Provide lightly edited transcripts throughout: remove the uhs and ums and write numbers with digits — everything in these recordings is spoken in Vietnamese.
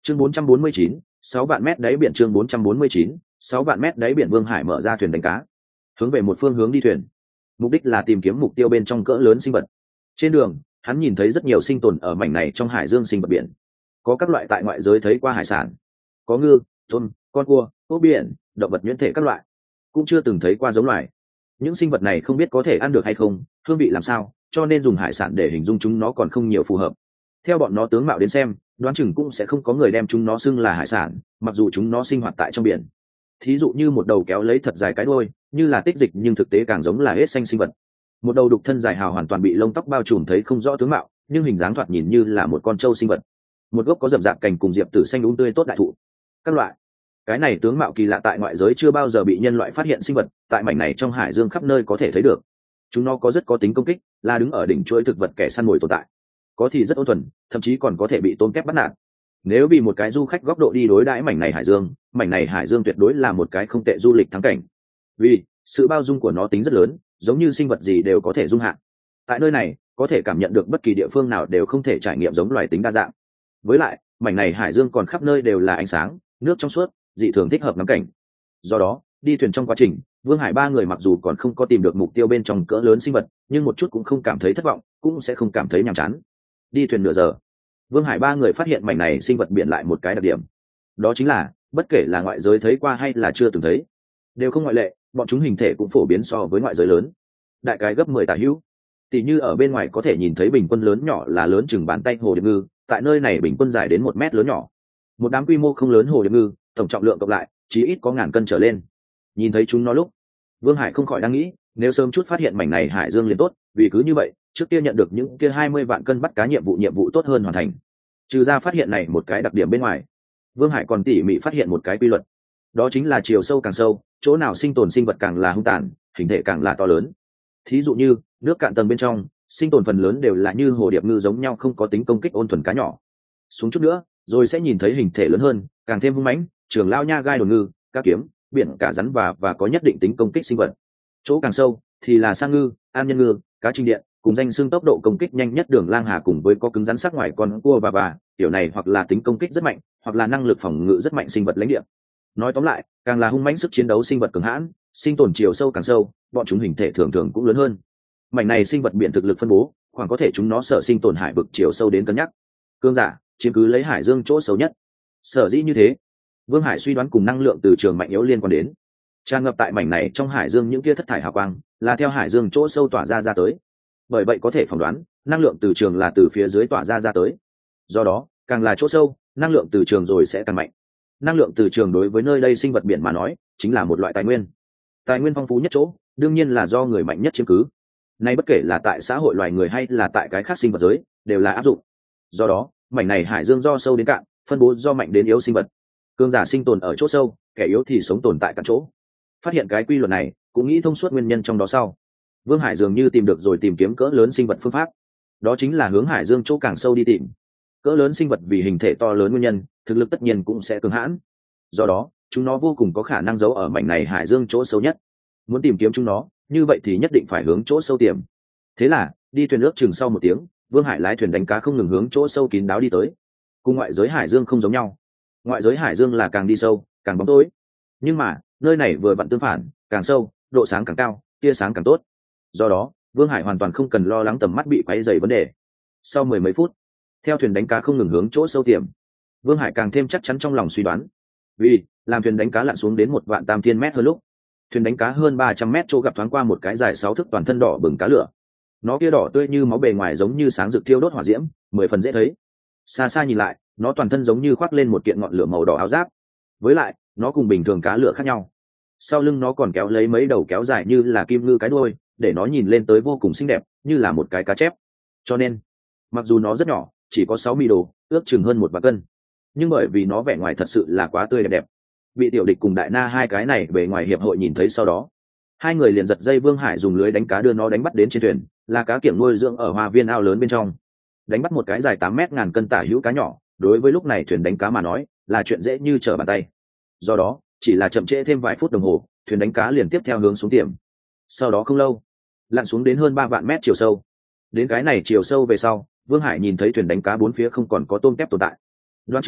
Chương 449, 6 vạn mét đáy biển. Chương 449, 6 vạn mét đáy biển. Vương Hải mở ra thuyền đánh cá, hướng về một phương hướng đi thuyền, mục đích là tìm kiếm mục tiêu bên trong cỡ lớn sinh vật. Trên đường hắn nhìn thấy rất nhiều sinh tồn ở mảnh này trong hải dương sinh vật biển, có các loại tại ngoại giới thấy qua hải sản, có ngư, tôm, con cua, ốc biển, động vật nhuyễn thể các loại, cũng chưa từng thấy qua giống loài. Những sinh vật này không biết có thể ăn được hay không, hương vị làm sao, cho nên dùng hải sản để hình dung chúng nó còn không nhiều phù hợp. Theo bọn nó tướng mạo đến xem, đoán chừng cũng sẽ không có người đem chúng nó xưng là hải sản, mặc dù chúng nó sinh hoạt tại trong biển. Thí dụ như một đầu kéo lấy thật dài cái đuôi, như là tích dịch nhưng thực tế càng giống là hết xanh sinh vật. Một đầu đục thân dài hào hoàn toàn bị lông tóc bao trùm, thấy không rõ tướng mạo, nhưng hình dáng thoạt nhìn như là một con trâu sinh vật. Một gốc có rậm rạp cành cùng diệp tử xanh tươi tốt đại thụ. Các loại cái này tướng mạo kỳ lạ tại ngoại giới chưa bao giờ bị nhân loại phát hiện sinh vật, tại mảnh này trong hải dương khắp nơi có thể thấy được. Chúng nó có rất có tính công kích, là đứng ở đỉnh chuỗi thực vật kẻ săn mồi tồn tại. Có thì rất ôn thuần, thậm chí còn có thể bị tôm kép bắt nạt. Nếu vì một cái du khách góc độ đi đối đãi mảnh này hải dương tuyệt đối là một cái không tệ du lịch thắng cảnh. Vì sự bao dung của nó tính rất lớn, giống như sinh vật gì đều có thể dung hạ. Tại nơi này có thể cảm nhận được bất kỳ địa phương nào đều không thể trải nghiệm giống loài tính đa dạng. Với lại mảnh này hải dương còn khắp nơi đều là ánh sáng, nước trong suốt, dị thường thích hợp ngắm cảnh. Do đó đi thuyền trong quá trình, Vương Hải ba người mặc dù còn không có tìm được mục tiêu bên trong cỡ lớn sinh vật, nhưng một chút cũng không cảm thấy thất vọng, cũng sẽ không cảm thấy nhàm chán. Đi thuyền nửa giờ, Vương Hải ba người phát hiện mảnh này sinh vật biển lại một cái đặc điểm, đó chính là bất kể là ngoại giới thấy qua hay là chưa từng thấy, đều không ngoại lệ, bọn chúng hình thể cũng phổ biến so với ngoại giới lớn, đại cái gấp 10 tả hữu. Tỷ như ở bên ngoài có thể nhìn thấy bình quân lớn nhỏ là lớn chừng bàn tay hồ điệp ngư, tại nơi này bình quân dài đến 1 mét lớn nhỏ. Một đám quy mô không lớn hồ điệp ngư, tổng trọng lượng cộng lại chí ít có ngàn cân trở lên. Nhìn thấy chúng nó lúc, Vương Hải không khỏi đang nghĩ, nếu sớm chút phát hiện mảnh này hải dương liền tốt, vì cứ như vậy trước kia nhận được những kia 20 vạn cân bắt cá nhiệm vụ tốt hơn hoàn thành. Trừ ra phát hiện này một cái đặc điểm bên ngoài, Vương Hải còn tỉ mỉ phát hiện một cái quy luật, đó chính là chiều sâu càng sâu, chỗ nào sinh tồn sinh vật càng là hung tàn, hình thể càng là to lớn. Thí dụ như nước cạn tầng bên trong, sinh tồn phần lớn đều là như hồ điệp ngư giống nhau, không có tính công kích, ôn thuần cá nhỏ. Xuống chút nữa rồi sẽ nhìn thấy hình thể lớn hơn, càng thêm hung mãnh, trường lao nha gai đồn ngư, cá kiếm, biển cả rắn và có nhất định tính công kích sinh vật. Chỗ càng sâu thì là sang ngư, an nhân ngư, cá trinh điện, cùng danh xưng tốc độ công kích nhanh nhất đường lang hà, cùng với có cứng rắn sắc ngoài con cua và kiểu này hoặc là tính công kích rất mạnh, hoặc là năng lực phòng ngự rất mạnh sinh vật lãnh địa. Nói tóm lại, càng là hung mãnh sức chiến đấu sinh vật cường hãn, sinh tồn chiều sâu càng sâu, bọn chúng hình thể thường thường cũng lớn hơn. Mảnh này sinh vật biển thực lực phân bố, khoảng có thể chúng nó sở sinh tồn hải vực chiều sâu đến cân nhắc. Cương giả chiếm cứ lấy hải dương chỗ sâu nhất. Sở dĩ như thế, Vương Hải suy đoán cùng năng lượng từ trường mạnh yếu liên quan đến. Tràn ngập tại mảnh này trong hải dương những kia thất thải hào quang là theo hải dương chỗ sâu tỏa ra tới. Bởi vậy có thể phỏng đoán, năng lượng từ trường là từ phía dưới tỏa ra tới. Do đó, càng là chỗ sâu, năng lượng từ trường rồi sẽ càng mạnh. Năng lượng từ trường đối với nơi đây sinh vật biển mà nói, chính là một loại tài nguyên. Tài nguyên phong phú nhất chỗ, đương nhiên là do người mạnh nhất chiếm cứ. Nay bất kể là tại xã hội loài người hay là tại cái khác sinh vật giới, đều là áp dụng. Do đó, mảnh này hải dương do sâu đến cạn, phân bố do mạnh đến yếu sinh vật. Cường giả sinh tồn ở chỗ sâu, kẻ yếu thì sống tồn tại cạn chỗ. Phát hiện cái quy luật này, cũng nghĩ thông suốt nguyên nhân trong đó sau, Vương Hải dường như tìm được rồi tìm kiếm cỡ lớn sinh vật phương pháp. Đó chính là hướng hải dương chỗ càng sâu đi tìm. Cỡ lớn sinh vật vì hình thể to lớn nguyên nhân, thực lực tất nhiên cũng sẽ cường hãn. Do đó, chúng nó vô cùng có khả năng giấu ở mảnh này hải dương chỗ sâu nhất. Muốn tìm kiếm chúng nó, như vậy thì nhất định phải hướng chỗ sâu tìm. Thế là, đi thuyền ước chừng sau 1 tiếng, Vương Hải lái thuyền đánh cá không ngừng hướng chỗ sâu kín đáo đi tới. Cùng ngoại giới hải dương không giống nhau. Ngoại giới hải dương là càng đi sâu, càng bóng tối. Nhưng mà, nơi này vừa vặn tương phản, càng sâu, độ sáng càng cao, tia sáng càng tốt. Do đó, Vương Hải hoàn toàn không cần lo lắng tầm mắt bị quấy rầy vấn đề. Sau 10 mấy phút, theo thuyền đánh cá không ngừng hướng chỗ sâu tiềm, Vương Hải càng thêm chắc chắn trong lòng suy đoán. Vì làm thuyền đánh cá lặn xuống đến 1.300 mét hơn lúc, thuyền đánh cá hơn 300 mét chỗ gặp thoáng qua một cái dài 6 thước toàn thân đỏ bừng cá lửa. Nó kia đỏ tươi như máu, bề ngoài giống như sáng rực thiêu đốt hỏa diễm, 10 phần dễ thấy. Xa xa nhìn lại, nó toàn thân giống như khoác lên một kiện ngọn lửa màu đỏ áo giáp. Với lại, nó cùng bình thường cá lửa khác nhau. Sau lưng nó còn kéo lấy mấy đầu kéo dài như là kim ngư cái đuôi, để nó nhìn lên tới vô cùng xinh đẹp, như là một cái cá chép. Cho nên, mặc dù nó rất nhỏ, chỉ có 6 đồ, ước chừng hơn 1 cân, nhưng bởi vì nó vẻ ngoài thật sự là quá tươi đẹp, bị Tiểu Địch cùng Đại Na hai cái này bề ngoài hiệp hội nhìn thấy sau đó, hai người liền giật dây Vương Hải dùng lưới đánh cá đưa nó đánh bắt đến trên thuyền, là cá kiểm nuôi dưỡng ở hoa viên ao lớn bên trong. Đánh bắt một cái dài 8 mét ngàn cân tả hữu cá nhỏ, đối với lúc này thuyền đánh cá mà nói là chuyện dễ như trở bàn tay. Do đó, chỉ là chậm trễ thêm vài phút đồng hồ, thuyền đánh cá liền tiếp theo hướng xuống tiềm. Sau đó không lâu, lặn xuống đến hơn 3 vạn mét chiều sâu. Đến cái này chiều sâu về sau, Vương Hải nhìn thấy thuyền đánh cá bốn phía không còn có tôm tép tồn tại. Đoán chừng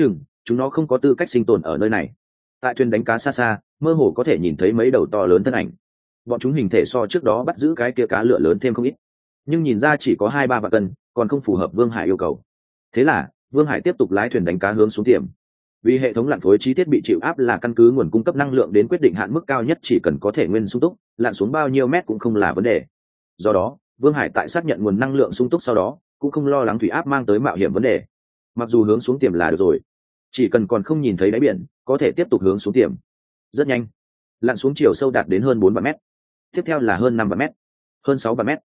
chúng nó không có tư cách sinh tồn ở nơi này. Tại thuyền đánh cá xa xa, mơ hồ có thể nhìn thấy mấy đầu to lớn thân ảnh. Bọn chúng hình thể so trước đó bắt giữ cái kia cá lửa lớn thêm không ít, nhưng nhìn ra chỉ có 2-3 vạn cân, còn không phù hợp Vương Hải yêu cầu. Thế là Vương Hải tiếp tục lái thuyền đánh cá hướng xuống tiềm. Vì hệ thống lặn phối chi tiết bị chịu áp là căn cứ nguồn cung cấp năng lượng đến quyết định hạn mức cao nhất, chỉ cần có thể nguyên sung túc, lặn xuống bao nhiêu mét cũng không là vấn đề. Do đó Vương Hải tại xác nhận nguồn năng lượng sung túc sau đó cũng không lo lắng thủy áp mang tới mạo hiểm vấn đề. Mặc dù hướng xuống tiềm là được rồi, chỉ cần còn không nhìn thấy đáy biển có thể tiếp tục hướng xuống tiềm. Rất nhanh lặn xuống chiều sâu đạt đến hơn 4 vạn mét, tiếp theo là hơn 5 vạn mét, hơn 6 vạn mét,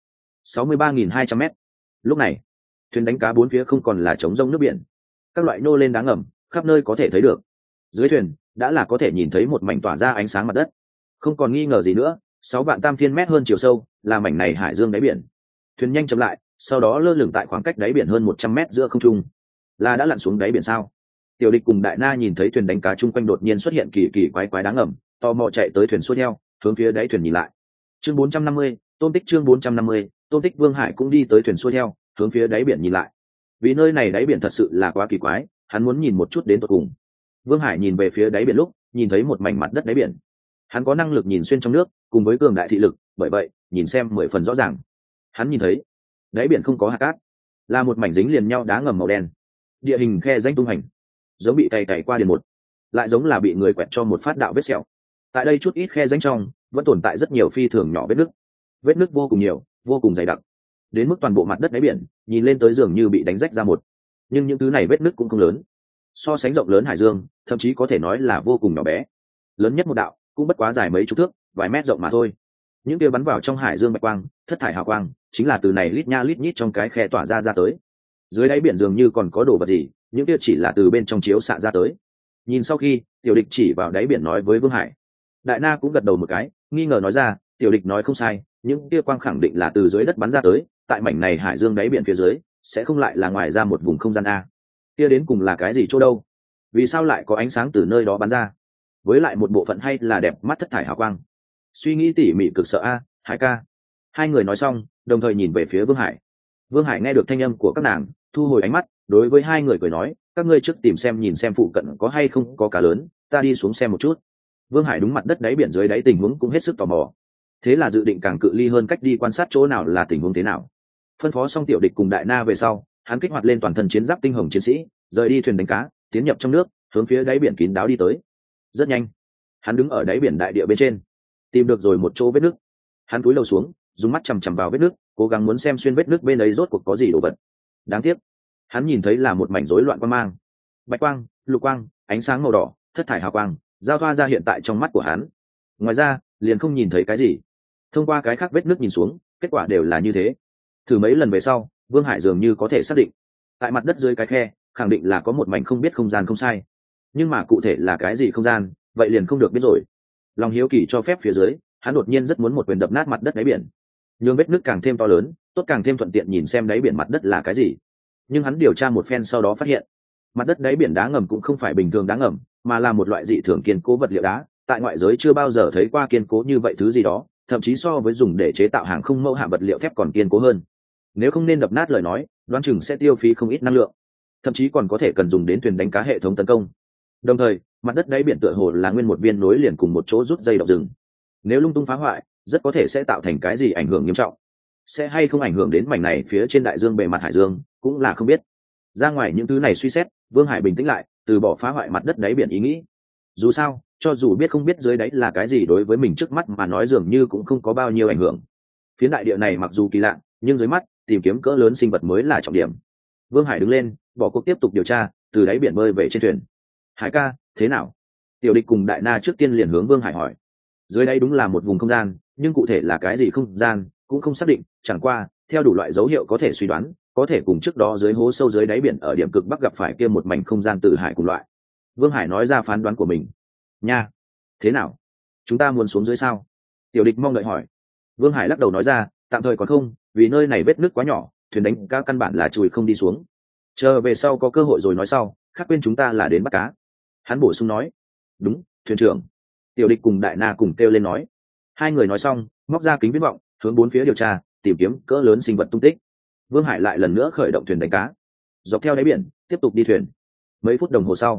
63.200 mét. Lúc này thuyền đánh cá bốn phía không còn là trống rông nước biển, các loại nô lên đá ngầm khắp nơi có thể thấy được. Dưới thuyền đã là có thể nhìn thấy một mảnh tỏa ra ánh sáng mặt đất, không còn nghi ngờ gì nữa, 6 vạn tam thiên mét hơn chiều sâu là mảnh này hải dương đáy biển. Thuyền nhanh chậm lại, sau đó lơ lửng tại khoảng cách đáy biển hơn 100 mét giữa không trung. Là đã lặn xuống đáy biển sao? Tiểu Địch cùng Đại Na nhìn thấy thuyền đánh cá chung quanh đột nhiên xuất hiện kỳ kỳ quái quái đá ngầm, tò mò chạy tới thuyền xuôi theo, hướng phía đáy thuyền nhìn lại. Chương 450, Tôn Tích. Chương 450, Tôn Tích. Vương Hải cũng đi tới thuyền xuôi theo, hướng phía đáy biển nhìn lại. Vì nơi này đáy biển thật sự là quá kỳ quái, hắn muốn nhìn một chút đến tận cùng. Vương Hải nhìn về phía đáy biển lúc, nhìn thấy một mảnh mặt đất đáy biển. Hắn có năng lực nhìn xuyên trong nước, cùng với cường đại thị lực, bởi vậy nhìn xem 10 phần rõ ràng. Hắn nhìn thấy đáy biển không có hạt cát, là một mảnh dính liền nhau đá ngầm màu đen. Địa hình khe rãnh tung hành, giống bị cày qua điền một, lại giống là bị người quẹt cho một phát đạo vết sẹo. Tại đây chút ít khe rãnh trong vẫn tồn tại rất nhiều phi thường nhỏ vết nứt vô cùng nhiều, vô cùng dày đặc, đến mức toàn bộ mặt đất đáy biển nhìn lên tới dường như bị đánh rách ra một. Nhưng những thứ này vết nứt cũng không lớn, so sánh rộng lớn hải dương thậm chí có thể nói là vô cùng nhỏ bé. Lớn nhất một đạo cũng bất quá dài mấy chục thước, vài mét rộng mà thôi. Những kia bắn vào trong hải dương bạch quang, thất thải hào quang, chính là từ này lít nha lít nhít trong cái khe tỏa ra tới. Dưới đáy biển dường như còn có đồ vật gì, những kia chỉ là từ bên trong chiếu xạ ra tới. Nhìn sau khi Tiểu Địch chỉ vào đáy biển nói với Vương Hải. Đại Na cũng gật đầu một cái, nghi ngờ nói ra, Tiểu Địch nói không sai, những kia quang khẳng định là từ dưới đất bắn ra tới, tại mảnh này hải dương đáy biển phía dưới sẽ không lại là ngoài ra một vùng không gian a. Kia đến cùng là cái gì chỗ đâu? Vì sao lại có ánh sáng từ nơi đó bắn ra? Với lại một bộ phận hay là đẹp mắt thất thải hào quang. Suy nghĩ tỉ mỉ cực sợ a, Hải ca. Hai người nói xong đồng thời nhìn về phía Vương Hải. Vương Hải nghe được thanh âm của các nàng, thu hồi ánh mắt, đối với hai người cười nói, các ngươi trước tìm xem nhìn xem phụ cận có hay không có cá lớn, ta đi xuống xem một chút. Vương Hải đúng mặt đất đáy biển dưới đáy tình huống cũng hết sức tò mò, thế là dự định càng cự ly hơn cách đi quan sát chỗ nào là tình huống thế nào. Phân phó xong Tiểu Địch cùng Đại Na về sau, hắn kích hoạt lên toàn thân chiến giáp tinh hồng chiến sĩ, rời đi thuyền đánh cá, tiến nhập trong nước, hướng phía đáy biển kín đáo đi tới. Rất nhanh hắn đứng ở đáy biển đại địa bên trên, tìm được rồi một chỗ vết nước. Hắn cúi đầu xuống, dùng mắt chằm chằm vào vết nước, cố gắng muốn xem xuyên vết nước bên ấy rốt cuộc có gì đồ vật. Đáng tiếc hắn nhìn thấy là một mảnh rối loạn quang mang, bạch quang, lục quang, ánh sáng màu đỏ, thất thải hào quang giao thoa ra hiện tại trong mắt của hắn. Ngoài ra liền không nhìn thấy cái gì. Thông qua cái khác vết nước nhìn xuống, kết quả đều là như thế. Thử mấy lần về sau, Vương Hải dường như có thể xác định, tại mặt đất dưới cái khe khẳng định là có một mảnh không biết không gian không sai, nhưng mà cụ thể là cái gì không gian, vậy liền không được biết rồi. Lòng hiếu kỳ cho phép phía dưới, hắn đột nhiên rất muốn một quyền đập nát mặt đất đáy biển, nhường vết nước càng thêm to lớn, tốt càng thêm thuận tiện nhìn xem đáy biển mặt đất là cái gì. Nhưng hắn điều tra một phen sau đó phát hiện, mặt đất đáy biển đá ngầm cũng không phải bình thường đá ngầm, mà là một loại dị thường kiên cố vật liệu đá, tại ngoại giới chưa bao giờ thấy qua kiên cố như vậy thứ gì đó, thậm chí so với dùng để chế tạo hàng không mẫu hạm vật liệu thép còn kiên cố hơn. Nếu không nên đập nát lời nói, đoán chừng sẽ tiêu phí không ít năng lượng, thậm chí còn có thể cần dùng đến thuyền đánh cá hệ thống tấn công. Đồng thời mặt đất đáy biển tựa hồ là nguyên một viên nối liền cùng một chỗ rút dây động rừng, nếu lung tung phá hoại rất có thể sẽ tạo thành cái gì ảnh hưởng nghiêm trọng. Sẽ hay không ảnh hưởng đến mảnh này phía trên đại dương bề mặt hải dương cũng là không biết. Ra ngoài những thứ này suy xét, Vương Hải bình tĩnh lại, từ bỏ phá hoại mặt đất đáy biển ý nghĩ. Dù sao cho dù biết không biết dưới đáy là cái gì, đối với mình trước mắt mà nói dường như cũng không có bao nhiêu ảnh hưởng. Phiến đại địa này mặc dù kỳ lạ, nhưng dưới mắt tìm kiếm cỡ lớn sinh vật mới là trọng điểm. Vương Hải đứng lên, bỏ cuộc tiếp tục điều tra, từ đáy biển bơi về trên thuyền. Hải ca, thế nào? Tiểu Địch cùng Đại Na trước tiên liền hướng Vương Hải hỏi. Dưới đây đúng là một vùng không gian, nhưng cụ thể là cái gì không gian cũng không xác định, chẳng qua theo đủ loại dấu hiệu có thể suy đoán, có thể cùng trước đó dưới hố sâu dưới đáy biển ở điểm cực bắc gặp phải kia một mảnh không gian tự hải cùng loại. Vương Hải nói ra phán đoán của mình. Nha, thế nào? Chúng ta muốn xuống dưới sao? Tiểu Địch mong đợi hỏi. Vương Hải lắc đầu nói ra, tạm thời còn không, vì nơi này vết nước quá nhỏ, thuyền đánh cá căn bản là chùi không đi xuống. Chờ về sau có cơ hội rồi nói sau, khác quên chúng ta là đến bắt cá. Hắn bổ sung nói. Đúng, thuyền trưởng. Tiểu Địch cùng Đại Na cùng kêu lên nói. Hai người nói xong, móc ra kính viễn vọng, hướng bốn phía điều tra, tìm kiếm cỡ lớn sinh vật tung tích. Vương Hải lại lần nữa khởi động thuyền đánh cá, dọc theo đáy biển tiếp tục đi thuyền. Mấy phút đồng hồ sau,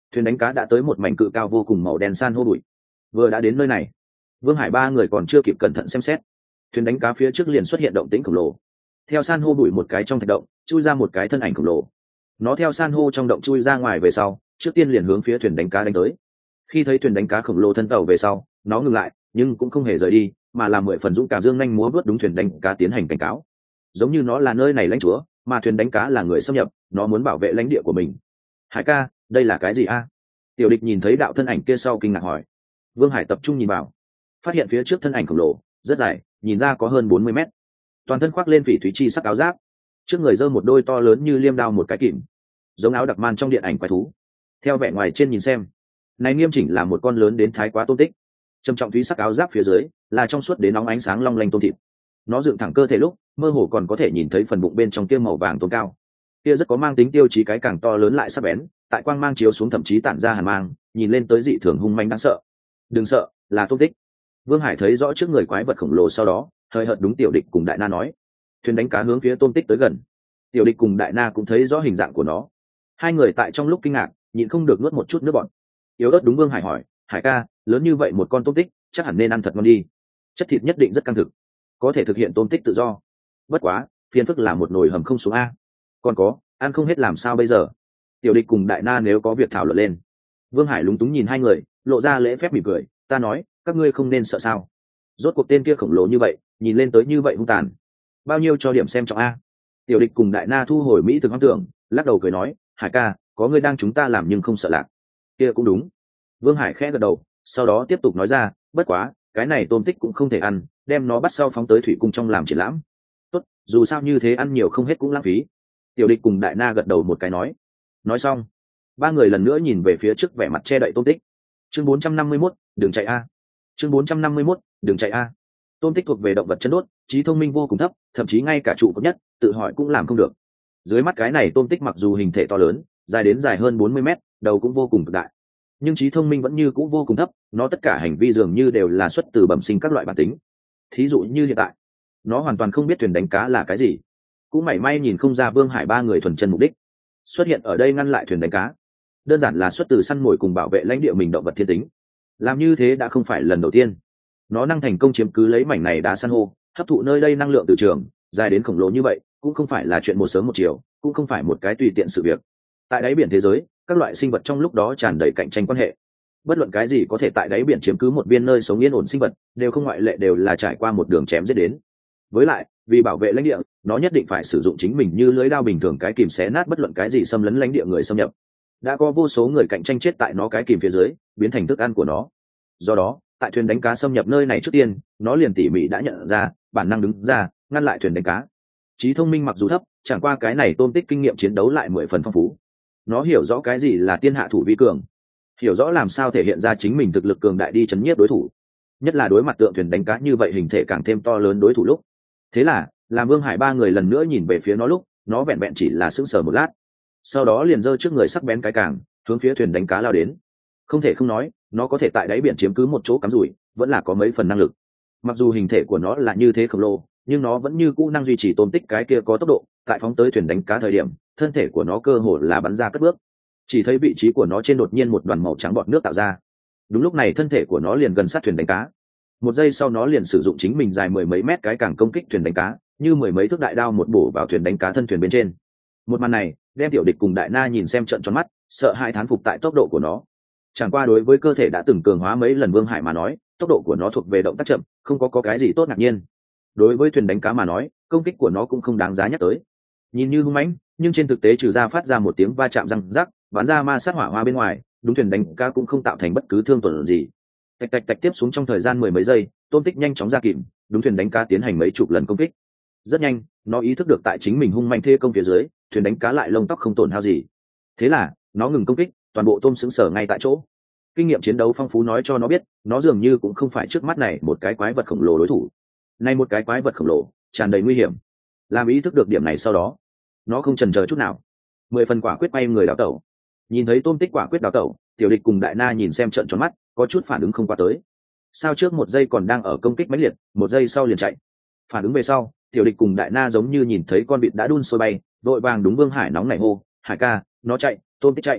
thuyền đánh cá đã tới một mảnh cự cao vô cùng màu đen san hô bụi. Vừa đã đến nơi này, Vương Hải ba người còn chưa kịp cẩn thận xem xét, thuyền đánh cá phía trước liền xuất hiện động tĩnh khổng lồ. Theo san hô bụi một cái trong thạch động chui ra một cái thân ảnh khổng lồ. Nó theo san hô trong động chui ra ngoài về sau, trước tiên liền hướng phía thuyền đánh cá đánh tới. Khi thấy thuyền đánh cá khổng lồ thân tàu về sau, nó ngừng lại, nhưng cũng không hề rời đi, mà làm 10 phần dũng cảm dương nhanh múa vớt đúng thuyền đánh cá tiến hành cảnh cáo. Giống như nó là nơi này lãnh chúa, mà thuyền đánh cá là người xâm nhập, nó muốn bảo vệ lãnh địa của mình. Hải ca, đây là cái gì a? Tiểu địch nhìn thấy đạo thân ảnh kia sau kinh ngạc hỏi. Vương Hải tập trung nhìn vào, phát hiện phía trước thân ảnh khổng lồ rất dài, nhìn ra có hơn 40 mét, toàn thân khoác lên phỉ thúy chi sắc áo giáp, trước người giơ một đôi to lớn như liêm đao một cái kìm, giống áo đặc man trong điện ảnh quái thú. Theo vẻ ngoài trên nhìn xem, này nghiêm chỉnh là một con lớn đến thái quá tôm tích. Trầm trọng thúy sắc áo giáp phía dưới là trong suốt đến nóng ánh sáng long lanh tôm thịt. Nó dựng thẳng cơ thể lúc mơ hồ còn có thể nhìn thấy phần bụng bên trong kia màu vàng tôm cao, kia rất có mang tính tiêu chí, cái càng to lớn lại sắc bén, tại quang mang chiếu xuống thậm chí tản ra hàn mang, nhìn lên tới dị thường hung manh đáng sợ. Đừng sợ, là tôm tích. Vương Hải thấy rõ trước người quái vật khổng lồ sau đó hơi hợt đúng Tiểu Địch cùng Đại Na nói. Thuyền đánh cá hướng phía tôm tích tới gần, Tiểu Địch cùng Đại Na cũng thấy rõ hình dạng của nó. Hai người tại trong lúc kinh ngạc nhịn không được nuốt một chút nước bọt. Yếu ớt đúng Vương Hải hỏi, Hải ca, lớn như vậy một con tôm tích chắc hẳn nên ăn thật ngon đi, chất thịt nhất định rất căng thực, có thể thực hiện tôm tích tự do. Bất quá phiền phức là một nồi hầm không xuống a, còn có ăn không hết làm sao bây giờ? Tiểu Địch cùng Đại Na nếu có việc thảo luận lên. Vương Hải lúng túng nhìn hai người, lộ ra lễ phép mỉm cười, ta nói các ngươi không nên sợ sao? Rốt cuộc tên kia khổng lồ như vậy, nhìn lên tới như vậy hung tàn, bao nhiêu cho điểm xem trọng a. Tiểu Địch cùng Đại Na thu hồi mỹ thực hoang tưởng, lắc đầu cười nói, Hải ca, có ngươi đang chúng ta làm nhưng không sợ lạc. Kia cũng đúng. Vương Hải khẽ gật đầu, sau đó tiếp tục nói ra, bất quá cái này tôm tích cũng không thể ăn, đem nó bắt sau phóng tới thủy cung trong làm triển lãm. Tốt, dù sao như thế ăn nhiều không hết cũng lãng phí. Tiểu Địch cùng Đại Na gật đầu một cái nói xong, ba người lần nữa nhìn về phía trước vẻ mặt che đậy tôm tích. Chương 451, đừng chạy a. Chương 451, đừng chạy a. Tôm tích thuộc về động vật chân đốt, trí thông minh vô cùng thấp, thậm chí ngay cả trụ cấp nhất tự hỏi cũng làm không được. Dưới mắt cái này tôm tích mặc dù hình thể to lớn, dài đến dài hơn 40 mét, đầu cũng vô cùng cực đại, nhưng trí thông minh vẫn như cũ vô cùng thấp. Nó tất cả hành vi dường như đều là xuất từ bẩm sinh các loại bản tính. Thí dụ như hiện tại, nó hoàn toàn không biết thuyền đánh cá là cái gì, cũng mảy may nhìn không ra Vương Hải ba người thuần chân mục đích xuất hiện ở đây ngăn lại thuyền đánh cá, đơn giản là xuất từ săn mồi cùng bảo vệ lãnh địa mình động vật thiên tính. Làm như thế đã không phải lần đầu tiên. Nó năng thành công chiếm cứ lấy mảnh này đá san hô, hấp thụ nơi đây năng lượng từ trường dài đến khổng lồ như vậy, cũng không phải là chuyện một sớm một chiều, cũng không phải một cái tùy tiện sự việc. Tại đáy biển thế giới, các loại sinh vật trong lúc đó tràn đầy cạnh tranh quan hệ. Bất luận cái gì có thể tại đáy biển chiếm cứ một viên nơi sống yên ổn sinh vật, đều không ngoại lệ đều là trải qua một đường chém giết đến. Với lại, vì bảo vệ lãnh địa, nó nhất định phải sử dụng chính mình như lưỡi dao bình thường cái kìm xé nát bất luận cái gì xâm lấn lãnh địa người xâm nhập. Đã có vô số người cạnh tranh chết tại nó cái kìm phía dưới, biến thành thức ăn của nó. Do đó, tại thuyền đánh cá xâm nhập nơi này trước tiên, nó liền tỉ mỉ đã nhận ra, bản năng đứng ra ngăn lại thuyền đánh cá. Trí thông minh mặc dù thấp, chẳng qua cái này tôm tích kinh nghiệm chiến đấu lại 10 phần phong phú. Nó hiểu rõ cái gì là tiên hạ thủ vi cường, hiểu rõ làm sao thể hiện ra chính mình thực lực cường đại đi chấn nhiếp đối thủ, nhất là đối mặt tượng thuyền đánh cá như vậy hình thể càng thêm to lớn đối thủ lúc. Thế là làm Vương Hải ba người lần nữa nhìn về phía nó lúc, nó vẹn vẹn chỉ là sững sờ một lát, sau đó liền giơ trước người sắc bén cái càng hướng phía thuyền đánh cá lao đến. Không thể không nói, nó có thể tại đáy biển chiếm cứ một chỗ cắm rủi, vẫn là có mấy phần năng lực. Mặc dù hình thể của nó là như thế khổng lồ, nhưng nó vẫn như cũ năng duy trì tôm tích cái kia có tốc độ. Tại phóng tới thuyền đánh cá thời điểm, thân thể của nó cơ hồ là bắn ra cất bước. Chỉ thấy vị trí của nó trên đột nhiên một đoàn màu trắng bọt nước tạo ra. Đúng lúc này thân thể của nó liền gần sát thuyền đánh cá. Một giây sau nó liền sử dụng chính mình dài 10 mấy mét cái càng công kích thuyền đánh cá, như 10 mấy thước đại đao một bổ vào thuyền đánh cá thân thuyền bên trên. Một màn này đem Tiểu Địch cùng Đại Na nhìn xem trợn tròn mắt, sợ hãi thán phục tại tốc độ của nó. Chẳng qua đối với cơ thể đã từng cường hóa mấy lần Vương Hải mà nói, tốc độ của nó thuộc về động tác chậm, không có cái gì tốt ngạc nhiên. Đối với thuyền đánh cá mà nói, công kích của nó cũng không đáng giá nhắc tới. Nhìn như hung mãnh, nhưng trên thực tế trừ ra phát ra một tiếng va chạm răng rắc, bắn ra ma sát hỏa hoa bên ngoài, đúng thuyền đánh cá cũng không tạo thành bất cứ thương tổn gì. Tạch tạch tạch tiếp xuống trong thời gian 10 mấy giây, tôm tích nhanh chóng ra kìm, đúng thuyền đánh cá tiến hành mấy chục lần công kích. Rất nhanh, nó ý thức được tại chính mình hung manh thế công phía dưới, thuyền đánh cá lại lông tóc không tổn hao gì. Thế là, nó ngừng công kích, toàn bộ tôm sững sờ ngay tại chỗ. Kinh nghiệm chiến đấu phong phú nói cho nó biết, nó dường như cũng không phải trước mắt này một cái quái vật khổng lồ đối thủ. Nay một cái quái vật khổng lồ, tràn đầy nguy hiểm. Làm ý thức được điểm này sau đó, nó không chần chờ chút nào, 10 phần quả quyết bay người đào tẩu. Nhìn thấy tôm tích quả quyết đào tẩu, Tiểu Địch cùng Đại Na nhìn xem trợn tròn mắt, có chút phản ứng không qua tới. Sao trước một giây còn đang ở công kích mãnh liệt, một giây sau liền chạy. Phản ứng về sau, Tiểu Địch cùng Đại Na giống như nhìn thấy con vịt đã đun sôi bay, đội vàng đúng Vương Hải nóng nảy hô, Hải ca, nó chạy, tôm tích chạy.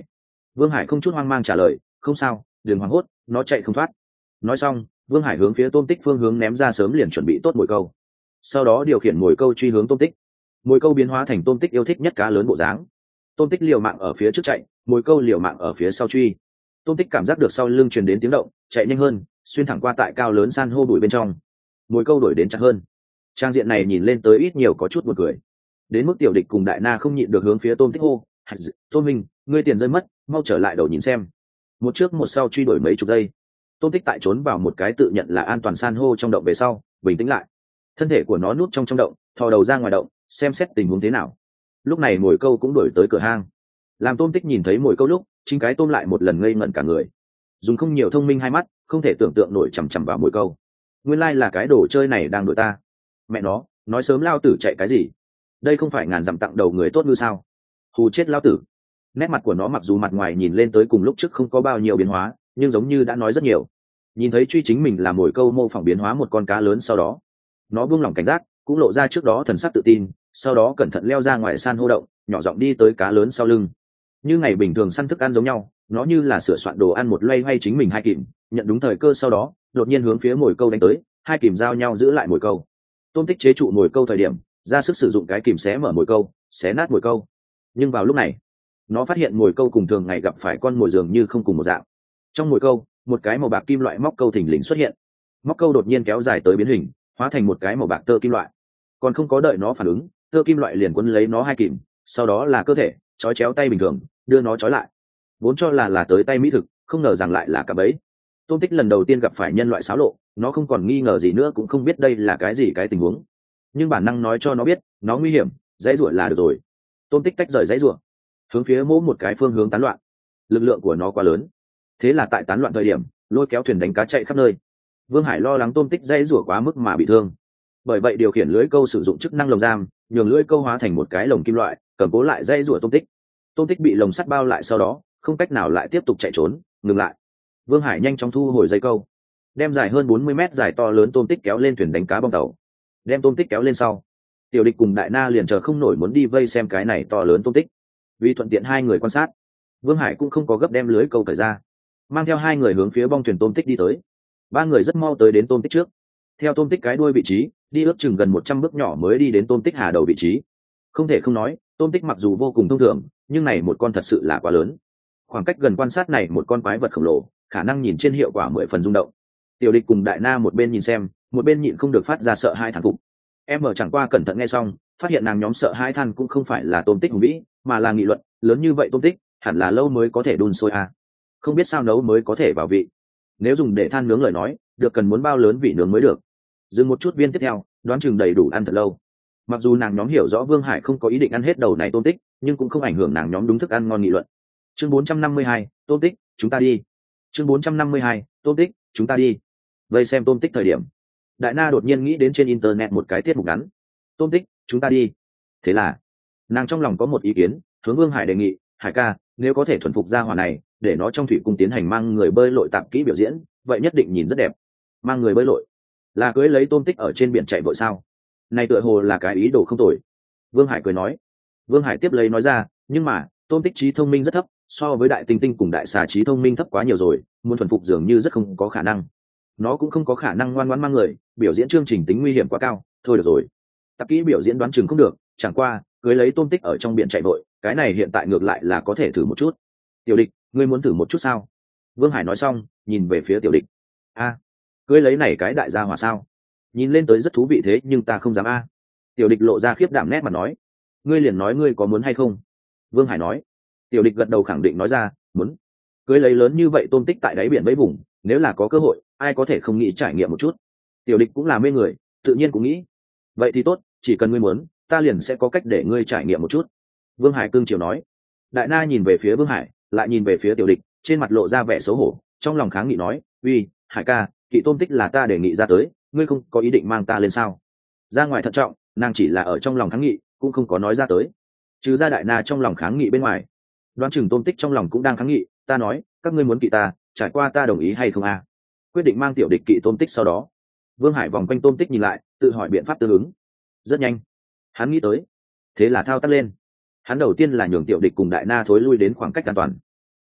Vương Hải không chút hoang mang trả lời, không sao, đừng hoảng hốt, nó chạy không thoát. Nói xong, Vương Hải hướng phía tôm tích phương hướng ném ra sớm liền chuẩn bị tốt mồi câu, sau đó điều khiển mồi câu truy hướng tôm tích. Mồi câu biến hóa thành tôm tích yêu thích nhất cá lớn bộ dáng. Tôm tích liều mạng ở phía trước chạy, mồi câu liều mạng ở phía sau truy. Tôm tích cảm giác được sau lưng truyền đến tiếng động, chạy nhanh hơn, xuyên thẳng qua tại cao lớn san hô bụi bên trong. Mồi câu đuổi đến chặt hơn. Trang diện này nhìn lên tới ít nhiều có chút buồn cười. Đến mức Tiểu Địch cùng Đại Na không nhịn được hướng phía tôm tích hô, tôm minh, ngươi tiền rơi mất, mau trở lại đầu nhìn xem. Một trước một sau truy đuổi mấy chục giây, tôm tích tại trốn vào một cái tự nhận là an toàn san hô trong động về sau bình tĩnh lại, thân thể của nó núp trong động, thò đầu ra ngoài động xem xét tình huống thế nào. Lúc này mồi câu cũng đuổi tới cửa hang. Làm tôm tích nhìn thấy mồi câu lúc, chính cái tôm lại một lần ngây ngẩn cả người, dùng không nhiều thông minh hai mắt không thể tưởng tượng nổi chằm chằm vào mồi câu. Nguyên lai là cái đồ chơi này đang đuổi ta. Mẹ nó, nói sớm lao tử chạy cái gì, đây không phải ngàn dặm tặng đầu người tốt như sao, hù chết lao tử. Nét mặt của nó mặc dù mặt ngoài nhìn lên tới cùng lúc trước không có bao nhiêu biến hóa, nhưng giống như đã nói rất nhiều. Nhìn thấy truy chính mình là mồi câu mô phỏng biến hóa một con cá lớn, sau đó nó buông lỏng cảnh giác, cũng lộ ra trước đó thần sắc tự tin, sau đó cẩn thận leo ra ngoài san hô động, nhỏ giọng đi tới cá lớn sau lưng. Như ngày bình thường săn thức ăn giống nhau, nó như là sửa soạn đồ ăn một loay hoay chính mình hai kìm, nhận đúng thời cơ sau đó đột nhiên hướng phía mồi câu đánh tới, hai kìm giao nhau giữ lại mồi câu. Tôm tích chế trụ mồi câu thời điểm ra sức sử dụng cái kìm xé mở mồi câu, xé nát mồi câu. Nhưng vào lúc này nó phát hiện mồi câu cùng thường ngày gặp phải con mồi dường như không cùng một dạng. Trong mồi câu, một cái màu bạc kim loại móc câu thình lình xuất hiện. Móc câu đột nhiên kéo dài tới biến hình, hóa thành một cái màu bạc tơ kim loại. Còn không có đợi nó phản ứng, tơ kim loại liền quấn lấy nó hai kìm, sau đó là cơ thể trói chéo tay bình thường đưa nó trói lại. Vốn cho là tới tay mỹ thực, không ngờ rằng lại là cả bẫy. Tôm tích lần đầu tiên gặp phải nhân loại xáo lộ, nó không còn nghi ngờ gì nữa, cũng không biết đây là cái gì cái tình huống, nhưng bản năng nói cho nó biết nó nguy hiểm, dãy ruộng là được rồi. Tôm tích tách rời dãy ruộng, hướng phía mỗi một cái phương hướng tán loạn. Lực lượng của nó quá lớn, thế là tại tán loạn thời điểm lôi kéo thuyền đánh cá chạy khắp nơi. Vương Hải lo lắng tôm tích dãy rủa quá mức mà bị thương, bởi vậy điều khiển lưới câu sử dụng chức năng lồng giam, nhường lưới câu hóa thành một cái lồng kim loại cầm cố lại dãy rủa tôm tích. Tôm tích bị lồng sắt bao lại, sau đó không cách nào lại tiếp tục chạy trốn, ngừng lại. Vương Hải nhanh chóng thu hồi dây câu, đem dài hơn 40 mét dài to lớn tôm tích kéo lên thuyền đánh cá bong tàu. Đem tôm tích kéo lên sau, Tiểu Địch cùng Đại Na liền chờ không nổi muốn đi vây xem cái này to lớn tôm tích. Vì thuận tiện hai người quan sát, Vương Hải cũng không có gấp đem lưới câu cởi ra, mang theo hai người hướng phía bong thuyền tôm tích đi tới. Ba người rất mau tới đến tôm tích trước, theo tôm tích cái đuôi vị trí đi ước chừng gần 100 bước nhỏ mới đi đến tôm tích hà đầu vị trí. Không thể không nói, tôm tích mặc dù vô cùng thông thường, nhưng này một con thật sự là quá lớn. Khoảng cách gần quan sát này một con quái vật khổng lồ, khả năng nhìn trên hiệu quả 10 phần rung động. Tiểu Địch cùng Đại Na một bên nhìn xem, một bên nhịn không được phát ra sợ hai thán phục. Em ở chẳng qua cẩn thận nghe xong, phát hiện nàng nhóm sợ hai than cũng không phải là tôm tích hùng vĩ, mà là nghị luận, lớn như vậy tôm tích hẳn là lâu mới có thể đun sôi à. Không biết sao nấu mới có thể vào vị, nếu dùng để than nướng lời nói, được cần muốn bao lớn vị nướng mới được. Dừng một chút, viên tiếp theo đoán chừng đầy đủ ăn thật lâu. Mặc dù nàng nhóm hiểu rõ Vương Hải không có ý định ăn hết đầu này tôm tích, nhưng cũng không ảnh hưởng nàng nhóm đúng thức ăn ngon nghị luận. Chương 452, tôm tích, chúng ta đi. Chương 452, tôm tích, chúng ta đi. Vây xem tôm tích thời điểm, Đại Na đột nhiên nghĩ đến trên internet một cái tiết mục ngắn, tôm tích, chúng ta đi. Thế là nàng trong lòng có một ý kiến, hướng Vương Hải đề nghị, Hải ca, nếu có thể thuần phục gia hỏa này, để nó trong thủy cung tiến hành mang người bơi lội tạm kỹ biểu diễn, vậy nhất định nhìn rất đẹp. Mang người bơi lội là cưới lấy tôm tích ở trên biển chạy vội sao? Này tựa hồ là cái ý đồ không tồi. Vương Hải cười nói. Vương Hải tiếp lấy nói ra, nhưng mà tôm tích trí thông minh rất thấp, so với đại tinh tinh cùng đại xà trí thông minh thấp quá nhiều rồi, muốn thuần phục dường như rất không có khả năng. Nó cũng không có khả năng ngoan ngoãn mang người biểu diễn chương trình, tính nguy hiểm quá cao. Thôi được rồi, tập kỹ biểu diễn đoán chừng không được, chẳng qua cưới lấy tôm tích ở trong biển chạy vội, cái này hiện tại ngược lại là có thể thử một chút. Tiểu Địch, ngươi muốn thử một chút sao? Vương Hải nói xong nhìn về phía Tiểu Địch. A, cưới lấy này cái đại gia hỏa sao? Nhìn lên tới rất thú vị thế nhưng ta không dám a. Tiểu Địch lộ ra khiếp đảm nét mặt nói. Ngươi liền nói ngươi có muốn hay không? Vương Hải nói. Tiểu Địch gật đầu khẳng định nói ra, muốn. Cưới lấy lớn như vậy tôm tích tại đáy biển bẫy vùng, nếu là có cơ hội, ai có thể không nghĩ trải nghiệm một chút. Tiểu Địch cũng là mê người, tự nhiên cũng nghĩ. Vậy thì tốt, chỉ cần ngươi muốn, ta liền sẽ có cách để ngươi trải nghiệm một chút. Vương Hải cương chiều nói. Đại Na nhìn về phía Vương Hải, lại nhìn về phía Tiểu Địch, trên mặt lộ ra vẻ xấu hổ, trong lòng kháng nghị nói, uy, Hải ca, kỵ tôm tích là ta đề nghị ra tới, ngươi không có ý định mang ta lên sao? Ra ngoài thận trọng, nàng chỉ là ở trong lòng kháng nghị, cũng không có nói ra tới. Trừ ra Đại Na trong lòng kháng nghị bên ngoài, đoán chừng tôm tích trong lòng cũng đang kháng nghị. Ta nói, các ngươi muốn kỵ ta, trải qua ta đồng ý hay không a? Quyết định mang Tiểu Địch kỵ tôm tích sau đó, Vương Hải vòng quanh tôm tích nhìn lại, tự hỏi biện pháp tương ứng. Rất nhanh, hắn nghĩ tới, thế là thao tác lên. Hắn đầu tiên là nhường Tiểu Địch cùng Đại Na thối lui đến khoảng cách an toàn,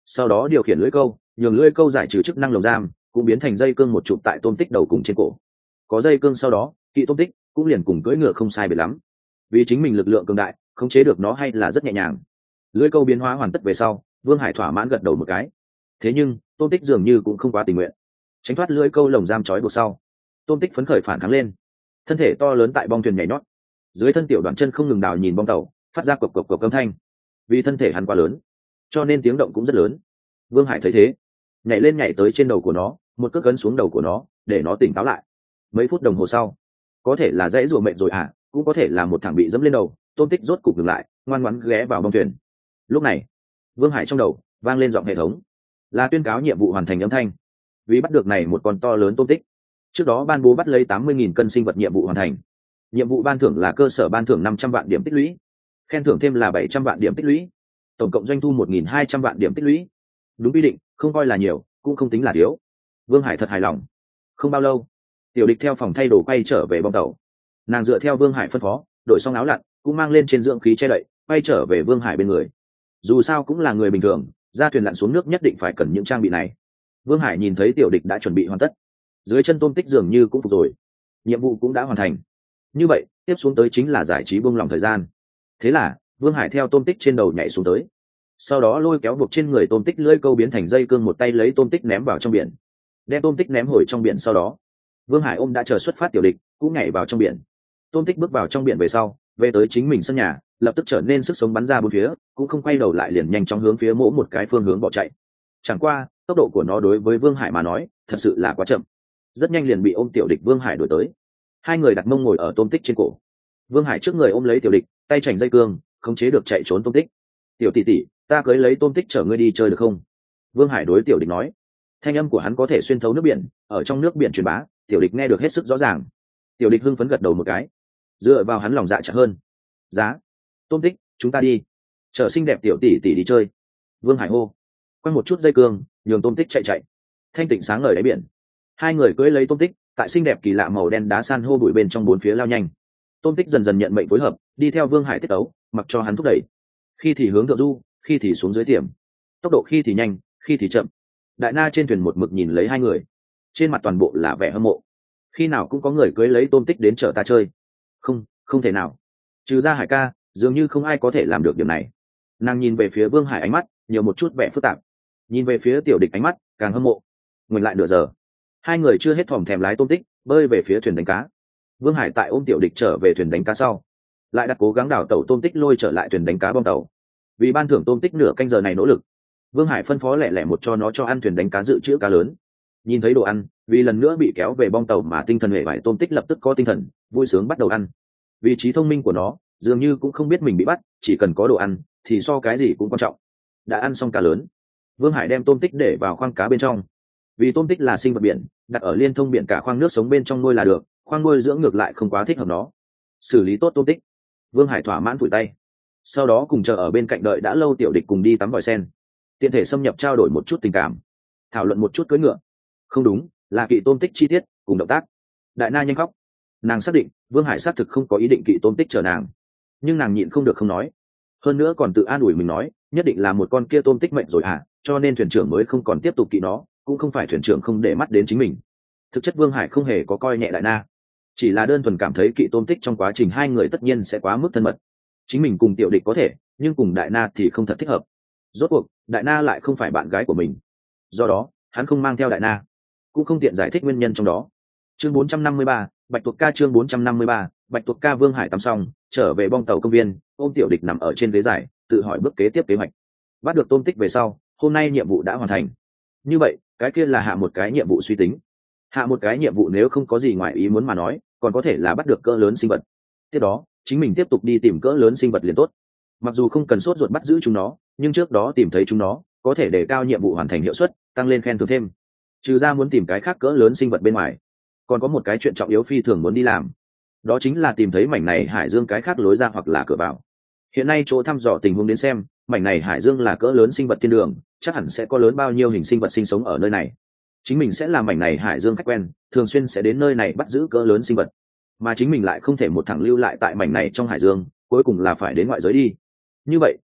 sau đó điều khiển lưỡi câu, nhường lưỡi câu giải trừ chức năng lồng giam, cũng biến thành dây cương một chụp tại tôm tích đầu cùng trên cổ. Có dây cương sau đó, kỵ tôm tích cũng liền cùng cưỡi ngựa không sai biệt lắm. Vì chính mình lực lượng cường đại, khống chế được nó hay là rất nhẹ nhàng. Lưỡi câu biến hóa hoàn tất về sau, Vương Hải thỏa mãn gật đầu một cái. Thế nhưng tôm tích dường như cũng không quá tình nguyện, tránh thoát lưỡi câu lồng giam trói buộc sau, tôm tích phấn khởi phản kháng lên, thân thể to lớn tại bong thuyền nhảy nhót, dưới thân tiểu đoạn chân không ngừng đào nhìn bong tàu, phát ra cộc cộc cộc âm thanh. Vì thân thể hắn quá lớn, cho nên tiếng động cũng rất lớn. Vương Hải thấy thế, nhảy lên nhảy tới trên đầu của nó, một cước ấn xuống đầu của nó, để nó tỉnh táo lại. Mấy phút đồng hồ sau, có thể là dãy rủa mệt rồi à, cũng có thể là một thằng bị dẫm lên đầu, tôm tích rốt cục dừng lại, ngoan ngoãn ghé vào bong thuyền. Lúc này, Vương Hải trong đầu vang lên giọng hệ thống, là tuyên cáo nhiệm vụ hoàn thành âm thanh. Vì bắt được này một con to lớn tôm tích, trước đó ban bố bắt lấy 80.000 cân sinh vật nhiệm vụ hoàn thành. Nhiệm vụ ban thưởng là cơ sở ban thưởng 500 vạn điểm tích lũy, khen thưởng thêm là 700 vạn điểm tích lũy, tổng cộng doanh thu 1.200 vạn điểm tích lũy. Đúng quy định, không coi là nhiều, cũng không tính là thiếu. Vương Hải thật hài lòng. Không bao lâu, tiểu địch theo phòng thay đồ quay trở về bong tàu. Nàng dựa theo Vương Hải phân phó, đổi xong áo lặn, cũng mang lên trên dưỡng khí che đậy, quay trở về Vương Hải bên người. Dù sao cũng là người bình thường, ra thuyền lặn xuống nước nhất định phải cần những trang bị này. Vương Hải nhìn thấy tiểu địch đã chuẩn bị hoàn tất, dưới chân tôm tích dường như cũng phục rồi, nhiệm vụ cũng đã hoàn thành. Như vậy tiếp xuống tới chính là giải trí buông lỏng thời gian. Thế là Vương Hải theo tôm tích trên đầu nhảy xuống tới, sau đó lôi kéo buộc trên người tôm tích lưỡi câu biến thành dây cương, một tay lấy tôm tích ném vào trong biển, đem tôm tích ném hồi trong biển. Sau đó Vương Hải ôm đã chờ xuất phát tiểu địch cũng nhảy vào trong biển. Tôm tích bước vào trong biển về sau, về tới chính mình sân nhà, lập tức trở nên sức sống bắn ra bốn phía, cũng không quay đầu lại, liền nhanh chóng hướng phía mỗi một cái phương hướng bỏ chạy. Chẳng qua tốc độ của nó đối với Vương Hải mà nói thật sự là quá chậm, rất nhanh liền bị ôm tiểu địch Vương Hải đuổi tới. Hai người đặt mông ngồi ở tôm tích trên cổ, Vương Hải trước người ôm lấy tiểu địch, tay chảnh dây cương khống chế được chạy trốn tôm tích. Tiểu tỷ tỷ, ta cưới lấy tôm tích chở ngươi đi chơi được không? Vương Hải đối tiểu địch nói. Thanh âm của hắn có thể xuyên thấu nước biển, ở trong nước biển truyền bá, tiểu địch nghe được hết sức rõ ràng. Tiểu địch hưng phấn gật đầu một cái, dựa vào hắn lòng dạ chặt hơn. Giá, tôm tích, chúng ta đi, chở xinh đẹp tiểu tỷ tỷ đi chơi. Vương Hải hô. Quay một chút dây cương, nhường tôm tích chạy chạy. Thanh tịnh sáng ngời đáy biển, hai người cưỡi lấy tôm tích, tại xinh đẹp kỳ lạ màu đen đá san hô bụi bên trong bốn phía lao nhanh. Tôm tích dần dần nhận mệnh phối hợp, đi theo Vương Hải tiết tấu, mặc cho hắn thúc đẩy. Khi thì hướng thượng du, khi thì xuống dưới tiềm, tốc độ khi thì nhanh, khi thì chậm. Đại Na trên thuyền một mực nhìn lấy hai người, trên mặt toàn bộ là vẻ hâm mộ. Khi nào cũng có người cưới lấy tôm tích đến chở ta chơi. Không thể nào, trừ ra Hải ca, dường như không ai có thể làm được điều này. Nàng nhìn về phía Vương Hải, ánh mắt nhiều một chút vẻ phức tạp, nhìn về phía tiểu địch, ánh mắt càng hâm mộ. Ngừng lại nửa giờ, hai người chưa hết thòm thèm lái tôm tích bơi về phía thuyền đánh cá. Vương Hải tại ôm tiểu địch trở về thuyền đánh cá sau, lại đặt cố gắng đào tàu tôm tích lôi trở lại thuyền đánh cá bong tàu. Vì ban thưởng tôm tích nửa canh giờ này nỗ lực, Vương Hải phân phó lẻ lẻ một cho nó cho ăn thuyền đánh cá dự trữ cá lớn. Nhìn thấy đồ ăn, vì lần nữa bị kéo về bong tàu mà tinh thần hệ vải tôm tích lập tức có tinh thần, vui sướng bắt đầu ăn. Vị trí thông minh của nó dường như cũng không biết mình bị bắt, chỉ cần có đồ ăn thì so cái gì cũng quan trọng. Đã ăn xong cá lớn, Vương Hải đem tôm tích để vào khoang cá bên trong. Vì tôm tích là sinh vật biển, đặt ở liên thông biển cả khoang nước sống bên trong nuôi là được, khoang nuôi dưỡng ngược lại không quá thích hợp nó. Xử lý tốt tôm tích, Vương Hải thỏa mãn phủi tay, sau đó cùng chờ ở bên cạnh đợi đã lâu tiểu địch cùng đi tắm vòi sen, tiện thể xâm nhập trao đổi một chút tình cảm, thảo luận một chút cưỡi ngựa, không đúng là kỵ tôm tích chi tiết cùng động tác. Đại Na nhanh khóc, nàng xác định Vương Hải xác thực không có ý định kỵ tôm tích chờ nàng, nhưng nàng nhịn không được không nói. Hơn nữa còn tự an ủi mình nói, nhất định là một con kia tôm tích mệnh rồi à, cho nên thuyền trưởng mới không còn tiếp tục kỵ nó, cũng không phải thuyền trưởng không để mắt đến chính mình. Thực chất Vương Hải không hề có coi nhẹ Đại Na, chỉ là đơn thuần cảm thấy kỵ tôm tích trong quá trình hai người tất nhiên sẽ quá mức thân mật. Chính mình cùng tiểu địch có thể, nhưng cùng Đại Na thì không thật thích hợp. Rốt cuộc Đại Na lại không phải bạn gái của mình, do đó hắn không mang theo Đại Na, cũng không tiện giải thích nguyên nhân trong đó. Chương 453, Bạch Tuộc ca. Chương 453, Bạch Tuộc ca. Vương Hải tắm xong trở về bong tàu công viên, ôm tiểu địch nằm ở trên ghế dài, tự hỏi bước kế tiếp kế hoạch. Bắt được tôm tích về sau, hôm nay nhiệm vụ đã hoàn thành. Như vậy cái kia là hạ một cái nhiệm vụ suy tính. Hạ một cái nhiệm vụ nếu không có gì ngoài ý muốn mà nói, còn có thể là bắt được cỡ lớn sinh vật. Tiếp đó chính mình tiếp tục đi tìm cỡ lớn sinh vật liền tốt. Mặc dù không cần sốt ruột bắt giữ chúng nó, nhưng trước đó tìm thấy chúng nó có thể đề cao nhiệm vụ hoàn thành hiệu suất, tăng lên khen thưởng thêm. Trừ ra muốn tìm cái khác cỡ lớn sinh vật bên ngoài, còn có một cái chuyện trọng yếu phi thường muốn đi làm, đó chính là tìm thấy mảnh này hải dương cái khác lối ra hoặc là cửa vào. Hiện nay chỗ thăm dò tình huống đến xem, mảnh này hải dương là cỡ lớn sinh vật thiên đường, chắc hẳn sẽ có lớn bao nhiêu hình sinh vật sinh sống ở nơi này. Chính mình sẽ là mảnh này hải dương khách quen, thường xuyên sẽ đến nơi này bắt giữ cỡ lớn sinh vật, mà chính mình lại không thể một thằng lưu lại tại mảnh này trong hải dương, cuối cùng là phải đến ngoại giới đi. Như vậy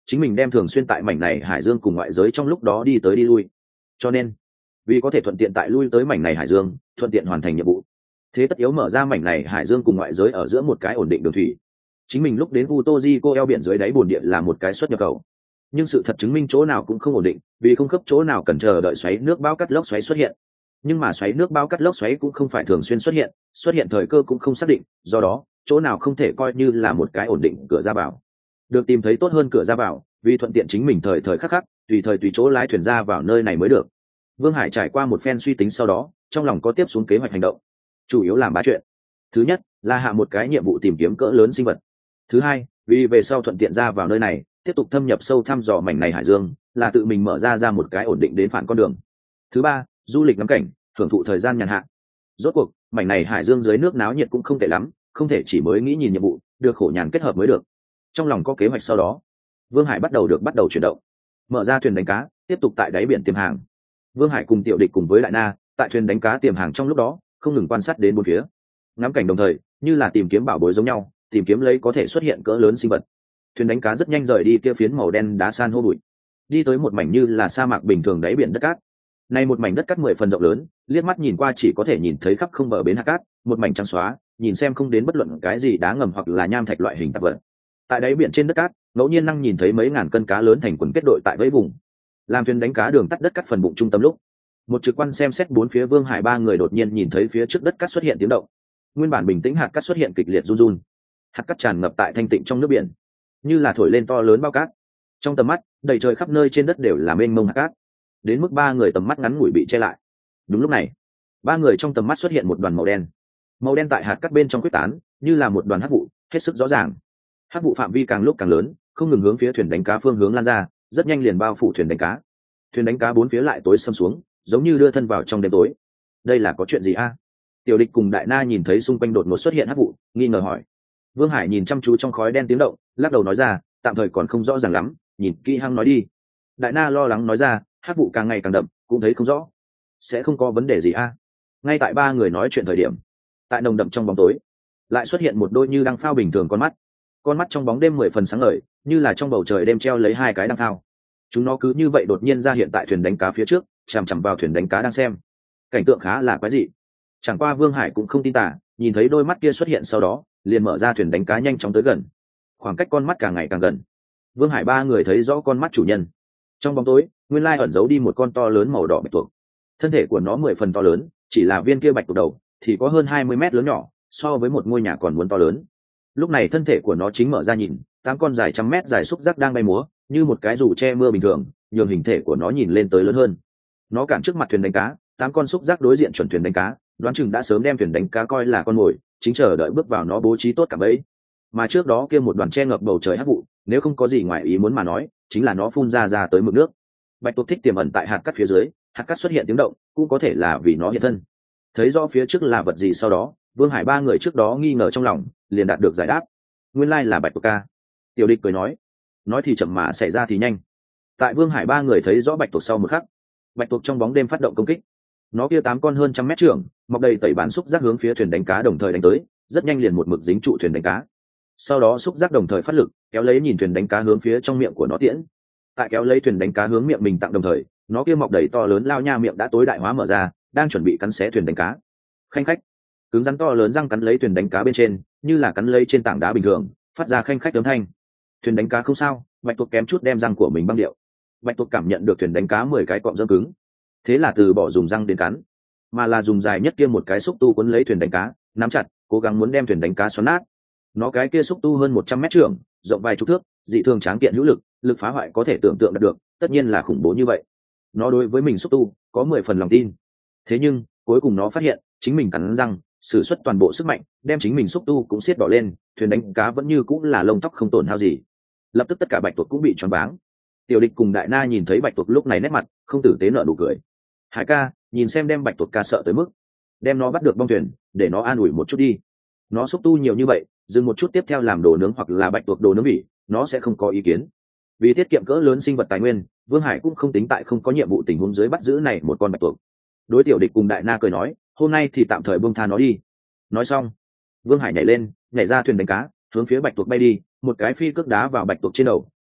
chính mình đem thường xuyên tại mảnh này hải dương cùng ngoại giới trong lúc đó đi tới đi lui, cho nên vì có thể thuận tiện tại lui tới mảnh này hải dương, thuận tiện hoàn thành nhiệm vụ, thế tất yếu mở ra mảnh này hải dương cùng ngoại giới ở giữa một cái ổn định đường thủy. Chính mình lúc đến Utoji eo biển dưới đáy bồn địa là một cái xuất nhập khẩu, nhưng sự thật chứng minh chỗ nào cũng không ổn định, vì không khớp chỗ nào cần chờ đợi xoáy nước bão cắt lốc xoáy xuất hiện. Nhưng mà xoáy nước bão cắt lốc xoáy cũng không phải thường xuyên xuất hiện thời cơ cũng không xác định, do đó chỗ nào không thể coi như là một cái ổn định cửa ra vào. Được tìm thấy tốt hơn cửa ra vào, vì thuận tiện chính mình thời thời khắc khắc, tùy thời tùy chỗ lái thuyền ra vào nơi này mới được. Vương Hải trải qua một phen suy tính sau đó, trong lòng có tiếp xuống kế hoạch hành động, chủ yếu làm ba chuyện. Thứ nhất là hạ một cái nhiệm vụ tìm kiếm cỡ lớn sinh vật. Thứ hai, vì về sau thuận tiện ra vào nơi này, tiếp tục thâm nhập sâu thăm dò mảnh này hải dương, là tự mình mở ra một cái ổn định đến phản con đường. Thứ ba, du lịch ngắm cảnh, hưởng thụ thời gian nhàn hạ. Rốt cuộc mảnh này hải dương dưới nước náo nhiệt cũng không tệ lắm, không thể chỉ mới nghĩ nhìn nhiệm vụ, được khổ nhàn kết hợp mới được. Trong lòng có kế hoạch sau đó, Vương Hải bắt đầu chuyển động, mở ra thuyền đánh cá, tiếp tục tại đáy biển tiềm hàng. Vương Hải cùng Tiểu Địch cùng với Đại Na tại thuyền đánh cá tiềm hàng trong lúc đó, không ngừng quan sát đến bốn phía, ngắm cảnh đồng thời như là tìm kiếm bảo bối giống nhau, tìm kiếm lấy có thể xuất hiện cỡ lớn sinh vật. Thuyền đánh cá rất nhanh rời đi kia phiến màu đen đá san hô bụi, đi tới một mảnh như là sa mạc bình thường đáy biển đất cát. Này một mảnh đất cát 10 phần rộng lớn, liếc mắt nhìn qua chỉ có thể nhìn thấy khắp không bờ bến hạt cát, một mảnh trắng xóa, nhìn xem không đến bất luận cái gì đá ngầm hoặc là nham thạch loại hình tạp vật. Tại đáy biển trên đất cát, ngẫu nhiên năng nhìn thấy mấy ngàn cân cá lớn thành quần kết đội tại vẫy vùng. Làm thuyền đánh cá đường tắt đất cát phần bụng trung tâm lúc, một trực quan xem xét bốn phía Vương Hải ba người đột nhiên nhìn thấy phía trước đất cát xuất hiện tiếng động. Nguyên bản bình tĩnh hạt cát xuất hiện kịch liệt run run. Hạt cát tràn ngập tại thanh tịnh trong nước biển, như là thổi lên to lớn bao cát. Trong tầm mắt, đầy trời khắp nơi trên đất đều là mênh mông hạt cát, đến mức ba người tầm mắt ngắn ngủi bị che lại. Đúng lúc này, ba người trong tầm mắt xuất hiện một đoàn màu đen. Màu đen tại hạt cát bên trong quyết tán, như là một đoàn hắc vụ, hết sức rõ ràng. Hắc vụ phạm vi càng lúc càng lớn, không ngừng hướng phía thuyền đánh cá phương hướng lan ra, rất nhanh liền bao phủ thuyền đánh cá. Thuyền đánh cá bốn phía lại tối sầm xuống, giống như đưa thân vào trong đêm tối. Đây là có chuyện gì a? Tiểu Địch cùng Đại Na nhìn thấy xung quanh đột ngột xuất hiện hắc vụ, nghi ngờ hỏi. Vương Hải nhìn chăm chú trong khói đen tiếng động, lắc đầu nói ra, tạm thời còn không rõ ràng lắm, nhìn kỹ hăng nói đi. Đại Na lo lắng nói ra, hắc vụ càng ngày càng đậm, cũng thấy không rõ. Sẽ không có vấn đề gì a? Ngay tại ba người nói chuyện thời điểm, tại nồng đậm trong bóng tối, lại xuất hiện một đôi như đăng phao bình thường con mắt trong bóng đêm 10 phần sáng ngời, như là trong bầu trời đêm treo lấy hai cái đăng phao. Chúng nó cứ như vậy đột nhiên ra hiện tại thuyền đánh cá phía trước, chằm chằm vào thuyền đánh cá đang xem. Cảnh tượng khá là quái dị. Chẳng qua Vương Hải cũng không tin tả, nhìn thấy đôi mắt kia xuất hiện sau đó, liền mở ra thuyền đánh cá nhanh chóng tới gần. Khoảng cách con mắt càng ngày càng gần, Vương Hải ba người thấy rõ con mắt chủ nhân. Trong bóng tối, nguyên lai ẩn giấu đi một con to lớn màu đỏ bạch tuộc. Thân thể của nó 10 phần to lớn, chỉ là viên kia bạch tuộc đầu thì có hơn 20 mét lớn nhỏ, so với một ngôi nhà còn muốn to lớn. Lúc này thân thể của nó chính mở ra nhìn, 8 con dài trăm mét dài xúc giác đang bay múa, như một cái dù che mưa bình thường, nhường hình thể của nó nhìn lên tới lớn hơn. Nó cản trước mặt thuyền đánh cá, 8 con xúc giác đối diện chuẩn thuyền đánh cá, đoán chừng đã sớm đem thuyền đánh cá coi là con mồi, chính chờ đợi bước vào nó bố trí tốt cả bẫy. Mà trước đó kia một đoàn che ngập bầu trời hắc vụ, nếu không có gì ngoài ý muốn mà nói, chính là nó phun ra tới mực nước. Bạch tuộc thích tiềm ẩn tại hạt cát phía dưới, hạt cát xuất hiện tiếng động, cũng có thể là vì nó hiện thân. Thấy rõ phía trước là vật gì sau đó, Vương Hải ba người trước đó nghi ngờ trong lòng, liền đạt được giải đáp. Nguyên lai là bạch tuộc ca. Tiểu Địch cười nói thì chậm mà xảy ra thì nhanh. Tại Vương Hải ba người thấy rõ bạch tuộc sau một khắc, bạch tuộc trong bóng đêm phát động công kích. Nó kia 8 con hơn trăm mét trưởng, mọc đầy tẩy bán xúc giác hướng phía thuyền đánh cá đồng thời đánh tới, rất nhanh liền một mực dính trụ thuyền đánh cá. Sau đó xúc giác đồng thời phát lực, kéo lấy nhìn thuyền đánh cá hướng phía trong miệng của nó tiễn. Tại kéo lấy thuyền đánh cá hướng miệng mình tặng đồng thời, nó kia mọc đầy to lớn lao nha miệng đã tối đại hóa mở ra, đang chuẩn bị cắn xé thuyền đánh cá. Khanh khách, cứng rắn to lớn răng cắn lấy thuyền đánh cá bên trên, như là cắn lấy trên tảng đá bình thường, phát ra khanh khách âm thanh. Thuyền đánh cá không sao, bạch tuộc kém chút đem răng của mình băng điệu. Bạch tuộc cảm nhận được thuyền đánh cá 10 cái cọm răng cứng, thế là từ bỏ dùng răng đến cắn, mà là dùng dài nhất kia một cái xúc tu quấn lấy thuyền đánh cá, nắm chặt, cố gắng muốn đem thuyền đánh cá xoắn nát. Nó cái kia xúc tu hơn 100 mét trưởng, rộng vài chục thước, dị thường tráng kiện hữu lực, lực phá hoại có thể tưởng tượng được, tất nhiên là khủng bố như vậy. Nó đối với mình xúc tu có 10 phần lòng tin. Thế nhưng cuối cùng nó phát hiện chính mình cắn răng, sử xuất toàn bộ sức mạnh, đem chính mình xúc tu cũng siết đỏ lên, thuyền đánh cá vẫn như cũng là lông tóc không tổn hao gì. Lập tức tất cả bạch tuộc cũng bị choáng váng. Tiểu Địch cùng Đại Na nhìn thấy bạch tuộc lúc này nét mặt không tử tế nở nụ cười. Hải ca, nhìn xem đem bạch tuộc ca sợ tới mức, đem nó bắt được bong thuyền, để nó an ủi một chút đi. Nó xúc tu nhiều như vậy, dừng một chút tiếp theo làm đồ nướng hoặc là bạch tuộc đồ nướng bỉ, nó sẽ không có ý kiến. Vì tiết kiệm cỡ lớn sinh vật tài nguyên, Vương Hải cũng không tính tại không có nhiệm vụ tình huống dưới bắt giữ này một con bạch tuộc. Đối Tiểu Địch cùng Đại Na cười nói, hôm nay thì tạm thời buông tha nó đi. Nói xong, Vương Hải nhảy lên, nhảy ra thuyền đánh cá, hướng phía bạch tuộc bay đi, một cái phi cước đá vào bạch tuộc trên đầu,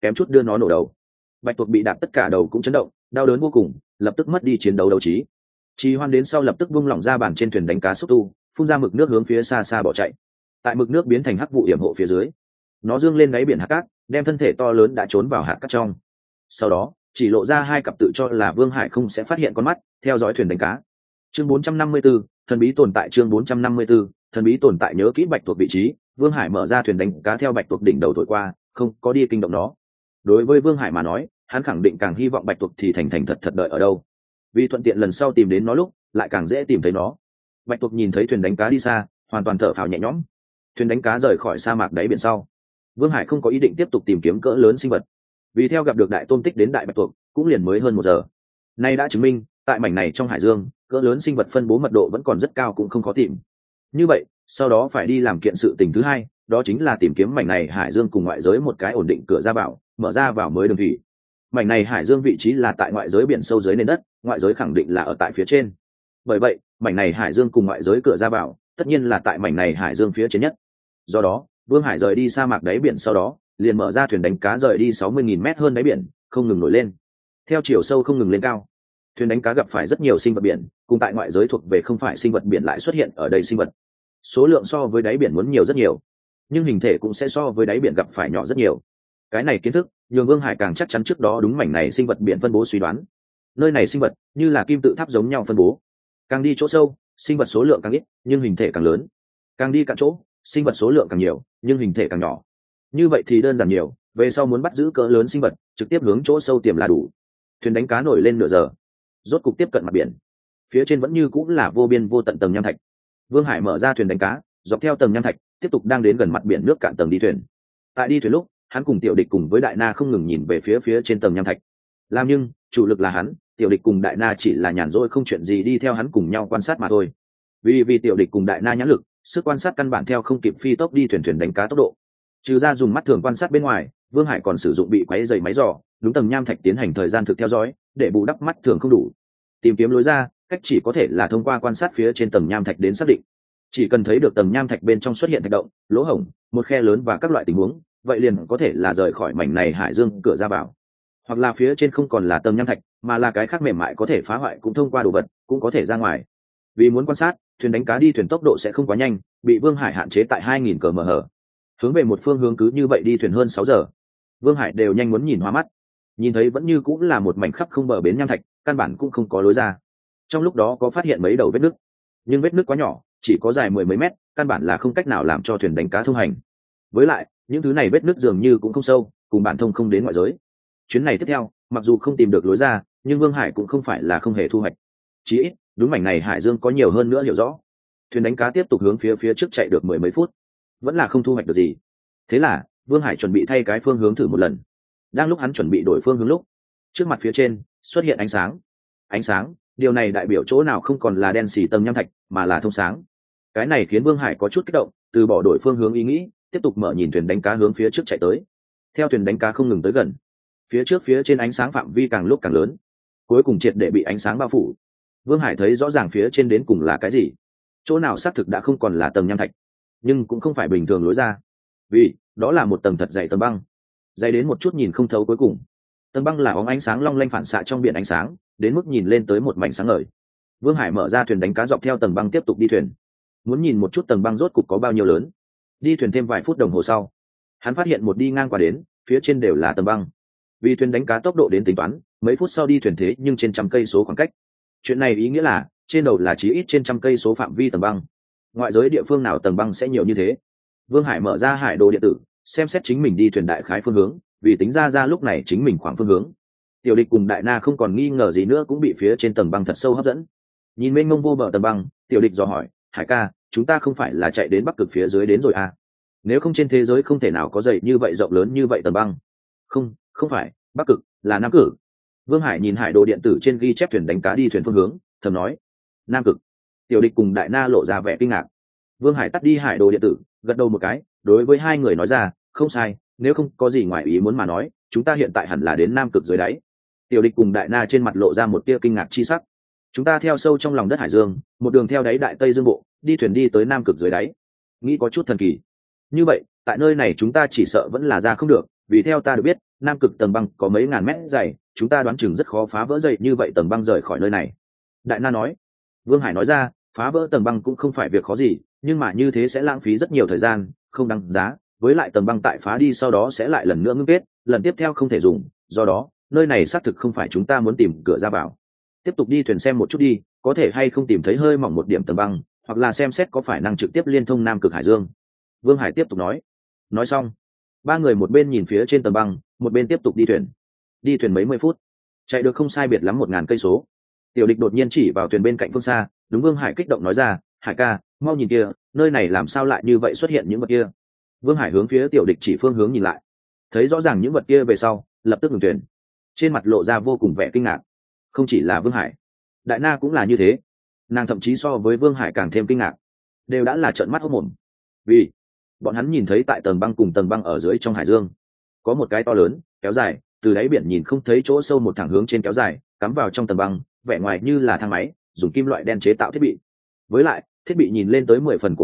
kém chút đưa nó nổ đầu. Bạch tuộc bị đạp tất cả đầu cũng chấn động, đau đớn vô cùng, lập tức mất đi chiến đấu đấu trí. Trì Hoan đến sau lập tức buông lỏng ra bàn trên thuyền đánh cá xúc tu, phun ra mực nước hướng phía xa xa bỏ chạy. Tại mực nước biến thành hắc vụ yểm hộ phía dưới, nó dương lên đáy biển hạt cát, đem thân thể to lớn đã trốn vào hạt cát trong. Sau đó chỉ lộ ra hai cặp tự cho là Vương Hải không sẽ phát hiện con mắt, theo dõi thuyền đánh cá. Chương 454, thần bí tồn tại. Chương 454, thần bí tồn tại. Nhớ kỹ bạch tuộc vị trí, Vương Hải mở ra thuyền đánh cá theo bạch tuộc đỉnh đầu thổi qua, không có đi kinh động nó. Đối với Vương Hải mà nói, hắn khẳng định càng hy vọng bạch tuộc thì thành thành thật thật đợi ở đâu, vì thuận tiện lần sau tìm đến nó lúc lại càng dễ tìm thấy nó. Bạch tuộc nhìn thấy thuyền đánh cá đi xa, hoàn toàn thở phào nhẹ nhõm. Thuyền đánh cá rời khỏi sa mạc đáy biển sau, Vương Hải không có ý định tiếp tục tìm kiếm cỡ lớn sinh vật, vì theo gặp được đại tôm tích đến đại bạch tuộc cũng liền mới hơn 1 giờ. Nay đã chứng minh tại mảnh này trong hải dương, cỡ lớn sinh vật phân bố mật độ vẫn còn rất cao, cũng không khó tìm. Như vậy sau đó phải đi làm kiện sự tình thứ hai, đó chính là tìm kiếm mảnh này hải dương cùng ngoại giới một cái ổn định cửa ra vào, mở ra vào mới đường thủy. Mảnh này hải dương vị trí là tại ngoại giới biển sâu dưới nền đất, ngoại giới khẳng định là ở tại phía trên. Bởi vậy mảnh này hải dương cùng ngoại giới cửa ra vào tất nhiên là tại mảnh này hải dương phía trên nhất. Do đó Vương Hải rời đi sa mạc đáy biển sau đó liền mở ra thuyền đánh cá rời đi 60.000 mét hơn đáy biển, không ngừng nổi lên. Theo chiều sâu không ngừng lên cao, thuyền đánh cá gặp phải rất nhiều sinh vật biển, cùng tại ngoại giới thuộc về không phải sinh vật biển lại xuất hiện ở đây sinh vật. Số lượng so với đáy biển muốn nhiều rất nhiều, nhưng hình thể cũng sẽ so với đáy biển gặp phải nhỏ rất nhiều. Cái này kiến thức nhường Vương Hải càng chắc chắn trước đó đúng mảnh này sinh vật biển phân bố suy đoán. Nơi này sinh vật như là kim tự tháp giống nhau phân bố, càng đi chỗ sâu sinh vật số lượng càng ít nhưng hình thể càng lớn, càng đi cạn chỗ sinh vật số lượng càng nhiều nhưng hình thể càng nhỏ. Như vậy thì đơn giản nhiều, về sau muốn bắt giữ cỡ lớn sinh vật trực tiếp hướng chỗ sâu tiềm là đủ. Thuyền đánh cá nổi lên nửa giờ, rốt cục tiếp cận mặt biển. Phía trên vẫn như cũng là vô biên vô tận tầng nham thạch. Vương Hải mở ra thuyền đánh cá, dọc theo tầng nham thạch tiếp tục đang đến gần mặt biển nước cạn tầng đi thuyền. Tại đi thuyền lúc, hắn cùng Tiểu Địch cùng với Đại Na không ngừng nhìn về phía trên tầng nham thạch. Làm nhưng chủ lực là hắn, Tiểu Địch cùng Đại Na chỉ là nhàn rỗi không chuyện gì đi theo hắn cùng nhau quan sát mà thôi. Vì Tiểu Địch cùng Đại Na nhãn lực, sức quan sát căn bản theo không kịp phi tốc đi thuyền đánh cá tốc độ. Trừ ra dùng mắt thường quan sát bên ngoài, Vương Hải còn sử dụng bị quấy dày máy dò đúng tầng nham thạch tiến hành thời gian thực theo dõi, để bù đắp mắt thường không đủ. Tìm kiếm lối ra, cách chỉ có thể là thông qua quan sát phía trên tầng nham thạch đến xác định. Chỉ cần thấy được tầng nham thạch bên trong xuất hiện thạch động, lỗ hổng, một khe lớn và các loại tình huống, vậy liền có thể là rời khỏi mảnh này hải dương cửa ra vào. Hoặc là phía trên không còn là tầng nham thạch, mà là cái khác mềm mại có thể phá hoại cũng thông qua đồ vật, cũng có thể ra ngoài. Vì muốn quan sát, thuyền đánh cá đi thuyền tốc độ sẽ không quá nhanh, bị Vương Hải hạn chế tại 2000 km/h. Hướng về một phương hướng cứ như vậy đi thuyền hơn 6 giờ. Vương Hải đều nhanh muốn nhìn hoa mắt. Nhìn thấy vẫn như cũng là một mảnh khắp không bờ bến nham thạch, căn bản cũng không có lối ra. Trong lúc đó có phát hiện mấy đầu vết nứt, nhưng vết nứt quá nhỏ, chỉ có dài 10 mấy mét, căn bản là không cách nào làm cho thuyền đánh cá thông hành. Với lại những thứ này vết nứt dường như cũng không sâu, cùng bản thông không đến ngoại giới. Chuyến này tiếp theo mặc dù không tìm được lối ra, nhưng Vương Hải cũng không phải là không hề thu hoạch. Chỉ ít đúng mảnh này hải dương có nhiều hơn nữa hiểu rõ. Thuyền đánh cá tiếp tục hướng phía trước chạy được 10 mấy phút, vẫn là không thu hoạch được gì. Thế là Vương Hải chuẩn bị thay cái phương hướng thử một lần. Đang lúc hắn chuẩn bị đổi phương hướng lúc, trước mặt phía trên xuất hiện ánh sáng. Điều này đại biểu chỗ nào không còn là đen xì tầng nham thạch, mà là thông sáng. Cái này khiến Vương Hải có chút kích động, từ bỏ đổi phương hướng ý nghĩ, tiếp tục mở nhìn thuyền đánh cá hướng phía trước chạy tới. Theo thuyền đánh cá không ngừng tới gần, phía trên ánh sáng phạm vi càng lúc càng lớn, cuối cùng triệt để bị ánh sáng bao phủ. Vương Hải thấy rõ ràng phía trên đến cùng là cái gì. Chỗ nào xác thực đã không còn là tầng nham thạch, nhưng cũng không phải bình thường lối ra, vì đó là một tầng thật dày tầng băng, dày đến một chút nhìn không thấu cuối cùng. Tầng băng là óng ánh sáng long lanh phản xạ trong biển ánh sáng, đến mức nhìn lên tới một mảnh sáng ngời. Vương Hải mở ra thuyền đánh cá dọc theo tầng băng tiếp tục đi thuyền, muốn nhìn một chút tầng băng rốt cục có bao nhiêu lớn. Đi thuyền thêm vài phút đồng hồ sau, hắn phát hiện một đi ngang qua đến, phía trên đều là tầng băng. Vì thuyền đánh cá tốc độ đến tính toán, mấy phút sau đi thuyền thế nhưng trên 100 cây số khoảng cách. Chuyện này ý nghĩa là trên đầu là chí ít trên 100 cây số phạm vi tầng băng. Ngoại giới địa phương nào tầng băng sẽ nhiều như thế? Vương Hải mở ra hải đồ điện tử, xem xét chính mình đi thuyền đại khái phương hướng, vì tính ra lúc này chính mình khoảng phương hướng. Tiểu Địch cùng Đại Na không còn nghi ngờ gì nữa, cũng bị phía trên tầng băng thật sâu hấp dẫn. Nhìn mênh mông vô bờ tầng băng, Tiểu Địch dò hỏi, Hải ca, chúng ta không phải là chạy đến Bắc Cực phía dưới đến rồi à? Nếu không trên thế giới không thể nào có dày như vậy rộng lớn như vậy tầng băng. Không phải, Bắc Cực là Nam Cực. Vương Hải nhìn hải đồ điện tử trên ghi chép thuyền đánh cá đi thuyền phương hướng, thầm nói, Nam Cực. Tiểu Địch cùng Đại Na lộ ra vẻ kinh ngạc. Vương Hải tắt đi hải đồ điện tử, gật đầu một cái, đối với hai người nói ra, không sai, nếu không có gì ngoài ý muốn mà nói, chúng ta hiện tại hẳn là đến Nam Cực dưới đáy. Tiểu Địch cùng Đại Na trên mặt lộ ra một tia kinh ngạc chi sắc. Chúng ta theo sâu trong lòng đất hải dương, một đường theo đáy đại tây dương bộ, đi thuyền đi tới Nam Cực dưới đáy. Nghĩ có chút thần kỳ. Như vậy tại nơi này chúng ta chỉ sợ vẫn là ra không được, vì theo ta được biết nam cực tầng băng có mấy ngàn mét dày, chúng ta đoán chừng rất khó phá vỡ dậy như vậy tầng băng rời khỏi nơi này. Đại na nói. Vương Hải nói ra, phá vỡ tầng băng cũng không phải việc khó gì, nhưng mà như thế sẽ lãng phí rất nhiều thời gian, không đáng giá. Với lại tầng băng tại phá đi sau đó sẽ lại lần nữa ngưng kết, lần tiếp theo không thể dùng, do đó nơi này xác thực không phải chúng ta muốn tìm cửa ra vào. Tiếp tục đi thuyền xem một chút đi, có thể hay không tìm thấy hơi mỏng một điểm tầng băng, hoặc là xem xét có phải năng trực tiếp liên thông nam cực hải dương. Vương Hải tiếp tục nói. Nói xong, ba người một bên nhìn phía trên tầng băng, một bên tiếp tục đi thuyền. Đi thuyền mấy mươi phút, chạy được không sai biệt lắm 1000 cây số. Tiểu Địch đột nhiên chỉ vào thuyền bên cạnh phương xa, đúng Vương Hải kích động nói ra, Hải ca, mau nhìn kia, nơi này làm sao lại như vậy xuất hiện những vật kia. Vương Hải hướng phía Tiểu Địch chỉ phương hướng nhìn lại, thấy rõ ràng những vật kia về sau, lập tức ngừng thuyền, trên mặt lộ ra vô cùng vẻ kinh ngạc. Không chỉ là Vương Hải, Đại Na cũng là như thế, nàng thậm chí so với Vương Hải càng thêm kinh ngạc, đều đã là trợn mắt hốt mồm. Vì bọn hắn nhìn thấy tại tầng băng cùng tầng băng ở dưới trong hải dương có một cái to lớn kéo dài, từ đáy biển nhìn không thấy chỗ sâu một thẳng hướng trên kéo dài, cắm vào trong tầng băng, vẻ ngoài như là thang máy, dùng kim loại đen chế tạo thiết bị. Với lại thiết bị nhìn lên tới 10 phần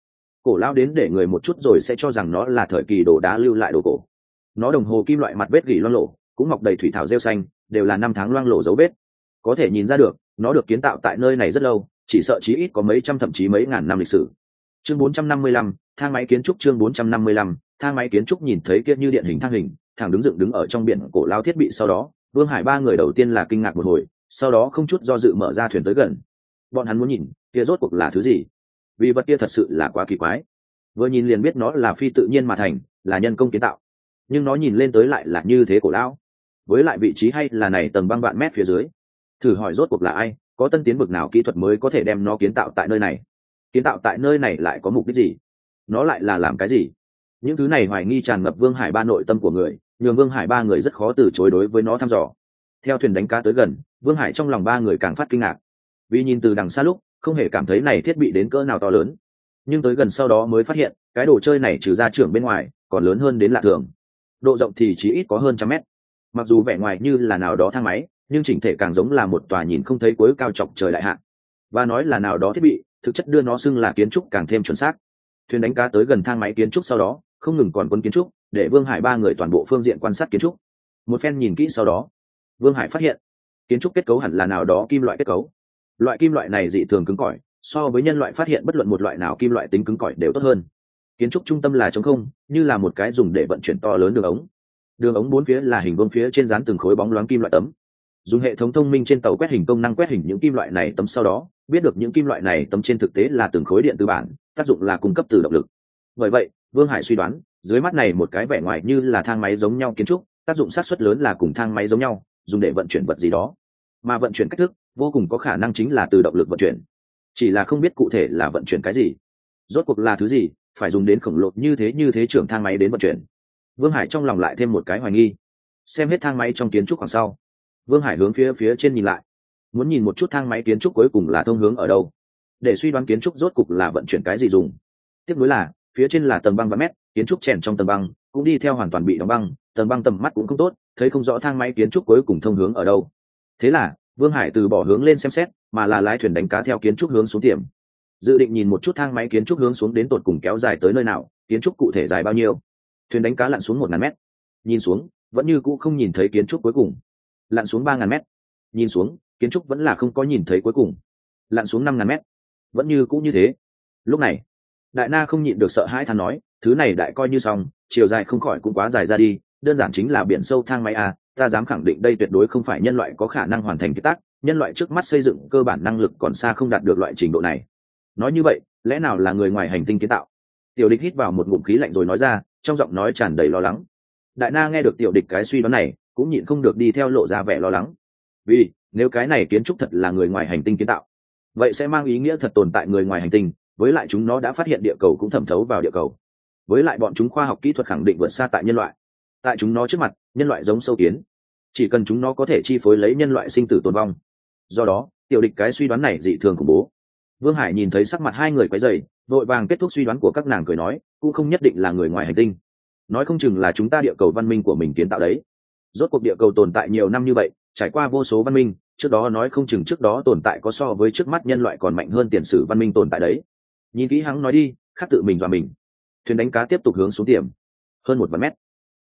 cổ lão đến để người một chút rồi sẽ cho rằng nó là thời kỳ đồ đá lưu lại đồ cổ. Nó đồng hồ kim loại mặt vết gỉ loang lổ, cũng mọc đầy thủy thảo rêu xanh, đều là năm tháng loang lổ dấu vết. Có thể nhìn ra được nó được kiến tạo tại nơi này rất lâu, chỉ sợ chí ít có mấy trăm thậm chí mấy ngàn năm lịch sử. Chương 455, thang máy kiến trúc. Chương 455, thang máy kiến trúc. Nhìn thấy kia như điện hình thang hình thẳng đứng ở trong biển cổ lao thiết bị sau đó, Vương Hải ba người đầu tiên là kinh ngạc một hồi, sau đó không chút do dự mở ra thuyền tới gần. Bọn hắn muốn nhìn kia rốt cuộc là thứ gì, vì vật kia thật sự là quá kỳ quái, vừa nhìn liền biết nó là phi tự nhiên mà thành, là nhân công kiến tạo, nhưng nó nhìn lên tới lại là như thế cổ lão, với lại vị trí hay là này tầng băng vạn mét phía dưới. Thử hỏi rốt cuộc là ai, có tân tiến bực nào kỹ thuật mới có thể đem nó kiến tạo tại nơi này? Kiến tạo tại nơi này lại có mục đích gì? Nó lại là làm cái gì? Những thứ này hoài nghi tràn ngập Vương Hải ba nội tâm của người, nhường Vương Hải ba người rất khó từ chối đối với nó thăm dò. Theo thuyền đánh cá tới gần, Vương Hải trong lòng ba người càng phát kinh ngạc, vì nhìn từ đằng xa lúc không hề cảm thấy này thiết bị đến cỡ nào to lớn, nhưng tới gần sau đó mới phát hiện cái đồ chơi này trừ ra trưởng bên ngoài còn lớn hơn đến lạ thường, độ rộng thì chỉ ít có hơn 100 mét. Mặc dù vẻ ngoài như là nào đó thang máy, nhưng chỉnh thể càng giống là một tòa nhìn không thấy cuối cao chọc trời đại hạn. Và nói là nào đó thiết bị, thực chất đưa nó xưng là kiến trúc càng thêm chuẩn xác. Thuyền đánh cá tới gần thang máy kiến trúc sau đó không ngừng còn quân kiến trúc, để Vương Hải ba người toàn bộ phương diện quan sát kiến trúc. Một phen nhìn kỹ sau đó, Vương Hải phát hiện kiến trúc kết cấu hẳn là nào đó kim loại kết cấu. Loại kim loại này dị thường cứng cỏi, so với nhân loại phát hiện bất luận một loại nào kim loại tính cứng cỏi đều tốt hơn. Kiến trúc trung tâm là trống không, như là một cái dùng để vận chuyển to lớn đường ống bốn phía là hình vuông, phía trên dán từng khối bóng loáng kim loại tấm. Dùng hệ thống thông minh trên tàu quét hình công năng quét hình những kim loại này tấm, sau đó biết được những kim loại này tấm trên thực tế là từng khối điện từ bản, tác dụng là cung cấp từ động lực. Bởi vậy Vương Hải suy đoán, dưới mắt này một cái vẻ ngoài như là thang máy giống nhau kiến trúc, tác dụng xác suất lớn là cùng thang máy giống nhau, dùng để vận chuyển vật gì đó, mà vận chuyển cách thức vô cùng có khả năng chính là từ động lực vận chuyển, chỉ là không biết cụ thể là vận chuyển cái gì, rốt cuộc là thứ gì phải dùng đến khổng lồ như thế trưởng thang máy đến vận chuyển. Vương Hải trong lòng lại thêm một cái hoài nghi. Xem hết thang máy trong kiến trúc khoảng sau, Vương Hải hướng phía trên nhìn lại, muốn nhìn một chút thang máy kiến trúc cuối cùng là thông hướng ở đâu, để suy đoán kiến trúc rốt cục là vận chuyển cái gì dùng. Tiếp nối là phía trên là tầng băng vạn mét, kiến trúc chèn trong tầng băng cũng đi theo hoàn toàn bị đóng băng, tầng băng tầm mắt cũng không tốt, thấy không rõ thang máy kiến trúc cuối cùng thông hướng ở đâu. Thế là Vương Hải từ bỏ hướng lên xem xét, mà là lái thuyền đánh cá theo kiến trúc hướng xuống tiệm, dự định nhìn một chút thang máy kiến trúc hướng xuống đến tột cùng kéo dài tới nơi nào, kiến trúc cụ thể dài bao nhiêu. Thuyền đánh cá lặn xuống 1000 mét, nhìn xuống vẫn như cũ không nhìn thấy kiến trúc cuối cùng. Lặn xuống 3000 mét, nhìn xuống kiến trúc vẫn là không có nhìn thấy cuối cùng. Lặn xuống 5000 mét, vẫn như cũ như thế. Lúc này Đại Na không nhịn được sợ hãi than nói, thứ này đại coi như xong, chiều dài không khỏi cũng quá dài ra đi, đơn giản chính là biển sâu thang máy à, ta dám khẳng định đây tuyệt đối không phải nhân loại có khả năng hoàn thành kiệt tác, nhân loại trước mắt xây dựng cơ bản năng lực còn xa không đạt được loại trình độ này. Nói như vậy lẽ nào là người ngoài hành tinh kiến tạo? Tiểu Địch hít vào một ngụm khí lạnh rồi nói ra, trong giọng nói tràn đầy lo lắng. Đại Na nghe được Tiểu Địch cái suy đoán này cũng nhịn không được đi theo lộ ra vẻ lo lắng, vì nếu cái này kiến trúc thật là người ngoài hành tinh kiến tạo, vậy sẽ mang ý nghĩa thật tồn tại người ngoài hành tinh, với lại chúng nó đã phát hiện địa cầu cũng thẩm thấu vào địa cầu, với lại bọn chúng khoa học kỹ thuật khẳng định vượt xa tại nhân loại. Tại chúng nó trước mặt, nhân loại giống sâu kiến, chỉ cần chúng nó có thể chi phối lấy nhân loại sinh tử tồn vong. Do đó Tiểu Địch cái suy đoán này dị thường khủng bố. Vương Hải nhìn thấy sắc mặt hai người quấy rầy, vội vàng kết thúc suy đoán của các nàng, cười nói, cũng không nhất định là người ngoài hành tinh, nói không chừng là chúng ta địa cầu văn minh của mình kiến tạo đấy. Rốt cuộc địa cầu tồn tại nhiều năm như vậy, trải qua vô số văn minh, trước đó nói không chừng trước đó tồn tại có so với trước mắt nhân loại còn mạnh hơn tiền sử văn minh tồn tại đấy. Nhìn kỹ hắn nói đi, khắc tự mình dọa mình. Thuyền đánh cá tiếp tục hướng xuống tiệm, hơn 1 vạn mét,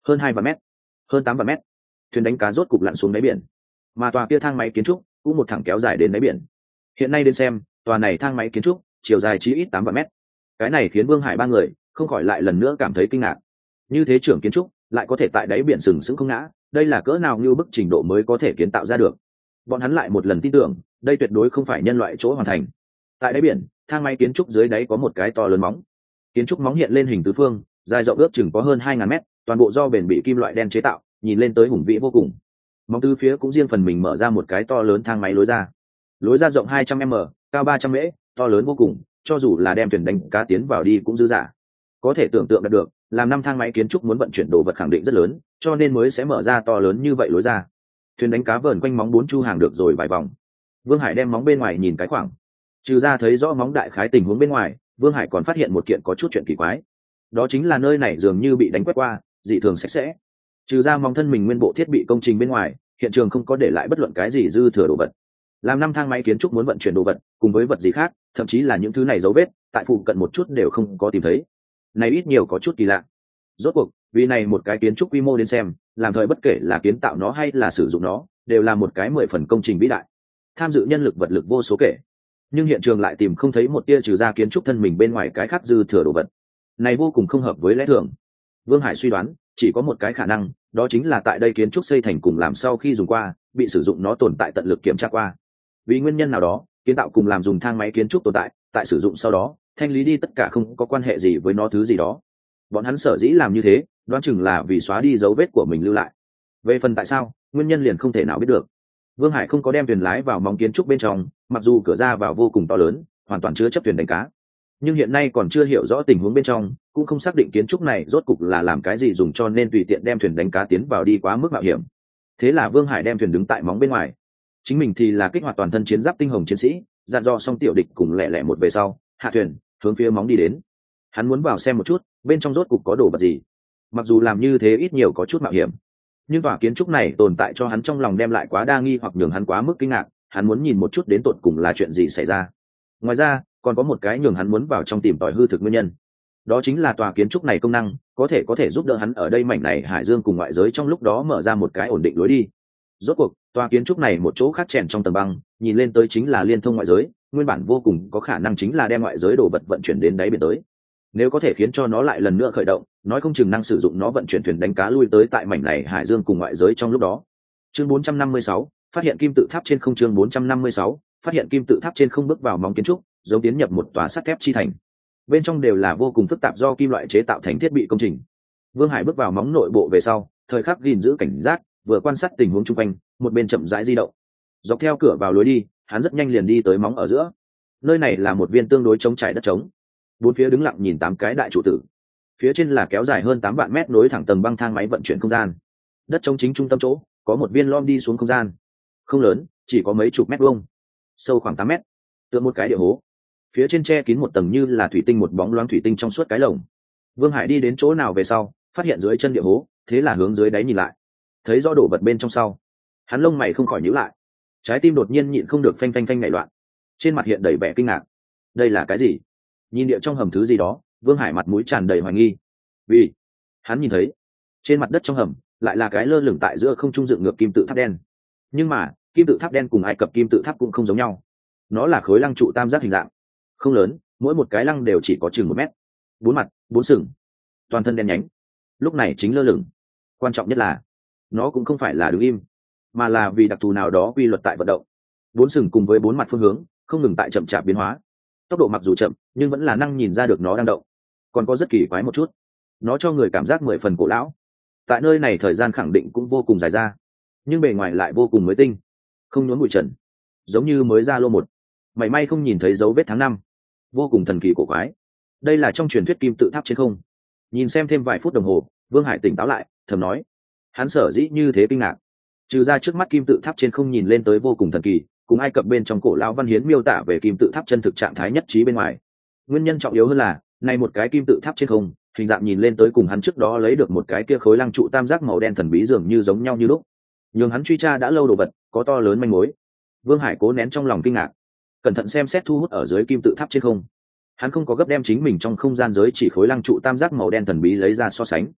hơn 2 vạn mét, hơn 8 vạn mét. Thuyền đánh cá rốt cục lặn xuống đáy biển, mà tòa kia thang máy kiến trúc cũng một thẳng kéo dài đến đáy biển. Hiện nay đến xem, tòa này thang máy kiến trúc chiều dài chí ít 8 vạn mét. Cái này khiến Vương Hải ba người không khỏi lại lần nữa cảm thấy kinh ngạc. Như thế trưởng kiến trúc lại có thể tại đáy biển sừng sững không ngã, đây là cỡ nào như bức trình độ mới có thể kiến tạo ra được. Bọn hắn lại một lần tin tưởng, đây tuyệt đối không phải nhân loại chỗ hoàn thành. Tại đáy biển, thang máy kiến trúc dưới đáy có một cái to lớn móng. Kiến trúc móng hiện lên hình tứ phương, dài rộng ước chừng có hơn 2.000 mét, toàn bộ do bền bị kim loại đen chế tạo, nhìn lên tới hùng vĩ vô cùng. Móng tứ phía cũng riêng phần mình mở ra một cái to lớn thang máy lối ra. Lối ra rộng 200m, cao 300 mễ, to lớn vô cùng, cho dù là đem thuyền đánh cá tiến vào đi cũng dư dả. Có thể tưởng tượng được, làm 5 thang máy kiến trúc muốn vận chuyển đồ vật khẳng định rất lớn, cho nên mới sẽ mở ra to lớn như vậy lối ra. Thuyền đánh cá vờn quanh móng 4 chu hàng được rồi vài vòng. Vương Hải đem móng bên ngoài nhìn cái khoảng, trừ ra thấy rõ móng đại khái tình huống bên ngoài, Vương Hải còn phát hiện một kiện có chút chuyện kỳ quái. Đó chính là nơi này dường như bị đánh quét qua, dị thường sạch sẽ. Trừ ra móng thân mình nguyên bộ thiết bị công trình bên ngoài, hiện trường không có để lại bất luận cái gì dư thừa đồ vật. Làm 5 thang máy kiến trúc muốn vận chuyển đồ vật, cùng với vật gì khác, thậm chí là những thứ này dấu vết, tại phụ cận một chút đều không có tìm thấy. Này ít nhiều có chút kỳ lạ. Rốt cuộc, vì này một cái kiến trúc quy mô đến xem, làm thời bất kể là kiến tạo nó hay là sử dụng nó, đều là một cái 10 phần công trình vĩ đại. Tham dự nhân lực vật lực vô số kể, nhưng hiện trường lại tìm không thấy một tia trừ ra kiến trúc thân mình bên ngoài cái khác dư thừa đồ vật. Này vô cùng không hợp với lẽ thường. Vương Hải suy đoán, chỉ có một cái khả năng, đó chính là tại đây kiến trúc xây thành cùng làm sau khi dùng qua, bị sử dụng nó tồn tại tận lực kiểm tra qua. Vì nguyên nhân nào đó, kiến tạo cùng làm dùng thang máy kiến trúc tồn tại sử dụng sau đó, thanh lý đi tất cả không có quan hệ gì với nó thứ gì đó. Bọn hắn sở dĩ làm như thế, đoán chừng là vì xóa đi dấu vết của mình lưu lại. Về phần tại sao, nguyên nhân liền không thể nào biết được. Vương Hải không có đem thuyền lái vào móng kiến trúc bên trong, mặc dù cửa ra vào vô cùng to lớn, hoàn toàn chứa chấp thuyền đánh cá, nhưng hiện nay còn chưa hiểu rõ tình huống bên trong, cũng không xác định kiến trúc này rốt cục là làm cái gì dùng, cho nên tùy tiện đem thuyền đánh cá tiến vào đi quá mức mạo hiểm. Thế là Vương Hải đem thuyền đứng tại móng bên ngoài, chính mình thì là kích hoạt toàn thân chiến giáp tinh hồng chiến sĩ, dặn dò xong tiểu địch cùng lẻ lẻ một về sau, hạ thuyền hướng phía móng đi đến. Hắn muốn vào xem một chút bên trong rốt cục có đồ vật gì. Mặc dù làm như thế ít nhiều có chút mạo hiểm, nhưng tòa kiến trúc này tồn tại cho hắn trong lòng đem lại quá đa nghi hoặc nhường hắn quá mức kinh ngạc. Hắn muốn nhìn một chút đến tột cùng là chuyện gì xảy ra. Ngoài ra còn có một cái nhường hắn muốn vào trong tìm tòi hư thực nguyên nhân, đó chính là tòa kiến trúc này công năng có thể giúp đỡ hắn ở đây mảnh này hải dương cùng ngoại giới trong lúc đó mở ra một cái ổn định lối đi. Rốt cuộc tòa kiến trúc này một chỗ khác chèn trong tầng băng, nhìn lên tới chính là liên thông ngoại giới, nguyên bản vô cùng có khả năng chính là đem ngoại giới đồ vật vận chuyển đến đáy biển tới. Nếu có thể khiến cho nó lại lần nữa khởi động, nói không chừng năng sử dụng nó vận chuyển thuyền đánh cá lui tới tại mảnh này hải dương cùng ngoại giới trong lúc đó. Chương 456, phát hiện kim tự tháp trên không. Chương 456, phát hiện kim tự tháp trên không. Bước vào móng kiến trúc, giống tiến nhập một tòa sắt thép chi thành. Bên trong đều là vô cùng phức tạp do kim loại chế tạo thành thiết bị công trình. Vương Hải bước vào móng nội bộ về sau, thời khắc gìn giữ cảnh giác, vừa quan sát tình huống chung quanh, một bên chậm rãi di động. Dọc theo cửa vào lối đi, hắn rất nhanh liền đi tới móng ở giữa. Nơi này là một viên tương đối trống trải đất trống, bốn phía đứng lặng nhìn 8 cái đại trụ tử, phía trên là kéo dài hơn 8 vạn mét nối thẳng tầng băng thang máy vận chuyển không gian. Đất trống chính trung tâm chỗ có một viên lom đi xuống không gian, không lớn, chỉ có mấy chục mét vuông, sâu khoảng 8 mét, tựa một cái địa hố. Phía trên che kín một tầng như là thủy tinh, một bóng loáng thủy tinh trong suốt cái lồng. Vương Hải đi đến chỗ nào về sau, phát hiện dưới chân địa hố, thế là hướng dưới đáy nhìn lại, thấy rõ đồ vật bên trong sau, hắn lông mày không khỏi nhíu lại, trái tim đột nhiên nhịn không được phanh phanh phanh nhảy loạn, trên mặt hiện đầy vẻ kinh ngạc. Đây là cái gì? Nhìn địa trong hầm thứ gì đó, Vương Hải mặt mũi tràn đầy hoài nghi. Vì hắn nhìn thấy trên mặt đất trong hầm lại là cái lơ lửng tại giữa không trung dựng ngược kim tự tháp đen. Nhưng mà kim tự tháp đen cùng Ai Cập kim tự tháp cũng không giống nhau, nó là khối lăng trụ tam giác hình dạng, không lớn, mỗi một cái lăng đều chỉ có chừng 1 mét, 4 mặt 4 sừng, toàn thân đen nhánh, lúc này chính lơ lửng. Quan trọng nhất là nó cũng không phải là đứng im, mà là vì đặc thù nào đó quy luật tại vận động. 4 sừng cùng với 4 mặt phương hướng không ngừng tại chậm chạp biến hóa, tốc độ mặc dù chậm nhưng vẫn là năng nhìn ra được nó đang động. Còn có rất kỳ quái một chút, nó cho người cảm giác 10 phần cổ lão. Tại nơi này thời gian khẳng định cũng vô cùng dài ra, nhưng bề ngoài lại vô cùng mới tinh, không nhốn bụi trần, giống như mới ra lô một, mảy may không nhìn thấy dấu vết tháng năm, vô cùng thần kỳ cổ quái. Đây là trong truyền thuyết kim tự tháp trên không. Nhìn xem thêm vài phút đồng hồ, Vương Hải tỉnh táo lại, thầm nói, hắn sở dĩ như thế kinh ngạc, trừ ra trước mắt kim tự tháp trên không nhìn lên tới vô cùng thần kỳ, cùng Ai Cập bên trong cổ lão văn hiến miêu tả về kim tự tháp chân thực trạng thái nhất trí bên ngoài, nguyên nhân trọng yếu hơn là này một cái kim tự tháp trên không, hình dạng nhìn lên tới cùng hắn trước đó lấy được một cái kia khối lăng trụ tam giác màu đen thần bí dường như giống nhau như lúc. Nhưng hắn truy tra đã lâu đồ vật, có to lớn manh mối. Vương Hải cố nén trong lòng kinh ngạc, cẩn thận xem xét thu hút ở dưới kim tự tháp trên không. Hắn không có gấp đem chính mình trong không gian giới chỉ khối lăng trụ tam giác màu đen thần bí lấy ra so sánh,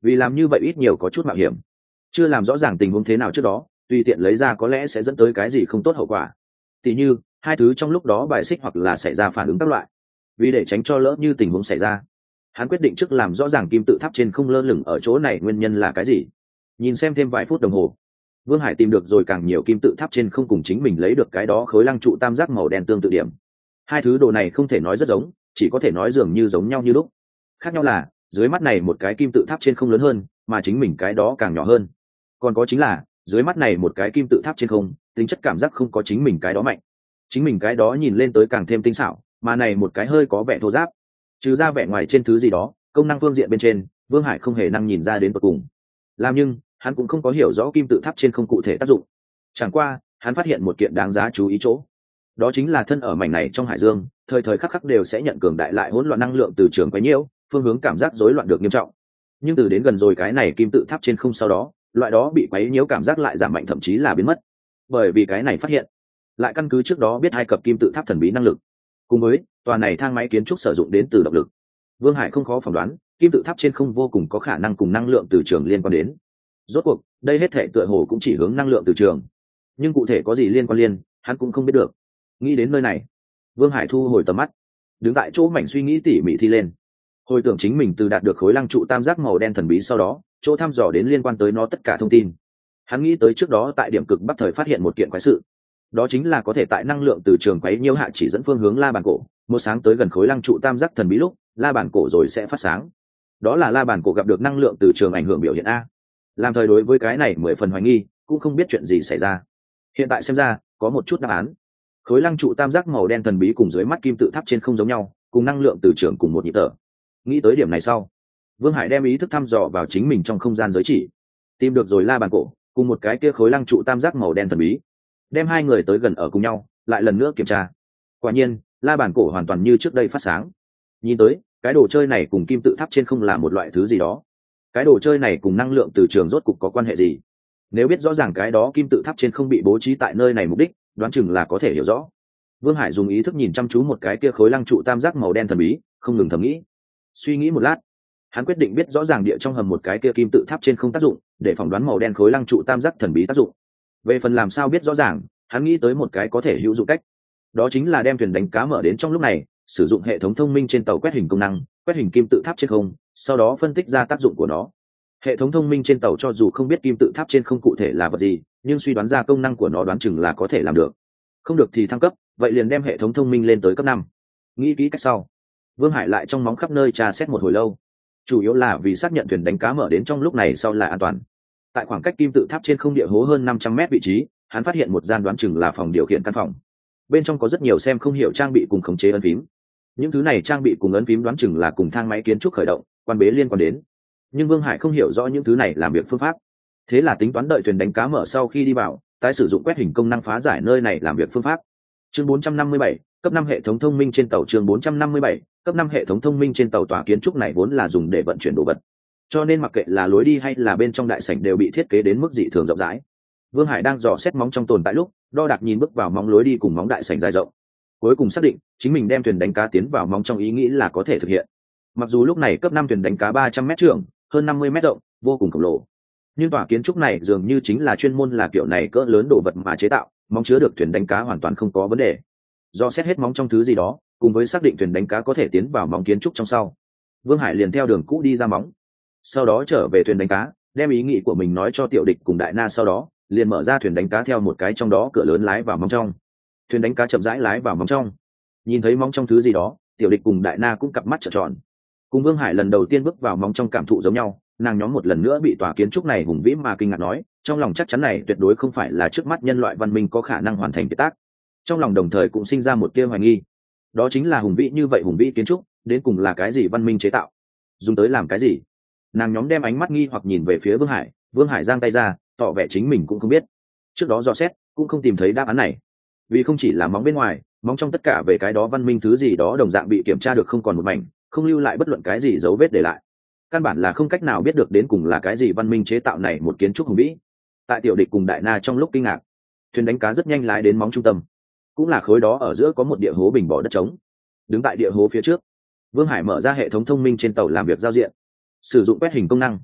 vì làm như vậy ít nhiều có chút mạo hiểm, chưa làm rõ ràng tình huống thế nào trước đó tùy tiện lấy ra có lẽ sẽ dẫn tới cái gì không tốt hậu quả, tỉ như hai thứ trong lúc đó bài xích hoặc là xảy ra phản ứng các loại. Vì để tránh cho lỡ như tình huống xảy ra, hắn quyết định trước làm rõ ràng kim tự tháp trên không lơ lửng ở chỗ này nguyên nhân là cái gì. Nhìn xem thêm vài phút đồng hồ, Vương Hải tìm được rồi càng nhiều kim tự tháp trên không cùng chính mình lấy được cái đó khối lăng trụ tam giác màu đen tương tự điểm. Hai thứ đồ này không thể nói rất giống, chỉ có thể nói dường như giống nhau như lúc. Khác nhau là dưới mắt này một cái kim tự tháp trên không lớn hơn, mà chính mình cái đó càng nhỏ hơn. Còn có chính là dưới mắt này một cái kim tự tháp trên không, tính chất cảm giác không có chính mình cái đó mạnh. Chính mình cái đó nhìn lên tới càng thêm tinh xảo, mà này một cái hơi có vẻ thô ráp. Trừ ra vẻ ngoài trên thứ gì đó, công năng phương diện bên trên, Vương Hải không hề năng nhìn ra đến tận cùng. Làm nhưng hắn cũng không có hiểu rõ kim tự tháp trên không cụ thể tác dụng. Chẳng qua hắn phát hiện một kiện đáng giá chú ý chỗ, đó chính là thân ở mảnh này trong hải dương, thời thời khắc khắc đều sẽ nhận cường đại lại hỗn loạn năng lượng từ trường quấy nhiễu, phương hướng cảm giác rối loạn được nghiêm trọng. Nhưng từ đến gần rồi cái này kim tự tháp trên không sau đó, loại đó bị quấy nhiễu cảm giác lại giảm mạnh, thậm chí là biến mất. Bởi vì cái này phát hiện lại căn cứ trước đó biết hai cặp kim tự tháp thần bí năng lực, cùng với tòa này thang máy kiến trúc sử dụng đến từ động lực. Vương Hải không khó phỏng đoán kim tự tháp trên không vô cùng có khả năng cùng năng lượng từ trường liên quan đến. Rốt cuộc đây hết thể tựa hồ cũng chỉ hướng năng lượng từ trường, nhưng cụ thể có gì liên quan hắn cũng không biết được. Nghĩ đến nơi này, Vương Hải thu hồi tầm mắt, đứng tại chỗ mảnh suy nghĩ tỉ mỉ thi lên, hồi tưởng chính mình từ đạt được khối lăng trụ tam giác màu đen thần bí sau đó chỗ thăm dò đến liên quan tới nó tất cả thông tin. Hắn nghĩ tới trước đó tại điểm cực bắc thời phát hiện một kiện quái sự, đó chính là có thể tại năng lượng từ trường quấy nhiễu hạ chỉ dẫn phương hướng la bàn cổ, một sáng tới gần khối lăng trụ tam giác thần bí lúc la bàn cổ rồi sẽ phát sáng. Đó là la bàn cổ gặp được năng lượng từ trường ảnh hưởng biểu hiện a. Làm thời đối với cái này 10 phần hoài nghi, cũng không biết chuyện gì xảy ra. Hiện tại xem ra có một chút đáp án. Khối lăng trụ tam giác màu đen thần bí cùng dưới mắt kim tự tháp trên không giống nhau, cùng năng lượng từ trường cùng một nhịp thở. Nghĩ tới điểm này sau, Vương Hải đem ý thức thăm dò vào chính mình trong không gian giới chỉ, tìm được rồi la bàn cổ cùng một cái kia khối lăng trụ tam giác màu đen thần bí, đem hai người tới gần ở cùng nhau, lại lần nữa kiểm tra. Quả nhiên la bàn cổ hoàn toàn như trước đây phát sáng. Nhìn tới cái đồ chơi này cùng kim tự tháp trên không là một loại thứ gì đó. Cái đồ chơi này cùng năng lượng từ trường rốt cục có quan hệ gì? Nếu biết rõ ràng cái đó kim tự tháp trên không bị bố trí tại nơi này mục đích, đoán chừng là có thể hiểu rõ. Vương Hải dùng ý thức nhìn chăm chú một cái kia khối lăng trụ tam giác màu đen thần bí, không ngừng thầm nghĩ. Suy nghĩ một lát, hắn quyết định biết rõ ràng địa trong hầm một cái kia kim tự tháp trên không tác dụng, để phỏng đoán màu đen khối lăng trụ tam giác thần bí tác dụng. Về phần làm sao biết rõ ràng, hắn nghĩ tới một cái có thể hữu dụng cách, đó chính là đem thuyền đánh cá mở đến trong lúc này, sử dụng hệ thống thông minh trên tàu quét hình công năng, quét hình kim tự tháp trên không, sau đó phân tích ra tác dụng của nó. Hệ thống thông minh trên tàu cho dù không biết kim tự tháp trên không cụ thể là vật gì, nhưng suy đoán ra công năng của nó đoán chừng là có thể làm được. Không được thì thăng cấp, vậy liền đem hệ thống thông minh lên tới cấp 5. Nghĩ kỹ cách sau, Vương Hải lại trong móng khắp nơi tra xét một hồi lâu, chủ yếu là vì xác nhận thuyền đánh cá mở đến trong lúc này sau là an toàn. Tại khoảng cách kim tự tháp trên không địa hố hơn 500 mét vị trí, hắn phát hiện một gian đoán chừng là phòng điều khiển căn phòng. Bên trong có rất nhiều xem không hiểu trang bị cùng khống chế ấn phím. Những thứ này trang bị cùng ấn phím đoán chừng là cùng thang máy kiến trúc khởi động, quan bế liên quan đến. Nhưng Vương Hải không hiểu rõ những thứ này làm việc phương pháp. Thế là tính toán đợi thuyền đánh cá mở sau khi đi vào, tái sử dụng quét hình công năng phá giải nơi này làm việc phương pháp. Chương 457, cấp 5 hệ thống thông minh trên tàu. Chương 457, cấp 5 hệ thống thông minh trên tàu. Tòa kiến trúc này vốn là dùng để vận chuyển đồ vật, cho nên mặc kệ là lối đi hay là bên trong đại sảnh đều bị thiết kế đến mức dị thường rộng rãi. Vương Hải đang dò xét móng trong tồn tại lúc, đo đạc nhìn bước vào móng lối đi cùng móng đại sảnh dài rộng, cuối cùng xác định chính mình đem thuyền đánh cá tiến vào móng trong ý nghĩ là có thể thực hiện. Mặc dù lúc này cấp 5 thuyền đánh cá 300 mét trường, hơn 50 mét rộng, vô cùng khổng lồ, nhưng tòa kiến trúc này dường như chính là chuyên môn là kiểu này cỡ lớn đồ vật mà chế tạo, móng chứa được thuyền đánh cá hoàn toàn không có vấn đề. Do xét hết móng trong thứ gì đó, cùng với xác định thuyền đánh cá có thể tiến vào móng kiến trúc trong sau, Vương Hải liền theo đường cũ đi ra móng, sau đó trở về thuyền đánh cá, đem ý nghĩ của mình nói cho Tiểu Địch cùng Đại Na, sau đó liền mở ra thuyền đánh cá theo một cái trong đó cửa lớn lái vào móng trong. Thuyền đánh cá chậm rãi lái vào móng trong, nhìn thấy móng trong thứ gì đó, Tiểu Địch cùng Đại Na cũng cặp mắt trợn tròn. Cùng Vương Hải lần đầu tiên bước vào móng trong cảm thụ giống nhau, nàng nhóm một lần nữa bị tòa kiến trúc này hùng vĩ mà kinh ngạc, nói trong lòng chắc chắn này tuyệt đối không phải là trước mắt nhân loại văn minh có khả năng hoàn thành kiệt tác. Trong lòng đồng thời cũng sinh ra một tia hoài nghi, đó chính là hùng vĩ như vậy hùng vĩ kiến trúc đến cùng là cái gì văn minh chế tạo, dùng tới làm cái gì. Nàng nhóm đem ánh mắt nghi hoặc nhìn về phía Vương Hải. Vương Hải giang tay ra, tỏ vẻ chính mình cũng không biết, trước đó dò xét cũng không tìm thấy đáp án này. Vì không chỉ là móng bên ngoài, móng trong tất cả về cái đó văn minh thứ gì đó đồng dạng bị kiểm tra được không còn một mảnh, không lưu lại bất luận cái gì dấu vết để lại. Căn bản là không cách nào biết được đến cùng là cái gì văn minh chế tạo này một kiến trúc hùng vĩ. Tại Tiểu Địch cùng Đại Na trong lúc kinh ngạc, thuyền đánh cá rất nhanh lái đến móng trung tâm, cũng là khối đó ở giữa có một địa hố bình bỏ đất trống. Đứng tại địa hố phía trước, Vương Hải mở ra hệ thống thông minh trên tàu làm việc giao diện, sử dụng quét hình công năng,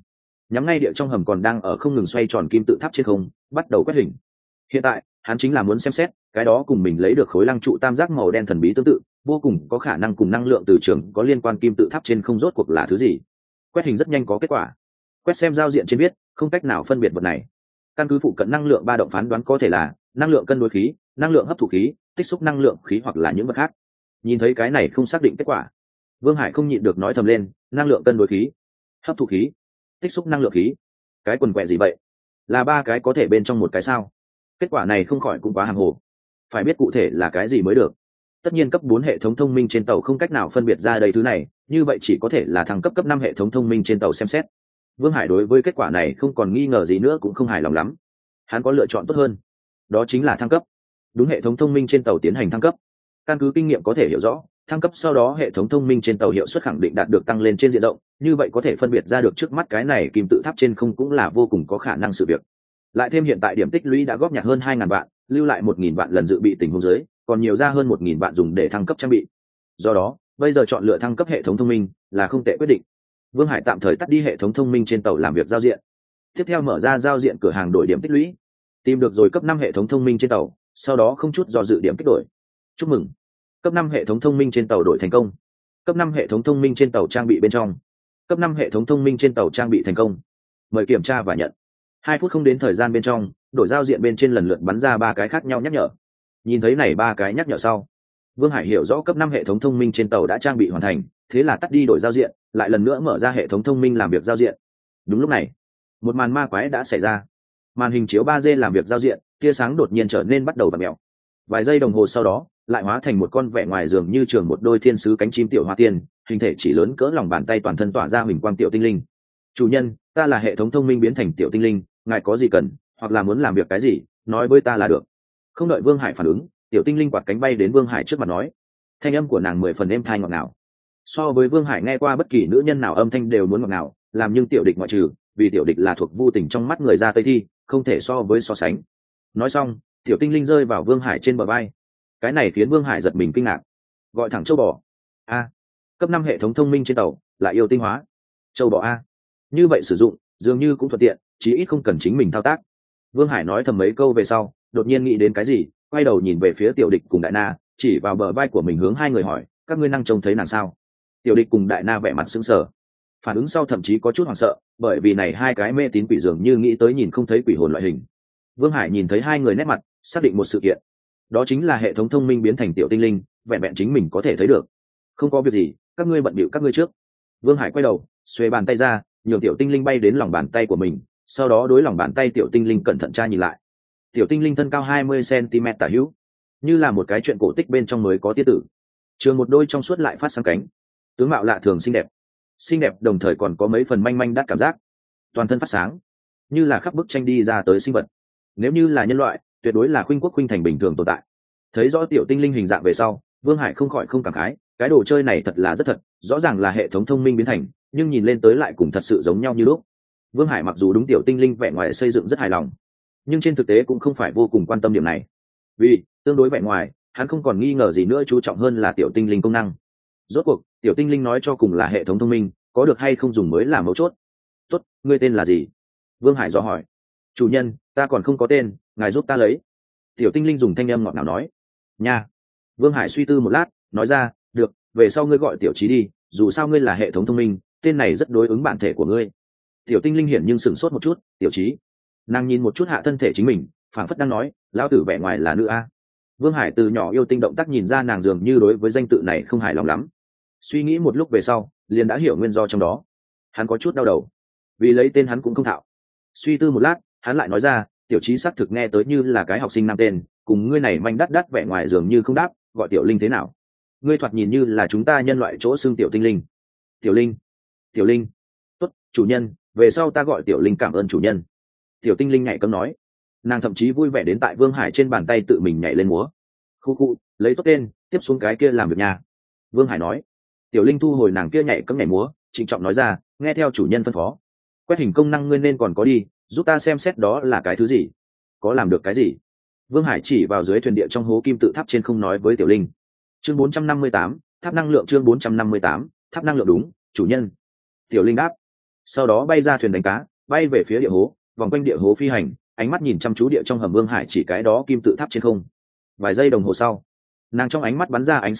nhắm ngay địa trong hầm còn đang ở không ngừng xoay tròn kim tự tháp trên không, bắt đầu quét hình. Hiện tại hắn chính là muốn xem xét cái đó cùng mình lấy được khối lăng trụ tam giác màu đen thần bí tương tự, vô cùng có khả năng cùng năng lượng từ trường có liên quan kim tự tháp trên không rốt cuộc là thứ gì. Quét hình rất nhanh có kết quả. Quét xem giao diện trên biết, không cách nào phân biệt vật này. Căn cứ phụ cận năng lượng ba động phán đoán có thể là năng lượng cân đối khí, năng lượng hấp thụ khí, tích xúc năng lượng khí hoặc là những vật khác. Nhìn thấy cái này không xác định kết quả, Vương Hải không nhịn được nói thầm lên, năng lượng cân đối khí, hấp thụ khí, tích xúc năng lượng khí, cái quần quẹ gì vậy? Là ba cái có thể bên trong một cái sao? Kết quả này không khỏi cũng quá hàm hồ, phải biết cụ thể là cái gì mới được. Tất nhiên cấp 4 hệ thống thông minh trên tàu không cách nào phân biệt ra đầy thứ này, như vậy chỉ có thể là thăng cấp cấp 5 hệ thống thông minh trên tàu xem xét. Vương Hải đối với kết quả này không còn nghi ngờ gì nữa, cũng không hài lòng lắm. Hắn có lựa chọn tốt hơn, đó chính là thăng cấp. Đúng, hệ thống thông minh trên tàu tiến hành thăng cấp. Căn cứ kinh nghiệm có thể hiểu rõ, thăng cấp sau đó hệ thống thông minh trên tàu hiệu suất khẳng định đạt được tăng lên trên diện rộng, như vậy có thể phân biệt ra được trước mắt cái này kim tự tháp trên không cũng là vô cùng có khả năng sự việc. Lại thêm hiện tại điểm tích lũy đã góp nhặt hơn 2.000 vạn, lưu lại 1.000 vạn lần dự bị tình huống dưới, còn nhiều ra hơn 1.000 vạn dùng để thăng cấp trang bị. Do đó, bây giờ chọn lựa thăng cấp hệ thống thông minh là không tệ quyết định. Vương Hải tạm thời tắt đi hệ thống thông minh trên tàu làm việc giao diện. Tiếp theo mở ra giao diện cửa hàng đổi điểm tích lũy. Tìm được rồi cấp 5 hệ thống thông minh trên tàu, sau đó không chút do dự điểm kích đổi. Chúc mừng, cấp 5 hệ thống thông minh trên tàu đổi thành công. Cấp 5 hệ thống thông minh trên tàu trang bị bên trong. Cấp 5 hệ thống thông minh trên tàu trang bị thành công. Mời kiểm tra và nhận. 2 phút không đến thời gian bên trong, đổi giao diện bên trên lần lượt bắn ra 3 cái khác nhau nhắc nhở. Nhìn thấy này 3 cái nhắc nhở sau, Vương Hải hiểu rõ cấp 5 hệ thống thông minh trên tàu đã trang bị hoàn thành, thế là tắt đi đổi giao diện, lại lần nữa mở ra hệ thống thông minh làm việc giao diện. Đúng lúc này, một màn ma quái đã xảy ra. Màn hình chiếu 3D làm việc giao diện, tia sáng đột nhiên trở nên bắt đầu vặn mèo. Vài giây đồng hồ sau đó, lại hóa thành một con vẻ ngoài dường như trường một đôi thiên sứ cánh chim tiểu hoa tiên, hình thể chỉ lớn cỡ lòng bàn tay, toàn thân tỏa ra huỳnh quang tiểu tinh linh. Chủ nhân, ta là hệ thống thông minh biến thành tiểu tinh linh, ngài có gì cần, hoặc là muốn làm việc cái gì, nói với ta là được. Không đợi Vương Hải phản ứng, tiểu tinh linh quạt cánh bay đến Vương Hải trước mặt nói. Thanh âm của nàng 10 phần êm tai ngọt ngào. So với Vương Hải nghe qua bất kỳ nữ nhân nào âm thanh đều muốn ngọt ngào, làm nhưng tiểu địch ngoại trừ, vì tiểu địch là thuộc vô tình trong mắt người ra Tây Thi, không thể so với so sánh. Nói xong, tiểu tinh linh rơi vào Vương Hải trên bờ vai. Cái này khiến Vương Hải giật mình kinh ngạc, gọi thẳng châu bò. A, cấp 5 hệ thống thông minh trên tàu lại yêu tinh hóa châu bò a, như vậy sử dụng dường như cũng thuận tiện, chí ít không cần chính mình thao tác. Vương Hải nói thầm mấy câu về sau, đột nhiên nghĩ đến cái gì, quay đầu nhìn về phía tiểu địch cùng đại na, chỉ vào bờ vai của mình hướng hai người hỏi, các ngươi năng trông thấy nàng sao? Tiểu địch cùng đại na vẻ mặt sững sờ, phản ứng sau thậm chí có chút hoảng sợ, bởi vì này hai cái mê tín quỷ dường như nghĩ tới nhìn không thấy quỷ hồn loại hình. Vương Hải nhìn thấy hai người nét mặt, xác định một sự kiện, đó chính là hệ thống thông minh biến thành tiểu tinh linh, vẹn vẹn chính mình có thể thấy được. Không có việc gì, các ngươi bận bịu các ngươi trước. Vương Hải quay đầu, xuề bàn tay ra, nhường tiểu tinh linh bay đến lòng bàn tay của mình, sau đó đối lòng bàn tay tiểu tinh linh cẩn thận tra nhìn lại. Tiểu tinh linh thân cao 20 cm tả hữu, như là một cái chuyện cổ tích bên trong mới có tiết tử, trường một đôi trong suốt lại phát sáng cánh, tướng mạo lạ thường xinh đẹp đồng thời còn có mấy phần manh manh đắt cảm giác, toàn thân phát sáng như là khắp bức tranh đi ra tới sinh vật. Nếu như là nhân loại, tuyệt đối là khuynh quốc khuynh thành bình thường tồn tại. Thấy rõ tiểu tinh linh hình dạng về sau, Vương Hải không khỏi không cảm khái, cái đồ chơi này thật là rất thật, rõ ràng là hệ thống thông minh biến thành, nhưng nhìn lên tới lại cùng thật sự giống nhau như lúc. Vương Hải mặc dù đúng tiểu tinh linh vẻ ngoài xây dựng rất hài lòng, nhưng trên thực tế cũng không phải vô cùng quan tâm điểm này, vì tương đối vẻ ngoài, hắn không còn nghi ngờ gì nữa, chú trọng hơn là tiểu tinh linh công năng. Rốt cuộc tiểu tinh linh nói cho cùng là hệ thống thông minh, có được hay không dùng mới là mấu chốt. Tốt, ngươi tên là gì? Vương Hải dò hỏi. Chủ nhân, ta còn không có tên, ngài giúp ta lấy. Tiểu tinh linh dùng thanh âm ngọt ngào nói. Nha. Vương Hải suy tư một lát, nói ra, được, về sau ngươi gọi tiểu trí đi, dù sao ngươi là hệ thống thông minh, tên này rất đối ứng bản thể của ngươi. Tiểu tinh linh hiển nhưng sửng sốt một chút, tiểu trí. Nàng nhìn một chút hạ thân thể chính mình, phảng phất đang nói, lão tử vẻ ngoài là nữ a. Vương Hải từ nhỏ yêu tinh động tác nhìn ra nàng dường như đối với danh tự này không hài lòng lắm. Suy nghĩ một lúc về sau, liền đã hiểu nguyên do trong đó. Hắn có chút đau đầu, vì lấy tên hắn cũng không thạo. Suy tư một lát, hắn lại nói ra, tiểu trí xác thực nghe tới như là cái học sinh nam tên, cùng ngươi này manh đắt đắt vẻ ngoài dường như không đáp, gọi tiểu linh thế nào? Ngươi thoạt nhìn như là chúng ta nhân loại chỗ xưng tiểu tinh linh. Tiểu linh, tiểu linh. Tốt, chủ nhân, về sau ta gọi tiểu linh, cảm ơn chủ nhân. Tiểu tinh linh nhảy cấm nói. Nàng thậm chí vui vẻ đến tại Vương Hải trên bàn tay tự mình nhảy lên múa. Khu khu, lấy tốt tên, tiếp xuống cái kia làm việc nhà. Vương Hải nói. Tiểu linh thu hồi nàng kia nhảy cấm nhảy múa, trịnh trọng nói ra, nghe theo chủ nhân phân phó. Quét hình công năng ngươi nên còn có đi, giúp ta xem xét đó là cái thứ gì, có làm được cái gì. Vương Hải chỉ vào dưới thuyền địa trong hố kim tự tháp trên không nói với tiểu linh. Chương 458, tháp năng lượng. Chương 458, tháp năng lượng. Đúng, chủ nhân. Tiểu linh đáp. Sau đó bay ra thuyền đánh cá, bay về phía địa hố, vòng quanh địa hố phi hành, ánh mắt nhìn chăm chú địa trong hầm Vương Hải chỉ cái đó kim tự tháp trên không. Vài giây đồng hồ sau, nàng trong ánh mắt bắn ra ánh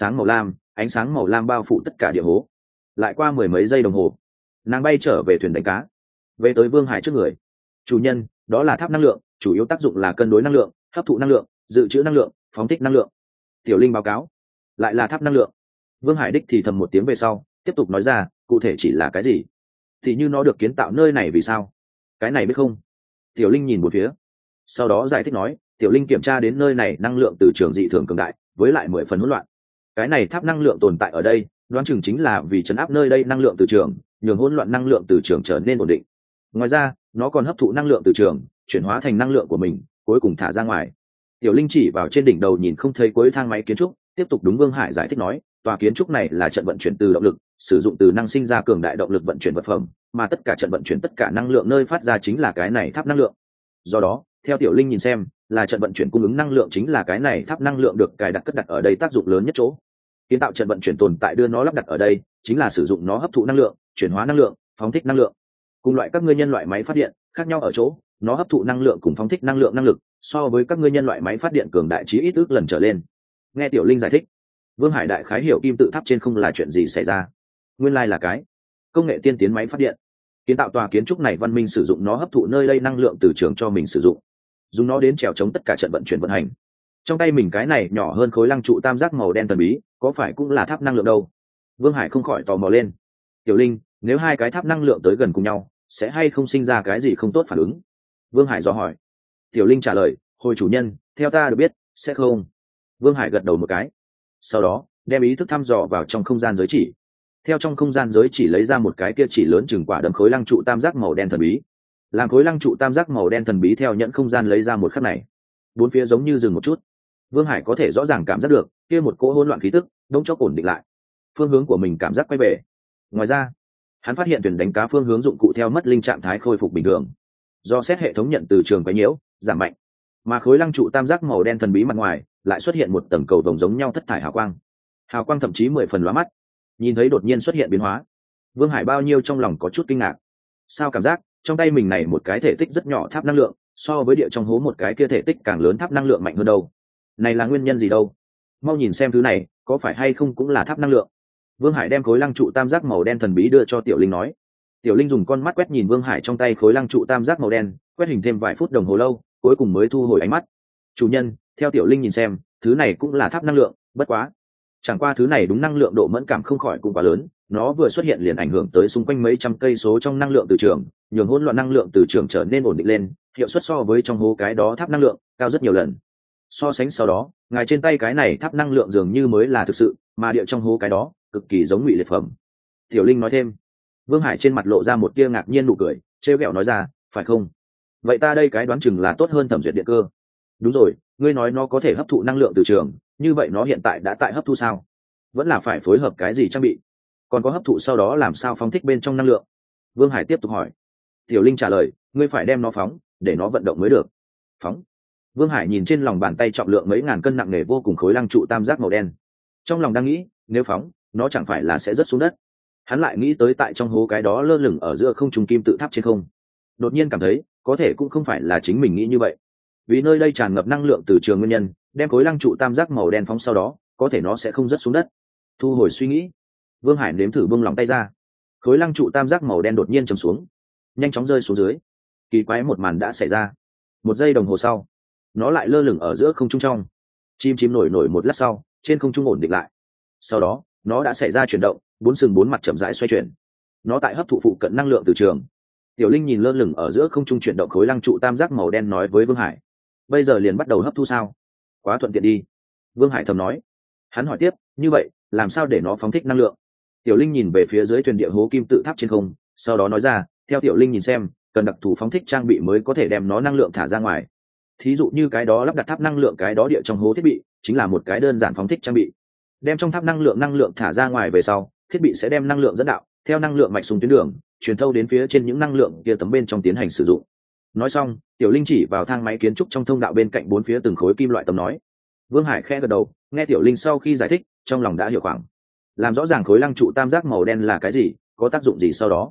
sáng màu lam bao phủ tất cả địa hố. Lại qua mười mấy giây đồng hồ, nàng bay trở về thuyền đánh cá, về tới Vương Hải trước người. Chủ nhân, đó là tháp năng lượng, chủ yếu tác dụng là cân đối năng lượng, hấp thụ năng lượng, dự trữ năng lượng, phóng thích năng lượng. Tiểu Linh báo cáo, lại là tháp năng lượng. Vương Hải đích thì thầm một tiếng về sau, tiếp tục nói ra, cụ thể chỉ là cái gì? Thì như nó được kiến tạo nơi này vì sao? Cái này biết không? Tiểu Linh nhìn một phía, sau đó giải thích nói, Tiểu Linh kiểm tra đến nơi này năng lượng từ trường dị thường cường đại, với lại 10 phần hỗn loạn. Cái này tháp năng lượng tồn tại ở đây, đoán chừng chính là vì trấn áp nơi đây năng lượng từ trường, nhường hỗn loạn năng lượng từ trường trở nên ổn định. Ngoài ra, nó còn hấp thụ năng lượng từ trường, chuyển hóa thành năng lượng của mình, cuối cùng thả ra ngoài. Tiểu Linh chỉ vào trên đỉnh đầu nhìn không thấy cuối thang máy kiến trúc, tiếp tục đúng Vương Hải giải thích nói, tòa kiến trúc này là trận vận chuyển từ động lực, sử dụng từ năng sinh ra cường đại động lực vận chuyển vật phẩm, mà tất cả trận vận chuyển tất cả năng lượng nơi phát ra chính là cái này tháp năng lượng. Do đó, theo Tiểu Linh nhìn xem, là trận vận chuyển cung ứng năng lượng chính là cái này tháp năng lượng được cài đặt cất đặt ở đây tác dụng lớn nhất chỗ. Kiến tạo trận vận chuyển tồn tại đưa nó lắp đặt ở đây, chính là sử dụng nó hấp thụ năng lượng, chuyển hóa năng lượng, phóng thích năng lượng. Cùng loại các ngươi nhân loại máy phát điện, khác nhau ở chỗ, nó hấp thụ năng lượng cùng phóng thích năng lực, so với các ngươi nhân loại máy phát điện cường đại chí ít ước lần trở lên. Nghe Tiểu Linh giải thích, Vương Hải đại khái hiểu kim tự tháp trên không là chuyện gì xảy ra. Nguyên lai là cái công nghệ tiên tiến máy phát điện. Kiến tạo tòa kiến trúc này văn minh sử dụng nó hấp thụ nơi đây năng lượng từ trường cho mình sử dụng, dùng nó đến trèo chống tất cả trận vận chuyển vận hành. Trong tay mình cái này nhỏ hơn khối lăng trụ tam giác màu đen thần bí, có phải cũng là tháp năng lượng đâu? Vương Hải không khỏi tò mò lên. Tiểu Linh, nếu hai cái tháp năng lượng tới gần cùng nhau, sẽ hay không sinh ra cái gì không tốt phản ứng? Vương Hải dò hỏi. Tiểu Linh trả lời, hồi chủ nhân, theo ta được biết, sẽ không. Vương Hải gật đầu một cái, sau đó đem ý thức thăm dò vào trong không gian giới chỉ. Theo trong không gian giới chỉ lấy ra một cái kia chỉ lớn chừng quả đấm khối lăng trụ tam giác màu đen thần bí. Làm khối lăng trụ tam giác màu đen thần bí theo nhận không gian lấy ra một khắc này, bốn phía giống như dừng một chút. Vương Hải có thể rõ ràng cảm giác được kia một cỗ hỗn loạn khí tức đống chốc ổn định lại, phương hướng của mình cảm giác quay về. Ngoài ra, hắn phát hiện thuyền đánh cá phương hướng dụng cụ theo mất linh trạng thái khôi phục bình thường, do xét hệ thống nhận từ trường quấy nhiễu giảm mạnh, mà khối lăng trụ tam giác màu đen thần bí mặt ngoài lại xuất hiện một tầng cầu vồng giống nhau thất thải hào quang thậm chí 10 phần lóa mắt. Nhìn thấy đột nhiên xuất hiện biến hóa, Vương Hải bao nhiêu trong lòng có chút kinh ngạc. Sao cảm giác trong tay mình này một cái thể tích rất nhỏ tháp năng lượng, so với địa trong hố một cái kia thể tích càng lớn tháp năng lượng mạnh hơn đâu? Này là nguyên nhân gì đâu? Mau nhìn xem thứ này, có phải hay không cũng là tháp năng lượng? Vương Hải đem khối lăng trụ tam giác màu đen thần bí đưa cho Tiểu Linh nói. Tiểu Linh dùng con mắt quét nhìn Vương Hải trong tay khối lăng trụ tam giác màu đen, quét hình thêm vài phút đồng hồ lâu, cuối cùng mới thu hồi ánh mắt. Chủ nhân, theo Tiểu Linh nhìn xem, thứ này cũng là tháp năng lượng, bất quá, chẳng qua thứ này đúng năng lượng độ mẫn cảm không khỏi cũng quá lớn, nó vừa xuất hiện liền ảnh hưởng tới xung quanh mấy trăm cây số trong năng lượng từ trường, nhường hỗn loạn năng lượng từ trường trở nên ổn định lên, hiệu suất so với trong hố cái đó tháp năng lượng cao rất nhiều lần. So sánh sau đó, ngài trên tay cái này tháp năng lượng dường như mới là thực sự, mà địa trong hố cái đó cực kỳ giống ngụy liệt phẩm. Tiểu Linh nói thêm. Vương Hải trên mặt lộ ra một tia ngạc nhiên nụ cười, trêu ghẹo nói ra, phải không? Vậy ta đây cái đoán chừng là tốt hơn thẩm duyệt điện cơ. Đúng rồi, ngươi nói nó có thể hấp thụ năng lượng từ trường, như vậy nó hiện tại đã tại hấp thu sao? Vẫn là phải phối hợp cái gì trang bị? Còn có hấp thụ sau đó làm sao phóng thích bên trong năng lượng? Vương Hải tiếp tục hỏi. Tiểu Linh trả lời, ngươi phải đem nó phóng, để nó vận động mới được. Phóng. Vương Hải nhìn trên lòng bàn tay trọng lượng mấy ngàn cân nặng nề vô cùng khối lăng trụ tam giác màu đen, trong lòng đang nghĩ, nếu phóng, nó chẳng phải là sẽ rớt xuống đất. Hắn lại nghĩ tới tại trong hố cái đó lơ lửng ở giữa không trung kim tự tháp trên không, đột nhiên cảm thấy có thể cũng không phải là chính mình nghĩ như vậy, vì nơi đây tràn ngập năng lượng từ trường nguyên nhân, đem khối lăng trụ tam giác màu đen phóng sau đó, có thể nó sẽ không rớt xuống đất. Thu hồi suy nghĩ, Vương Hải nếm thử buông lòng tay ra, khối lăng trụ tam giác màu đen đột nhiên chầm xuống, nhanh chóng rơi xuống dưới. Kỳ quái một màn đã xảy ra. Một giây đồng hồ sau, nó lại lơ lửng ở giữa không trung trong, chim nổi một lát sau, trên không trung ổn định lại. Sau đó, nó đã xảy ra chuyển động, bốn sừng bốn mặt chậm rãi xoay chuyển. Nó tại hấp thụ phụ cận năng lượng từ trường. Tiểu Linh nhìn lơ lửng ở giữa không trung chuyển động khối lăng trụ tam giác màu đen nói với Vương Hải, bây giờ liền bắt đầu hấp thu sao? Quá thuận tiện đi. Vương Hải thầm nói. Hắn hỏi tiếp, như vậy làm sao để nó phóng thích năng lượng? Tiểu Linh nhìn về phía dưới thuyền địa hố kim tự tháp trên không, sau đó nói ra, theo Tiểu Linh nhìn xem, cần đặc thù phóng thích trang bị mới có thể đem nó năng lượng thả ra ngoài. Thí dụ như cái đó lắp đặt tháp năng lượng cái đó địa trong hố thiết bị, chính là một cái đơn giản phóng thích trang bị. Đem trong tháp năng lượng thả ra ngoài về sau, thiết bị sẽ đem năng lượng dẫn đạo, theo năng lượng mạch xuống tuyến đường, truyền thâu đến phía trên những năng lượng kia tấm bên trong tiến hành sử dụng. Nói xong, Tiểu Linh chỉ vào thang máy kiến trúc trong thông đạo bên cạnh bốn phía từng khối kim loại tấm nói. Vương Hải khẽ gật đầu, nghe Tiểu Linh sau khi giải thích, trong lòng đã hiểu khoảng, làm rõ ràng khối lăng trụ tam giác màu đen là cái gì, có tác dụng gì sau đó.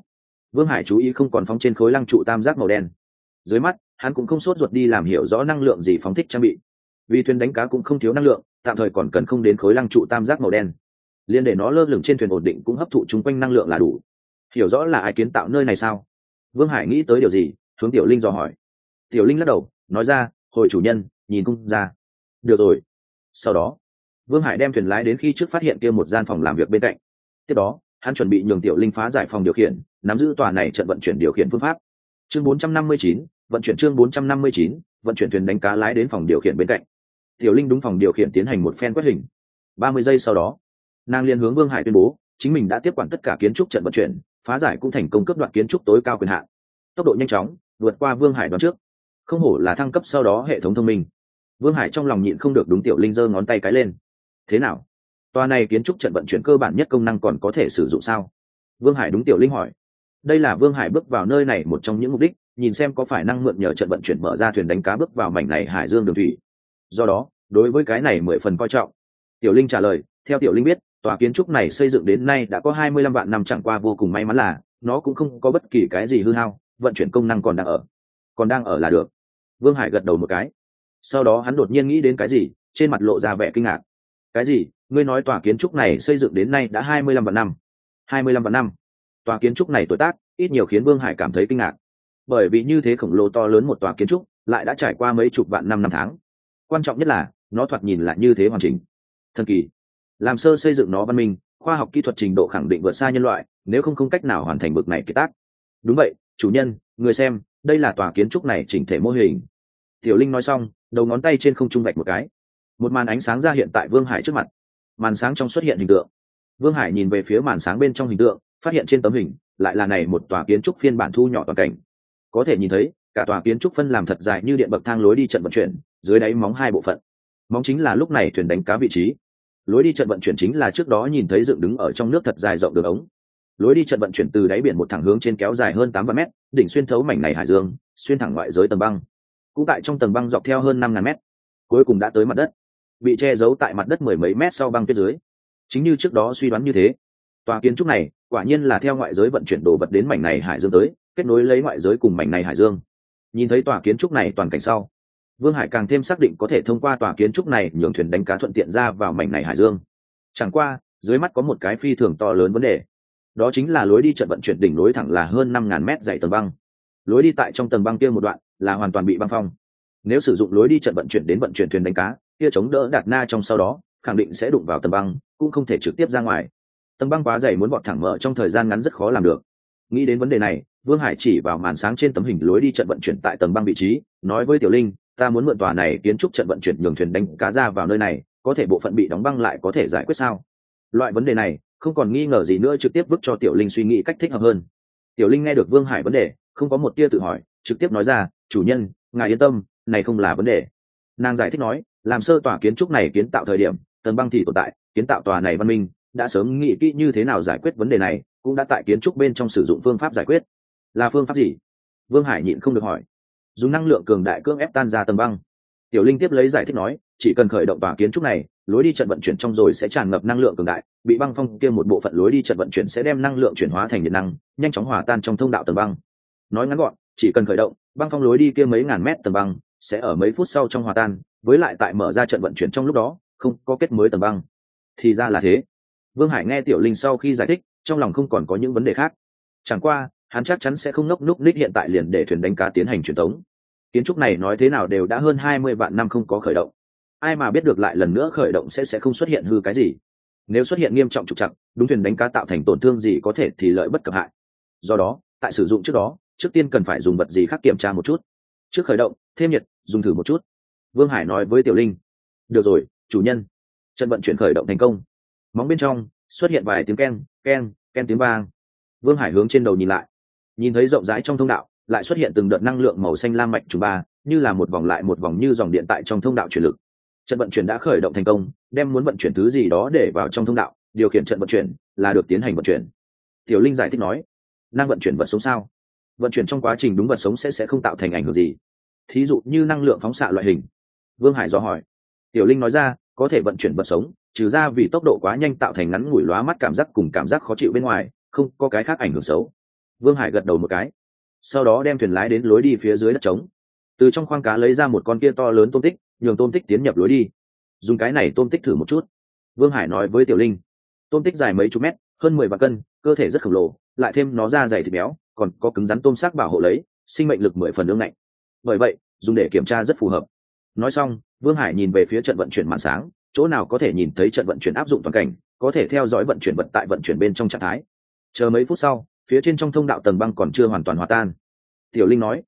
Vương Hải chú ý không còn phóng trên khối lăng trụ tam giác màu đen. Dưới mắt hắn cũng không sốt ruột đi làm hiểu rõ năng lượng gì phóng thích trang bị, vì thuyền đánh cá cũng không thiếu năng lượng, tạm thời còn cần không đến khối lăng trụ tam giác màu đen, liền để nó lơ lửng trên thuyền ổn định cũng hấp thụ chung quanh năng lượng là đủ. Hiểu rõ là ai kiến tạo nơi này sao? Vương Hải nghĩ tới điều gì, hướng Tiểu Linh dò hỏi. Tiểu Linh lắc đầu nói ra, hồi chủ nhân, nhìn không ra. Được rồi. Sau đó Vương Hải đem thuyền lái đến khi trước phát hiện kia một gian phòng làm việc bên cạnh. Tiếp đó hắn chuẩn bị nhường Tiểu Linh phá giải phòng điều khiển, nắm giữ tòa này trận vận chuyển điều khiển phương pháp. Chương 459, vận chuyển chương 459, vận chuyển thuyền đánh cá lái đến phòng điều khiển bên cạnh. Tiểu Linh đúng phòng điều khiển tiến hành một phen quét hình. 30 giây sau đó, nàng liền hướng Vương Hải tuyên bố, chính mình đã tiếp quản tất cả kiến trúc trận vận chuyển, phá giải cũng thành công cướp đoạt kiến trúc tối cao quyền hạn. Tốc độ nhanh chóng, vượt qua Vương Hải đoán trước. Không hổ là thăng cấp sau đó hệ thống thông minh. Vương Hải trong lòng nhịn không được đúng Tiểu Linh giơ ngón tay cái lên. Thế nào? Tòa này kiến trúc trận vận chuyển cơ bản nhất công năng còn có thể sử dụng sao? Vương Hải đúng Tiểu Linh hỏi. Đây là Vương Hải bước vào nơi này một trong những mục đích, nhìn xem có phải năng mượn nhờ trận vận chuyển mở ra thuyền đánh cá bước vào mảnh này hải dương đường thủy. Do đó, đối với cái này 10 phần coi trọng. Tiểu Linh trả lời, theo Tiểu Linh biết, tòa kiến trúc này xây dựng đến nay đã có 25 vạn năm, chẳng qua vô cùng may mắn là nó cũng không có bất kỳ cái gì hư hao, vận chuyển công năng còn đang ở là được. Vương Hải gật đầu một cái. Sau đó hắn đột nhiên nghĩ đến cái gì, trên mặt lộ ra vẻ kinh ngạc. Cái gì? Ngươi nói tòa kiến trúc này xây dựng đến nay đã 25 vạn năm? 25 vạn năm? Tòa kiến trúc này tuổi tác ít nhiều khiến Vương Hải cảm thấy kinh ngạc, bởi vì như thế khổng lồ to lớn một tòa kiến trúc lại đã trải qua mấy chục vạn năm năm tháng. Quan trọng nhất là nó thoạt nhìn lại như thế hoàn chỉnh, thần kỳ. Làm sơ xây dựng nó văn minh, khoa học kỹ thuật trình độ khẳng định vượt xa nhân loại, nếu không cách nào hoàn thành bực này kiệt tác. Đúng vậy, chủ nhân, người xem, đây là tòa kiến trúc này chỉnh thể mô hình. Tiểu Linh nói xong, đầu ngón tay trên không trung vạch một cái, một màn ánh sáng ra hiện tại Vương Hải trước mặt. Màn sáng trong xuất hiện hình tượng. Vương Hải nhìn về phía màn sáng bên trong hình tượng, phát hiện trên tấm hình lại là này một tòa kiến trúc phiên bản thu nhỏ toàn cảnh. Có thể nhìn thấy cả tòa kiến trúc phân làm thật dài như điện bậc thang lối đi trận vận chuyển, dưới đáy móng hai bộ phận. Móng chính là lúc này thuyền đánh cá vị trí, lối đi trận vận chuyển chính là trước đó nhìn thấy dựng đứng ở trong nước thật dài rộng đường ống. Lối đi trận vận chuyển từ đáy biển một thẳng hướng trên kéo dài hơn 8 mét, đỉnh xuyên thấu mảnh này hải dương, xuyên thẳng ngoại giới tầng băng. Cũng tại trong tầng băng dọc theo hơn 5.000 mét, cuối cùng đã tới mặt đất, bị che giấu tại mặt đất mười mấy mét sau băng tuyết dưới. Chính như trước đó suy đoán như thế, tòa kiến trúc này quả nhiên là theo ngoại giới vận chuyển đồ vật đến mảnh này hải dương tới, kết nối lấy ngoại giới cùng mảnh này hải dương. Nhìn thấy tòa kiến trúc này toàn cảnh sau, Vương Hải càng thêm xác định có thể thông qua tòa kiến trúc này nhường thuyền đánh cá thuận tiện ra vào mảnh này hải dương. Chẳng qua, dưới mắt có một cái phi thường to lớn vấn đề. Đó chính là lối đi trận vận chuyển đỉnh nối thẳng là hơn 5.000 mét dày tầng băng. Lối đi tại trong tầng băng kia một đoạn là hoàn toàn bị băng phong. Nếu sử dụng lối đi trận vận chuyển đến vận chuyển thuyền đánh cá, kia chống đỡ Đạt Na trong sau đó, khẳng định sẽ đụng vào tầng băng, cũng không thể trực tiếp ra ngoài. Tầng băng quá dày muốn vọt thẳng mở trong thời gian ngắn rất khó làm được. Nghĩ đến vấn đề này, Vương Hải chỉ vào màn sáng trên tấm hình lối đi trận vận chuyển tại tầng băng vị trí, nói với Tiểu Linh, ta muốn mượn tòa này kiến trúc trận vận chuyển nhường thuyền đánh cá ra vào nơi này, có thể bộ phận bị đóng băng lại có thể giải quyết sao? Loại vấn đề này không còn nghi ngờ gì nữa, trực tiếp vứt cho Tiểu Linh suy nghĩ cách thích hợp hơn. Tiểu Linh nghe được Vương Hải vấn đề, không có một tia tự hỏi, trực tiếp nói ra, chủ nhân, ngài yên tâm, này không là vấn đề. Nàng giải thích nói, làm sơ tòa kiến trúc này kiến tạo thời điểm, tầng băng thì tồn tại, kiến tạo tòa này văn minh đã sớm nghĩ kỹ như thế nào giải quyết vấn đề này, cũng đã tại kiến trúc bên trong sử dụng phương pháp giải quyết. Là phương pháp gì? Vương Hải nhịn không được hỏi. Dùng năng lượng cường đại cưỡng ép tan ra tầng băng. Tiểu Linh tiếp lấy giải thích nói, chỉ cần khởi động tòa kiến trúc này, lối đi trận vận chuyển trong rồi sẽ tràn ngập năng lượng cường đại, bị băng phong kia một bộ phận lối đi trận vận chuyển sẽ đem năng lượng chuyển hóa thành điện năng, nhanh chóng hòa tan trong thông đạo tầng băng. Nói ngắn gọn, chỉ cần khởi động, băng phong lối đi kia mấy ngàn mét tầng băng sẽ ở mấy phút sau trong hòa tan, với lại tại mở ra trận vận chuyển trong lúc đó, không có kết mới tầng băng. Thì ra là thế. Vương Hải nghe Tiểu Linh sau khi giải thích, trong lòng không còn có những vấn đề khác. Chẳng qua, hắn chắc chắn sẽ không ngốc núc ních hiện tại liền để thuyền đánh cá tiến hành truyền tống. Kiến trúc này nói thế nào đều đã hơn 20 vạn năm không có khởi động. Ai mà biết được lại lần nữa khởi động sẽ không xuất hiện hư cái gì. Nếu xuất hiện nghiêm trọng trục trặc, đúng thuyền đánh cá tạo thành tổn thương gì có thể thì lợi bất cập hại. Do đó, tại sử dụng trước đó, trước tiên cần phải dùng vật gì khác kiểm tra một chút. Trước khởi động, thêm nhiệt, dùng thử một chút. Vương Hải nói với Tiểu Linh. Được rồi, chủ nhân. Trận vận chuyển khởi động thành công. Móng bên trong xuất hiện vài tiếng keng keng keng tiếng vang. Vương Hải hướng trên đầu nhìn lại, nhìn thấy rộng rãi trong thông đạo lại xuất hiện từng đợt năng lượng màu xanh lam mạch trùng ba, như là một vòng lại một vòng như dòng điện tại trong thông đạo chuyển lực. Trận vận chuyển đã khởi động thành công, đem muốn vận chuyển thứ gì đó để vào trong thông đạo, điều khiển trận vận chuyển là được tiến hành vận chuyển. Tiểu Linh giải thích nói, năng vận chuyển vật sống sao? Vận chuyển trong quá trình đúng vật sống sẽ không tạo thành ảnh hưởng gì, thí dụ như năng lượng phóng xạ loại hình. Vương Hải dò hỏi. Tiểu Linh nói ra, có thể vận chuyển vật sống, trừ ra vì tốc độ quá nhanh tạo thành ngắn ngủi lóa mắt cảm giác cùng cảm giác khó chịu bên ngoài, không có cái khác ảnh hưởng xấu. Vương Hải gật đầu một cái, sau đó đem thuyền lái đến lối đi phía dưới đất trống, từ trong khoang cá lấy ra một con kia to lớn tôm tích, nhường tôm tích tiến nhập lối đi. Dùng cái này tôm tích thử một chút. Vương Hải nói với Tiểu Linh. Tôm tích dài mấy chục mét, hơn 10 vạn cân, cơ thể rất khổng lồ, lại thêm nó da dày thịt béo, còn có cứng rắn tôm xác bảo hộ lấy, sinh mệnh lực 10 phần ương ngạnh. Bởi vậy, dùng để kiểm tra rất phù hợp. Nói xong, Vương Hải nhìn về phía trận vận chuyển màn sáng, chỗ nào có thể nhìn thấy trận vận chuyển áp dụng toàn cảnh, có thể theo dõi vận chuyển vật tại vận chuyển bên trong trạng thái. Chờ mấy phút sau, phía trên trong thông đạo tầng băng còn chưa hoàn toàn hòa tan. Tiểu Linh nói,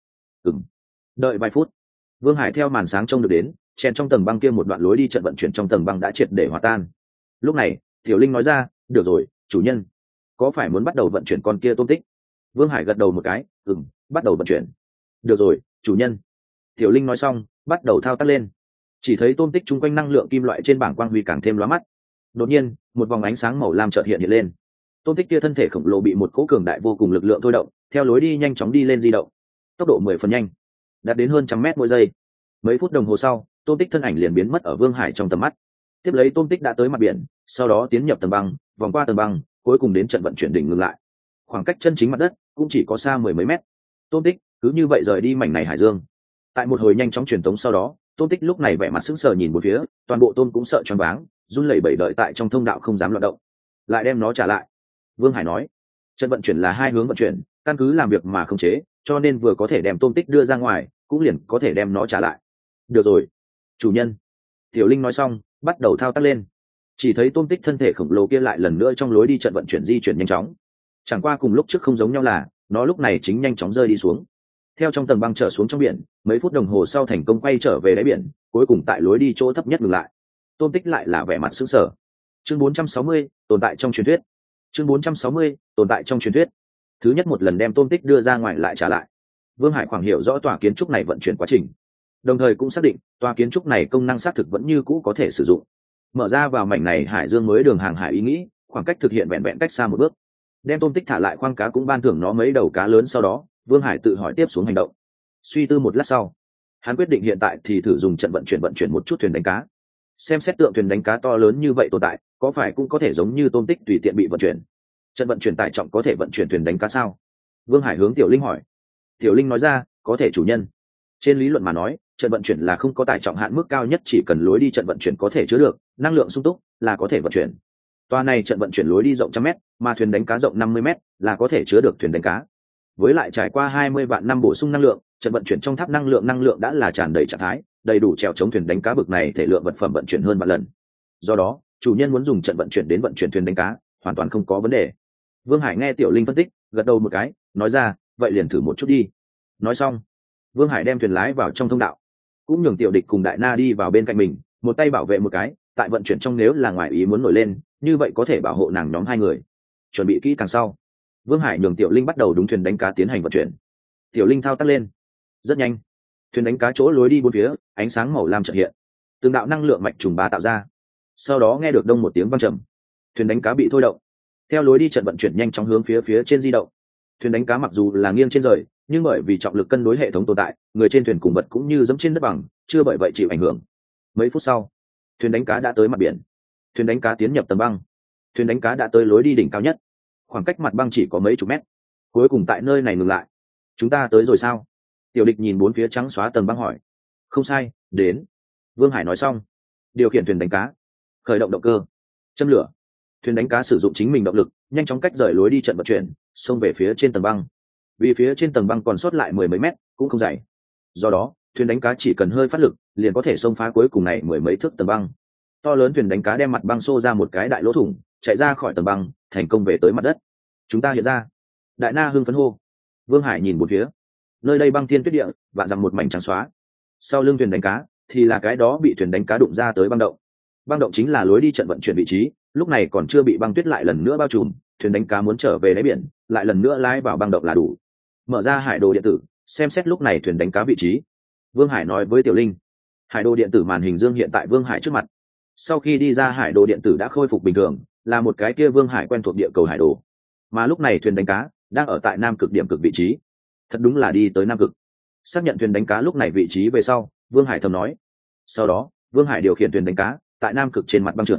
đợi vài phút. Vương Hải theo màn sáng trông được đến, chèn trong tầng băng kia một đoạn lối đi trận vận chuyển trong tầng băng đã triệt để hòa tan. Lúc này, Tiểu Linh nói ra, được rồi, chủ nhân, có phải muốn bắt đầu vận chuyển con kia tôm tích? Vương Hải gật đầu một cái, bắt đầu vận chuyển. Được rồi, chủ nhân. Tiểu Linh nói xong, bắt đầu thao tác lên. Chỉ thấy tôm tích chung quanh năng lượng kim loại trên bảng quang huy càng thêm lóa mắt. Đột nhiên, một vòng ánh sáng màu lam chợt hiện lên. Tôm tích kia thân thể khổng lồ bị một cỗ cường đại vô cùng lực lượng thôi động, theo lối đi nhanh chóng đi lên di động, tốc độ 10 phần nhanh, đạt đến hơn 100 mét mỗi giây. Mấy phút đồng hồ sau, tôm tích thân ảnh liền biến mất ở Vương Hải trong tầm mắt. Tiếp lấy tôm tích đã tới mặt biển, sau đó tiến nhập tầng băng, vòng qua tầng băng, cuối cùng đến trận vận chuyển đỉnh ngừng lại. Khoảng cách chân chính mặt đất cũng chỉ có xa 10 mấy mét. Tôm tích cứ như vậy rời đi mảnh này hải dương. Tại một hồi nhanh chóng truyền tống sau đó, tôm tích lúc này vẻ mặt sững sờ nhìn một phía, toàn bộ tôm cũng sợ choáng váng, run lẩy bẩy đợi tại trong thông đạo không dám loạn động. Lại đem nó trả lại. Vương Hải nói, trận vận chuyển là hai hướng vận chuyển, căn cứ làm việc mà không chế, cho nên vừa có thể đem tôm tích đưa ra ngoài, cũng liền có thể đem nó trả lại. Được rồi, chủ nhân. Tiểu Linh nói xong, bắt đầu thao tác lên. Chỉ thấy tôm tích thân thể khổng lồ kia lại lần nữa trong lối đi trận vận chuyển di chuyển nhanh chóng. Chẳng qua cùng lúc trước không giống nhau là, nó lúc này chính nhanh chóng rơi đi xuống. Theo trong tầng băng trở xuống trong biển, mấy phút đồng hồ sau thành công quay trở về đáy biển, cuối cùng tại lối đi chỗ thấp nhất ngừng lại. Tôm tích lại là vẻ mặt sững sờ. Chương 460, tồn tại trong truyền thuyết. Chương 460, tồn tại trong truyền thuyết. Thứ nhất một lần đem tôm tích đưa ra ngoài lại trả lại. Vương Hải khoảng hiểu rõ tòa kiến trúc này vận chuyển quá trình, đồng thời cũng xác định tòa kiến trúc này công năng xác thực vẫn như cũ có thể sử dụng. Mở ra vào mảnh này hải dương mới đường hàng hải ý nghĩ, khoảng cách thực hiện vẹn vẹn cách xa một bước. Đem tôm tích thả lại khoang cá cũng ban thưởng nó mấy đầu cá lớn, sau đó Vương Hải tự hỏi tiếp xuống hành động. Suy tư một lát sau, hắn quyết định hiện tại thì thử dùng trận vận chuyển một chút thuyền đánh cá, xem xét tượng thuyền đánh cá to lớn như vậy tồn tại có phải cũng có thể giống như tôm tích tùy tiện bị vận chuyển. Trận vận chuyển tải trọng có thể vận chuyển thuyền đánh cá sao? Vương Hải hướng Tiểu Linh hỏi. Tiểu Linh nói ra, có thể chủ nhân. Trên lý luận mà nói, trận vận chuyển là không có tải trọng hạn mức cao nhất, chỉ cần lối đi trận vận chuyển có thể chứa được năng lượng sung túc là có thể vận chuyển. Toa này trận vận chuyển lối đi rộng 100 m, mà thuyền đánh cá rộng 50 m, là có thể chứa được thuyền đánh cá. Với lại trải qua 20 vạn năm bổ sung năng lượng, trận vận chuyển trong tháp năng lượng đã là tràn đầy trạng thái, đầy đủ chèo chống thuyền đánh cá bực này thể lượng vật phẩm vận chuyển hơn vạn lần. Do đó, chủ nhân muốn dùng trận vận chuyển đến vận chuyển thuyền đánh cá, hoàn toàn không có vấn đề. Vương Hải nghe Tiểu Linh phân tích, gật đầu một cái, nói ra, vậy liền thử một chút đi. Nói xong, Vương Hải đem thuyền lái vào trong thông đạo, cũng nhường Tiểu Địch cùng Đại Na đi vào bên cạnh mình, một tay bảo vệ một cái, tại vận chuyển trong nếu là ngoài ý muốn nổi lên, như vậy có thể bảo hộ nàng nhóm hai người. Chuẩn bị kỹ càng sau, Vương Hải nhường Tiểu Linh bắt đầu đúng thuyền đánh cá tiến hành vận chuyển. Tiểu Linh thao tác lên. Rất nhanh, thuyền đánh cá chỗ lối đi bốn phía, ánh sáng màu lam chợt hiện, từng đạo năng lượng mạch trùng bá tạo ra. Sau đó nghe được đông một tiếng vang trầm, thuyền đánh cá bị thôi động, theo lối đi trận vận chuyển nhanh chóng hướng phía trên di động. Thuyền đánh cá mặc dù là nghiêng trên rời, nhưng bởi vì trọng lực cân đối hệ thống tồn tại, người trên thuyền cùng vật cũng như dẫm trên đất bằng, chưa bởi vậy chịu ảnh hưởng. Mấy phút sau, thuyền đánh cá đã tới mặt biển. Thuyền đánh cá tiến nhập tầng băng. Thuyền đánh cá đã tới lối đi đỉnh cao nhất, khoảng cách mặt băng chỉ có mấy chục mét, cuối cùng tại nơi này ngừng lại. Chúng ta tới rồi sao? Tiểu Địch nhìn bốn phía trắng xóa tầng băng hỏi. Không sai, đến. Vương Hải nói xong, điều khiển thuyền đánh cá, khởi động động cơ, châm lửa. Thuyền đánh cá sử dụng chính mình động lực, nhanh chóng cách rời lối đi trận vận chuyển, xông về phía trên tầng băng. Vì phía trên tầng băng còn sót lại 10 mấy mét, cũng không dày. Do đó, thuyền đánh cá chỉ cần hơi phát lực, liền có thể xông phá cuối cùng này 10 mấy thước tầng băng. To lớn thuyền đánh cá đem mặt băng xô ra một cái đại lỗ thủng, chạy ra khỏi tầng băng, thành công về tới mặt đất. Chúng ta hiện ra. Đại Na hưng phấn hô. Vương Hải nhìn một phía, nơi đây băng thiên tuyết địa, vạn dặm một mảnh trắng xóa. Sau lưng thuyền đánh cá thì là cái đó bị thuyền đánh cá đụng ra tới băng động. Băng động chính là lối đi trận vận chuyển vị trí, lúc này còn chưa bị băng tuyết lại lần nữa bao trùm, thuyền đánh cá muốn trở về đáy biển, lại lần nữa lái vào băng động là đủ. Mở ra hải đồ điện tử, xem xét lúc này thuyền đánh cá vị trí. Vương Hải nói với Tiểu Linh. Hải đồ điện tử màn hình dương hiện tại Vương Hải trước mặt. Sau khi đi ra hải đồ điện tử đã khôi phục bình thường, là một cái kia Vương Hải quen thuộc địa cầu hải đồ. Mà lúc này thuyền đánh cá đang ở tại nam cực điểm cực vị trí. Thật đúng là đi tới nam cực. Xác nhận thuyền đánh cá lúc này vị trí về sau, Vương Hải thầm nói. Sau đó, Vương Hải điều khiển thuyền đánh cá tại nam cực trên mặt băng trượt.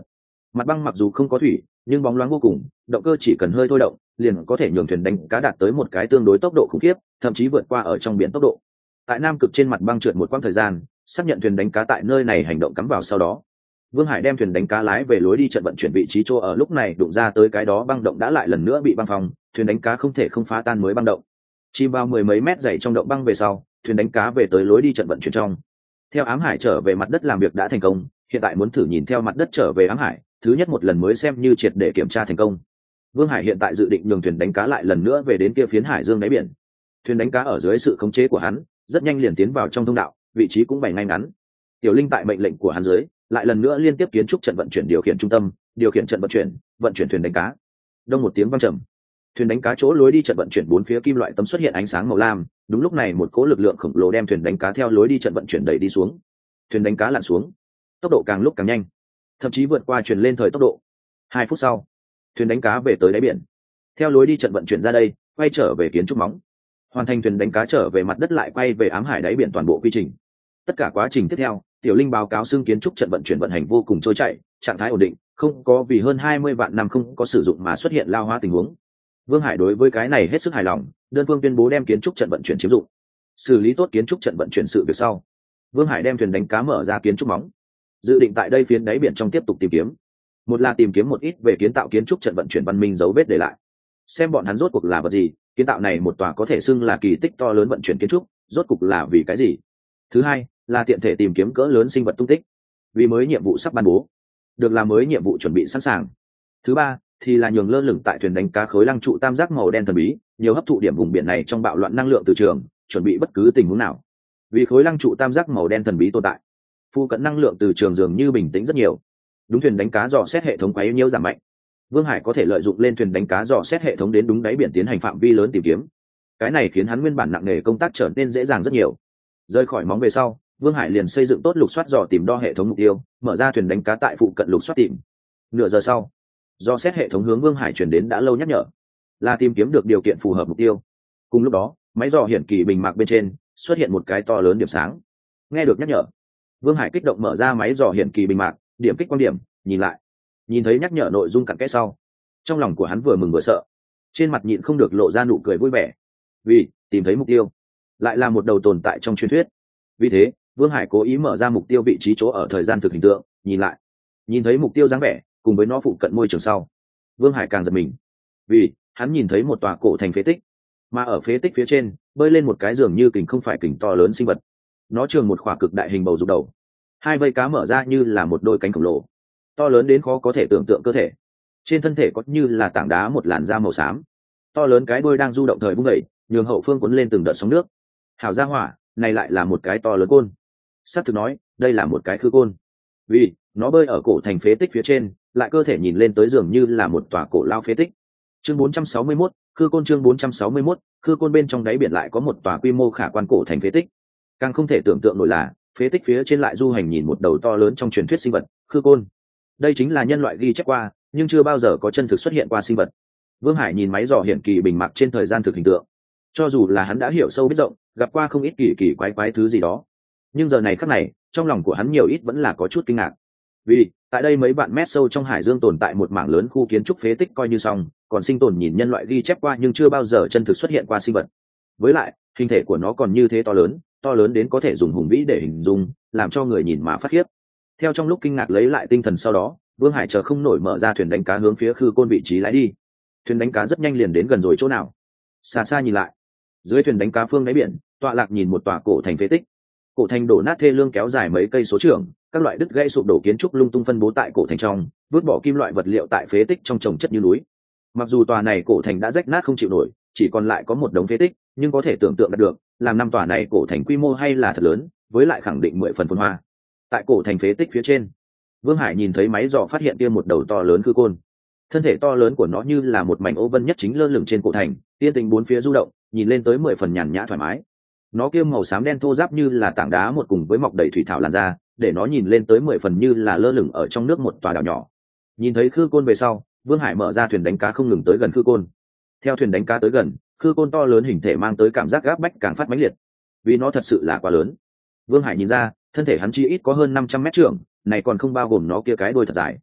Mặt băng mặc dù không có thủy, nhưng bóng loáng vô cùng, động cơ chỉ cần hơi thôi động liền có thể nhường thuyền đánh cá đạt tới một cái tương đối tốc độ khủng khiếp, thậm chí vượt qua ở trong biển tốc độ. Tại Nam Cực trên mặt băng trượt một quãng thời gian, xác nhận thuyền đánh cá tại nơi này hành động cắm vào sau đó, Vương Hải đem thuyền đánh cá lái về lối đi trận vận chuyển vị trí chỗ ở, lúc này đụng ra tới cái đó băng động đã lại lần nữa bị băng phòng, thuyền đánh cá không thể không phá tan mới băng động. Chìm vào mười mấy mét dày trong động băng về sau, thuyền đánh cá về tới lối đi trận vận chuyển trong. Theo ám hải trở về mặt đất làm việc đã thành công, hiện tại muốn thử nhìn theo mặt đất trở về ám hải, thứ nhất một lần mới xem như triệt để kiểm tra thành công. Vương Hải hiện tại dự định nhường thuyền đánh cá lại lần nữa về đến kia phiến hải dương đáy biển. Thuyền đánh cá ở dưới sự khống chế của hắn, rất nhanh liền tiến vào trong thông đạo, vị trí cũng bày ngay ngắn. Tiểu Linh tại mệnh lệnh của hắn dưới, lại lần nữa liên tiếp kiến trúc trận vận chuyển điều khiển trung tâm, điều khiển trận vận chuyển thuyền đánh cá. Đông một tiếng vang trầm, thuyền đánh cá chỗ lối đi trận vận chuyển bốn phía kim loại tấm xuất hiện ánh sáng màu lam, đúng lúc này một cỗ lực lượng khổng lồ đem thuyền đánh cá theo lối đi trận vận chuyển đẩy đi xuống. Thuyền đánh cá lặn xuống, tốc độ càng lúc càng nhanh, thậm chí vượt qua truyền lên thời tốc độ. 2 phút sau, thuyền đánh cá về tới đáy biển. Theo lối đi trận vận chuyển ra đây, quay trở về kiến trúc móng, hoàn thành thuyền đánh cá trở về mặt đất, lại quay về ám hải đáy biển toàn bộ quy trình. Tất cả quá trình tiếp theo, Tiểu Linh báo cáo xương kiến trúc trận vận chuyển vận hành vô cùng trôi chảy, trạng thái ổn định, không có vì hơn 20 vạn năm không có sử dụng mà xuất hiện lao hóa tình huống. Vương Hải đối với cái này hết sức hài lòng, đơn phương tuyên bố đem kiến trúc trận vận chuyển chiếm dụng. Xử lý tốt kiến trúc trận vận chuyển sự việc sau, Vương Hải đem thuyền đánh cá mở ra kiến trúc móng, dự định tại đây phiến đáy biển trong tiếp tục tìm kiếm. Một là tìm kiếm một ít về kiến tạo kiến trúc trận vận chuyển văn minh dấu vết để lại, xem bọn hắn rốt cuộc là vật gì, kiến tạo này một tòa có thể xưng là kỳ tích to lớn vận chuyển kiến trúc rốt cuộc là vì cái gì. Thứ hai là tiện thể tìm kiếm cỡ lớn sinh vật tung tích, vì mới nhiệm vụ sắp ban bố, được làm mới nhiệm vụ chuẩn bị sẵn sàng. Thứ ba thì là nhường lơ lửng tại thuyền đánh cá khối lăng trụ tam giác màu đen thần bí, nhiều hấp thụ điểm vùng biển này trong bạo loạn năng lượng từ trường, chuẩn bị bất cứ tình huống nào. Vì khối lăng trụ tam giác màu đen thần bí tồn tại, phu cận năng lượng từ trường dường như bình tĩnh rất nhiều. Đúng, thuyền đánh cá dò xét hệ thống quấy nhiễu giảm mạnh, Vương Hải có thể lợi dụng lên thuyền đánh cá dò xét hệ thống đến đúng đáy biển tiến hành phạm vi lớn tìm kiếm. Cái này khiến hắn nguyên bản nặng nề công tác trở nên dễ dàng rất nhiều. Rời khỏi móng về sau, Vương Hải liền xây dựng tốt lục soát dò tìm đo hệ thống mục tiêu, mở ra thuyền đánh cá tại phụ cận lục soát tìm. Nửa giờ sau, dò xét hệ thống hướng Vương Hải chuyển đến đã lâu nhắc nhở, là tìm kiếm được điều kiện phù hợp mục tiêu. Cùng lúc đó, máy dò hiển kỳ bình mạc bên trên xuất hiện một cái to lớn điểm sáng. Nghe được nhắc nhở, Vương Hải kích động mở ra máy dò hiển kỳ bình mạc, điểm kích quan điểm, nhìn lại. Nhìn thấy nhắc nhở nội dung cặn kẽ sau, trong lòng của hắn vừa mừng vừa sợ, trên mặt nhịn không được lộ ra nụ cười vui vẻ, vì tìm thấy mục tiêu lại là một đầu tồn tại trong truyền thuyết. Vì thế Vương Hải cố ý mở ra mục tiêu vị trí chỗ ở thời gian thực hình tượng, nhìn lại, nhìn thấy mục tiêu dáng vẻ cùng với nó phụ cận môi trường sau, Vương Hải càng giật mình, vì hắn nhìn thấy một tòa cổ thành phế tích, mà ở phế tích phía trên bơi lên một cái dường như kình không phải kình to lớn sinh vật. Nó trường một khỏa cực đại hình bầu dục đầu, hai vây cá mở ra như là một đôi cánh khổng lồ, to lớn đến khó có thể tưởng tượng cơ thể. Trên thân thể có như là tảng đá một làn da màu xám, to lớn cái đuôi đang du động thời vung vẩy, nhường hậu phương cuốn lên từng đợt sóng nước. Hảo gia hỏa, này lại là một cái to lớn côn. Sắp thực nói, đây là một cái khư côn, vì nó bơi ở cổ thành phế tích phía trên, lại cơ thể nhìn lên tới dường như là một tòa cổ lao phế tích. Chương 461, khư côn. Chương 461, khư côn. Bên trong đáy biển lại có một tòa quy mô khả quan cổ thành phế tích. Càng không thể tưởng tượng nổi là phế tích phía trên lại du hành nhìn một đầu to lớn trong truyền thuyết sinh vật, khư côn. Đây chính là nhân loại ghi chép qua nhưng chưa bao giờ có chân thực xuất hiện qua sinh vật. Vương Hải nhìn máy dò hiển kỳ bình mặc trên thời gian thực hình tượng, cho dù là hắn đã hiểu sâu biết rộng, gặp qua không ít kỳ kỳ quái quái thứ gì đó, nhưng giờ này khắc này trong lòng của hắn nhiều ít vẫn là có chút kinh ngạc. Vì tại đây mấy vạn mét sâu trong hải dương tồn tại một mảng lớn khu kiến trúc phế tích coi như xong, còn sinh tồn nhìn nhân loại ghi chép qua nhưng chưa bao giờ chân thực xuất hiện qua sinh vật. Với lại hình thể của nó còn như thế to lớn đến có thể dùng hùng vĩ để hình dung, làm cho người nhìn mà phát khiếp. Theo trong lúc kinh ngạc lấy lại tinh thần sau đó, Vương Hải chờ không nổi mở ra thuyền đánh cá hướng phía khư côn vị trí lái đi. Thuyền đánh cá rất nhanh liền đến gần rồi chỗ nào. Xa xa nhìn lại, dưới thuyền đánh cá phương đáy biển tọa lạc nhìn một tòa cổ thành phế tích. Cổ thành đổ nát thê lương kéo dài mấy cây số trường, các loại đứt gãy sụp đổ kiến trúc lung tung phân bố tại cổ thành trong, vứt bỏ kim loại vật liệu tại phế tích trong chồng chất như núi. Mặc dù tòa này cổ thành đã rách nát không chịu nổi, chỉ còn lại có một đống phế tích, nhưng có thể tưởng tượng được làm năm tòa này cổ thành quy mô hay là thật lớn, với lại khẳng định 10 phần phồn hoa. Tại cổ thành phế tích phía trên, Vương Hải nhìn thấy máy dò phát hiện kia một đầu to lớn khư côn. Thân thể to lớn của nó như là một mảnh ô vân nhất chính lơ lửng trên cổ thành, tiên tình bốn phía du động, nhìn lên tới 10 phần nhàn nhã thoải mái. Nó kia màu xám đen thô ráp như là tảng đá một cùng với mọc đầy thủy thảo làn da, để nó nhìn lên tới 10 phần như là lơ lửng ở trong nước một tòa đảo nhỏ. Nhìn thấy khư côn về sau, Vương Hải mở ra thuyền đánh cá không ngừng tới gần khư côn. Theo thuyền đánh cá tới gần, khư côn to lớn hình thể mang tới cảm giác gáp bách càng phát mãnh liệt, vì nó thật sự là quá lớn. Vương Hải nhìn ra, thân thể hắn chỉ ít có hơn 500 mét trưởng, này còn không bao gồm nó kia cái đuôi thật dài.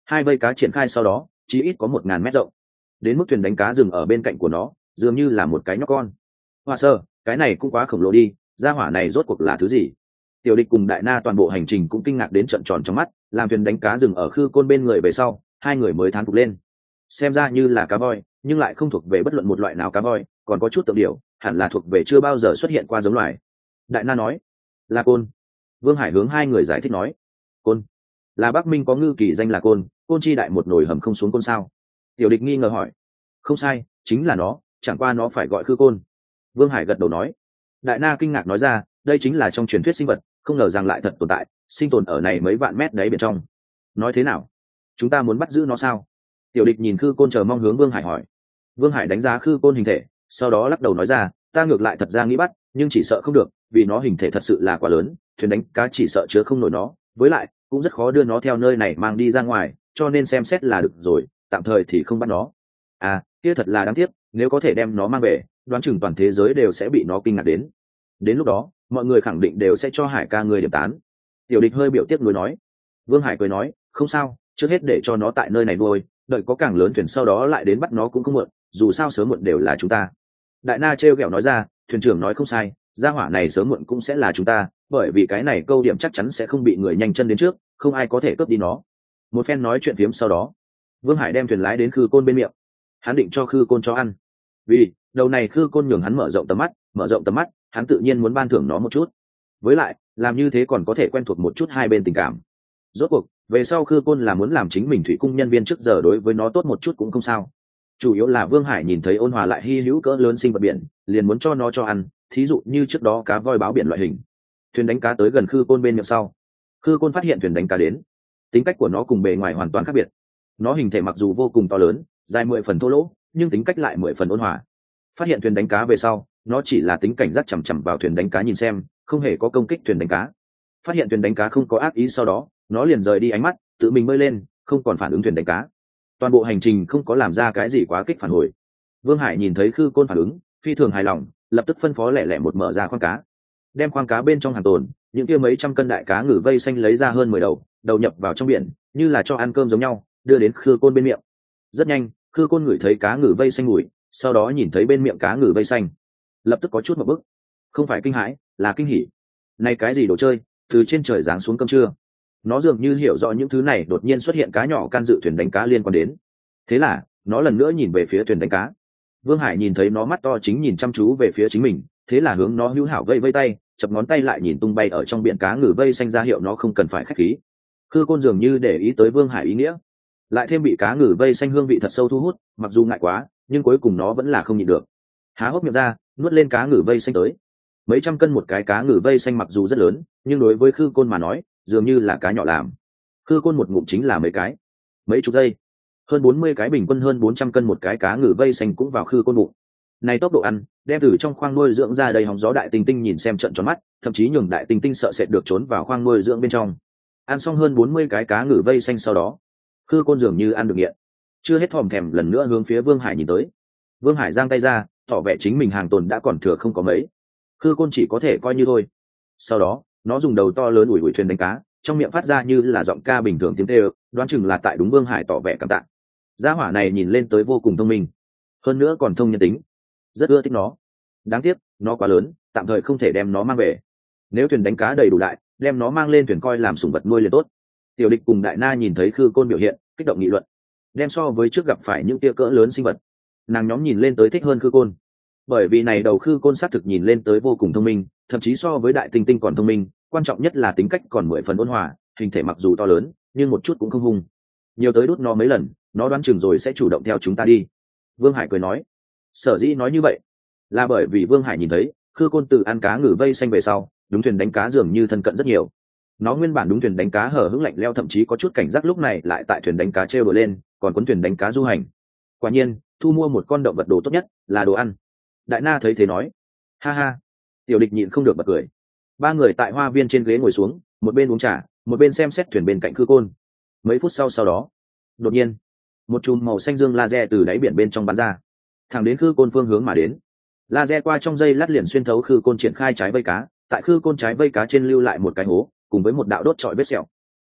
Hai vây cá triển khai sau đó chỉ ít có 1000 mét rộng, đến mức thuyền đánh cá dừng ở bên cạnh của nó dường như là một cái nhóc con. Hoa sơ, cái này cũng quá khổng lồ đi, gia hỏa này rốt cuộc là thứ gì? Tiểu địch cùng đại na toàn bộ hành trình cũng kinh ngạc đến trợn tròn trong mắt, làm thuyền đánh cá dừng ở khư côn bên người về sau, hai người mới thán phục lên. Xem ra như là cá voi, nhưng lại không thuộc về bất luận một loại nào cá voi, còn có chút tượng điệu, hẳn là thuộc về chưa bao giờ xuất hiện qua giống loài. Đại na nói, là côn. Vương Hải hướng hai người giải thích nói, côn là Bắc Minh có ngư kỳ danh là côn, côn chi đại một nồi hầm không xuống côn sao? Tiểu địch nghi ngờ hỏi. Không sai, chính là nó, chẳng qua nó phải gọi khư côn. Vương Hải gật đầu nói. Đại na kinh ngạc nói ra, đây chính là trong truyền thuyết sinh vật, không ngờ rằng lại thật tồn tại, sinh tồn ở này mấy vạn mét đáy biển trong. Nói thế nào, chúng ta muốn bắt giữ nó sao? Tiểu địch nhìn khư côn chờ mong hướng Vương Hải hỏi. Vương Hải đánh giá khư côn hình thể, sau đó lắc đầu nói ra, ta ngược lại thật ra nghĩ bắt, nhưng chỉ sợ không được, vì nó hình thể thật sự là quá lớn, thuyền đánh cá chỉ sợ chứa không nổi nó, với lại cũng rất khó đưa nó theo nơi này mang đi ra ngoài, cho nên xem xét là được rồi, tạm thời thì không bắt nó. À, kia thật là đáng tiếc, nếu có thể đem nó mang về, đoán chừng toàn thế giới đều sẽ bị nó kinh ngạc đến. Đến lúc đó, mọi người khẳng định đều sẽ cho Hải ca người điểm tán. Tiểu địch hơi biểu tiếc nuối nói. Vương Hải cười nói, không sao, trước hết để cho nó tại nơi này nuôi, đợi có càng lớn thuyền sau đó lại đến bắt nó cũng không muộn, dù sao sớm muộn đều là chúng ta. Đại na trêu ghẹo nói ra, thuyền trưởng nói không sai, gia hỏa này sớm muộn cũng sẽ là chúng ta, bởi vì cái này câu điểm chắc chắn sẽ không bị người nhanh chân đến trước, không ai có thể cướp đi nó. Một phen nói chuyện phiếm sau đó, Vương Hải đem thuyền lái đến khư côn bên miệng, hắn định cho khư côn cho ăn, vì đầu này khư côn nhường hắn mở rộng tầm mắt, hắn tự nhiên muốn ban thưởng nó một chút, với lại làm như thế còn có thể quen thuộc một chút hai bên tình cảm. Rốt cuộc về sau khư côn là muốn làm chính mình thủy cung nhân viên trước giờ đối với nó tốt một chút cũng không sao. Chủ yếu là Vương Hải nhìn thấy ôn hòa lại hy hữu cỡ lớn sinh vật biển, liền muốn cho nó cho ăn, thí dụ như trước đó cá voi báo biển loại hình. Thuyền đánh cá tới gần khư côn bên miệng sau, khư côn phát hiện thuyền đánh cá đến, tính cách của nó cùng bề ngoài hoàn toàn khác biệt. Nó hình thể mặc dù vô cùng to lớn, dài 10 phần thô lỗ, nhưng tính cách lại 10 phần ôn hòa. Phát hiện thuyền đánh cá về sau, nó chỉ là tính cảnh giác chằm chằm vào thuyền đánh cá nhìn xem, không hề có công kích thuyền đánh cá. Phát hiện thuyền đánh cá không có ác ý sau đó, nó liền rời đi ánh mắt, tự mình bơi lên, không còn phản ứng thuyền đánh cá. Toàn bộ hành trình không có làm ra cái gì quá kích phản hồi. Vương Hải nhìn thấy khư côn phản ứng, phi thường hài lòng, lập tức phân phó lẻ lẻ một mở ra khoang cá, đem khoang cá bên trong hàng tồn những kia mấy trăm cân đại cá ngừ vây xanh lấy ra hơn 10 đầu nhập vào trong biển, như là cho ăn cơm giống nhau, đưa đến khư côn bên miệng. Rất nhanh, khư côn ngửi thấy cá ngừ vây xanh mùi, sau đó nhìn thấy bên miệng cá ngừ vây xanh, lập tức có chút một bức, không phải kinh hãi, là kinh hỉ. Này cái gì đồ chơi, từ trên trời giáng xuống cơm trưa? Nó dường như hiểu rõ những thứ này đột nhiên xuất hiện cá nhỏ can dự thuyền đánh cá liên quan đến. Thế là nó lần nữa nhìn về phía thuyền đánh cá. Vương Hải nhìn thấy nó mắt to chính nhìn chăm chú về phía chính mình, thế là hướng nó hữu hảo vây vây tay, chập ngón tay lại nhìn tung bay ở trong biển cá ngừ vây xanh ra hiệu nó không cần phải khách khí. Khư côn dường như để ý tới Vương Hải ý nghĩa, lại thêm bị cá ngừ vây xanh hương vị thật sâu thu hút, mặc dù ngại quá, nhưng cuối cùng nó vẫn là không nhịn được, há hốc miệng ra nuốt lên cá ngừ vây xanh tới. Mấy trăm cân một cái cá ngừ vây xanh mặc dù rất lớn, nhưng đối với khư côn mà nói dường như là cá nhỏ làm. Khư côn một ngụm chính là mấy cái, mấy chục giây, hơn 40 cái, bình quân hơn 400 cân một cái cá ngừ vây xanh cũng vào khư côn bụng. Này tốc độ ăn, đem từ trong khoang nuôi dưỡng ra đầy hóng gió. Đại tinh tinh nhìn xem trận tròn mắt, thậm chí nhường đại tinh tinh sợ sệt được trốn vào khoang nuôi dưỡng bên trong. Ăn xong hơn 40 cái cá ngừ vây xanh sau đó, khư côn dường như ăn được nghiện, chưa hết thòm thèm lần nữa hướng phía Vương Hải nhìn tới. Vương Hải giang tay ra, tỏ vẻ chính mình hàng tồn đã còn thừa không có mấy, khư côn chỉ có thể coi như thôi. Sau đó nó dùng đầu to lớn ủi ủi thuyền đánh cá, trong miệng phát ra như là giọng ca bình thường tiếng kêu, đoán chừng là tại đúng Vương Hải tỏ vẻ cảm tạ. Gia hỏa này nhìn lên tới vô cùng thông minh, hơn nữa còn thông nhân tính, rất ưa thích nó. Đáng tiếc nó quá lớn, tạm thời không thể đem nó mang về. Nếu thuyền đánh cá đầy đủ đại, đem nó mang lên thuyền coi làm sủng vật nuôi liền tốt. Tiểu địch cùng đại na nhìn thấy khư côn biểu hiện, kích động nghị luận, đem so với trước gặp phải những tia cỡ lớn sinh vật, nàng nhóm nhìn lên tới thích hơn khư côn, bởi vì này đầu khư côn xác thực nhìn lên tới vô cùng thông minh, thậm chí so với đại tinh tinh còn thông minh, quan trọng nhất là tính cách còn 10 phần ôn hòa, hình thể mặc dù to lớn nhưng một chút cũng không hung, nhiều tới đút nó mấy lần nó đoán chừng rồi sẽ chủ động theo chúng ta đi. Vương Hải cười nói, sở dĩ nói như vậy là bởi vì Vương Hải nhìn thấy khư côn từ ăn cá ngừ vây xanh về sau, đúng thuyền đánh cá dường như thân cận rất nhiều. Nó nguyên bản đúng thuyền đánh cá hở hững lạnh leo, thậm chí có chút cảnh giác, lúc này lại tại thuyền đánh cá trêu đùa lên, còn cuốn thuyền đánh cá du hành. Quả nhiên thu mua một con động vật đồ tốt nhất là đồ ăn. Đại na thấy thế nói, ha ha. Tiểu địch nhịn không được bật cười. Ba người tại hoa viên trên ghế ngồi xuống, một bên uống trà một bên xem xét thuyền bên cạnh khư côn. Mấy phút sau đó, đột nhiên một chùm màu xanh dương laser từ đáy biển bên trong bắn ra, thẳng đến khư côn phương hướng mà đến. Laser qua trong dây lát liền xuyên thấu khư côn, triển khai trái vây cá, tại khư côn trái vây cá trên lưu lại một cái hố, cùng với một đạo đốt trọi vết sẹo.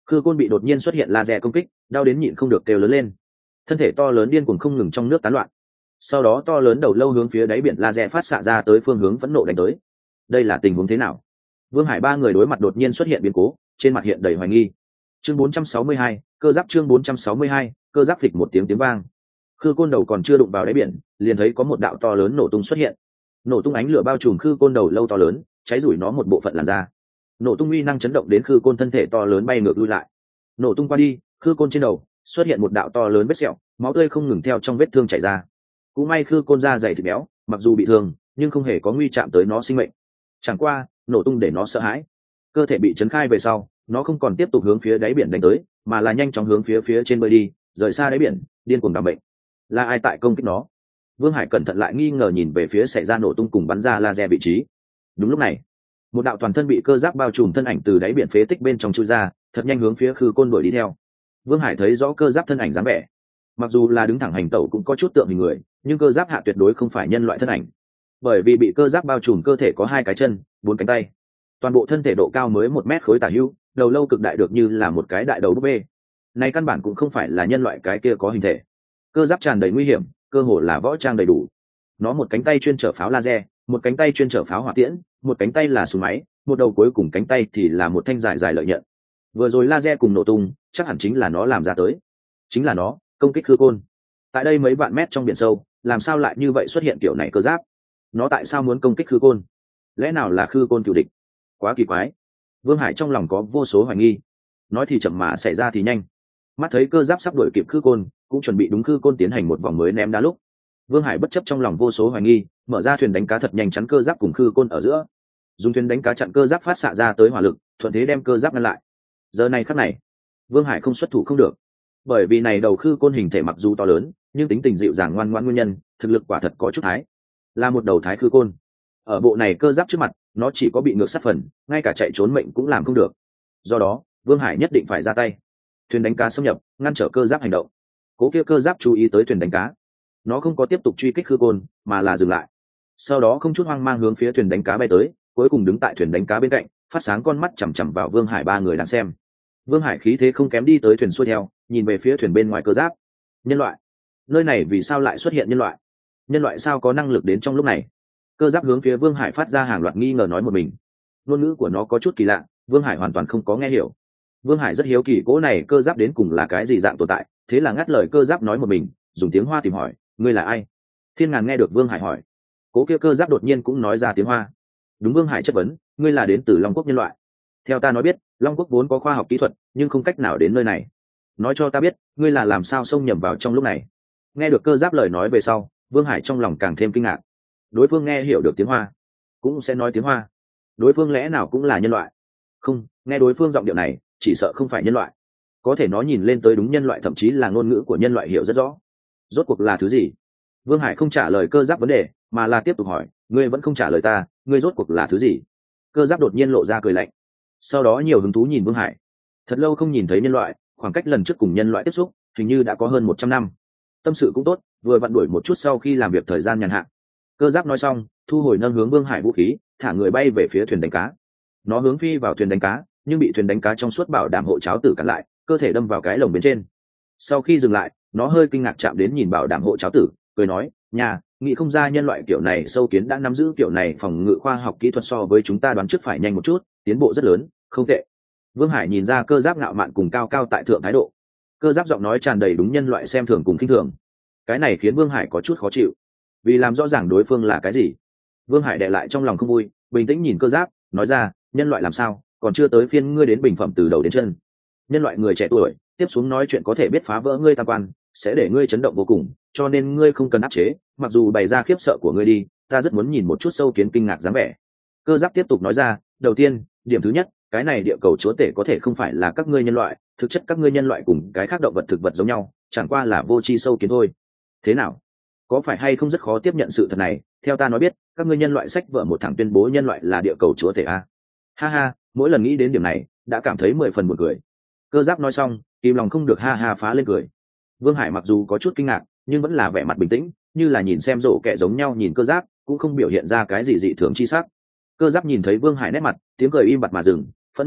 Khư côn bị đột nhiên xuất hiện laser công kích, đau đến nhịn không được kêu lớn lên. Thân thể to lớn điên cuồng không ngừng trong nước tán loạn. Sau đó to lớn đầu lâu hướng phía đáy biển laser phát xạ ra tới phương hướng phẫn nộ đánh tới. Đây là tình huống thế nào? Vương Hải ba người đối mặt đột nhiên xuất hiện biến cố, trên mặt hiện đầy hoài nghi. Chương 462, cơ giáp chương 462, cơ giáp phịch một tiếng vang. Khư côn đầu còn chưa đụng vào đáy biển, liền thấy có một đạo to lớn nổ tung xuất hiện. Nổ tung ánh lửa bao trùm khư côn đầu lâu to lớn, cháy rủi nó một bộ phận làn da. Nổ tung uy năng chấn động đến khư côn thân thể to lớn bay ngược lui lại. Nổ tung qua đi, khư côn trên đầu xuất hiện một đạo to lớn vết sẹo, máu tươi không ngừng theo trong vết thương chảy ra. Cũng may khư côn da dày thịt béo, mặc dù bị thương nhưng không hề có nguy chạm tới nó sinh mệnh. Chẳng qua nổ tung để nó sợ hãi, cơ thể bị chấn khai về sau, nó không còn tiếp tục hướng phía đáy biển đánh tới, mà là nhanh chóng hướng phía trên bơi đi, rời xa đáy biển, điên cuồng đảm bệnh. Là ai tại công kích nó? Vương Hải cẩn thận lại nghi ngờ nhìn về phía xảy ra nổ tung cùng bắn ra laser vị trí. Đúng lúc này, một đạo toàn thân bị cơ giáp bao trùm thân ảnh từ đáy biển phế tích bên trong chui ra, thật nhanh hướng phía khư côn đuổi đi theo. Vương Hải thấy rõ cơ giáp thân ảnh dáng vẻ, mặc dù là đứng thẳng hành tẩu cũng có chút tượng hình người, nhưng cơ giáp hạ tuyệt đối không phải nhân loại thân ảnh, bởi vì bị cơ giáp bao trùm cơ thể có 2 cái chân, 4 cánh tay, toàn bộ thân thể độ cao mới 1 mét khối tả hữu, đầu lâu cực đại được như là một cái đại đầu búp bê. Này căn bản cũng không phải là nhân loại cái kia có hình thể. Cơ giáp tràn đầy nguy hiểm, cơ hồ là võ trang đầy đủ. Nó một cánh tay chuyên chở pháo laser, một cánh tay chuyên chở pháo hỏa tiễn, một cánh tay là súng máy, một đầu cuối cùng cánh tay thì là một thanh dài dài lợi nhận. Vừa rồi laser cùng nổ tung, chắc hẳn chính là nó làm ra tới. Chính là nó công kích khư côn. Tại đây mấy vạn mét trong biển sâu, làm sao lại như vậy xuất hiện kiểu này cơ giáp? Nó tại sao muốn công kích khư côn? Lẽ nào là khư côn cựu địch? Quá kỳ quái. Vương Hải trong lòng có vô số hoài nghi. Nói thì chậm mà xảy ra thì nhanh. Mắt thấy cơ giáp sắp đuổi kịp khư côn, cũng chuẩn bị đúng khư côn tiến hành một vòng mới ném đá lúc, Vương Hải bất chấp trong lòng vô số hoài nghi, mở ra thuyền đánh cá thật nhanh chắn cơ giáp cùng khư côn ở giữa, dùng thuyền đánh cá chặn cơ giáp phát xạ ra tới hỏa lực, thuận thế đem cơ giáp ngăn lại. Giờ này khắc này, Vương Hải không xuất thủ không được, bởi vì này đầu khư côn hình thể mặc dù to lớn, nhưng tính tình dịu dàng ngoan ngoãn nguyên nhân, thực lực quả thật có chút thái, là một đầu thái khư côn. Ở bộ này cơ giáp trước mặt, nó chỉ có bị ngược sát phần, ngay cả chạy trốn mệnh cũng làm không được. Do đó, Vương Hải nhất định phải ra tay. Thuyền đánh cá xâm nhập, ngăn trở cơ giáp hành động. Cố kia cơ giáp chú ý tới thuyền đánh cá, nó không có tiếp tục truy kích khư côn, mà là dừng lại. Sau đó không chút hoang mang hướng phía thuyền đánh cá bay tới, cuối cùng đứng tại thuyền đánh cá bên cạnh, phát sáng con mắt chằm chằm vào Vương Hải ba người đang xem. Vương Hải khí thế không kém đi tới thuyền xuôi theo, nhìn về phía thuyền bên ngoài cơ giáp. Nhân loại, nơi này vì sao lại xuất hiện nhân loại? Nhân loại sao có năng lực đến trong lúc này? Cơ giáp hướng phía Vương Hải phát ra hàng loạt nghi ngờ nói một mình. Ngôn ngữ của nó có chút kỳ lạ, Vương Hải hoàn toàn không có nghe hiểu. Vương Hải rất hiếu kỳ cỗ này cơ giáp đến cùng là cái gì dạng tồn tại, thế là ngắt lời cơ giáp nói một mình, dùng tiếng Hoa tìm hỏi, ngươi là ai? Thiên Ngàn nghe được Vương Hải hỏi, cố kia cơ giáp đột nhiên cũng nói ra tiếng Hoa. Đúng. Vương Hải chất vấn, ngươi là đến từ Long Quốc nhân loại? Theo ta nói biết, Long Quốc vốn có khoa học kỹ thuật, nhưng không cách nào đến nơi này. Nói cho ta biết, ngươi là làm sao xông nhầm vào trong lúc này? Nghe được cơ giáp lời nói về sau, Vương Hải trong lòng càng thêm kinh ngạc. Đối phương nghe hiểu được tiếng Hoa, cũng sẽ nói tiếng Hoa. Đối phương lẽ nào cũng là nhân loại? Không, nghe đối phương giọng điệu này, chỉ sợ không phải nhân loại. Có thể nó nhìn lên tới đúng nhân loại, thậm chí là ngôn ngữ của nhân loại hiểu rất rõ. Rốt cuộc là thứ gì? Vương Hải không trả lời cơ giáp vấn đề, mà là tiếp tục hỏi, ngươi vẫn không trả lời ta, ngươi rốt cuộc là thứ gì? Cơ giáp đột nhiên lộ ra cười lạnh, sau đó nhiều hứng thú nhìn Vương Hải. Thật lâu không nhìn thấy nhân loại, khoảng cách lần trước cùng nhân loại tiếp xúc hình như đã có hơn 100 năm. Tâm sự cũng tốt, vừa vặn đuổi một chút sau khi làm việc thời gian nhàn hạ. Cơ giáp nói xong, thu hồi nâng hướng Vương Hải vũ khí, thả người bay về phía thuyền đánh cá. Nó hướng phi vào thuyền đánh cá, nhưng bị thuyền đánh cá trong suốt bảo đảm hộ cháo tử cản lại, cơ thể đâm vào cái lồng bên trên. Sau khi dừng lại, nó hơi kinh ngạc chạm đến nhìn bảo đảm hộ cháo tử, cười nói, nhà nghĩ không ra nhân loại kiểu này sâu kiến đã nắm giữ kiểu này phòng ngự khoa học kỹ thuật so với chúng ta đoán trước phải nhanh một chút, tiến bộ rất lớn, không tệ. Vương Hải nhìn ra cơ giáp ngạo mạn cùng cao cao tại thượng thái độ. Cơ giáp giọng nói tràn đầy đúng nhân loại xem thường cùng khinh thường. Cái này khiến Vương Hải có chút khó chịu, vì làm rõ ràng đối phương là cái gì. Vương Hải đè lại trong lòng không vui, bình tĩnh nhìn cơ giáp, nói ra, nhân loại làm sao, còn chưa tới phiên ngươi đến bình phẩm từ đầu đến chân. Nhân loại người trẻ tuổi, tiếp xuống nói chuyện có thể biết phá vỡ ngươi tam quan, sẽ để ngươi chấn động vô cùng, cho nên ngươi không cần áp chế, mặc dù bày ra khiếp sợ của ngươi đi, ta rất muốn nhìn một chút sâu kiến kinh ngạc dáng vẻ. Cơ giáp tiếp tục nói ra, đầu tiên, điểm thứ nhất, cái này địa cầu chúa tể có thể không phải là các ngươi nhân loại, thực chất các ngươi nhân loại cùng cái khác động vật thực vật giống nhau, chẳng qua là vô tri sâu kiến thôi. Thế nào? Có phải hay không rất khó tiếp nhận sự thật này? Theo ta nói biết, các ngươi nhân loại sách vở một thẳng tuyên bố nhân loại là địa cầu chúa tể a. Ha ha, mỗi lần nghĩ đến điểm này, đã cảm thấy 10 phần buồn cười. Cơ giáp nói xong, kìm lòng không được ha ha phá lên cười. Vương Hải mặc dù có chút kinh ngạc, nhưng vẫn là vẻ mặt bình tĩnh, như là nhìn xem rổ kẹ giống nhau nhìn cơ giáp, cũng không biểu hiện ra cái gì dị thường chi sắc. Cơ giáp nhìn thấy Vương Hải nét mặt, tiếng cười im bặt mà dừng, phẫn nộ quát,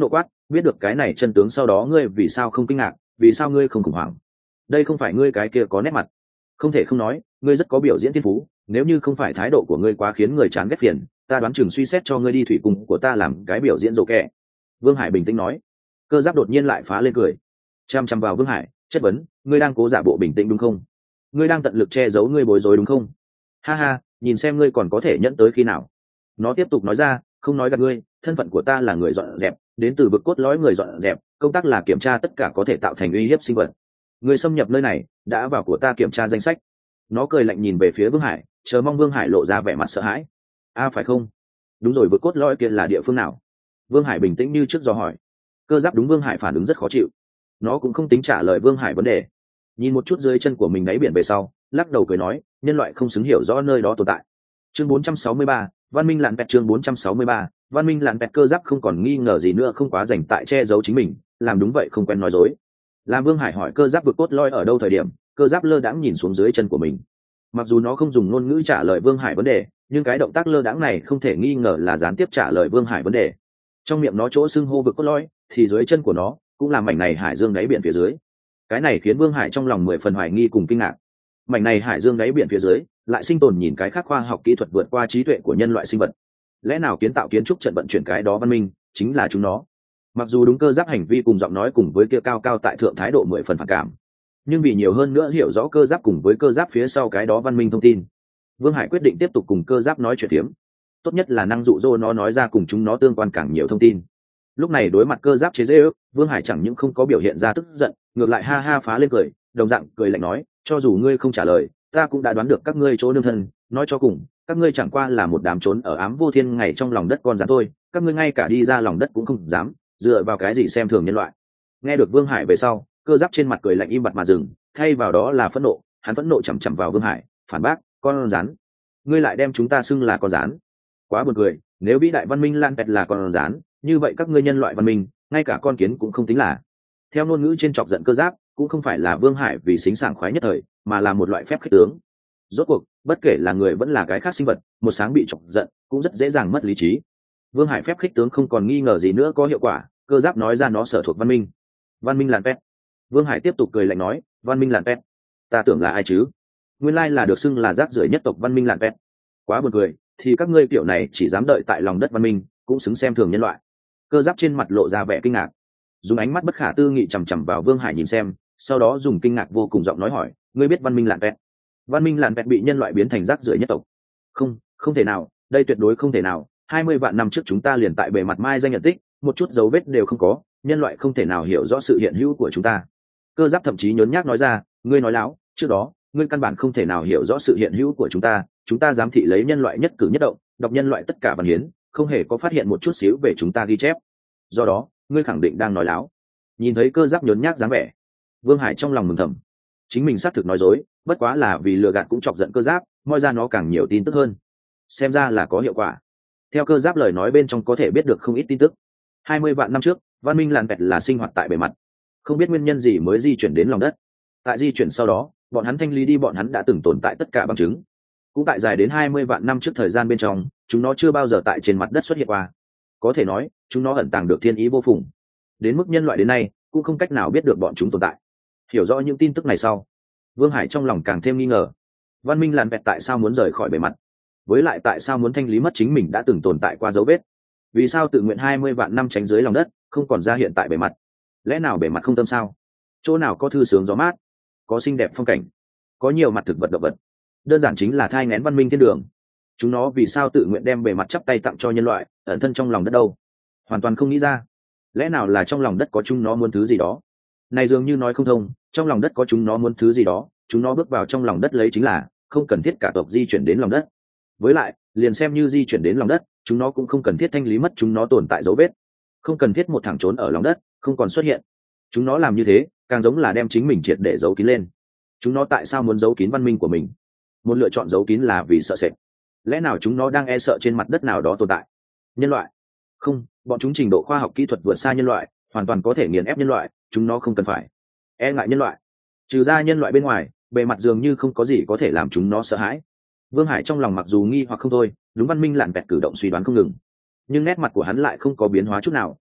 biết được cái này chân tướng sau đó ngươi vì sao không kinh ngạc, vì sao ngươi không khủng hoảng? Đây không phải ngươi cái kia có nét mặt. Không thể không nói, ngươi rất có biểu diễn thiên phú, nếu như không phải thái độ của ngươi quá khiến người chán ghét phiền, ta đoán chừng suy xét cho ngươi đi thủy cung của ta làm cái biểu diễn rồ kẹ. Vương Hải bình tĩnh nói. Cơ Giáp đột nhiên lại phá lên cười, chăm chăm vào Vương Hải, chất vấn, ngươi đang cố giả bộ bình tĩnh đúng không? Ngươi đang tận lực che giấu ngươi bối rối đúng không? Ha ha, nhìn xem ngươi còn có thể nhẫn tới khi nào. Nó tiếp tục nói ra, không nói gạt ngươi, thân phận của ta là người dọn dẹp, đến từ vực cốt lõi người dọn dẹp, công tác là kiểm tra tất cả có thể tạo thành uy hiếp sinh vật. Người xâm nhập nơi này đã vào của ta kiểm tra danh sách. Nó cười lạnh nhìn về phía Vương Hải, chờ mong Vương Hải lộ ra vẻ mặt sợ hãi. Phải không? Đúng rồi, vực cốt lõi kia là địa phương nào? Vương Hải bình tĩnh như trước dò hỏi. Cơ Giáp đúng Vương Hải phản ứng rất khó chịu. Nó cũng không tính trả lời Vương Hải vấn đề, nhìn một chút dưới chân của mình đáy biển về sau, lắc đầu cười nói, nhân loại không xứng hiểu rõ nơi đó tồn tại. Chương 463, Văn Minh Lạn Pẹt. Chương 463, Văn Minh Lạn Pẹt. Cơ Giáp không còn nghi ngờ gì nữa, không quá rảnh tại che giấu chính mình, làm đúng vậy không quen nói dối. Làm Vương Hải hỏi Cơ Giáp vực cốt lõi ở đâu thời điểm, Cơ Giáp lơ đãng nhìn xuống dưới chân của mình. Mặc dù nó không dùng ngôn ngữ trả lời Vương Hải vấn đề, nhưng cái động tác lơ đãng này không thể nghi ngờ là gián tiếp trả lời Vương Hải vấn đề. Trong miệng nó chỗ xưng hô vực cốt lõi, thì dưới chân của nó cũng là mảnh này hải dương đáy biển phía dưới. Cái này khiến Vương Hải trong lòng 10 phần hoài nghi cùng kinh ngạc. Mảnh này hải dương đáy biển phía dưới lại sinh tồn nhìn cái khác khoa học kỹ thuật vượt qua trí tuệ của nhân loại sinh vật. Lẽ nào kiến tạo kiến trúc trận vận chuyển cái đó văn minh chính là chúng nó? Mặc dù đúng Cơ Giáp hành vi cùng giọng nói cùng với kia cao cao tại thượng thái độ 10 phần phản cảm, nhưng vì nhiều hơn nữa hiểu rõ Cơ Giáp cùng với Cơ Giáp phía sau cái đó văn minh thông tin, Vương Hải quyết định tiếp tục cùng Cơ Giáp nói chuyện phiếm. Tốt nhất là năng dụ dỗ nó nói ra cùng chúng nó tương quan càng nhiều thông tin. Lúc này đối mặt Cơ Giáp chế giễu, Vương Hải chẳng những không có biểu hiện ra tức giận, ngược lại ha ha phá lên cười, đồng dạng cười lạnh nói, cho dù ngươi không trả lời, ta cũng đã đoán được các ngươi chỗ nương thân, nói cho cùng, các ngươi chẳng qua là một đám trốn ở ám vô thiên ngày trong lòng đất con rắn thôi, các ngươi ngay cả đi ra lòng đất cũng không dám, dựa vào cái gì xem thường nhân loại? Nghe được Vương Hải về sau, Cơ Giáp trên mặt cười lạnh im bặt mà dừng, thay vào đó là phẫn nộ, hắn phẫn nộ chằm chằm vào Vương Hải, phản bác, con rắn? Ngươi lại đem chúng ta xưng là con rắn? Quá buồn cười, nếu vĩ đại văn minh Lan Pẹt là con rắn, như vậy các ngươi nhân loại văn minh ngay cả con kiến cũng không tính là. Theo ngôn ngữ trên chọc giận Cơ Giáp, cũng không phải là Vương Hải vì xính sảng khoái nhất thời, mà là một loại phép khích tướng. Rốt cuộc, bất kể là người vẫn là cái khác sinh vật, một sáng bị chọc giận cũng rất dễ dàng mất lý trí. Vương Hải phép khích tướng không còn nghi ngờ gì nữa có hiệu quả, Cơ Giáp nói ra nó sở thuộc văn minh. Văn minh Lạn Pẹt. Vương Hải tiếp tục cười lạnh nói, văn minh Lạn Pẹt? Ta tưởng là ai chứ? Nguyên lai là được xưng là rác rưởi nhất tộc văn minh Lạn Pẹt. Quá buồn cười, thì các ngươi kiểu này chỉ dám đợi tại lòng đất văn minh, cũng xứng xem thường nhân loại. Cơ Giáp trên mặt lộ ra vẻ kinh ngạc, dùng ánh mắt bất khả tư nghị chằm chằm vào Vương Hải nhìn xem, sau đó dùng kinh ngạc vô cùng giọng nói hỏi, ngươi biết văn minh Lạn Pẹt? Văn minh Lạn Pẹt bị nhân loại biến thành rác rưởi nhất tộc? Không, không thể nào, đây tuyệt đối không thể nào. 20 vạn năm trước chúng ta liền tại bề mặt mai danh nhận tích, một chút dấu vết đều không có, nhân loại không thể nào hiểu rõ sự hiện hữu của chúng ta. Cơ Giáp thậm chí nhớn nhác nói ra, ngươi nói láo, trước đó ngươi căn bản không thể nào hiểu rõ sự hiện hữu của chúng ta giám thị lấy nhân loại nhất cử nhất động, đọc nhân loại tất cả văn hiến, không hề có phát hiện một chút xíu về chúng ta ghi chép. Do đó ngươi khẳng định đang nói láo. Nhìn thấy Cơ Giáp nhớn nhác dáng vẻ, Vương Hải trong lòng mừng thầm, chính mình xác thực nói dối, bất quá là vì lừa gạt cũng chọc giận Cơ Giáp, moi ra nó càng nhiều tin tức hơn, xem ra là có hiệu quả. Theo Cơ Giáp lời nói bên trong có thể biết được không ít tin tức. 20 vạn năm trước, văn minh Lạn Pẹt là sinh hoạt tại bề mặt, không biết nguyên nhân gì mới di chuyển đến lòng đất. Tại di chuyển sau đó, bọn hắn thanh lý đi bọn hắn đã từng tồn tại tất cả bằng chứng. Cũng tại dài đến 20 vạn năm trước thời gian bên trong, chúng nó chưa bao giờ tại trên mặt đất xuất hiện qua. Có thể nói, chúng nó ẩn tàng được thiên ý vô phùng, đến mức nhân loại đến nay cũng không cách nào biết được bọn chúng tồn tại. Hiểu rõ những tin tức này sau, Vương Hải trong lòng càng thêm nghi ngờ, văn minh Lạn Pẹt tại sao muốn rời khỏi bề mặt, với lại tại sao muốn thanh lý mất chính mình đã từng tồn tại qua dấu vết? Vì sao tự nguyện 20 vạn năm tránh dưới lòng đất, không còn ra hiện tại bề mặt? Lẽ nào bề mặt không tâm sao? Chỗ nào có thư sướng gió mát, có xinh đẹp phong cảnh, có nhiều mặt thực vật động vật, đơn giản chính là thai nghén văn minh thiên đường. Chúng nó vì sao tự nguyện đem bề mặt chắp tay tặng cho nhân loại, ẩn thân trong lòng đất đâu? Hoàn toàn không nghĩ ra. Lẽ nào là trong lòng đất có chúng nó muốn thứ gì đó? Này dường như nói không thông, trong lòng đất có chúng nó muốn thứ gì đó, chúng nó bước vào trong lòng đất lấy chính là không cần thiết cả tộc di chuyển đến lòng đất. Với lại, liền xem như di chuyển đến lòng đất, chúng nó cũng không cần thiết thanh lý mất chúng nó tồn tại dấu vết, không cần thiết một thằng trốn ở lòng đất không còn xuất hiện. Chúng nó làm như thế càng giống là đem chính mình triệt để giấu kín lên. Chúng nó tại sao muốn giấu kín văn minh của mình? Một lựa chọn giấu kín là vì sợ sệt. Lẽ nào chúng nó đang e sợ trên mặt đất nào đó tồn tại nhân loại? Không, bọn chúng trình độ khoa học kỹ thuật vượt xa nhân loại, hoàn toàn có thể nghiền ép nhân loại, chúng nó không cần phải e ngại nhân loại. Trừ ra nhân loại bên ngoài, bề mặt dường như không có gì có thể làm chúng nó sợ hãi. Vương Hải trong lòng mặc dù nghi hoặc không thôi, đúng văn minh Lạn Pẹt cử động suy đoán không ngừng, nhưng nét mặt của hắn lại không có biến hóa chút nào,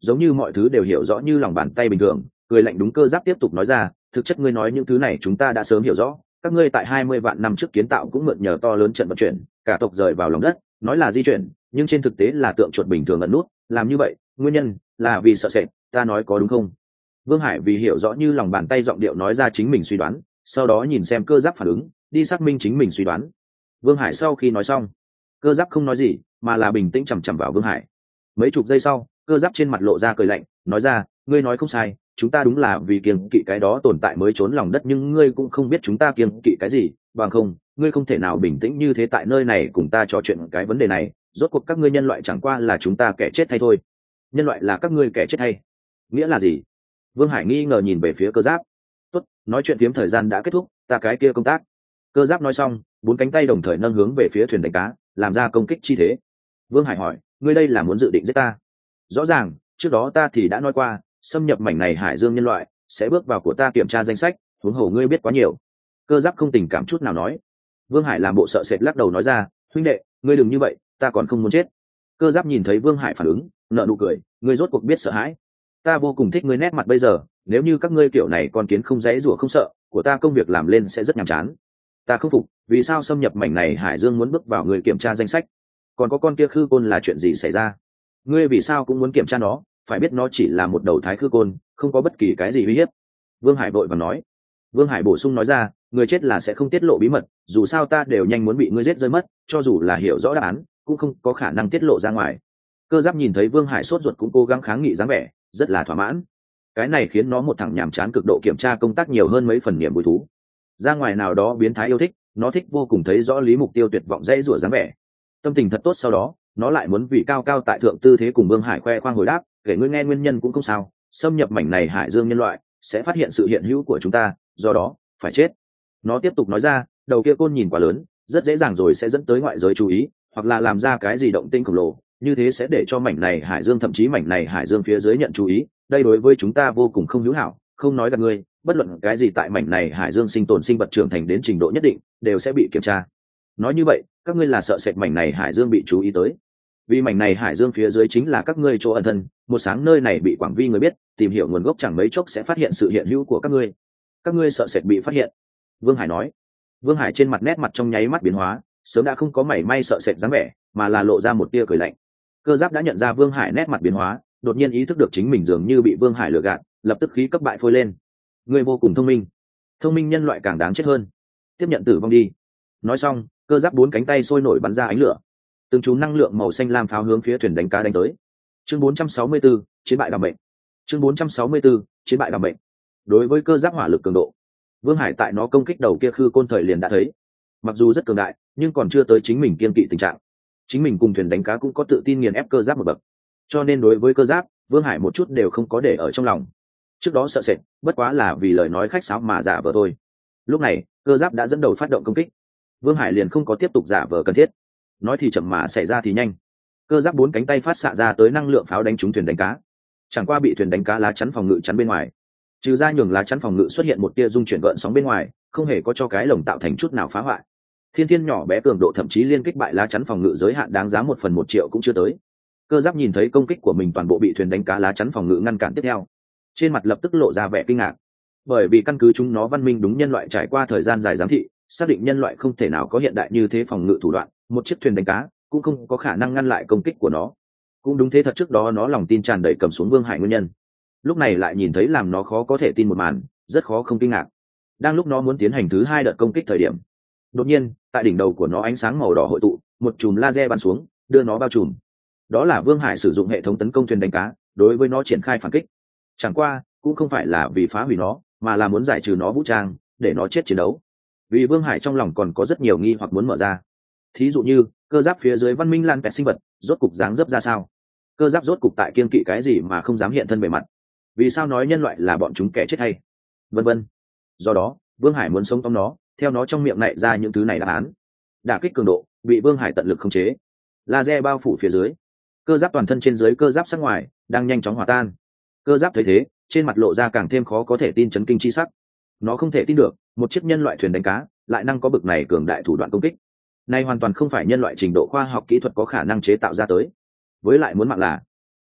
giống như mọi thứ đều hiểu rõ như lòng bàn tay bình thường, cười lạnh đúng cơ giáp tiếp tục nói ra, thực chất ngươi nói những thứ này chúng ta đã sớm hiểu rõ, các ngươi tại 20 vạn năm trước kiến tạo cũng mượn nhờ to lớn trận vận chuyển, cả tộc rời vào lòng đất, nói là di chuyển, nhưng trên thực tế là tượng chuột bình thường ẩn nút, làm như vậy, nguyên nhân là vì sợ sệt, ta nói có đúng không? Vương Hải vì hiểu rõ như lòng bàn tay giọng điệu nói ra chính mình suy đoán, sau đó nhìn xem cơ giáp phản ứng, đi xác minh chính mình suy đoán. Vương Hải sau khi nói xong, cơ giáp không nói gì, mà là bình tĩnh chằm chằm vào Vương Hải. Mấy chục giây sau, cơ giáp trên mặt lộ ra cười lạnh, nói ra, ngươi nói không sai, chúng ta đúng là vì kiêng kỵ cái đó tồn tại mới trốn lòng đất, nhưng ngươi cũng không biết chúng ta kiêng kỵ cái gì, bằng không, ngươi không thể nào bình tĩnh như thế tại nơi này cùng ta trò chuyện cái vấn đề này, rốt cuộc các ngươi nhân loại chẳng qua là chúng ta kẻ chết hay thôi. Nhân loại là các ngươi kẻ chết hay? Nghĩa là gì? Vương Hải nghi ngờ nhìn về phía cơ giáp. Tốt, nói chuyện phiếm thời gian đã kết thúc, ta cái kia công tác. Cơ giáp nói xong, bốn cánh tay đồng thời nâng hướng về phía thuyền đánh cá, làm ra công kích chi thế. Vương Hải hỏi, ngươi đây là muốn dự định giết ta? Rõ ràng, trước đó ta thì đã nói qua, xâm nhập mảnh này hải dương nhân loại sẽ bước vào của ta kiểm tra danh sách, huống hồ ngươi biết quá nhiều. Cơ giáp không tình cảm chút nào nói. Vương Hải làm bộ sợ sệt lắc đầu nói ra, huynh đệ, ngươi đừng như vậy, ta còn không muốn chết. Cơ giáp nhìn thấy Vương Hải phản ứng, nở nụ cười, ngươi rốt cuộc biết sợ hãi. Ta vô cùng thích ngươi nét mặt bây giờ, nếu như các ngươi kiểu này con kiến không dãy rủa không sợ, của ta công việc làm lên sẽ rất nhàm chán. Ta không phục, vì sao xâm nhập mảnh này hải dương muốn bước vào người kiểm tra danh sách? Còn có con kia khư côn là chuyện gì xảy ra? Ngươi vì sao cũng muốn kiểm tra nó? Phải biết nó chỉ là một đầu thái khư côn, không có bất kỳ cái gì uy hiếp. Vương Hải vội vàng nói. Vương Hải bổ sung nói ra, người chết là sẽ không tiết lộ bí mật, dù sao ta đều nhanh muốn bị ngươi giết rơi mất, cho dù là hiểu rõ đáp án, cũng không có khả năng tiết lộ ra ngoài. Cơ giáp nhìn thấy Vương Hải sốt ruột cũng cố gắng kháng nghị dáng vẻ, rất là thỏa mãn. Cái này khiến nó một thằng nhàm chán cực độ kiểm tra công tác nhiều hơn mấy phần niềm vui thú. Ra ngoài nào đó biến thái yêu thích, nó thích vô cùng thấy rõ lý mục tiêu tuyệt vọng dãy rủa dáng vẻ. Tâm tình thật tốt, sau đó nó lại muốn vì cao cao tại thượng tư thế cùng Vương Hải khoe khoang hồi đáp, kể ngươi nghe nguyên nhân cũng không sao, xâm nhập mảnh này hải dương nhân loại sẽ phát hiện sự hiện hữu của chúng ta, do đó phải chết. Nó tiếp tục nói ra, đầu kia côn nhìn quá lớn, rất dễ dàng rồi sẽ dẫn tới ngoại giới chú ý, hoặc là làm ra cái gì động tĩnh khổng lồ, như thế sẽ để cho mảnh này hải dương, thậm chí mảnh này hải dương phía dưới nhận chú ý, đây đối với chúng ta vô cùng không hữu hảo. Không nói gạt ngươi, bất luận cái gì tại mảnh này hải dương sinh tồn sinh vật trưởng thành đến trình độ nhất định đều sẽ bị kiểm tra. Nói như vậy, các ngươi là sợ sệt mảnh này hải dương bị chú ý tới, vì mảnh này hải dương phía dưới chính là các ngươi chỗ ẩn thân, một sáng nơi này bị quảng vi người biết, tìm hiểu nguồn gốc chẳng mấy chốc sẽ phát hiện sự hiện hữu của các ngươi sợ sệt bị phát hiện. Vương Hải nói. Vương Hải trên mặt nét mặt trong nháy mắt biến hóa, sớm đã không có mảy may sợ sệt dáng vẻ, mà là lộ ra một tia cười lạnh. Cơ giáp đã nhận ra Vương Hải nét mặt biến hóa, đột nhiên ý thức được chính mình dường như bị Vương Hải lừa gạt, lập tức khí cấp bại phôi lên. Ngươi vô cùng thông minh, thông minh nhân loại càng đáng chết hơn, tiếp nhận tử vong đi. Nói xong, cơ giáp bốn cánh tay sôi nổi bắn ra ánh lửa, từng chú năng lượng màu xanh lam pháo hướng phía thuyền đánh cá đánh tới. Chương 464, chiến bại đảm mệnh. Chương 464, chiến bại đảm mệnh. Đối với cơ giáp hỏa lực cường độ, Vương Hải tại nó công kích đầu kia khư côn thời liền đã thấy, mặc dù rất cường đại, nhưng còn chưa tới chính mình kiên kỵ tình trạng. Chính mình cùng thuyền đánh cá cũng có tự tin nghiền ép cơ giáp một bậc, cho nên đối với cơ giáp, Vương Hải một chút đều không có để ở trong lòng. Trước đó sợ sệt, bất quá là vì lời nói khách sáo mà giả vờ thôi. Lúc này, cơ giáp đã dẫn đầu phát động công kích, Vương Hải liền không có tiếp tục giả vờ cần thiết. Nói thì chậm mà xảy ra thì nhanh, cơ giáp bốn cánh tay phát xạ ra tới năng lượng pháo đánh trúng thuyền đánh cá, chẳng qua bị thuyền đánh cá lá chắn phòng ngự chắn bên ngoài. Trừ ra nhường lá chắn phòng ngự xuất hiện một tia dung chuyển gợn sóng bên ngoài, không hề có cho cái lồng tạo thành chút nào phá hoại. Thiên thiên nhỏ bé cường độ thậm chí liên kích bại lá chắn phòng ngự giới hạn đáng giá 1/1 triệu cũng chưa tới. Cơ giáp nhìn thấy công kích của mình toàn bộ bị thuyền đánh cá lá chắn phòng ngự ngăn cản tiếp theo, trên mặt lập tức lộ ra vẻ kinh ngạc, bởi vì căn cứ chúng nó văn minh đúng nhân loại trải qua thời gian dài giám thị, xác định nhân loại không thể nào có hiện đại như thế phòng ngự thủ đoạn, một chiếc thuyền đánh cá cũng không có khả năng ngăn lại công kích của nó. Cũng đúng thế thật, trước đó nó lòng tin tràn đầy cầm xuống Vương Hải nguyên nhân, lúc này lại nhìn thấy làm nó khó có thể tin một màn, rất khó không kinh ngạc. Đang lúc nó muốn tiến hành thứ hai đợt công kích thời điểm, đột nhiên tại đỉnh đầu của nó ánh sáng màu đỏ hội tụ, một chùm laser bắn xuống, đưa nó bao trùm. Đó là Vương Hải sử dụng hệ thống tấn công thuyền đánh cá, đối với nó triển khai phản kích. Chẳng qua cũng không phải là vì phá hủy nó, mà là muốn giải trừ nó vũ trang, để nó chết chiến đấu. Vì Vương Hải trong lòng còn có rất nhiều nghi hoặc muốn mở ra. Thí dụ như cơ giáp phía dưới văn minh lan pẹt sinh vật rốt cục dáng dấp ra sao, cơ giáp rốt cục tại kiên kỵ cái gì mà không dám hiện thân bề mặt, vì sao nói nhân loại là bọn chúng kẻ chết hay, vân vân. Do đó Vương Hải muốn sống tóm nó, theo nó trong miệng nạy ra những thứ này đáp án. Đả kích cường độ bị Vương Hải tận lực khống chế, laser bao phủ phía dưới, cơ giáp toàn thân trên dưới cơ giáp sắc ngoài đang nhanh chóng hòa tan. Cơ giáp thấy thế, trên mặt lộ ra càng thêm khó có thể tin, chấn kinh chi sắc. Nó không thể tin được, một chiếc nhân loại thuyền đánh cá lại năng có bực này cường đại thủ đoạn công kích. Này hoàn toàn không phải nhân loại trình độ khoa học kỹ thuật có khả năng chế tạo ra tới. Với lại muốn mạng là,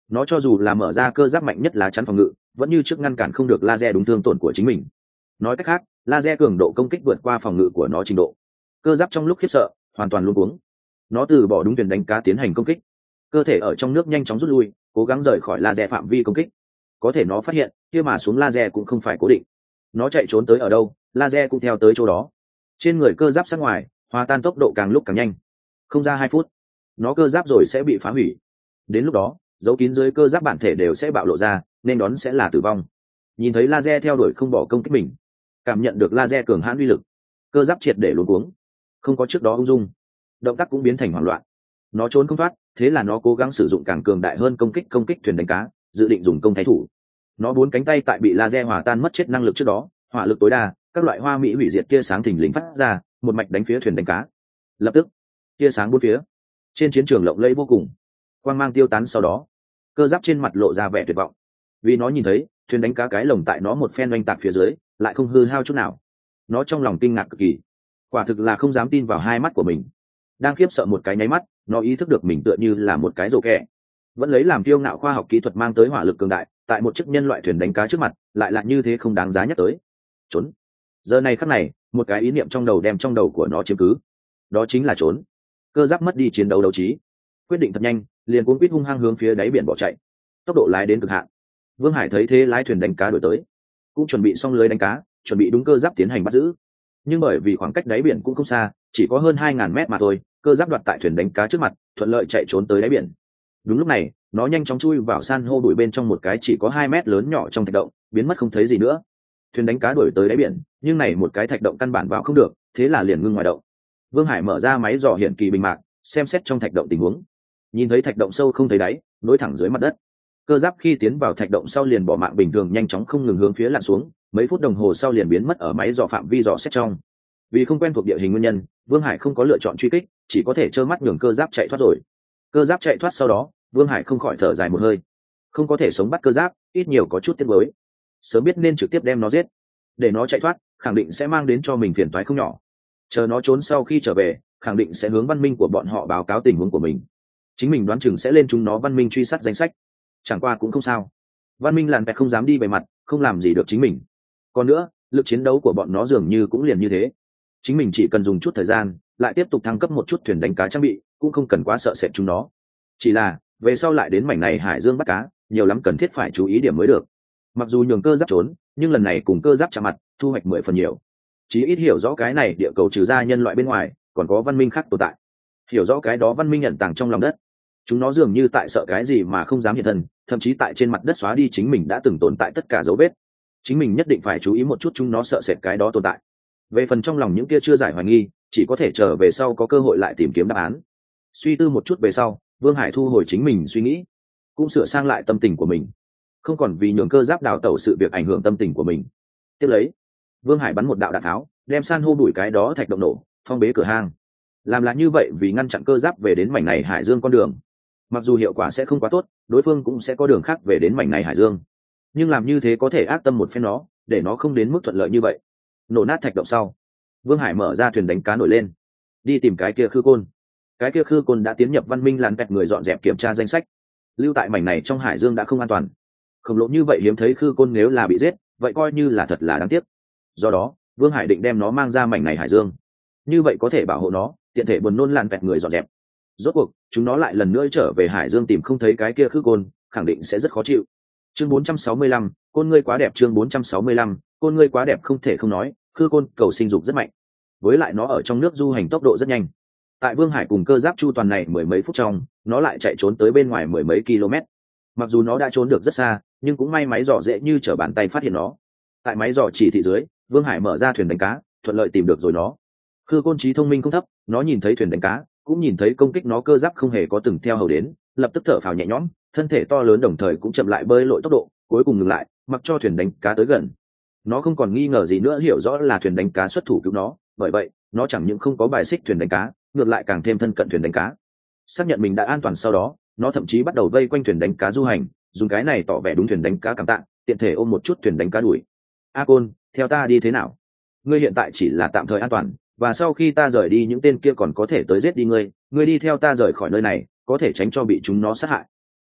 Nó cho dù là mở ra cơ giáp mạnh nhất lá chắn phòng ngự, vẫn như trước ngăn cản không được laser đúng thương tổn của chính mình. Nói cách khác, laser cường độ công kích vượt qua phòng ngự của nó trình độ. Cơ giáp trong lúc khiếp sợ hoàn toàn luống cuống. Nó từ bỏ đúng thuyền đánh cá tiến hành công kích, cơ thể ở trong nước nhanh chóng rút lui, cố gắng rời khỏi laser phạm vi công kích. Có thể nó phát hiện kia mà xuống laser cũng không phải cố định, nó chạy trốn tới ở đâu laser cũng theo tới chỗ đó. Trên người cơ giáp sát ngoài hòa tan tốc độ càng lúc càng nhanh, không ra 2 phút nó cơ giáp rồi sẽ bị phá hủy. Đến lúc đó dấu kín dưới cơ giáp bản thể đều sẽ bạo lộ ra, nên đón sẽ là tử vong. Nhìn thấy laser theo đuổi không bỏ công kích mình, cảm nhận được laser cường hãn uy lực, cơ giáp triệt để luống cuống, không có trước đó ung dung, động tác cũng biến thành hoảng loạn. Nó trốn không thoát, thế là nó cố gắng sử dụng càng cường đại hơn công kích thuyền đánh cá, dự định dùng công thái thủ. Nó 4 cánh tay tại bị laser hòa tan mất chết năng lực trước đó, hỏa lực tối đa, các loại hoa mỹ hủy diệt tia sáng thình lình phát ra, một mạch đánh phía thuyền đánh cá. Lập tức tia sáng bốn phía trên chiến trường lộng lẫy vô cùng, quang mang tiêu tán. Sau đó cơ giáp trên mặt lộ ra vẻ tuyệt vọng, vì nó nhìn thấy thuyền đánh cá cái lồng tại nó một phen oanh tạc phía dưới lại không hư hao chút nào. Nó trong lòng kinh ngạc cực kỳ, quả thực là không dám tin vào hai mắt của mình. Đang khiếp sợ một cái nháy mắt, nó ý thức được mình tựa như là một cái rổ kẹ, vẫn lấy làm kiêu ngạo khoa học kỹ thuật mang tới hỏa lực cường đại, tại một chiếc nhân loại thuyền đánh cá trước mặt lại là như thế không đáng giá nhắc tới. Trốn. Giờ này khắc này, một cái ý niệm trong đầu đem trong đầu của nó chiếm cứ, đó chính là trốn. Cơ giáp mất đi chiến đấu đấu trí, quyết định thật nhanh, liền cuốn quýt hung hăng hướng phía đáy biển bỏ chạy, tốc độ lái đến cực hạn. Vương Hải thấy thế lái thuyền đánh cá đuổi tới, cũng chuẩn bị xong lưới đánh cá, chuẩn bị đúng cơ giáp tiến hành bắt giữ. Nhưng bởi vì khoảng cách đáy biển cũng không xa, chỉ có hơn 2.000 mét mà thôi, cơ giáp đoạt tại thuyền đánh cá trước mặt, thuận lợi chạy trốn tới đáy biển. Đúng lúc này, nó nhanh chóng chui vào san hô bụi bên trong một cái chỉ có 2 mét lớn nhỏ trong thạch động, biến mất không thấy gì nữa. Thuyền đánh cá đuổi tới đáy biển, nhưng này một cái thạch động căn bản vào không được, thế là liền ngưng ngoài động. Vương Hải mở ra máy dò hiển kỳ bình mạc, xem xét trong thạch động tình huống. Nhìn thấy thạch động sâu không thấy đáy, nối thẳng dưới mặt đất. Cơ giáp khi tiến vào thạch động sau liền bỏ mạng bình thường nhanh chóng không ngừng hướng phía lặn xuống, mấy phút đồng hồ sau liền biến mất ở máy dò phạm vi dò xét trong. Vì không quen thuộc địa hình nguyên nhân, Vương Hải không có lựa chọn truy kích, chỉ có thể trơ mắt nhường cơ giáp chạy thoát rồi. Cơ giáp chạy thoát sau đó, Vương Hải không khỏi thở dài một hơi. Không có thể sống bắt cơ giáp, ít nhiều có chút tiếc nuối. Sớm biết nên trực tiếp đem nó giết, để nó chạy thoát, khẳng định sẽ mang đến cho mình phiền toái không nhỏ. Chờ nó trốn sau khi trở về, khẳng định sẽ hướng văn minh của bọn họ báo cáo tình huống của mình. Chính mình đoán chừng sẽ lên chúng nó văn minh truy sát danh sách. Chẳng qua cũng không sao, văn minh làn bẹt không dám đi bề mặt, không làm gì được chính mình. Còn nữa, lực chiến đấu của bọn nó dường như cũng liền như thế. Chính mình chỉ cần dùng chút thời gian, lại tiếp tục thăng cấp một chút thuyền đánh cá trang bị, cũng không cần quá sợ sệt chúng nó. Chỉ là về sau lại đến mảnh này hải dương bắt cá, nhiều lắm cần thiết phải chú ý điểm mới được. Mặc dù nhường cơ giáp trốn, nhưng lần này cùng cơ giáp chạm mặt, thu hoạch 10 phần nhiều. Chí ít hiểu rõ cái này địa cầu trừ ra nhân loại bên ngoài, còn có văn minh khác tồn tại. Hiểu rõ cái đó văn minh ẩn tàng trong lòng đất. Chúng nó dường như tại sợ cái gì mà không dám hiện thân, thậm chí tại trên mặt đất xóa đi chính mình đã từng tồn tại tất cả dấu vết. Chính mình nhất định phải chú ý một chút chúng nó sợ sệt cái đó tồn tại. Về phần trong lòng những kia chưa giải hoài nghi, chỉ có thể chờ về sau có cơ hội lại tìm kiếm đáp án. Suy tư một chút về sau, Vương Hải thu hồi chính mình suy nghĩ, cũng sửa sang lại tâm tình của mình, không còn vì nhường cơ giáp đào tẩu sự việc ảnh hưởng tâm tình của mình. Tiếp lấy, Vương Hải bắn một đạo đạn tháo, đem san hô đuổi cái đó thạch động nổ, phong bế cửa hang. Làm là như vậy vì ngăn chặn cơ giáp về đến mảnh này hải dương con đường. Mặc dù hiệu quả sẽ không quá tốt, đối phương cũng sẽ có đường khác về đến mảnh này hải dương, nhưng làm như thế có thể ác tâm một phen nó, để nó không đến mức thuận lợi như vậy. Nổ nát thạch động sau, Vương Hải mở ra thuyền đánh cá nổi lên, đi tìm cái kia khư côn. Cái kia khư côn đã tiến nhập văn minh làn bẹt người dọn dẹp kiểm tra danh sách, lưu tại mảnh này trong hải dương đã không an toàn. Khổng lồ như vậy hiếm thấy khư côn nếu là bị giết, vậy coi như là thật là đáng tiếc. Do đó, Vương Hải định đem nó mang ra mảnh này hải dương, như vậy có thể bảo hộ nó, tiện thể buồn nôn làn bẹt người dọn dẹp. Rốt cuộc chúng nó lại lần nữa trở về hải dương tìm không thấy cái kia khư côn, khẳng định sẽ rất khó chịu. Chương 465, côn ngươi quá đẹp. Chương 465, côn ngươi quá đẹp. Không thể không nói, khư côn cầu sinh dục rất mạnh, với lại nó ở trong nước du hành tốc độ rất nhanh. Tại Vương Hải cùng cơ giáp chu toàn này mười mấy phút trong, nó lại chạy trốn tới bên ngoài mười mấy km. Mặc dù nó đã trốn được rất xa, nhưng cũng may máy dò dễ như trở bàn tay phát hiện nó. Tại máy dò chỉ thị dưới, Vương Hải mở ra thuyền đánh cá, thuận lợi tìm được rồi nó. Khư côn trí thông minh không thấp, nó nhìn thấy thuyền đánh cá, cũng nhìn thấy công kích nó cơ giáp không hề có từng theo hầu đến, lập tức thở phào nhẹ nhõm, thân thể to lớn đồng thời cũng chậm lại bơi lội tốc độ, cuối cùng ngừng lại, mặc cho thuyền đánh cá tới gần. Nó không còn nghi ngờ gì nữa, hiểu rõ là thuyền đánh cá xuất thủ cứu nó, bởi vậy nó chẳng những không có bài xích thuyền đánh cá, ngược lại càng thêm thân cận thuyền đánh cá. Xác nhận mình đã an toàn sau đó, nó thậm chí bắt đầu vây quanh thuyền đánh cá du hành, dùng cái này tỏ vẻ đúng thuyền đánh cá cảm tạ, tiện thể ôm một chút thuyền đánh cá đuổi. A Côn, theo ta đi thế nào? Ngươi hiện tại chỉ là tạm thời an toàn, và sau khi ta rời đi những tên kia còn có thể tới giết đi ngươi đi theo ta rời khỏi nơi này, có thể tránh cho bị chúng nó sát hại.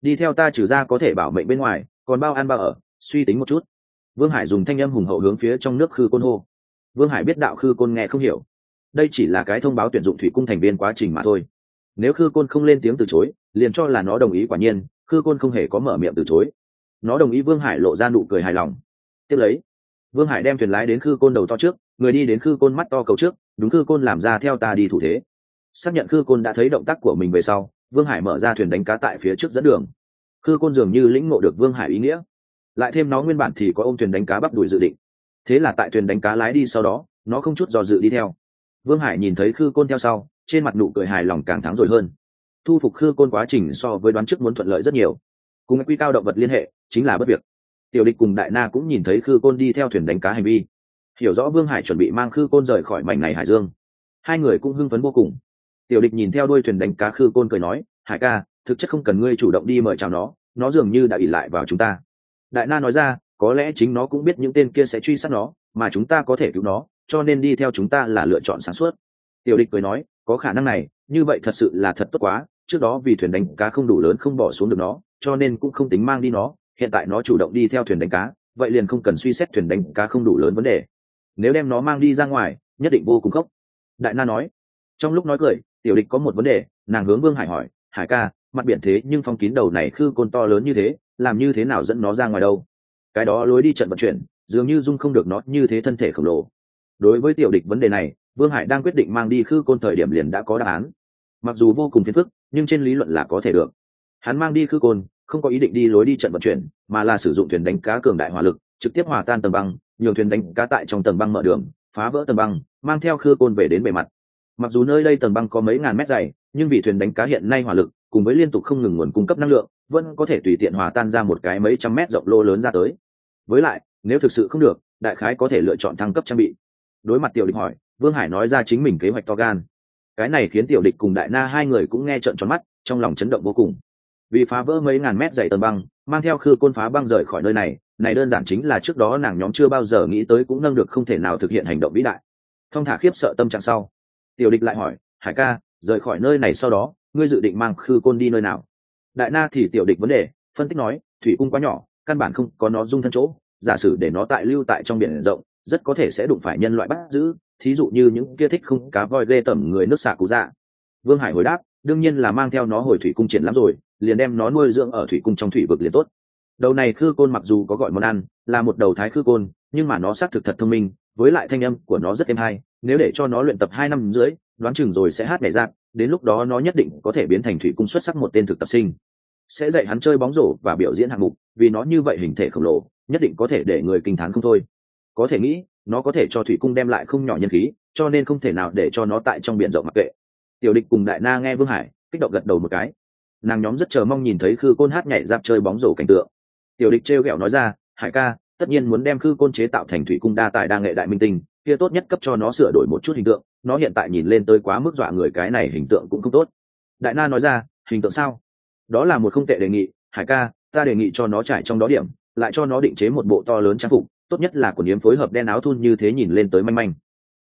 đi theo ta trừ ra có thể bảo mệnh bên ngoài, còn bao ăn bao ở, suy tính một chút. Vương Hải dùng thanh âm hùng hậu hướng phía trong nước khư côn hô. Vương Hải biết đạo khư côn nghe không hiểu, đây chỉ là cái thông báo tuyển dụng thủy cung thành viên quá trình mà thôi. Nếu khư côn không lên tiếng từ chối, liền cho là nó đồng ý. Quả nhiên khư côn không hề có mở miệng từ chối, nó đồng ý. Vương Hải lộ ra nụ cười hài lòng. Tiếp lấy, Vương Hải đem thuyền lái đến khư côn đầu to trước, người đi đến khư côn mắt to cầu trước, đúng khư côn làm ra theo ta đi thủ thế. Xác nhận khư côn đã thấy động tác của mình về sau, Vương Hải mở ra thuyền đánh cá tại phía trước dẫn đường. Khư côn dường như lĩnh ngộ được Vương Hải ý nghĩa, lại thêm nó nguyên bản thì có ôm thuyền đánh cá bắp đuổi dự định, thế là tại thuyền đánh cá lái đi sau đó, nó không chút do dự đi theo. Vương Hải nhìn thấy khư côn theo sau, trên mặt nụ cười hài lòng càng thắng rồi hơn. Thu phục khư côn quá trình so với đoán trước muốn thuận lợi rất nhiều. Cùng quy cao động vật liên hệ chính là bất việc. Tiểu Địch cùng Đại Na cũng nhìn thấy khư côn đi theo thuyền đánh cá hành vi, hiểu rõ Vương Hải chuẩn bị mang khư côn rời khỏi mảnh này hải dương. Hai người cũng hưng phấn vô cùng. Tiểu Địch nhìn theo đuôi thuyền đánh cá khư côn cười nói, Hải ca, thực chất không cần ngươi chủ động đi mời chào nó dường như đã ỷ lại vào chúng ta. Đại Na nói ra, có lẽ chính nó cũng biết những tên kia sẽ truy sát nó, mà chúng ta có thể cứu nó, cho nên đi theo chúng ta là lựa chọn sáng suốt. Tiểu Địch cười nói, có khả năng này, như vậy thật sự là thật tốt quá. Trước đó vì thuyền đánh cá không đủ lớn không bỏ xuống được nó, cho nên cũng không tính mang đi nó. Hiện tại nó chủ động đi theo thuyền đánh cá, vậy liền không cần suy xét thuyền đánh cá không đủ lớn vấn đề. Nếu đem nó mang đi ra ngoài, nhất định vô cùng khốc. Đại Na nói. Trong lúc nói cười, Tiểu Địch có một vấn đề, nàng hướng Vương Hải hỏi, Hải ca, mặt biển thế nhưng phong kín đầu này khư côn to lớn như thế, làm như thế nào dẫn nó ra ngoài đâu? Cái đó lối đi trận vận chuyển, dường như dung không được nó như thế thân thể khổng lồ. Đối với Tiểu Địch vấn đề này, Vương Hải đang quyết định mang đi khư côn thời điểm liền đã có đáp án. Mặc dù vô cùng phiền phức, nhưng trên lý luận là có thể được. Hắn mang đi khư côn, không có ý định đi lối đi trận vận chuyển, mà là sử dụng thuyền đánh cá cường đại hỏa lực, trực tiếp hòa tan tầng băng, nhường thuyền đánh cá tại trong tầng băng mở đường, phá vỡ tầng băng, mang theo khư côn về đến bề mặt. Mặc dù nơi đây tầng băng có mấy ngàn mét dày, nhưng vì thuyền đánh cá hiện nay hỏa lực cùng với liên tục không ngừng nguồn cung cấp năng lượng, vẫn có thể tùy tiện hòa tan ra một cái mấy trăm mét rộng lô lớn ra tới. Với lại, nếu thực sự không được, đại khái có thể lựa chọn thăng cấp trang bị. Đối mặt Tiểu Địch hỏi, Vương Hải nói ra chính mình kế hoạch to gan. Cái này khiến Tiểu Địch cùng Đại Na hai người cũng nghe trợn tròn mắt, trong lòng chấn động vô cùng. Vì phá vỡ mấy ngàn mét dày tầng băng, mang theo khư côn phá băng rời khỏi nơi này, này đơn giản chính là trước đó nàng nhóm chưa bao giờ nghĩ tới cũng nâng được không thể nào thực hiện hành động vĩ đại. Thong thả khiếp sợ tâm trạng sau, Tiểu Địch lại hỏi, Hải ca, rời khỏi nơi này sau đó, ngươi dự định mang khư côn đi nơi nào? Đại Na thì Tiểu Địch vấn đề, phân tích nói, thủy cung quá nhỏ, căn bản không có nó dung thân chỗ, giả sử để nó lưu tại trong biển rộng, rất có thể sẽ đụng phải nhân loại bắt giữ, thí dụ như những kia thích không cá voi ghê tởm người nước xạ cụ dạ. Vương Hải hồi đáp, đương nhiên là mang theo nó hồi thủy cung triển lắm rồi, liền đem nó nuôi dưỡng ở thủy cung trong thủy vực liền tốt. Đầu này khư côn mặc dù có gọi món ăn, là một đầu thái khư côn, nhưng mà nó xác thực thật thông minh, với lại thanh âm của nó rất êm hay, nếu để cho nó luyện tập 2 năm dưới, đoán chừng rồi sẽ hát nhảy ra, đến lúc đó nó nhất định có thể biến thành thủy cung xuất sắc một tên thực tập sinh. Sẽ dạy hắn chơi bóng rổ và biểu diễn hạng mục, vì nó như vậy hình thể khổng lồ, nhất định có thể để người kinh thán không thôi. Có thể nghĩ, nó có thể cho thủy cung đem lại không nhỏ nhân khí, cho nên không thể nào để cho nó tại trong biển rộng mặc kệ. Tiểu Địch cùng Đại Na nghe Vương Hải, kích động gật đầu một cái. Nàng nhóm rất chờ mong nhìn thấy khư côn hát nhảy giáp chơi bóng rổ cảnh tượng. Tiểu Địch trêu ghẹo nói ra, Hải ca, tất nhiên muốn đem khư côn chế tạo thành thủy cung đa tài đa nghệ đại minh tinh, kia tốt nhất cấp cho nó sửa đổi một chút hình tượng, nó hiện tại nhìn lên tới quá mức dọa người, cái này hình tượng cũng không tốt. Đại Na nói ra, hình tượng sao? Đó là một không tệ đề nghị, Hải ca, ta đề nghị cho nó trải trong đó điểm, lại cho nó định chế một bộ to lớn trang phục, tốt nhất là quần yếm phối hợp đen áo thun, như thế nhìn lên tới manh manh.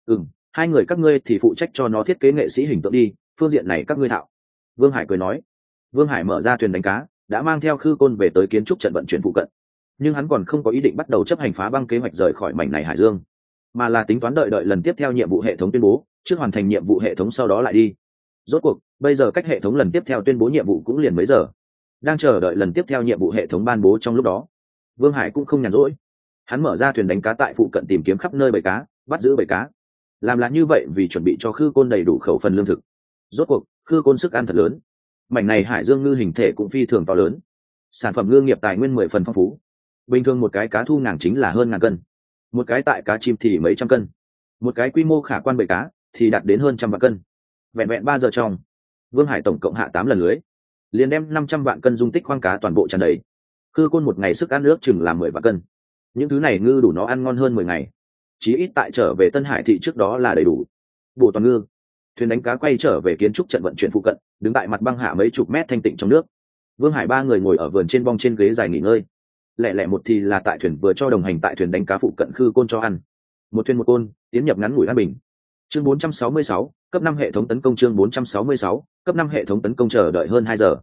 Hai người các ngươi thì phụ trách cho nó thiết kế nghệ sĩ hình tượng đi, phương diện này các ngươi thạo. Vương Hải cười nói. Vương Hải mở ra thuyền đánh cá, đã mang theo khư côn về tới kiến trúc trận vận chuyển phụ cận, nhưng hắn còn không có ý định bắt đầu chấp hành phá băng kế hoạch rời khỏi mảnh này hải dương, mà là tính toán đợi lần tiếp theo nhiệm vụ hệ thống tuyên bố, trước hoàn thành nhiệm vụ hệ thống sau đó lại đi. Rốt cuộc bây giờ cách hệ thống lần tiếp theo tuyên bố nhiệm vụ cũng liền mấy giờ, đang chờ đợi lần tiếp theo nhiệm vụ hệ thống ban bố. Trong lúc đó, Vương Hải cũng không nhàn rỗi, hắn mở ra thuyền đánh cá tại phụ cận tìm kiếm khắp nơi bầy cá, bắt giữ bầy cá. Làm là như vậy vì chuẩn bị cho khư côn đầy đủ khẩu phần lương thực. Rốt cuộc khư côn sức ăn thật lớn, mảnh này hải dương ngư hình thể cũng phi thường to lớn, sản phẩm ngư nghiệp tài nguyên 10 phần phong phú. Bình thường một cái cá thu ngàng chính là hơn ngàn cân, một cái tại cá chim thì mấy trăm cân, một cái quy mô khả quan bầy cá thì đạt đến hơn trăm vạn cân. Vẹn vẹn 3 giờ trong, Vương Hải tổng cộng hạ 8 lần lưới, liền đem 500 vạn cân dung tích khoang cá toàn bộ tràn đầy. Khư côn một ngày sức ăn ước chừng là 10 vạn cân, những thứ này ngư đủ nó ăn ngon hơn 10 ngày, chí ít tại trở về Tân Hải thị trước đó là đầy đủ. Bổ toàn ngư, thuyền đánh cá quay trở về kiến trúc trận vận chuyển phụ cận, đứng tại mặt băng hạ mấy chục mét thanh tịnh trong nước. Vương Hải ba người ngồi ở vườn trên bong trên ghế dài nghỉ ngơi. Lẻ lẻ một thì là tại thuyền vừa cho đồng hành tại thuyền đánh cá phụ cận khư côn cho ăn. Một thuyền một côn, tiến nhập ngắn ngủi an bình. Chương 466, cấp 5 hệ thống tấn công. Chương 466, cấp 5 hệ thống tấn công. Chờ đợi hơn 2 giờ.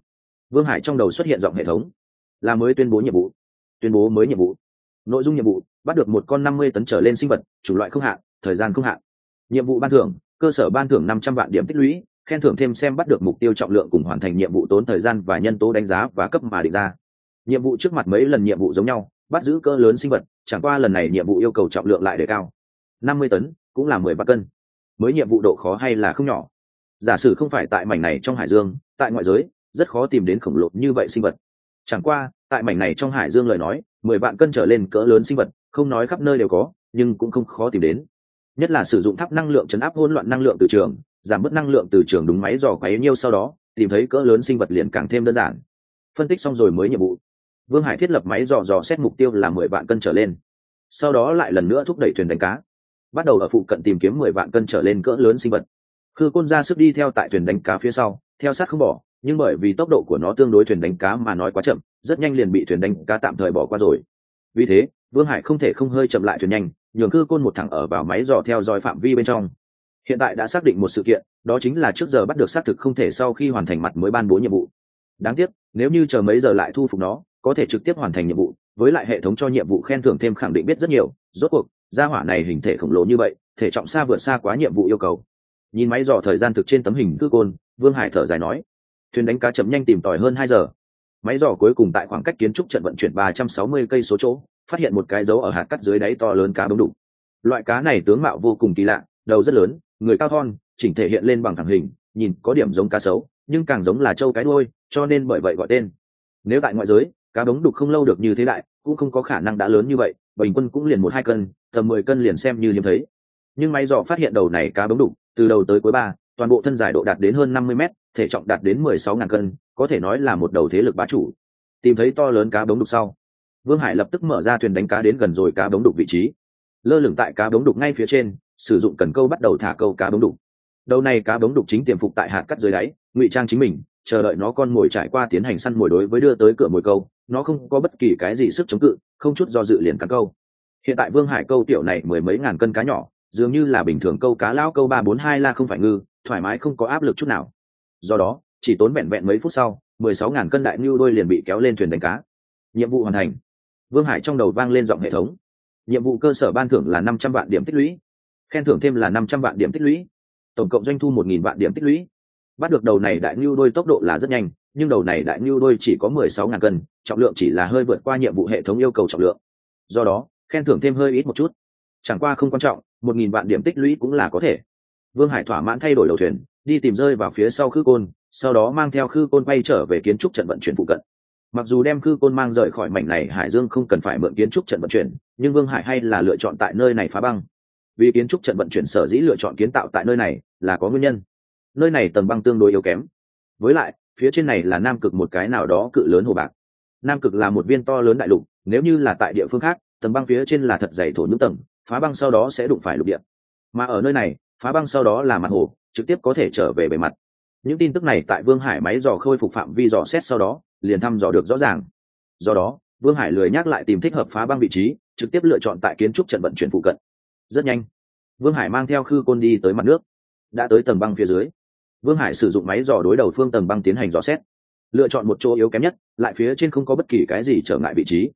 Vương Hải trong đầu xuất hiện giọng hệ thống, là mới tuyên bố nhiệm vụ. Tuyên bố mới nhiệm vụ. Nội dung nhiệm vụ: bắt được một con 50 tấn trở lên sinh vật, chủng loại không hạn, thời gian không hạn. Nhiệm vụ ban thưởng: cơ sở ban thưởng 500 vạn điểm tích lũy, khen thưởng thêm xem bắt được mục tiêu trọng lượng cùng hoàn thành nhiệm vụ tốn thời gian và nhân tố đánh giá và cấp mà định ra. Nhiệm vụ trước mặt mấy lần nhiệm vụ giống nhau, bắt giữ cỡ lớn sinh vật, chẳng qua lần này nhiệm vụ yêu cầu trọng lượng lại đề cao. 50 tấn cũng là 10 cân. Mới nhiệm vụ độ khó hay là không nhỏ. Giả sử không phải tại mảnh này trong hải dương, tại ngoại giới rất khó tìm đến khổng lồ như vậy sinh vật. Chẳng qua tại mảnh này trong hải dương lời nói 10 cân trở lên cỡ lớn sinh vật không nói khắp nơi đều có, nhưng cũng không khó tìm đến. Nhất là sử dụng tháp năng lượng chấn áp hỗn loạn năng lượng từ trường, giảm bớt năng lượng từ trường đúng máy dò quấy nhiêu, sau đó tìm thấy cỡ lớn sinh vật liền càng thêm đơn giản. Phân tích xong rồi mới nhiệm vụ. Vương Hải thiết lập máy dò xét mục tiêu là 10 cân trở lên, sau đó lại lần nữa thúc đẩy thuyền đánh cá, bắt đầu ở phụ cận tìm kiếm 10 cân trở lên cỡ lớn sinh vật. Khư Côn ra sức đi theo tại thuyền đánh cá phía sau, theo sát không bỏ, nhưng bởi vì tốc độ của nó tương đối thuyền đánh cá mà nói quá chậm, rất nhanh liền bị thuyền đánh cá tạm thời bỏ qua rồi. Vì thế Vương Hải không thể không hơi chậm lại thuyền nhanh, nhường Khư Côn một thẳng ở vào máy dò theo dõi phạm vi bên trong. Hiện tại đã xác định một sự kiện, đó chính là trước giờ bắt được xác thực không thể sau khi hoàn thành mặt mới ban bố nhiệm vụ. Đáng tiếc nếu như chờ mấy giờ lại thu phục nó, có thể trực tiếp hoàn thành nhiệm vụ, với lại hệ thống cho nhiệm vụ khen thưởng thêm khẳng định biết rất nhiều. Rốt cuộc gia hỏa này hình thể khổng lồ như vậy, thể trọng xa vượt xa quá nhiệm vụ yêu cầu. Nhìn máy dò thời gian thực trên tấm hình Khư Côn, Vương Hải thở dài nói, thuyền đánh cá chậm nhanh tìm tòi hơn 2 giờ. Máy dò cuối cùng tại khoảng cách kiến trúc trận vận chuyển 360 cây số chỗ, phát hiện một cái dấu ở hạt cắt dưới đáy to lớn cá bống đục. Loại cá này tướng mạo vô cùng kỳ lạ, đầu rất lớn, người cao thon, chỉnh thể hiện lên bằng thẳng hình, nhìn có điểm giống cá sấu, nhưng càng giống là trâu cái đuôi, cho nên bởi vậy gọi tên. Nếu tại ngoại giới, cá bống đục không lâu được như thế đại, cũng không có khả năng đã lớn như vậy, bình quân cũng liền 1-2 cân, tầm 10 cân liền xem như hiếm thấy. Nhưng máy dò phát hiện đầu này cá bống đục, từ đầu tới cuối toàn bộ thân dài độ đạt đến hơn 50 mét, thể trọng đạt đến 16.000 cân, có thể nói là một đầu thế lực bá chủ. Tìm thấy to lớn cá bống đục sau, Vương Hải lập tức mở ra thuyền đánh cá đến gần rồi cá bống đục vị trí. Lơ lửng tại cá bống đục ngay phía trên, sử dụng cần câu bắt đầu thả câu cá bống đục. Đầu này cá bống đục chính tiềm phục tại hạt cắt dưới đáy, ngụy trang chính mình, chờ đợi nó con mồi trải qua tiến hành săn mồi. Đối với đưa tới cửa mồi câu, nó không có bất kỳ cái gì sức chống cự, không chút do dự liền cắn câu. Hiện tại Vương Hải câu tiểu này 10 mấy ngàn cân cá nhỏ, dường như là bình thường câu cá lão câu 342 la không phải ngư, thoải mái không có áp lực chút nào. Do đó chỉ tốn vẹn vẹn mấy phút sau, 16.000 cân đại ngưu đôi liền bị kéo lên thuyền đánh cá. Nhiệm vụ hoàn thành. Vương Hải trong đầu vang lên giọng hệ thống. Nhiệm vụ cơ sở ban thưởng là 500 vạn điểm tích lũy, khen thưởng thêm là 500 vạn điểm tích lũy, tổng cộng doanh thu 1.000 vạn điểm tích lũy. Bắt được đầu này đại ngưu đôi tốc độ là rất nhanh, nhưng đầu này đại ngưu đôi chỉ có 16.000 cân, trọng lượng chỉ là hơi vượt qua nhiệm vụ hệ thống yêu cầu trọng lượng, do đó khen thưởng thêm hơi ít một chút. Chẳng qua không quan trọng, 1.000 vạn điểm tích lũy cũng là có thể. Vương Hải thỏa mãn thay đổi đầu thuyền, đi tìm rơi vào phía sau Khư Côn, sau đó mang theo Khư Côn quay trở về kiến trúc trận vận chuyển phụ cận. Mặc dù đem Khư Côn mang rời khỏi mảnh này hải dương không cần phải mượn kiến trúc trận vận chuyển, nhưng Vương Hải hay là lựa chọn tại nơi này phá băng. Vì kiến trúc trận vận chuyển sở dĩ lựa chọn kiến tạo tại nơi này là có nguyên nhân. Nơi này tầng băng tương đối yếu kém, với lại phía trên này là Nam Cực một cái nào đó cự lớn hồ bạc. Nam Cực là một viên to lớn đại lục, nếu như là tại địa phương khác, tầng băng phía trên là thật dày thổ nhưỡng tầng, phá băng sau đó sẽ đụng phải lục địa. Mà ở nơi này, phá băng sau đó là mặt hồ, trực tiếp có thể trở về bề mặt. Những tin tức này tại Vương Hải máy dò khôi phục phạm vi dò xét sau đó liền thăm dò được rõ ràng. Do đó Vương Hải lười nhắc lại tìm thích hợp phá băng vị trí, trực tiếp lựa chọn tại kiến trúc trận vận chuyển phụ cận. Rất nhanh Vương Hải mang theo Khư Côn đi tới mặt nước. Đã tới tầng băng phía dưới, Vương Hải sử dụng máy dò đối đầu phương tầng băng tiến hành dò xét, lựa chọn một chỗ yếu kém nhất, lại phía trên không có bất kỳ cái gì trở ngại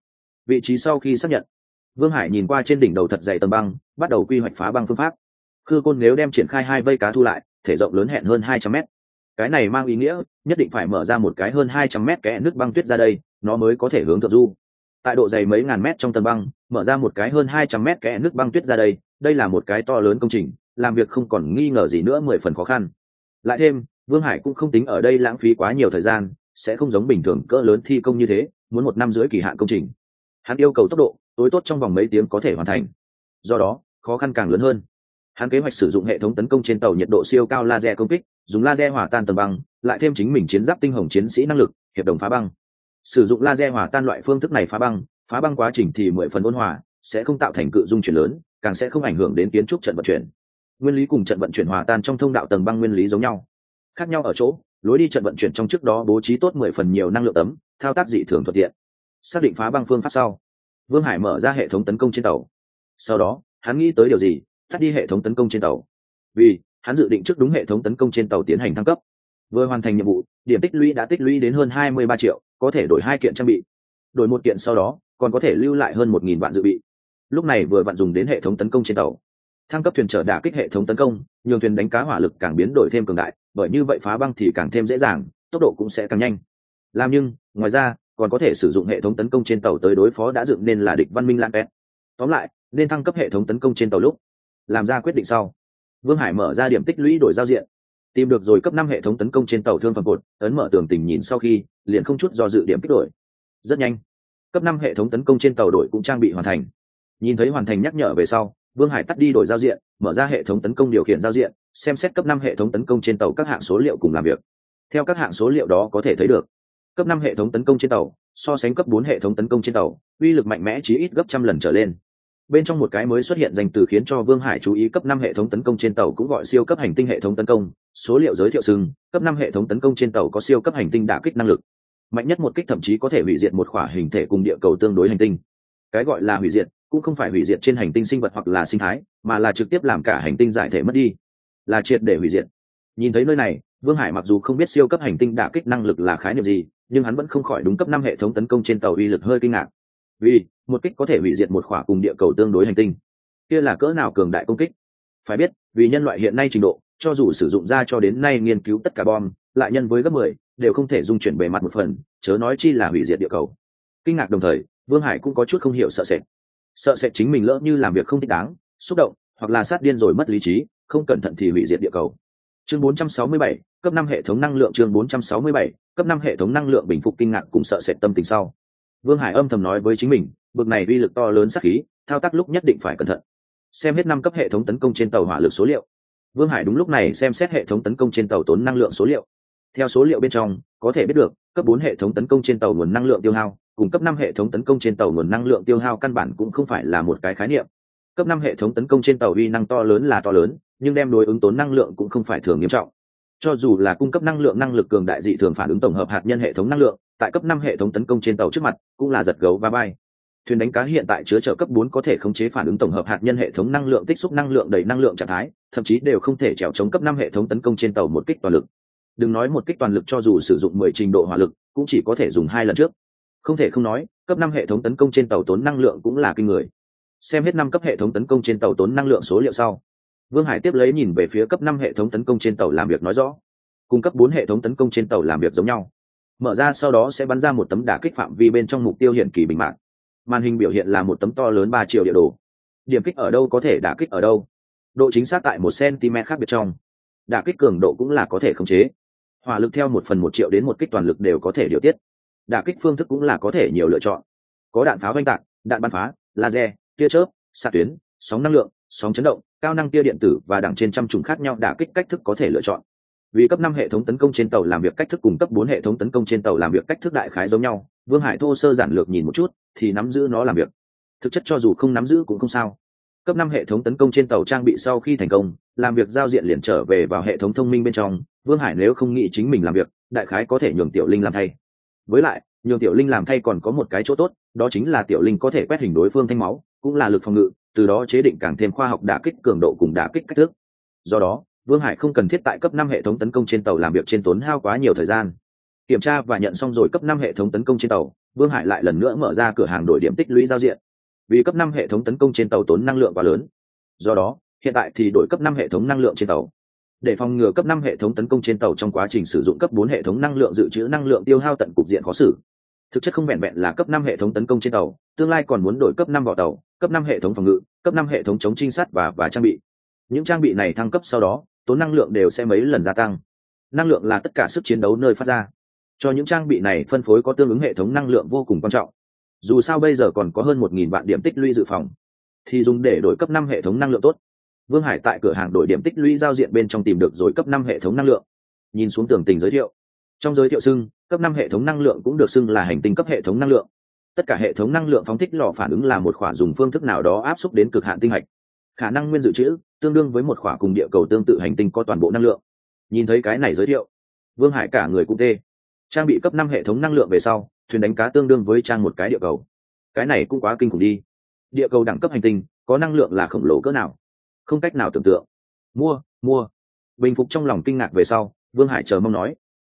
vị trí sau khi xác nhận, Vương Hải nhìn qua trên đỉnh đầu thật dày tầng băng, bắt đầu quy hoạch phá băng phương pháp. Khư Côn nếu đem triển khai 2 vây cá thu lại, thể rộng lớn hẹn hơn 200 mét. Cái này mang ý nghĩa nhất định phải mở ra một cái hơn 200 mét kẽ nước băng tuyết ra đây, nó mới có thể hướng thượng du. Tại độ dày mấy ngàn mét trong tầng băng, mở ra một cái hơn 200 mét kẽ nước băng tuyết ra đây, đây là một cái to lớn công trình, làm việc không còn nghi ngờ gì nữa 10 phần khó khăn. Lại thêm, Vương Hải cũng không tính ở đây lãng phí quá nhiều thời gian, sẽ không giống bình thường cỡ lớn thi công như thế, muốn 1 năm rưỡi kỳ hạn công trình. Hắn yêu cầu tốc độ tối tốt trong vòng mấy tiếng có thể hoàn thành, do đó khó khăn càng lớn hơn. Hắn kế hoạch sử dụng hệ thống tấn công trên tàu nhiệt độ siêu cao laser công kích, dùng laser hòa tan tầng băng, lại thêm chính mình chiến giáp tinh hồng chiến sĩ năng lực hiệp đồng phá băng. Sử dụng laser hòa tan loại phương thức này phá băng quá trình thì 10 phần ôn hòa, sẽ không tạo thành cự dung chuyển lớn, càng sẽ không ảnh hưởng đến kiến trúc trận vận chuyển. Nguyên lý cùng trận vận chuyển hòa tan trong thông đạo tầng băng nguyên lý giống nhau, khác nhau ở chỗ lối đi trận vận chuyển trong trước đó bố trí tốt 10 phần nhiều năng lượng tấm, thao tác dị thường thuận tiện. Xác định phá băng phương pháp sau, Vương Hải mở ra hệ thống tấn công trên tàu. Sau đó hắn nghĩ tới điều gì, tắt đi hệ thống tấn công trên tàu, vì hắn dự định trước đúng hệ thống tấn công trên tàu tiến hành thăng cấp. Vừa hoàn thành nhiệm vụ, điểm tích lũy đã tích lũy đến hơn 23 triệu, có thể đổi 2 kiện trang bị. Đổi một kiện sau đó, còn có thể lưu lại hơn 1000 vạn dự bị. Lúc này vừa vặn dùng đến hệ thống tấn công trên tàu. Thăng cấp thuyền chở đả kích hệ thống tấn công, nhường thuyền đánh cá hỏa lực càng biến đổi thêm cường đại, bởi như vậy phá băng thì càng thêm dễ dàng, tốc độ cũng sẽ càng nhanh. Nhưng ngoài ra, còn có thể sử dụng hệ thống tấn công trên tàu tới đối phó đã dựng nên là địch văn minh lan pet. Tóm lại, nên thăng cấp hệ thống tấn công trên tàu lúc làm ra quyết định sau. Vương Hải mở ra điểm tích lũy đổi giao diện, tìm được rồi cấp 5 hệ thống tấn công trên tàu thương phẩm cột, ấn mở tường tình nhìn sau khi, liền không chút do dự điểm kích đổi. Rất nhanh, cấp 5 hệ thống tấn công trên tàu đổi cũng trang bị hoàn thành. Nhìn thấy hoàn thành nhắc nhở về sau, Vương Hải tắt đi đổi giao diện, mở ra hệ thống tấn công điều khiển giao diện, xem xét cấp 5 hệ thống tấn công trên tàu các hạng số liệu cùng làm việc. Theo các hạng số liệu đó có thể thấy được, cấp 5 hệ thống tấn công trên tàu so sánh cấp 4 hệ thống tấn công trên tàu, uy lực mạnh mẽ chí ít gấp trăm lần trở lên. Bên trong một cái mới xuất hiện danh từ khiến cho Vương Hải chú ý, cấp 5 hệ thống tấn công trên tàu cũng gọi siêu cấp hành tinh hệ thống tấn công, số liệu giới thiệu sừng, cấp 5 hệ thống tấn công trên tàu có siêu cấp hành tinh đả kích năng lực. Mạnh nhất một kích thậm chí có thể hủy diệt một khỏa hình thể cùng địa cầu tương đối hành tinh. Cái gọi là hủy diệt, cũng không phải hủy diệt trên hành tinh sinh vật hoặc là sinh thái, mà là trực tiếp làm cả hành tinh giải thể mất đi, là triệt để hủy diệt. Nhìn thấy nơi này, Vương Hải mặc dù không biết siêu cấp hành tinh đả kích năng lực là khái niệm gì, nhưng hắn vẫn không khỏi đúng cấp 5 hệ thống tấn công trên tàu uy lực hơi kinh ngạc. Vì một kích có thể hủy diệt một khỏa cùng địa cầu tương đối hành tinh, kia là cỡ nào cường đại công kích. Phải biết, vì nhân loại hiện nay trình độ, cho dù sử dụng ra cho đến nay nghiên cứu tất cả bom, lại nhân với gấp 10, đều không thể dung chuyển bề mặt một phần, chớ nói chi là hủy diệt địa cầu. Kinh ngạc đồng thời, Vương Hải cũng có chút không hiểu sợ sệt chính mình lỡ như làm việc không thích đáng, xúc động, hoặc là sát điên rồi mất lý trí, không cẩn thận thì hủy diệt địa cầu. Chương 467, cấp 5 hệ thống năng lượng. Chương 467, cấp 5 hệ thống năng lượng. Bình phục kinh ngạc cùng sợ sệt tâm tình sau, Vương Hải âm thầm nói với chính mình, bực này uy lực to lớn sát khí, thao tác lúc nhất định phải cẩn thận. Xem hết 5 cấp hệ thống tấn công trên tàu hỏa lực số liệu, Vương Hải đúng lúc này xem xét hệ thống tấn công trên tàu tốn năng lượng số liệu. Theo số liệu bên trong, có thể biết được, cấp 4 hệ thống tấn công trên tàu nguồn năng lượng tiêu hao, cùng cấp 5 hệ thống tấn công trên tàu nguồn năng lượng tiêu hao căn bản cũng không phải là một cái khái niệm. Cấp 5 hệ thống tấn công trên tàu uy năng to lớn là to lớn, nhưng đem đối ứng tốn năng lượng cũng không phải thường nghiêm trọng. Cho dù là cung cấp năng lượng năng lực cường đại dị thường phản ứng tổng hợp hạt nhân hệ thống năng lượng, tại cấp 5 hệ thống tấn công trên tàu trước mặt, cũng là giật gấu va bay. Thuyền đánh cá hiện tại chứa chở cấp 4 có thể khống chế phản ứng tổng hợp hạt nhân hệ thống năng lượng tích xúc năng lượng đầy năng lượng trạng thái, thậm chí đều không thể chèo chống cấp 5 hệ thống tấn công trên tàu một kích toàn lực. Đừng nói một kích toàn lực, cho dù sử dụng 10 trình độ hỏa lực, cũng chỉ có thể dùng 2 lần trước. Không thể không nói, cấp 5 hệ thống tấn công trên tàu tốn năng lượng cũng là kinh người. Xem hết 5 cấp hệ thống tấn công trên tàu tốn năng lượng số liệu sau, Vương Hải tiếp lấy nhìn về phía cấp 5 hệ thống tấn công trên tàu làm việc nói rõ, cùng cấp 4 hệ thống tấn công trên tàu làm việc giống nhau. Mở ra sau đó sẽ bắn ra một tấm đả kích phạm vi bên trong mục tiêu hiển kỳ bình mạng. Màn hình biểu hiện là một tấm to lớn 3 triệu địa đồ. Điểm kích ở đâu có thể đả kích ở đâu. Độ chính xác tại 1 cm khác biệt trong. Đả kích cường độ cũng là có thể khống chế. Hỏa lực theo 1/1 triệu đến một kích toàn lực đều có thể điều tiết. Đả kích phương thức cũng là có thể nhiều lựa chọn. Có đạn pháo oanh tạc, đạn bắn phá, laser, tia chớp, xạ tuyến, sóng năng lượng, sóng chấn động, cao năng tia điện tử và đẳng trên trăm chủng khác nhau đả kích cách thức có thể lựa chọn. Vì cấp 5 hệ thống tấn công trên tàu làm việc cách thức cùng cấp 4 hệ thống tấn công trên tàu làm việc cách thức đại khái giống nhau, Vương Hải thô sơ giản lược nhìn một chút, thì nắm giữ nó làm việc. Thực chất cho dù không nắm giữ cũng không sao. Cấp 5 hệ thống tấn công trên tàu trang bị sau khi thành công, làm việc giao diện liền trở về vào hệ thống thông minh bên trong, Vương Hải nếu không nghĩ chính mình làm việc, đại khái có thể nhường Tiểu Linh làm thay. Với lại, nhường Tiểu Linh làm thay còn có một cái chỗ tốt, đó chính là Tiểu Linh có thể quét hình đối phương thanh máu, cũng là lực phòng ngự, từ đó chế định càng thêm khoa học đả kích cường độ cùng đả kích cách thức. Do đó, Vương Hải không cần thiết tại cấp 5 hệ thống tấn công trên tàu làm việc trên tốn hao quá nhiều thời gian. Kiểm tra và nhận xong rồi cấp 5 hệ thống tấn công trên tàu, Vương Hải lại lần nữa mở ra cửa hàng đổi điểm tích lũy giao diện. Vì cấp 5 hệ thống tấn công trên tàu tốn năng lượng quá lớn. Do đó, hiện tại thì đổi cấp 5 hệ thống năng lượng trên tàu. Để phòng ngừa cấp 5 hệ thống tấn công trên tàu trong quá trình sử dụng cấp 4 hệ thống năng lượng dự trữ năng lượng tiêu hao tận cục diện khó xử. Thực chất không vẹn vẹn là cấp 5 hệ thống tấn công trên tàu, tương lai còn muốn đổi cấp 5 vỏ tàu, cấp 5 hệ thống phòng ngự, cấp 5 hệ thống chống trinh sát và trang bị. Những trang bị này thăng cấp sau đó, tốn năng lượng đều sẽ mấy lần gia tăng. Năng lượng là tất cả sức chiến đấu nơi phát ra. Cho những trang bị này phân phối có tương ứng hệ thống năng lượng vô cùng quan trọng. Dù sao bây giờ còn có hơn 1000 vạn điểm tích lũy dự phòng, thì dùng để đổi cấp 5 hệ thống năng lượng tốt. Vương Hải tại cửa hàng đổi điểm tích lũy giao diện bên trong tìm được rồi cấp 5 hệ thống năng lượng. Nhìn xuống tường tình giới thiệu. Trong giới thiệu xưng, cấp 5 hệ thống năng lượng cũng được xưng là hành tinh cấp hệ thống năng lượng. Tất cả hệ thống năng lượng phóng thích lò phản ứng là một khỏa dùng phương thức nào đó áp xúc đến cực hạn tinh hạch. Khả năng nguyên dự trữ tương đương với một khỏa cùng địa cầu tương tự hành tinh có toàn bộ năng lượng. Nhìn thấy cái này giới thiệu, Vương Hải cả người cũng tê. Trang bị cấp 5 hệ thống năng lượng về sau, thuyền đánh cá tương đương với trang một cái địa cầu. Cái này cũng quá kinh khủng đi. Địa cầu đẳng cấp hành tinh có năng lượng là khổng lồ cỡ nào, không cách nào tưởng tượng. Mua. Bình phục trong lòng kinh ngạc về sau, Vương Hải chờ mong nói,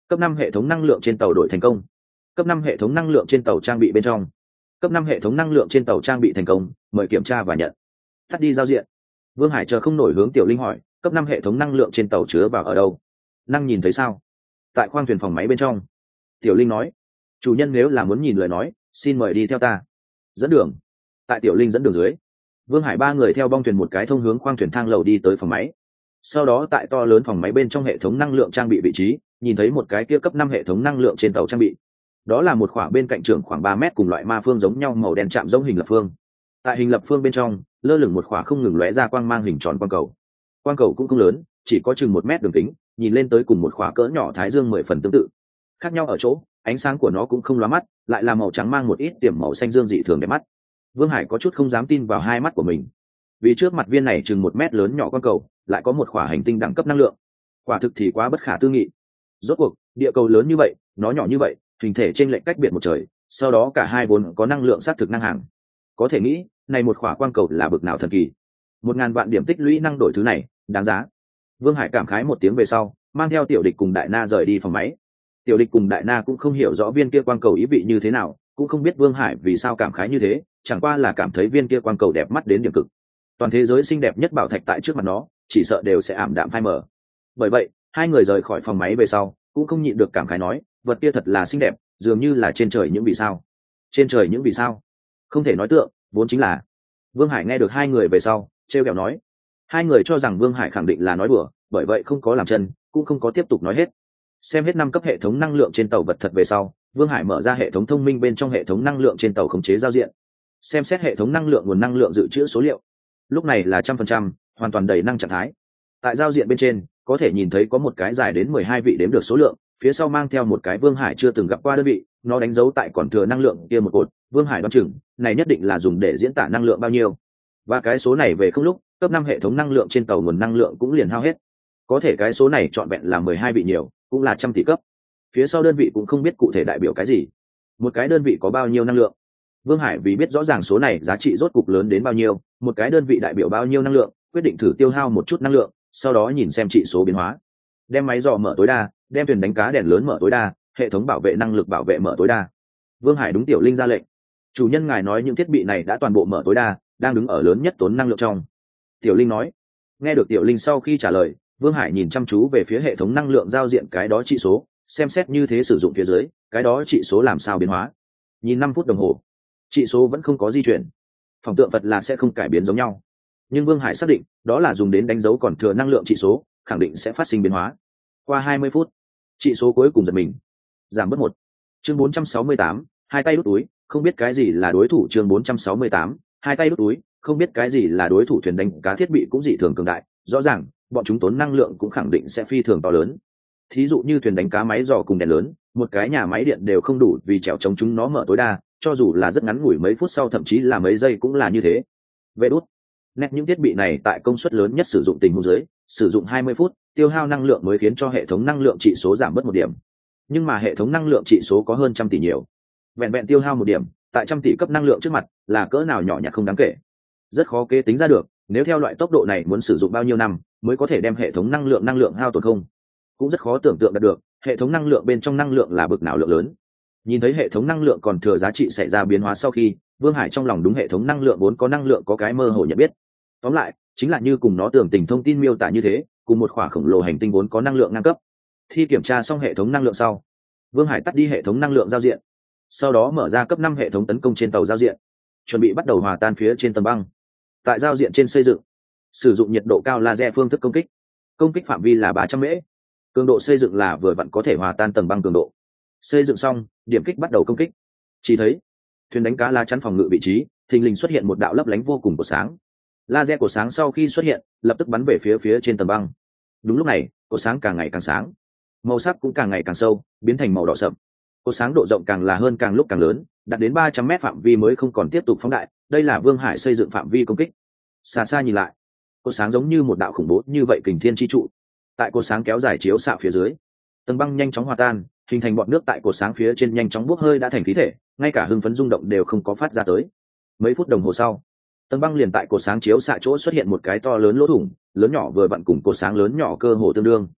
Cấp 5 hệ thống năng lượng trên tàu đổi thành công. Cấp 5 hệ thống năng lượng trên tàu trang bị bên trong. Cấp 5 hệ thống năng lượng trên tàu trang bị thành công, mời kiểm tra và nhận. Tắt đi giao diện. Vương Hải chờ không nổi hướng Tiểu Linh hỏi, cấp 5 hệ thống năng lượng trên tàu chứa vào ở đâu? Năng nhìn thấy sao? Tại khoang thuyền phòng máy bên trong. Tiểu Linh nói, chủ nhân nếu là muốn nhìn lời nói, xin mời đi theo ta. Dẫn đường. Tại Tiểu Linh dẫn đường dưới, Vương Hải ba người theo bong thuyền một cái thông hướng khoang thuyền thang lầu đi tới phòng máy. Sau đó tại to lớn phòng máy bên trong hệ thống năng lượng trang bị vị trí, nhìn thấy một cái kia cấp 5 hệ thống năng lượng trên tàu trang bị. Đó là một khỏa bên cạnh trường khoảng 3 mét cùng loại ma phương giống nhau màu đen chạm giống hình lập phương. Tại hình lập phương bên trong, lơ lửng một khỏa không ngừng lóe ra quang mang hình tròn quang cầu. Quang cầu cũng không lớn, chỉ có chừng 1 mét đường kính, nhìn lên tới cùng một khỏa cỡ nhỏ thái dương 10 phần tương tự. Khác nhau ở chỗ, ánh sáng của nó cũng không lóa mắt, lại là màu trắng mang một ít điểm màu xanh dương dị thường đẹp mắt. Vương Hải có chút không dám tin vào hai mắt của mình, vì trước mặt viên này chừng 1 mét lớn nhỏ quang cầu, lại có một khỏa hành tinh đẳng cấp năng lượng. Quả thực thì quá bất khả tư nghị. Rốt cuộc, địa cầu lớn như vậy, nó nhỏ như vậy, hình thể trên lệch cách biệt một trời, sau đó cả hai vốn có năng lượng xác thực năng hàng. Có thể nghĩ, này một khỏa quang cầu là bực nào thần kỳ. 1000 vạn điểm tích lũy năng đổi thứ này, đáng giá. Vương Hải cảm khái một tiếng về sau, mang theo Tiểu Địch cùng Đại Na rời đi phòng máy. Tiểu Địch cùng Đại Na cũng không hiểu rõ viên kia quang cầu ý vị như thế nào, cũng không biết Vương Hải vì sao cảm khái như thế, chẳng qua là cảm thấy viên kia quang cầu đẹp mắt đến điểm cực. Toàn thế giới xinh đẹp nhất bảo thạch tại trước mặt nó, chỉ sợ đều sẽ ảm đạm phai mờ. Bởi vậy, hai người rời khỏi phòng máy về sau, cũng không nhịn được cảm khái nói, vật kia thật là xinh đẹp, dường như là trên trời những vì sao. Trên trời những vì sao? Không thể nói tượng, vốn chính là. Vương Hải nghe được hai người về sau, trêu ghẹo nói. Hai người cho rằng Vương Hải khẳng định là nói đùa, bởi vậy không có làm chân, cũng không có tiếp tục nói hết. Xem hết 5 cấp hệ thống năng lượng trên tàu vật thật về sau, Vương Hải mở ra hệ thống thông minh bên trong hệ thống năng lượng trên tàu khống chế giao diện. Xem xét hệ thống năng lượng nguồn năng lượng dự trữ số liệu. Lúc này là 100%, hoàn toàn đầy năng trạng thái. Tại giao diện bên trên, có thể nhìn thấy có một cái dài đến 12 vị đếm được số lượng, phía sau mang theo một cái Vương Hải chưa từng gặp qua đơn vị, nó đánh dấu tại còn thừa năng lượng kia một cột. Vương Hải đoán chừng, này nhất định là dùng để diễn tả năng lượng bao nhiêu. Và cái số này về không lúc, cấp 5 hệ thống năng lượng trên tàu nguồn năng lượng cũng liền hao hết. Có thể cái số này trọn vẹn là 12 vị nhiều, cũng là trăm tỷ cấp. Phía sau đơn vị cũng không biết cụ thể đại biểu cái gì. Một cái đơn vị có bao nhiêu năng lượng? Vương Hải vì biết rõ ràng số này giá trị rốt cục lớn đến bao nhiêu, một cái đơn vị đại biểu bao nhiêu năng lượng, quyết định thử tiêu hao một chút năng lượng, sau đó nhìn xem trị số biến hóa. Đem máy dò mở tối đa, đem thuyền đánh cá đèn lớn mở tối đa, hệ thống bảo vệ năng lực bảo vệ mở tối đa. Vương Hải đúng Tiểu Linh ra lệnh. Chủ nhân ngài nói những thiết bị này đã toàn bộ mở tối đa, đang đứng ở lớn nhất tốn năng lượng trong. Tiểu Linh nói. Nghe được Tiểu Linh sau khi trả lời, Vương Hải nhìn chăm chú về phía hệ thống năng lượng giao diện cái đó trị số, xem xét như thế sử dụng phía dưới, cái đó trị số làm sao biến hóa. Nhìn 5 phút đồng hồ, trị số vẫn không có di chuyển. Phòng tượng vật là sẽ không cải biến giống nhau. Nhưng Vương Hải xác định, đó là dùng đến đánh dấu còn thừa năng lượng trị số, khẳng định sẽ phát sinh biến hóa. Qua 20 phút, trị số cuối cùng giật mình, giảm bớt 1. Chương 468, hai tay đút túi, không biết cái gì là đối thủ. Chương 468, hai tay đút túi, không biết cái gì là đối thủ. Thuyền đánh cá thiết bị cũng dị thường cường đại, rõ ràng bọn chúng tốn năng lượng cũng khẳng định sẽ phi thường to lớn. Thí dụ như thuyền đánh cá máy dò cùng đèn lớn, một cái nhà máy điện đều không đủ vì trèo chống chúng nó mở tối đa, cho dù là rất ngắn ngủi mấy phút sau thậm chí là mấy giây cũng là như thế. Về đút nét những thiết bị này tại công suất lớn nhất sử dụng tình huống dưới, sử dụng 20 phút, tiêu hao năng lượng mới khiến cho hệ thống năng lượng trị số giảm bớt 1 điểm. Nhưng mà hệ thống năng lượng trị số có hơn 100 tỷ nhiều, vẹn vẹn tiêu hao 1 điểm, tại 100 tỷ cấp năng lượng trước mặt, là cỡ nào nhỏ nhặt không đáng kể. Rất khó kế tính ra được, nếu theo loại tốc độ này muốn sử dụng bao nhiêu năm mới có thể đem hệ thống năng lượng hao tổn không. Cũng rất khó tưởng tượng được, hệ thống năng lượng bên trong năng lượng là bực nào lượng lớn. Nhìn thấy hệ thống năng lượng còn thừa giá trị xảy ra biến hóa sau khi, Vương Hải trong lòng đúng hệ thống năng lượng vốn có năng lượng có cái mơ hồ nhận biết. Tóm lại, chính là như cùng nó tưởng tình thông tin miêu tả như thế, cùng một khỏa khổng lồ hành tinh vốn có năng lượng ngang cấp. Khi kiểm tra xong hệ thống năng lượng sau, Vương Hải tắt đi hệ thống năng lượng giao diện, sau đó mở ra cấp 5 hệ thống tấn công trên tàu giao diện, chuẩn bị bắt đầu hòa tan phía trên tầng băng. Tại giao diện trên xây dựng, sử dụng nhiệt độ cao laser phương thức công kích phạm vi là 300 mễ, cường độ xây dựng là vừa vặn có thể hòa tan tầng băng cường độ. Xây dựng xong, điểm kích bắt đầu công kích. Chỉ thấy thuyền đánh cá lá chắn phòng ngự vị trí, thình lình xuất hiện một đạo lấp lánh vô cùng của sáng. Laser của sáng sau khi xuất hiện, lập tức bắn về phía trên tầng băng. Đúng lúc này, cột sáng càng ngày càng sáng, màu sắc cũng càng ngày càng sâu, biến thành màu đỏ sậm. Cột sáng độ rộng càng là hơn càng lúc càng lớn, đạt đến 300 mét phạm vi mới không còn tiếp tục phóng đại. Đây là Vương Hải xây dựng phạm vi công kích. Xa xa nhìn lại, cột sáng giống như một đạo khủng bố như vậy kình thiên chi trụ. Tại cột sáng kéo dài chiếu xạ phía dưới, tầng băng nhanh chóng hòa tan, hình thành bọt nước tại cột sáng phía trên nhanh chóng bốc hơi đã thành khí thể, ngay cả hưng phấn rung động đều không có phát ra tới. Mấy phút đồng hồ sau, tầng băng liền tại cột sáng chiếu xạ chỗ xuất hiện một cái to lớn lỗ thủng, lớn nhỏ vừa vặn cùng cột sáng lớn nhỏ cơ hồ tương đương.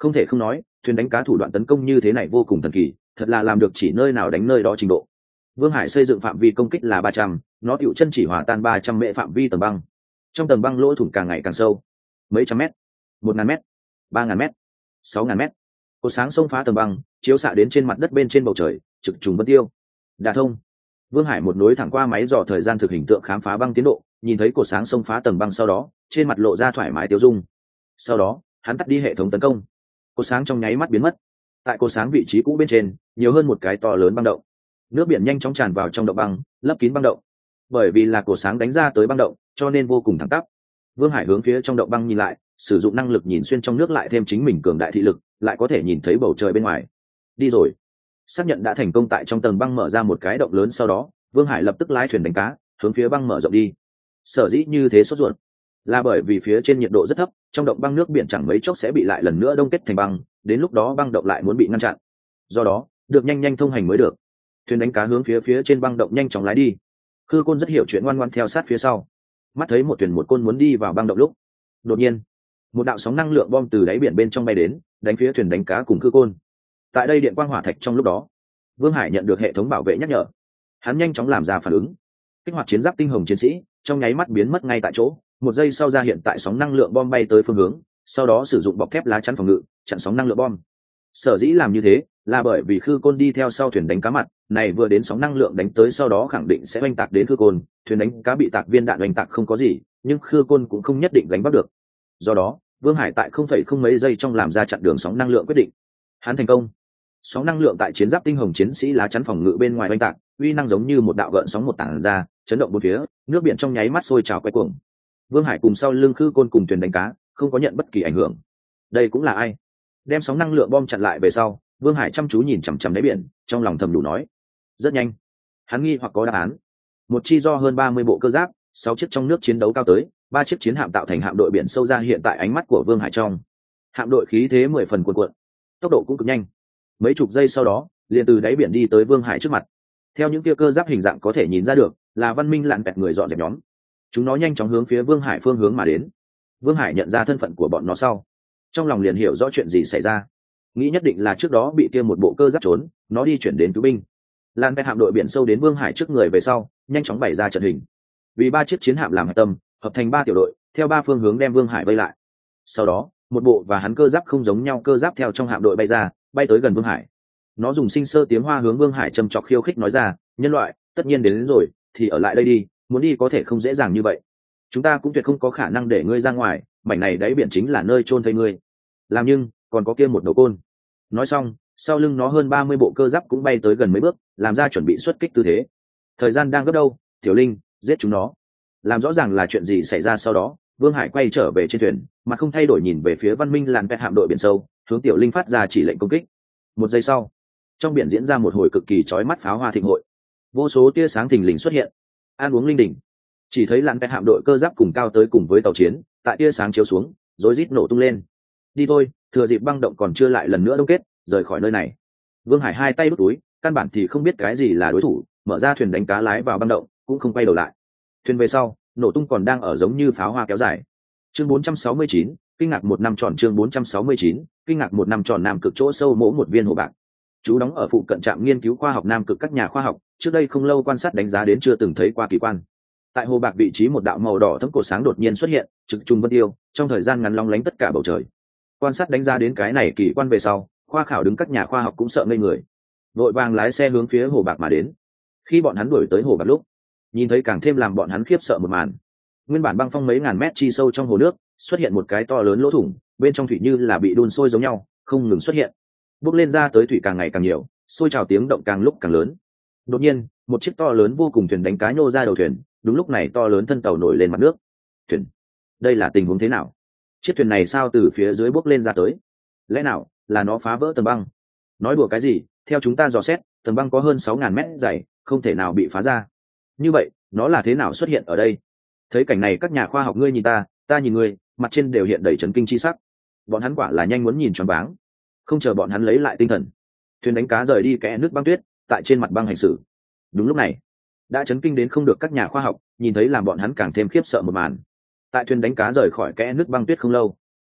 Không thể không nói, thuyền đánh cá thủ đoạn tấn công như thế này vô cùng thần kỳ, thật là làm được chỉ nơi nào đánh nơi đó trình độ. Vương Hải xây dựng phạm vi công kích là 300, nó tựu chân chỉ hòa tan 300 mệ phạm vi tầng băng. Trong tầng băng lỗ thủng càng ngày càng sâu, mấy trăm mét, 1000 mét, 3000 mét, 6000 mét. Cột sáng xông phá tầng băng, chiếu xạ đến trên mặt đất bên trên bầu trời, trực trùng vân tiêu. Đả thông. Vương Hải một nối thẳng qua máy dò thời gian thực hình tượng khám phá băng tiến độ, nhìn thấy cột sáng xông phá tầng băng sau đó, trên mặt lộ ra thoải mái tiêu dung. Sau đó, hắn tắt đi hệ thống tấn công. Cột sáng trong nháy mắt biến mất. Tại cột sáng vị trí cũ bên trên, nhiều hơn một cái to lớn băng động. Nước biển nhanh chóng tràn vào trong động băng, lấp kín băng động. Bởi vì là cột sáng đánh ra tới băng động, cho nên vô cùng thẳng tắp. Vương Hải hướng phía trong động băng nhìn lại, sử dụng năng lực nhìn xuyên trong nước lại thêm chính mình cường đại thị lực, lại có thể nhìn thấy bầu trời bên ngoài. Đi rồi. Xác nhận đã thành công tại trong tầng băng mở ra một cái động lớn sau đó, Vương Hải lập tức lái thuyền đánh cá, hướng phía băng mở rộng đi. Sở dĩ như thế sốt ruột, là bởi vì phía trên nhiệt độ rất thấp, trong động băng nước biển chẳng mấy chốc sẽ bị lại lần nữa đông kết thành băng, đến lúc đó băng động lại muốn bị ngăn chặn. Do đó, được nhanh nhanh thông hành mới được. Thuyền đánh cá hướng phía trên băng động nhanh chóng lái đi. Khư Côn rất hiểu chuyện, ngoan ngoãn theo sát phía sau. Mắt thấy một thuyền một côn muốn đi vào băng động lúc, đột nhiên, một đạo sóng năng lượng bom từ đáy biển bên trong bay đến, đánh phía thuyền đánh cá cùng Khư Côn. Tại đây điện quang hỏa thạch trong lúc đó, Vương Hải nhận được hệ thống bảo vệ nhắc nhở. Hắn nhanh chóng làm ra phản ứng, kích hoạt chiến giáp tinh hồng chiến sĩ, trong nháy mắt biến mất ngay tại chỗ. Một giây sau ra hiện tại sóng năng lượng bom bay tới phương hướng, sau đó sử dụng bọc thép lá chắn phòng ngự, chặn sóng năng lượng bom. Sở dĩ làm như thế là bởi vì Khư Côn đi theo sau thuyền đánh cá mặt này, vừa đến sóng năng lượng đánh tới sau đó khẳng định sẽ oanh tạc đến Khư Côn. Thuyền đánh cá bị tạc viên đạn oanh tạc không có gì, nhưng Khư Côn cũng không nhất định gánh vác được. Do đó, Vương Hải tại không mấy giây trong làm ra chặn đường sóng năng lượng quyết định. Hắn thành công. Sóng năng lượng tại chiến giáp tinh hồng chiến sĩ lá chắn phòng ngự bên ngoài oanh tạc, uy năng giống như một đạo gợn sóng một tảng ra, chấn động bốn phía, nước biển trong nháy mắt sôi trào quay cuồng. Vương Hải cùng sau lưng Khư Côn cùng thuyền đánh cá không có nhận bất kỳ ảnh hưởng. Đây cũng là ai? Đem sóng năng lượng bom chặn lại về sau, Vương Hải chăm chú nhìn chằm chằm đáy biển, trong lòng thầm đủ nói. Rất nhanh, hắn nghi hoặc có đáp án. Một chi do hơn 30 bộ cơ giáp, 6 chiếc trong nước chiến đấu cao tới, 3 chiếc chiến hạm tạo thành hạm đội biển sâu ra hiện tại ánh mắt của Vương Hải trong. Hạm đội khí thế 10 phần cuồn cuộn, tốc độ cũng cực nhanh. Mấy chục giây sau đó, liền từ đáy biển đi tới Vương Hải trước mặt. Theo những kia cơ giáp hình dạng có thể nhìn ra được, là Văn Minh lặn bẹt người dọn dẹp nhóm. Chúng nó nhanh chóng hướng phía Vương Hải phương hướng mà đến. Vương Hải nhận ra thân phận của bọn nó sau, trong lòng liền hiểu rõ chuyện gì xảy ra. Nghĩ nhất định là trước đó bị kia một bộ cơ giáp trốn, nó đi chuyển đến cứu binh. Lan bẹt hạm đội biển sâu đến Vương Hải trước người về sau, nhanh chóng bày ra trận hình. Vì 3 chiếc chiến hạm làm hạch tâm, hợp thành 3 tiểu đội, theo 3 phương hướng đem Vương Hải vây lại. Sau đó, một bộ và hắn cơ giáp không giống nhau cơ giáp theo trong hạm đội bay ra, bay tới gần Vương Hải. Nó dùng sinh sơ tiếng Hoa hướng Vương Hải châm chọc khiêu khích nói ra, nhân loại, tất nhiên đến rồi, thì ở lại đây đi, muốn đi có thể không dễ dàng như vậy. Chúng ta cũng tuyệt không có khả năng để ngươi ra ngoài, mảnh này đáy biển chính là nơi chôn thây ngươi. Làm nhưng, còn có kia một đầu côn. Nói xong, sau lưng nó hơn 30 bộ cơ giáp cũng bay tới gần mấy bước, làm ra chuẩn bị xuất kích tư thế. Thời gian đang gấp đâu, Tiểu Linh, giết chúng nó. Làm rõ ràng là chuyện gì xảy ra sau đó, Vương Hải quay trở về trên thuyền, mà không thay đổi nhìn về phía Văn Minh làn pet hạm đội biển sâu, hướng Tiểu Linh phát ra chỉ lệnh công kích. Một giây sau, trong biển diễn ra một hồi cực kỳ chói mắt pháo hoa thịnh hội. Vô số tia sáng thình lình xuất hiện, ăn uống linh đình. Chỉ thấy làn pet hạm đội cơ giáp cùng cao tới cùng với tàu chiến, tại tia sáng chiếu xuống, rối rít nổ tung lên. Đi thôi, thừa dịp băng động còn chưa lại lần nữa đông kết, rời khỏi nơi này. Vương Hải hai tay đút túi, căn bản thì không biết cái gì là đối thủ, mở ra thuyền đánh cá lái vào băng động, cũng không quay đầu lại. Thuyền về sau, nổ tung còn đang ở giống như pháo hoa kéo dài. Chương 469, kinh ngạc một năm tròn. Chương 469, kinh ngạc một năm tròn. Nam Cực chỗ sâu mỗ một viên hồ bạc. Chú đóng ở phụ cận trạm nghiên cứu khoa học Nam Cực các nhà khoa học, trước đây không lâu quan sát đánh giá đến chưa từng thấy qua kỳ quan. Tại hồ bạc vị trí một đạo màu đỏ thẫm cột sáng đột nhiên xuất hiện, trực trùng vân tiêu, trong thời gian ngắn long lánh tất cả bầu trời. Quan sát đánh giá đến cái này kỳ quan về sau, khoa khảo đứng các nhà khoa học cũng sợ ngây người, vội vàng lái xe hướng phía hồ bạc mà đến. Khi bọn hắn đuổi tới hồ bạc lúc, nhìn thấy càng thêm làm bọn hắn khiếp sợ một màn. Nguyên bản băng phong mấy ngàn mét chi sâu trong hồ nước, xuất hiện một cái to lớn lỗ thủng, bên trong thủy như là bị đun sôi giống nhau, không ngừng xuất hiện. Bốc lên ra tới thủy càng ngày càng nhiều, sôi trào tiếng động càng lúc càng lớn. Đột nhiên, một chiếc to lớn vô cùng thuyền đánh cá nhô ra đầu thuyền, đúng lúc này to lớn thân tàu nổi lên mặt nước. Thuyền, đây là tình huống thế nào? Chiếc thuyền này sao từ phía dưới bốc lên ra tới? Lẽ nào là nó phá vỡ tầng băng? Nói đùa cái gì? Theo chúng ta dò xét, tầng băng có hơn 6.000 mét dày, không thể nào bị phá ra. Như vậy, nó là thế nào xuất hiện ở đây? Thấy cảnh này các nhà khoa học ngươi nhìn ta, ta nhìn ngươi, mặt trên đều hiện đầy chấn kinh chi sắc. Bọn hắn quả là nhanh muốn nhìn choáng váng. Không chờ bọn hắn lấy lại tinh thần, thuyền đánh cá rời đi kẽ nước băng tuyết, tại trên mặt băng hành xử. Đúng lúc này, đã chấn kinh đến không được các nhà khoa học, nhìn thấy làm bọn hắn càng thêm khiếp sợ một màn. Tại thuyền đánh cá rời khỏi kẽ nước băng tuyết không lâu,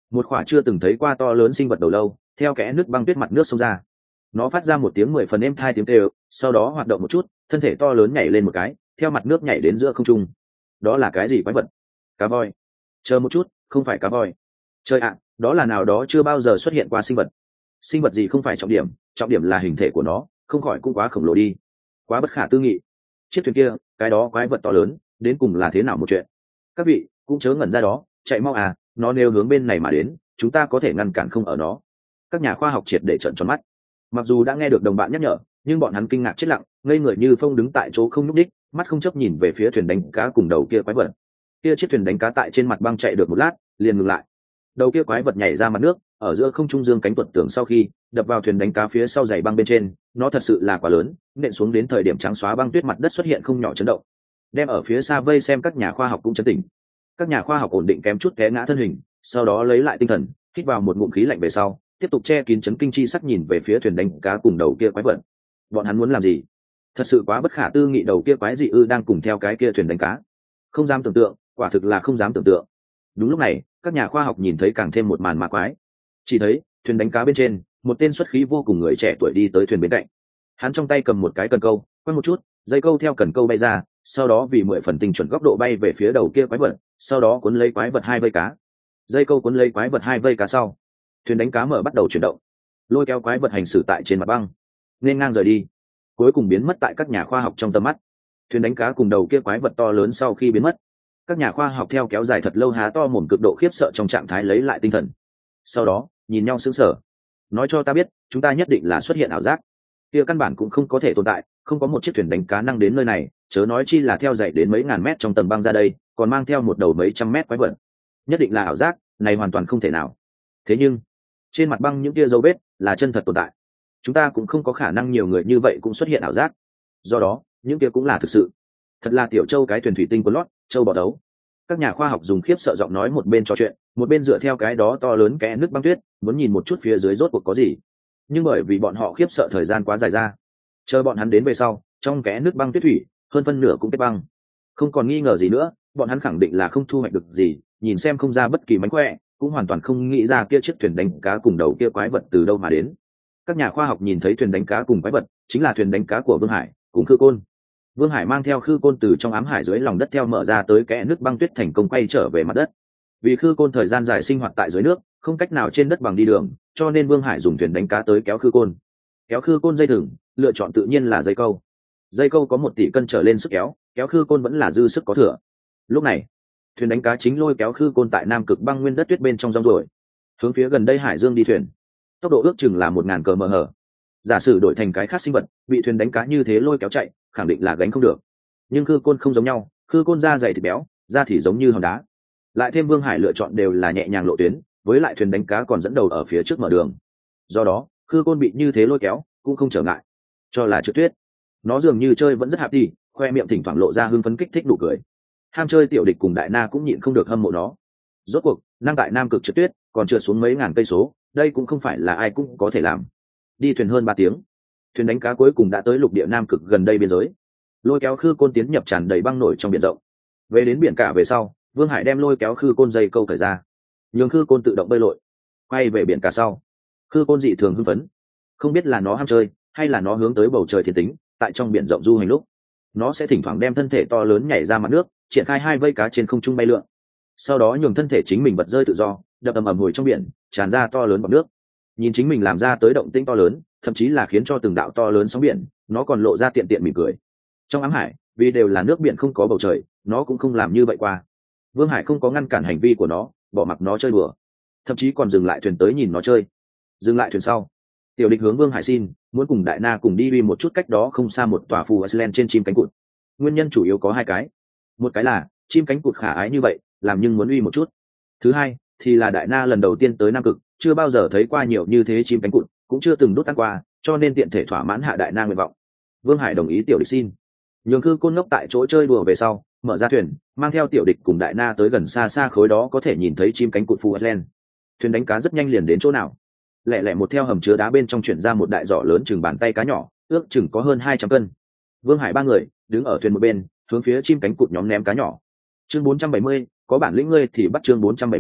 một khỏa chưa từng thấy qua to lớn sinh vật đầu lâu theo kẽ nước băng tuyết mặt nước xông ra. Nó phát ra một tiếng 10 phần êm thai tiếng kêu, sau đó hoạt động một chút, thân thể to lớn nhảy lên một cái, theo mặt nước nhảy đến giữa không trung. Đó là cái gì quái vật? Cá voi? Chờ một chút, không phải cá voi. Trời ạ, đó là nào đó chưa bao giờ xuất hiện qua sinh vật. Sinh vật gì không phải trọng điểm là hình thể của nó, không khỏi cũng quá khổng lồ đi, quá bất khả tư nghị. Chiếc thuyền kia, cái đó quái vật to lớn, đến cùng là thế nào một chuyện? Các vị cũng chớ ngẩn ra đó, chạy mau à, nó nếu hướng bên này mà đến, chúng ta có thể ngăn cản không ở nó. Các nhà khoa học triệt để trợn tròn mắt. Mặc dù đã nghe được đồng bạn nhắc nhở, nhưng bọn hắn kinh ngạc chết lặng, ngây người như phông đứng tại chỗ không nhúc đích, mắt không chấp nhìn về phía thuyền đánh cá cùng đầu kia quái vật. Kia chiếc thuyền đánh cá tại trên mặt băng chạy được một lát, liền ngừng lại. Đầu kia quái vật nhảy ra mặt nước, ở giữa không trung dương cánh tuột tưởng sau khi đập vào thuyền đánh cá phía sau dày băng bên trên, nó thật sự là quá lớn, nện xuống đến thời điểm trắng xóa băng tuyết mặt đất xuất hiện không nhỏ chấn động. Đem ở phía xa vây xem các nhà khoa học cũng chấn tỉnh. Các nhà khoa học ổn định kém chút té ngã thân hình, sau đó lấy lại tinh thần, hít vào một ngụm khí lạnh về sau, tiếp tục che kín chấn kinh chi sắc nhìn về phía thuyền đánh cá cùng đầu kia quái vật. Bọn hắn muốn làm gì? Thật sự quá bất khả tư nghị, đầu kia quái dị ư đang cùng theo cái kia thuyền đánh cá. Không dám tưởng tượng, quả thực là không dám tưởng tượng. Đúng lúc này, các nhà khoa học nhìn thấy càng thêm một màn ma quái. Chỉ thấy thuyền đánh cá bên trên, một tên xuất khí vô cùng người trẻ tuổi đi tới thuyền bên cạnh. Hắn trong tay cầm một cái cần câu, quay một chút, dây câu theo cần câu bay ra, sau đó vì 10 phần tinh chuẩn góc độ bay về phía đầu kia quái vật, sau đó cuốn lấy quái vật hai vây cá. Dây câu cuốn lấy quái vật hai vây cá sau, thuyền đánh cá mở bắt đầu chuyển động, lôi kéo quái vật hành xử tại trên mặt băng, nên ngang rời đi, cuối cùng biến mất tại các nhà khoa học trong tầm mắt. Thuyền đánh cá cùng đầu kia quái vật to lớn sau khi biến mất, các nhà khoa học theo kéo dài thật lâu há to mồm cực độ khiếp sợ trong trạng thái lấy lại tinh thần, sau đó nhìn nhau sững sờ. Nói cho ta biết, chúng ta nhất định là xuất hiện ảo giác. Kia căn bản cũng không có thể tồn tại, không có một chiếc thuyền đánh cá năng đến nơi này, chớ nói chi là theo dậy đến mấy ngàn mét trong tầng băng ra đây, còn mang theo một đầu mấy trăm mét quái vật. Nhất định là ảo giác, này hoàn toàn không thể nào. Thế nhưng trên mặt băng những kia dấu vết là chân thật tồn tại, chúng ta cũng không có khả năng nhiều người như vậy cũng xuất hiện ảo giác, do đó những kia cũng là thực sự. Thật là tiểu châu cái thuyền thủy tinh của lót châu bò đấu. Các nhà khoa học dùng khiếp sợ giọng nói, một bên trò chuyện một bên dựa theo cái đó to lớn kẽ nước băng tuyết, muốn nhìn một chút phía dưới rốt cuộc có gì. Nhưng bởi vì bọn họ khiếp sợ thời gian quá dài ra, chờ bọn hắn đến về sau, trong kẽ nước băng tuyết thủy hơn phân nửa cũng kết băng, không còn nghi ngờ gì nữa, bọn hắn khẳng định là không thu hoạch được gì, nhìn xem không ra bất kỳ mánh khỏe, cũng hoàn toàn không nghĩ ra kia chiếc thuyền đánh cá cùng đầu kia quái vật từ đâu mà đến. Các nhà khoa học nhìn thấy thuyền đánh cá cùng quái vật chính là thuyền đánh cá của Vương Hải cùng Khư Côn. Vương Hải mang theo Khư Côn từ trong ám hải dưới lòng đất theo mở ra tới kẽ nước băng tuyết thành công quay trở về mặt đất. Vì Khư Côn thời gian dài sinh hoạt tại dưới nước, không cách nào trên đất bằng đi đường, cho nên Vương Hải dùng thuyền đánh cá tới kéo Khư Côn. Kéo Khư Côn dây thừng, lựa chọn tự nhiên là dây câu. Dây câu có 1 tỷ cân trở lên sức kéo, kéo Khư Côn vẫn là dư sức có thừa. Lúc này, thuyền đánh cá chính lôi kéo Khư Côn tại Nam Cực băng nguyên đất tuyết bên trong rong ruổi, hướng phía gần đây hải dương đi thuyền. Tốc độ ước chừng là 1000 km/h. Giả sử đổi thành cái khác sinh vật, bị thuyền đánh cá như thế lôi kéo chạy, khẳng định là gánh không được. Nhưng Khư Côn không giống nhau, Khư Côn da dày thịt béo, da thì giống như hòn đá. Lại thêm Vương Hải lựa chọn đều là nhẹ nhàng lộ tuyến, với lại thuyền đánh cá còn dẫn đầu ở phía trước mở đường. Do đó, Khư Côn bị như thế lôi kéo, cũng không trở ngại. Cho là trượt tuyết, nó dường như chơi vẫn rất hạp đi, khoe miệng thỉnh thoảng lộ ra hưng phấn kích thích nụ cười. Ham chơi tiểu địch cùng Đại Na cũng nhịn không được hâm mộ nó. Rốt cuộc, năng tại Nam Cực trượt tuyết, còn trượt xuống mấy ngàn cây số, đây cũng không phải là ai cũng có thể làm. Đi thuyền hơn 3 tiếng, thuyền đánh cá cuối cùng đã tới lục địa Nam Cực gần đây biên giới, lôi kéo Khư Côn tiến nhập tràn đầy băng nổi trong biển rộng. Về đến biển cả về sau, Vương Hải đem lôi kéo Khư Côn dây câu cởi ra, nhường Khư Côn tự động bơi lội. Quay về biển cả sau, Khư Côn dị thường hưng phấn, không biết là nó ham chơi hay là nó hướng tới bầu trời thiên tính, tại trong biển rộng du hành lúc, nó sẽ thỉnh thoảng đem thân thể to lớn nhảy ra mặt nước, triển khai hai vây cá trên không trung bay lượn, sau đó nhường thân thể chính mình bật rơi tự do, đập ầm ầm hồi trong biển, tràn ra to lớn bọt nước. Nhìn chính mình làm ra tới động tĩnh to lớn, thậm chí là khiến cho từng đạo to lớn sóng biển, nó còn lộ ra tiện tiện mỉm cười. Trong ám hải, vì đều là nước biển không có bầu trời, nó cũng không làm như vậy qua. Vương Hải không có ngăn cản hành vi của nó, bỏ mặc nó chơi đùa, thậm chí còn dừng lại thuyền tới nhìn nó chơi. Dừng lại thuyền sau, tiểu địch hướng Vương Hải xin muốn cùng Đại Na cùng đi một chút cách đó không xa một tòa phù Iceland trên chim cánh cụt. Nguyên nhân chủ yếu có 2 cái, một cái là chim cánh cụt khả ái như vậy, làm nhưng muốn uy một chút. Thứ hai thì là Đại Na lần đầu tiên tới Nam Cực, chưa bao giờ thấy qua nhiều như thế chim cánh cụt, cũng chưa từng đốt ăn qua, cho nên tiện thể thỏa mãn hạ Đại Na nguyện vọng. Vương Hải đồng ý tiểu địch xin, nhường Khư Côn ngốc tại chỗ chơi đùa về sau, mở ra thuyền, mang theo tiểu địch cùng Đại Na tới gần xa xa khối đó có thể nhìn thấy chim cánh cụt phù Iceland. Thuyền đánh cá rất nhanh liền đến chỗ nào, lẹ lẹ một theo hầm chứa đá bên trong chuyển ra một đại giỏ lớn chừng bàn tay cá nhỏ, ước chừng có hơn 200 cân. Vương Hải 3 người đứng ở thuyền một bên, hướng phía chim cánh cụt nhóm ném cá nhỏ. Chương 470, có bản lĩnh ngươi thì bắt. Chương 470,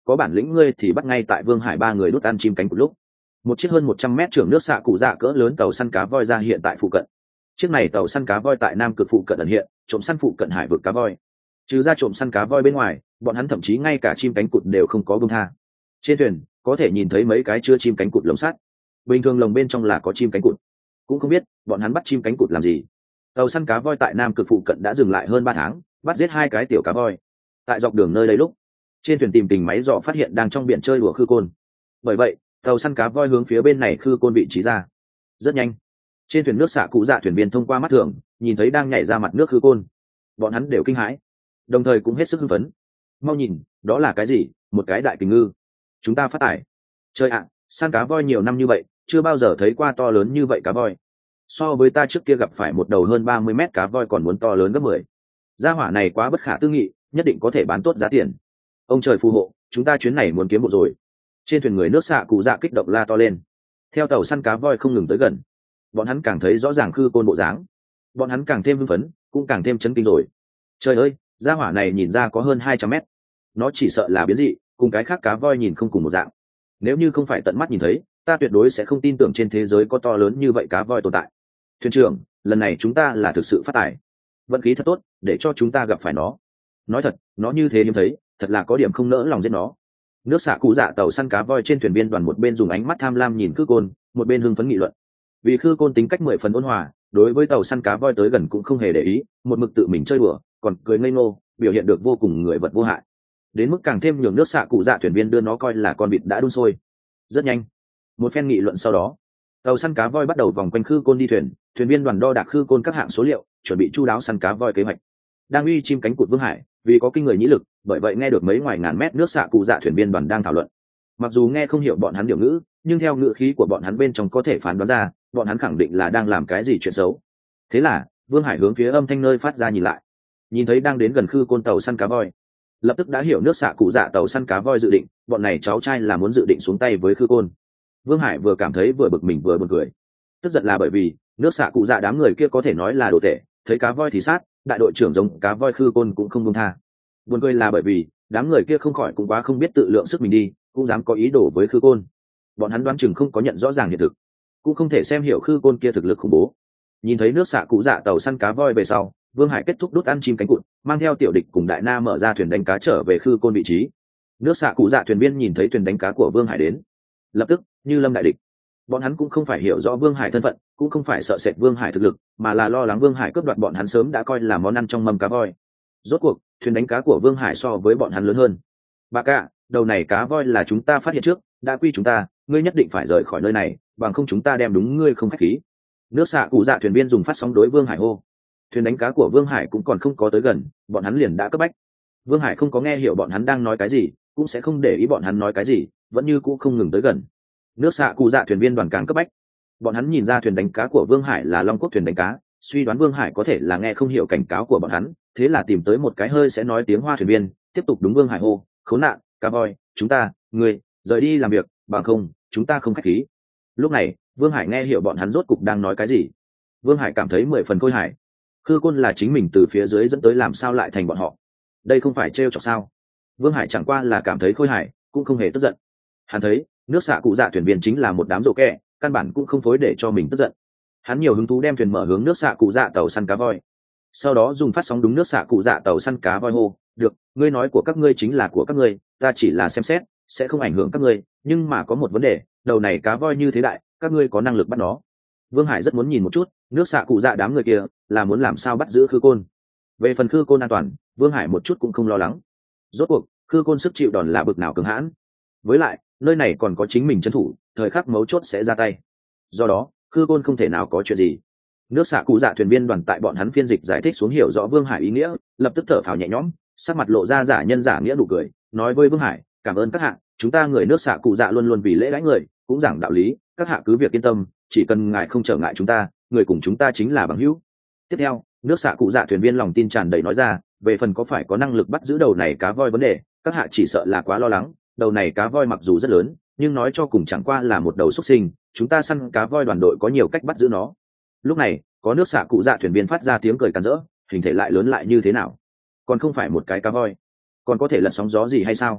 có bản lĩnh ngươi thì bắt ngay tại Vương Hải ba người đút ăn chim cánh cụt lúc. Một chiếc hơn 100 mét trưởng nước xạ cụ dạ cỡ lớn tàu săn cá voi ra hiện tại phụ cận. Chiếc này tàu săn cá voi tại Nam Cực phụ cận ẩn hiện, trộm săn phụ cận hải vực cá voi. Trừ ra trộm săn cá voi bên ngoài, bọn hắn thậm chí ngay cả chim cánh cụt đều không có buông tha. Trên thuyền có thể nhìn thấy mấy cái chưa chim cánh cụt lồng sắt. Bình thường lồng bên trong là có chim cánh cụt, cũng không biết bọn hắn bắt chim cánh cụt làm gì. Tàu săn cá voi tại Nam Cực phụ cận đã dừng lại hơn 3 tháng, bắt giết 2 cái tiểu cá voi. Tại dọc đường nơi đây lúc, trên thuyền tìm tình máy dò phát hiện đang trong biển chơi đùa khư côn. Bởi vậy, tàu săn cá voi hướng phía bên này khư côn vị trí ra. Rất nhanh, trên thuyền nước xạ cụ dạ thuyền viên thông qua mắt thường nhìn thấy đang nhảy ra mặt nước khư côn. Bọn hắn đều kinh hãi, đồng thời cũng hết sức hưng phấn. Mau nhìn, đó là cái gì? Một cái đại kình ngư. Chúng ta phát tải. Trời ạ, săn cá voi nhiều năm như vậy, chưa bao giờ thấy qua to lớn như vậy cá voi. So với ta trước kia gặp phải một đầu hơn 30 mét cá voi còn muốn to lớn gấp 10. Gia hỏa này quá bất khả tư nghị, nhất định có thể bán tốt giá tiền. Ông trời phù hộ, chúng ta chuyến này muốn kiếm bộ rồi. Trên thuyền người nước xạ cụ dạ kích động la to lên. Theo tàu săn cá voi không ngừng tới gần, bọn hắn càng thấy rõ ràng khư côn bộ dáng. Bọn hắn càng thêm hưng phấn, cũng càng thêm chấn kinh rồi. Trời ơi, gia hỏa này nhìn ra có hơn 200 mét. Nó chỉ sợ là biến dị, cùng cái khác cá voi nhìn không cùng một dạng. Nếu như không phải tận mắt nhìn thấy, ta tuyệt đối sẽ không tin tưởng trên thế giới có to lớn như vậy cá voi tồn tại. Thuyền trưởng, lần này chúng ta là thực sự phát tài. Vận khí thật tốt, để cho chúng ta gặp phải nó. Nói thật, nó như thế hiếm thấy, thật là có điểm không nỡ lòng giết nó. Nước xạ cụ dạ tàu săn cá voi trên thuyền viên đoàn một bên dùng ánh mắt tham lam nhìn khư côn, một bên hưng phấn nghị luận. Vì khư côn tính cách 10 phần ôn hòa, đối với tàu săn cá voi tới gần cũng không hề để ý, một mực tự mình chơi đùa, còn cười ngây ngô, biểu hiện được vô cùng người vật vô hại. Đến mức càng thêm nhường nước xạ cụ dạ thuyền viên đưa nó coi là con vịt đã đun sôi. Rất nhanh, một phen nghị luận sau đó, tàu săn cá voi bắt đầu vòng quanh khư côn đi thuyền. Thuyền viên đoàn đo đạc khư côn các hạng số liệu, chuẩn bị chu đáo săn cá voi kế hoạch. Đang uy chim cánh cụt Vương Hải, vì có kinh người nhĩ lực, bởi vậy nghe được mấy ngoài ngàn mét nước xạ cụ dạ thuyền viên đoàn đang thảo luận. Mặc dù nghe không hiểu bọn hắn điều ngữ, nhưng theo ngữ khí của bọn hắn bên trong có thể phán đoán ra, bọn hắn khẳng định là đang làm cái gì chuyện xấu. Thế là Vương Hải hướng phía âm thanh nơi phát ra nhìn lại, nhìn thấy đang đến gần khư côn tàu săn cá voi, lập tức đã hiểu nước xạ cụ dạ tàu săn cá voi dự định, bọn này cháu trai là muốn dự định xuống tay với khư côn. Vương Hải vừa cảm thấy vừa bực mình vừa buồn cười. Tức giận là bởi vì nước xạ cụ dạ đám người kia có thể nói là đồ tể, thấy cá voi thì sát, đại đội trưởng giống cá voi khư côn cũng không buông tha. Buồn cười là bởi vì đám người kia không khỏi cũng quá không biết tự lượng sức mình đi, cũng dám có ý đồ với khư côn. Bọn hắn đoán chừng không có nhận rõ ràng hiện thực, cũng không thể xem hiểu khư côn kia thực lực khủng bố. Nhìn thấy nước xạ cụ dạ tàu săn cá voi về sau, Vương Hải kết thúc đốt ăn chim cánh cụt, mang theo tiểu địch cùng đại na mở ra thuyền đánh cá trở về khư côn vị trí. Nước xạ cụ dạ thuyền viên nhìn thấy thuyền đánh cá của Vương Hải đến, lập tức như lâm đại địch. Bọn hắn cũng không phải hiểu rõ Vương Hải thân phận, cũng không phải sợ sệt Vương Hải thực lực, mà là lo lắng Vương Hải cướp đoạt bọn hắn sớm đã coi là món ăn trong mâm cá voi. Rốt cuộc thuyền đánh cá của Vương Hải so với bọn hắn lớn hơn. Bà cả, đầu này cá voi là chúng ta phát hiện trước, đã quy chúng ta, ngươi nhất định phải rời khỏi nơi này, bằng không chúng ta đem đúng ngươi không khách khí. Nước xạ cụ dạ thuyền viên dùng phát sóng đối Vương Hải hô. Thuyền đánh cá của Vương Hải cũng còn không có tới gần, bọn hắn liền đã cấp bách. Vương Hải không có nghe hiểu bọn hắn đang nói cái gì, cũng sẽ không để ý bọn hắn nói cái gì, vẫn như cũ không ngừng tới gần. Nước xạ cụ dạ thuyền viên đoàn càng cấp bách. Bọn hắn nhìn ra thuyền đánh cá của Vương Hải là Long Quốc thuyền đánh cá, suy đoán Vương Hải có thể là nghe không hiểu cảnh cáo của bọn hắn, thế là tìm tới một cái hơi sẽ nói tiếng Hoa thuyền viên, tiếp tục đúng Vương Hải hô, khốn nạn, cá voi, chúng ta, người, rời đi làm việc, bằng không, chúng ta không khách khí. Lúc này, Vương Hải nghe hiểu bọn hắn rốt cục đang nói cái gì. Vương Hải cảm thấy 10 phần khôi hài. Khư côn là chính mình từ phía dưới dẫn tới, làm sao lại thành bọn họ? Đây không phải trêu chọc sao? Vương Hải chẳng qua là cảm thấy khôi hài, cũng không hề tức giận. Hắn thấy nước xạ cụ dạ thuyền viên chính là một đám rổ kẹ, căn bản cũng không phối để cho mình tức giận. Hắn nhiều hứng thú đem thuyền mở hướng nước xạ cụ dạ tàu săn cá voi, sau đó dùng phát sóng đúng nước xạ cụ dạ tàu săn cá voi hô, được, ngươi nói của các ngươi chính là của các ngươi, ta chỉ là xem xét, sẽ không ảnh hưởng các ngươi, nhưng mà có một vấn đề, đầu này cá voi như thế đại, các ngươi có năng lực bắt nó? Vương Hải rất muốn nhìn một chút nước xạ cụ dạ đám người kia là muốn làm sao bắt giữ khư côn. Về phần khư côn an toàn, Vương Hải một chút cũng không lo lắng. Rốt cuộc khư côn sức chịu đòn là bực nào cường hãn, với lại nơi này còn có chính mình trấn thủ, thời khắc mấu chốt sẽ ra tay, do đó khư côn không thể nào có chuyện gì. Nước xạ cụ dạ thuyền viên đoàn tại bọn hắn phiên dịch giải thích xuống hiểu rõ Vương Hải ý nghĩa, lập tức thở phào nhẹ nhõm, sắc mặt lộ ra giả nhân giả nghĩa nụ cười, nói với Vương Hải, cảm ơn các hạ, chúng ta người nước xạ cụ dạ luôn luôn vì lễ đãi người, cũng giảng đạo lý, các hạ cứ việc yên tâm, chỉ cần ngài không trở ngại chúng ta, người cùng chúng ta chính là bằng hữu. Tiếp theo, nước xạ cụ dạ thuyền viên lòng tin tràn đầy nói ra, về phần có phải có năng lực bắt giữ đầu này cá voi vấn đề, các hạ chỉ sợ là quá lo lắng, đầu này cá voi mặc dù rất lớn, nhưng nói cho cùng chẳng qua là một đầu xuất sinh, chúng ta săn cá voi đoàn đội có nhiều cách bắt giữ nó. Lúc này, có nước xạ cụ dạ thuyền viên phát ra tiếng cười càn rỡ, hình thể lại lớn lại như thế nào, còn không phải một cái cá voi, còn có thể lật sóng gió gì hay sao?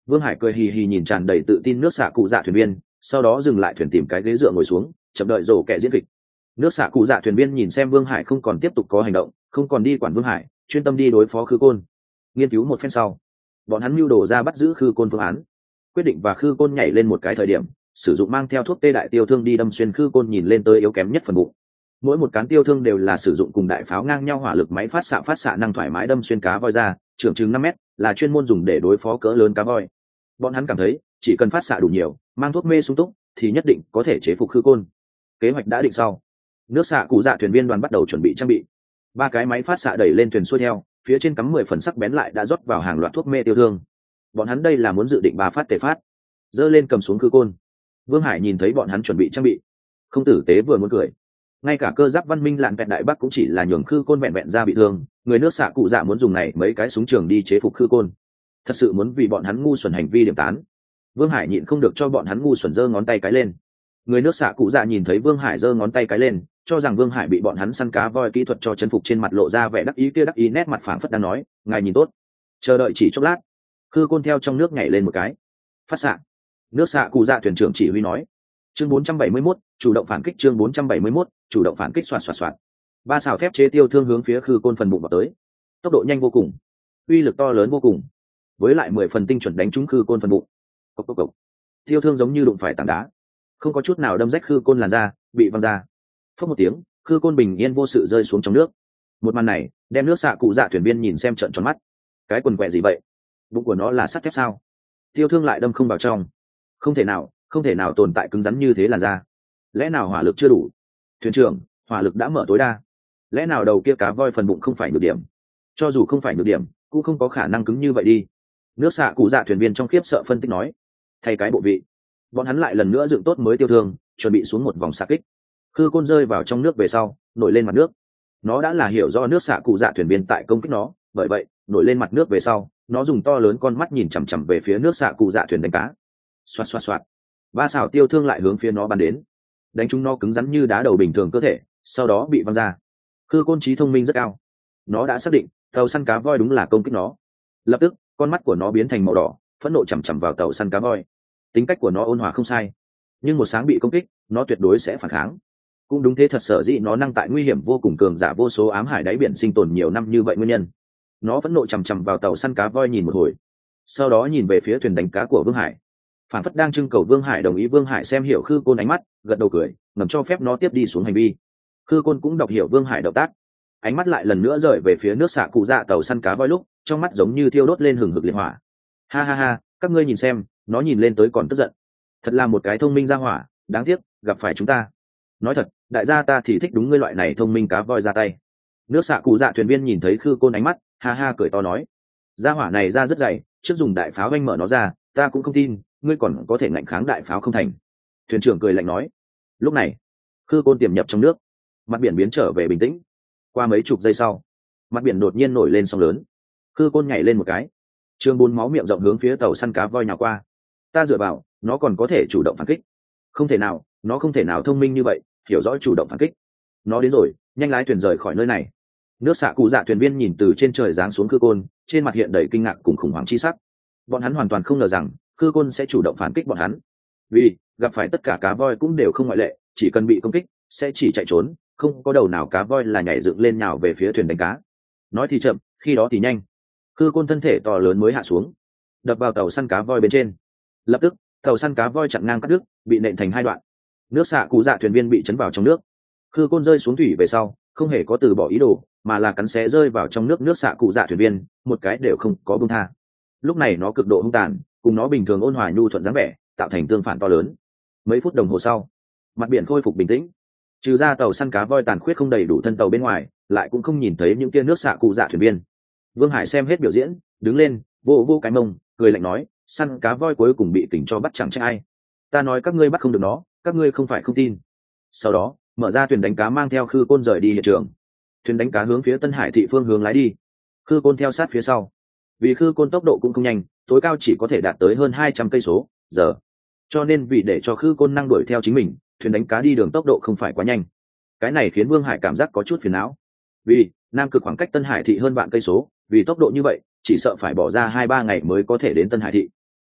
Vương Hải cười hì hì nhìn tràn đầy tự tin nước xạ cụ dạ thuyền viên, sau đó dừng lại thuyền tìm cái ghế dựa ngồi xuống, chậm đợi rổ kẻ diễn kịch. Nước xạ cụ dạ thuyền viên nhìn xem Vương Hải không còn tiếp tục có hành động, không còn đi quản Vương Hải, chuyên tâm đi đối phó Khư Côn. Nghiên cứu một phen sau, bọn hắn mưu đồ ra bắt giữ Khư Côn phương án, quyết định và Khư Côn nhảy lên một cái thời điểm, sử dụng mang theo thuốc tê đại tiêu thương đi đâm xuyên Khư Côn nhìn lên tới yếu kém nhất phần bụng. Mỗi một cán tiêu thương đều là sử dụng cùng đại pháo ngang nhau hỏa lực máy phát xạ năng thoải mái đâm xuyên cá voi ra, trưởng chừng 5 mét, là chuyên môn dùng để đối phó cỡ lớn cá voi. Bọn hắn cảm thấy, chỉ cần phát xạ đủ nhiều, mang thuốc mê sung túc, thì nhất định có thể chế phục Khư Côn. Kế hoạch đã định sau, nước xạ cụ dạ thuyền viên đoàn bắt đầu chuẩn bị trang bị. 3 cái máy phát xạ đẩy lên thuyền xuôi theo, phía trên cắm 10 phần sắc bén lại đã rót vào hàng loạt thuốc mê tiêu thương. Bọn hắn đây là muốn dự định 3 phát tề phát, giơ lên cầm xuống Khư Côn. Vương Hải nhìn thấy bọn hắn chuẩn bị trang bị, không tử tế vừa muốn cười. Ngay cả cơ giáp văn minh lạn vẹn đại bắc cũng chỉ là nhường Khư Côn vẹn vẹn ra bị thương, người nước xạ cụ dạ muốn dùng này mấy cái súng trường đi chế phục Khư Côn, thật sự muốn vì bọn hắn ngu xuẩn hành vi điểm tán. Vương Hải nhịn không được cho bọn hắn ngu xuẩn giơ ngón tay cái lên. Người nước xạ cụ dạ nhìn thấy Vương Hải giơ ngón tay cái lên, cho rằng Vương Hải bị bọn hắn săn cá voi kỹ thuật cho chấn phục, trên mặt lộ ra vẻ đắc ý, kia đắc ý nét mặt phảng phất đang nói, ngài nhìn tốt. Chờ đợi chỉ chốc lát, Khư Côn theo trong nước nhảy lên một cái, phát xạ. Nước xạ cụ dạ thuyền trưởng chỉ huy nói. Chương 471, chủ động phản kích. Chương 471, chủ động phản kích. Soạt soạt soạt. 3 xào thép chế tiêu thương hướng phía Khư Côn phần bụng vào tới, tốc độ nhanh vô cùng, uy lực to lớn vô cùng, với lại 10 phần tinh chuẩn đánh trúng Khư Côn phần bụng. Cộc cộc cộc. Tiêu thương giống như đụng phải tảng đá, không có chút nào đâm rách Khư Côn làn da, bị văng ra. Phất một tiếng, Khư Côn bình yên vô sự rơi xuống trong nước. Một màn này đem nước xạ cụ dạ thuyền viên nhìn xem trợn tròn mắt. Cái quần quẹ gì vậy? Bụng của nó là sắt thép sao? Tiêu thương lại đâm không vào trong. Không thể nào tồn tại cứng rắn như thế làn da. Lẽ nào hỏa lực chưa đủ? Thuyền trưởng, hỏa lực đã mở tối đa. Lẽ nào đầu kia cá voi phần bụng không phải nhược điểm? Cho dù không phải nhược điểm, cũng không có khả năng cứng như vậy đi. Nước xạ cụ dạ thuyền viên trong khiếp sợ phân tích nói. Thay cái bộ vị, bọn hắn lại lần nữa dựng tốt mới tiêu thương, chuẩn bị xuống một vòng xạ kích. Khư Côn rơi vào trong nước về sau, nổi lên mặt nước. Nó đã là hiểu do nước xạ cụ dạ thuyền viên tại công kích nó, bởi vậy nổi lên mặt nước về sau, nó dùng to lớn con mắt nhìn chằm chằm về phía nước xạ cụ dạ thuyền đánh cá. Xoạt xoạt xoạt. 3 xào tiêu thương lại hướng phía nó bắn đến, đánh chúng nó cứng rắn như đá đầu bình thường cơ thể, sau đó bị văng ra. Khư Côn trí thông minh rất cao, nó đã xác định tàu săn cá voi đúng là công kích nó. Lập tức con mắt của nó biến thành màu đỏ, phẫn nộ chằm chằm vào tàu săn cá voi. Tính cách của nó ôn hòa không sai, nhưng một sáng bị công kích, nó tuyệt đối sẽ phản kháng. Cũng đúng thế, thật sở dĩ nó năng tại nguy hiểm vô cùng cường giả vô số ám hải đáy biển sinh tồn nhiều năm như vậy nguyên nhân. Nó phẫn nộ chằm chằm vào tàu săn cá voi nhìn một hồi, sau đó nhìn về phía thuyền đánh cá của Vương Hải, phản phất đang trưng cầu Vương Hải đồng ý. Vương Hải xem hiểu Khư Côn ánh mắt, gật đầu cười, ngầm cho phép nó tiếp đi xuống hành vi. Khư Côn cũng đọc hiểu Vương Hải động tác, ánh mắt lại lần nữa rời về phía nước xạ cụ dạ tàu săn cá voi, lúc trong mắt giống như thiêu đốt lên hừng hực liệt hỏa. Ha ha ha, các ngươi nhìn xem, nó nhìn lên tới còn tức giận. Thật là một cái thông minh ra hỏa, đáng tiếc gặp phải chúng ta. Nói thật, đại gia ta thì thích đúng ngươi loại này thông minh cá voi ra tay. Nước xạ cụ dạ thuyền viên nhìn thấy Khư Côn ánh mắt, ha ha cười to nói, gia hỏa này ra rất dày, trước dùng đại pháo anh mở nó ra, ta cũng không tin ngươi còn có thể ngạnh kháng đại pháo không thành. Thuyền trưởng cười lạnh nói. Lúc này Khư Côn tiềm nhập trong nước, mặt biển biến trở về bình tĩnh. Qua mấy chục giây sau, mặt biển đột nhiên nổi lên sóng lớn. Khư Côn nhảy lên một cái, trường 4 máu miệng rộng hướng phía tàu săn cá voi nhào qua. Ta dựa vào, nó còn có thể chủ động phản kích. Không thể nào, nó không thể nào thông minh như vậy, hiểu rõ chủ động phản kích. Nó đến rồi, nhanh lái thuyền rời khỏi nơi này. Nước xạ cụ dạ thuyền viên nhìn từ trên trời giáng xuống Khư Côn, trên mặt hiện đầy kinh ngạc cùng khủng hoảng chi sắc. Bọn hắn hoàn toàn không ngờ rằng Khư Côn sẽ chủ động phản kích bọn hắn, vì gặp phải tất cả cá voi cũng đều không ngoại lệ, chỉ cần bị công kích sẽ chỉ chạy trốn, không có đầu nào cá voi là nhảy dựng lên nhào về phía thuyền đánh cá. Nói thì chậm, khi đó thì nhanh. Khư Côn thân thể to lớn mới hạ xuống, đập vào tàu săn cá voi bên trên. Lập tức tàu săn cá voi chặn ngang cắt đứt, bị nện thành 2 đoạn. Nước xạ cụ dạ thuyền viên bị chấn vào trong nước. Khư Côn rơi xuống thủy về sau, không hề có từ bỏ ý đồ, mà là cắn xé rơi vào trong nước. Nước xạ cụ dạ thuyền viên một cái đều không có buông tha. Lúc này nó cực độ hung tàn, cùng nó bình thường ôn hòa nhu thuận dáng vẻ tạo thành tương phản to lớn. Mấy phút đồng hồ sau, mặt biển khôi phục bình tĩnh, trừ ra tàu săn cá voi tàn khuyết không đầy đủ thân tàu bên ngoài, lại cũng không nhìn thấy những kia nước xạ cụ dạ thuyền viên. Vương Hải xem hết biểu diễn, đứng lên vô vô cái mông, cười lạnh nói, săn cá voi cuối cùng bị tỉnh cho bắt chẳng trách ai. Ta nói các ngươi bắt không được nó, các ngươi không phải không tin. Sau đó mở ra thuyền đánh cá mang theo Khư Côn rời đi hiện trường. Thuyền đánh cá hướng phía Tân Hải thị phương hướng lái đi, Khư Côn theo sát phía sau. Vì Khư Côn tốc độ cũng không nhanh, tối cao chỉ có thể đạt tới hơn 200 cây số giờ, cho nên vì để cho Khư Côn năng đuổi theo chính mình, thuyền đánh cá đi đường tốc độ không phải quá nhanh. Cái này khiến Vương Hải cảm giác có chút phiền não, vì Nam Cực khoảng cách Tân Hải thị hơn vạn cây số, vì tốc độ như vậy chỉ sợ phải bỏ ra 2-3 ngày mới có thể đến Tân Hải thị.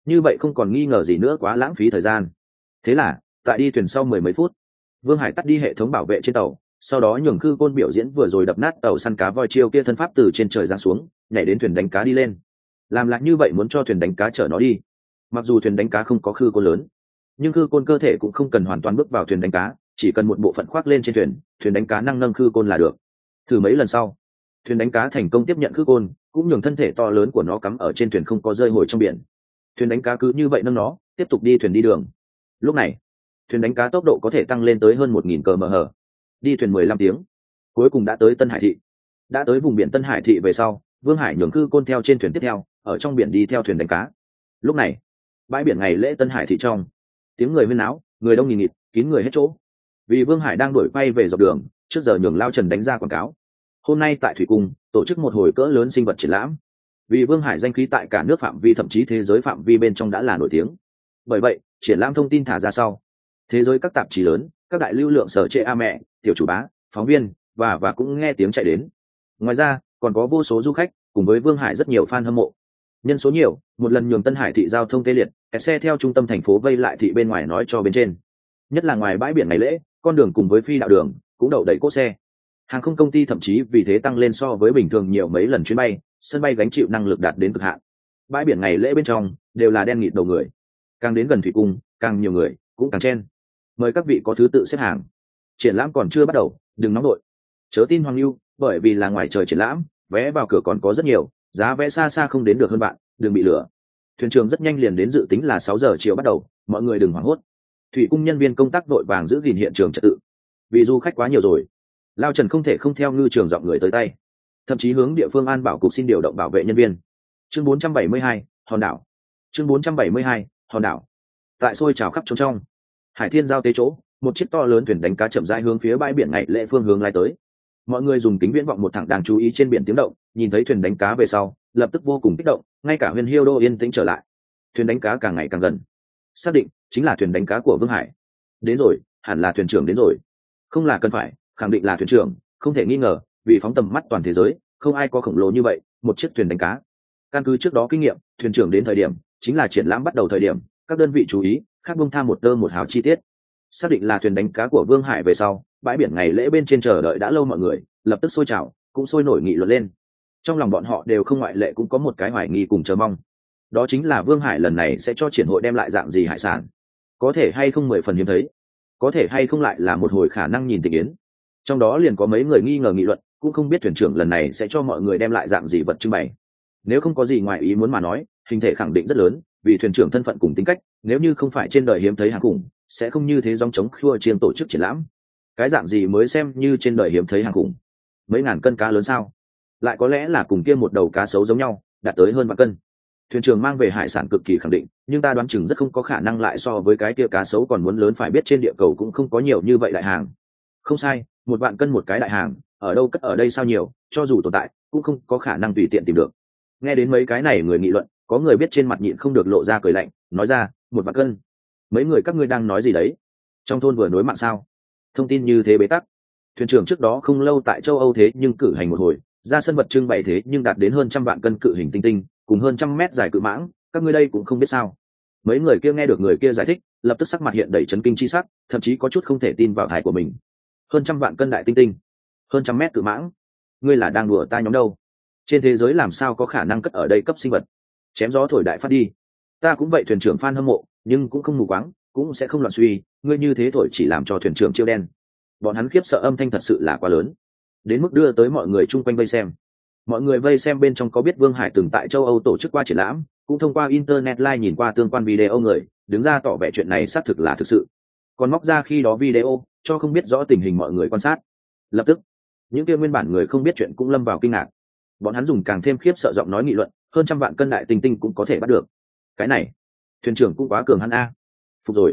như vậy không còn nghi ngờ gì nữa quá lãng phí thời gian. Thế là tại đi thuyền sau mười mấy phút, Vương Hải tắt đi hệ thống bảo vệ trên tàu, sau đó nhường Khư Côn biểu diễn vừa rồi đập nát tàu săn cá voi chiêu kia thân pháp từ trên trời giáng xuống, nhảy đến thuyền đánh cá đi lên. Làm lại như vậy muốn cho thuyền đánh cá chở nó đi. Mặc dù thuyền đánh cá không có Khư Côn lớn, nhưng Khư Côn cơ thể cũng không cần hoàn toàn bước vào thuyền đánh cá, chỉ cần một bộ phận khoác lên trên thuyền, thuyền đánh cá năng nâng Khư Côn là được. Thử mấy lần sau, thuyền đánh cá thành công tiếp nhận Khư Côn, cũng nhường thân thể to lớn của nó cắm ở trên thuyền không có rơi hồi trong biển. Thuyền đánh cá cứ như vậy nâng nó tiếp tục đi thuyền đi đường. Lúc này thuyền đánh cá tốc độ có thể tăng lên tới hơn 1.000 km/h. Đi thuyền 15 tiếng, cuối cùng đã tới Tân Hải thị. Đã tới vùng biển Tân Hải thị về sau, Vương Hải nhường Khư Côn theo trên thuyền tiếp theo, ở trong biển đi theo thuyền đánh cá. Lúc này bãi biển ngày lễ Tân Hải thị trong, tiếng người huyên náo, người đông nghìn nghịt, kín người hết chỗ. Vì Vương Hải đang đuổi quay về dọc đường, trước giờ nhường Lao Trần đánh ra quảng cáo, hôm nay tại thủy cung tổ chức một hồi cỡ lớn sinh vật triển lãm. Vì Vương Hải danh khí tại cả nước phạm vi thậm chí thế giới phạm vi bên trong đã là nổi tiếng, bởi vậy triển lãm thông tin thả ra sau, thế giới các tạp chí lớn, các đại lưu lượng sở trệ a mẹ, tiểu chủ bá, phóng viên và cũng nghe tiếng chạy đến. Ngoài ra còn có vô số du khách cùng với Vương Hải rất nhiều fan hâm mộ. Nhân số nhiều, một lần nhường Tân Hải thị giao thông tê liệt, kẹt xe theo trung tâm thành phố vây lại thị bên ngoài nói cho bên trên. Nhất là ngoài bãi biển ngày lễ, con đường cùng với phi đạo đường cũng đậu đầy cỗ xe. Hàng không công ty thậm chí vì thế tăng lên so với bình thường nhiều mấy lần chuyến bay, sân bay gánh chịu năng lực đạt đến cực hạn. Bãi biển ngày lễ bên trong đều là đen nghịt đầu người, càng đến gần thủy cung càng nhiều người, cũng càng chen. Mời các vị có thứ tự xếp hàng. Triển lãm còn chưa bắt đầu, đừng nóng đội, chớ tin Hoàng Lưu, bởi vì là ngoài trời triển lãm, vé vào cửa còn có rất nhiều, giá vé xa xa không đến được hơn bạn, đừng bị lừa. Thuyền trưởng rất nhanh liền đến, dự tính là 6 giờ chiều bắt đầu, mọi người đừng hoảng hốt. Thủy cung nhân viên công tác đội vàng giữ gìn hiện trường trật tự. Vì du khách quá nhiều rồi, Lao Trần không thể không theo ngư trường dọn người tới tay, thậm chí hướng địa phương an bảo cục xin điều động bảo vệ nhân viên. Chương 472, hòn đảo. Chương 472, hòn đảo. Tại xôi trào khắp trốn trong Hải Thiên giao tế chỗ, một chiếc to lớn thuyền đánh cá chậm rãi hướng phía bãi biển ngày lễ phương hướng lai tới. Mọi người dùng kính viễn vọng một thẳng đang chú ý trên biển tiếng động, nhìn thấy thuyền đánh cá về sau, lập tức vô cùng kích động, ngay cả Huyền Hiêu Đô yên tĩnh trở lại. Thuyền đánh cá càng ngày càng gần, xác định chính là thuyền đánh cá của Vương Hải. Đến rồi, hẳn là thuyền trưởng đến rồi. Không là cần phải, khẳng định là thuyền trưởng, không thể nghi ngờ, vì phóng tầm mắt toàn thế giới, không ai có khổng lồ như vậy, một chiếc thuyền đánh cá. Căn cứ trước đó kinh nghiệm, thuyền trưởng đến thời điểm chính là triển lãm bắt đầu thời điểm, các đơn vị chú ý, khác bông tham một tơ một hào chi tiết. Xác định là thuyền đánh cá của Vương Hải về sau, bãi biển ngày lễ bên trên chờ đợi đã lâu mọi người lập tức sôi trào, cũng sôi nổi nghị luận lên. Trong lòng bọn họ đều không ngoại lệ cũng có một cái hoài nghi cùng chờ mong, đó chính là Vương Hải lần này sẽ cho triển hội đem lại dạng gì hải sản, có thể hay không 10 phần hiếm thấy, có thể hay không lại là một hồi khả năng nhìn tình yến. Trong đó liền có mấy người nghi ngờ nghị luận, cũng không biết thuyền trưởng lần này sẽ cho mọi người đem lại dạng gì vật trưng bày. Nếu không có gì ngoài ý muốn mà nói, hình thể khẳng định rất lớn, vì thuyền trưởng thân phận cùng tính cách, nếu như không phải trên đời hiếm thấy hàng khủng, sẽ không như thế dòng chống khua chiên tổ chức triển lãm. Cái dạng gì mới xem như trên đời hiếm thấy hàng khủng? Mấy ngàn cân cá lớn sao? Lại có lẽ là cùng kia một đầu cá sấu giống nhau, đạt tới hơn vạn cân. Thuyền trưởng mang về hải sản cực kỳ khẳng định, nhưng ta đoán chừng rất không có khả năng lại so với cái kia cá sấu còn muốn lớn, phải biết trên địa cầu cũng không có nhiều như vậy đại hàng. Không sai, 1 vạn cân một cái đại hàng, ở đâu cất ở đây sao nhiều, cho dù tồn tại, cũng không có khả năng tùy tiện tìm được. Nghe đến mấy cái này người nghị luận, có người biết trên mặt nhịn không được lộ ra cười lạnh, nói ra, 1 vạn cân. Mấy người các ngươi đang nói gì đấy? Trong thôn vừa nối mạng sao? Thông tin như thế bế tắc. Thuyền trưởng trước đó không lâu tại châu Âu thế nhưng cử hành một hồi, ra sân vật trưng bày thế nhưng đạt đến hơn 100 vạn cân cự hình tinh tinh, cùng hơn 100 mét dài cự mãng, các ngươi đây cũng không biết sao? Mấy người kia nghe được người kia giải thích, lập tức sắc mặt hiện đầy chấn kinh chi sắc, thậm chí có chút không thể tin vào tai của mình. Hơn 100 vạn cân đại tinh tinh, hơn 100 mét cự mãng, ngươi là đang đùa ta nhóm đâu? Trên thế giới làm sao có khả năng cất ở đây cấp sinh vật? Chém gió thổi đại phát đi. Ta cũng vậy, thuyền trưởng fan hâm mộ, nhưng cũng không mù quáng, cũng sẽ không loạn suy, ngươi như thế thổi chỉ làm cho thuyền trưởng chiêu đen. Bọn hắn khiếp sợ âm thanh thật sự là quá lớn, đến mức đưa tới mọi người chung quanh vây xem. Mọi người vây xem bên trong có biết Vương Hải từng tại châu Âu tổ chức qua triển lãm, cũng thông qua internet live nhìn qua tương quan video người, đứng ra tỏ vẻ chuyện này xác thực là thực sự. Còn móc ra khi đó video, cho không biết rõ tình hình mọi người quan sát. Lập tức, những kia nguyên bản người không biết chuyện cũng lâm vào kinh ngạc. Bọn hắn dùng càng thêm khiếp sợ giọng nói nghị luận, hơn 100 vạn cân đại tinh tinh cũng có thể bắt được. Cái này, thuyền trưởng cũng quá cường hắn a. Phục rồi,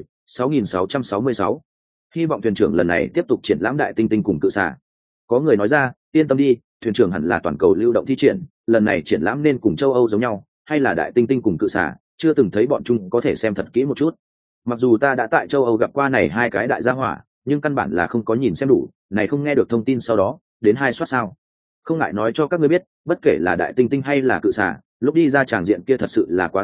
6666. Hy vọng thuyền trưởng lần này tiếp tục triển lãm đại tinh tinh cùng cự xà. Có người nói ra, yên tâm đi, thuyền trưởng hẳn là toàn cầu lưu động thi triển, lần này triển lãm nên cùng châu Âu giống nhau, hay là đại tinh tinh cùng cự xà, chưa từng thấy bọn chúng có thể xem thật kỹ một chút. Mặc dù ta đã tại châu Âu gặp qua này hai cái đại gia hỏa, nhưng căn bản là không có nhìn xem đủ, này không nghe được thông tin sau đó, đến 2 soát sao. Không ngại nói cho các ngươi biết, bất kể là đại tinh tinh hay là cự xà, lúc đi ra tràng diện kia thật sự là quá rung động,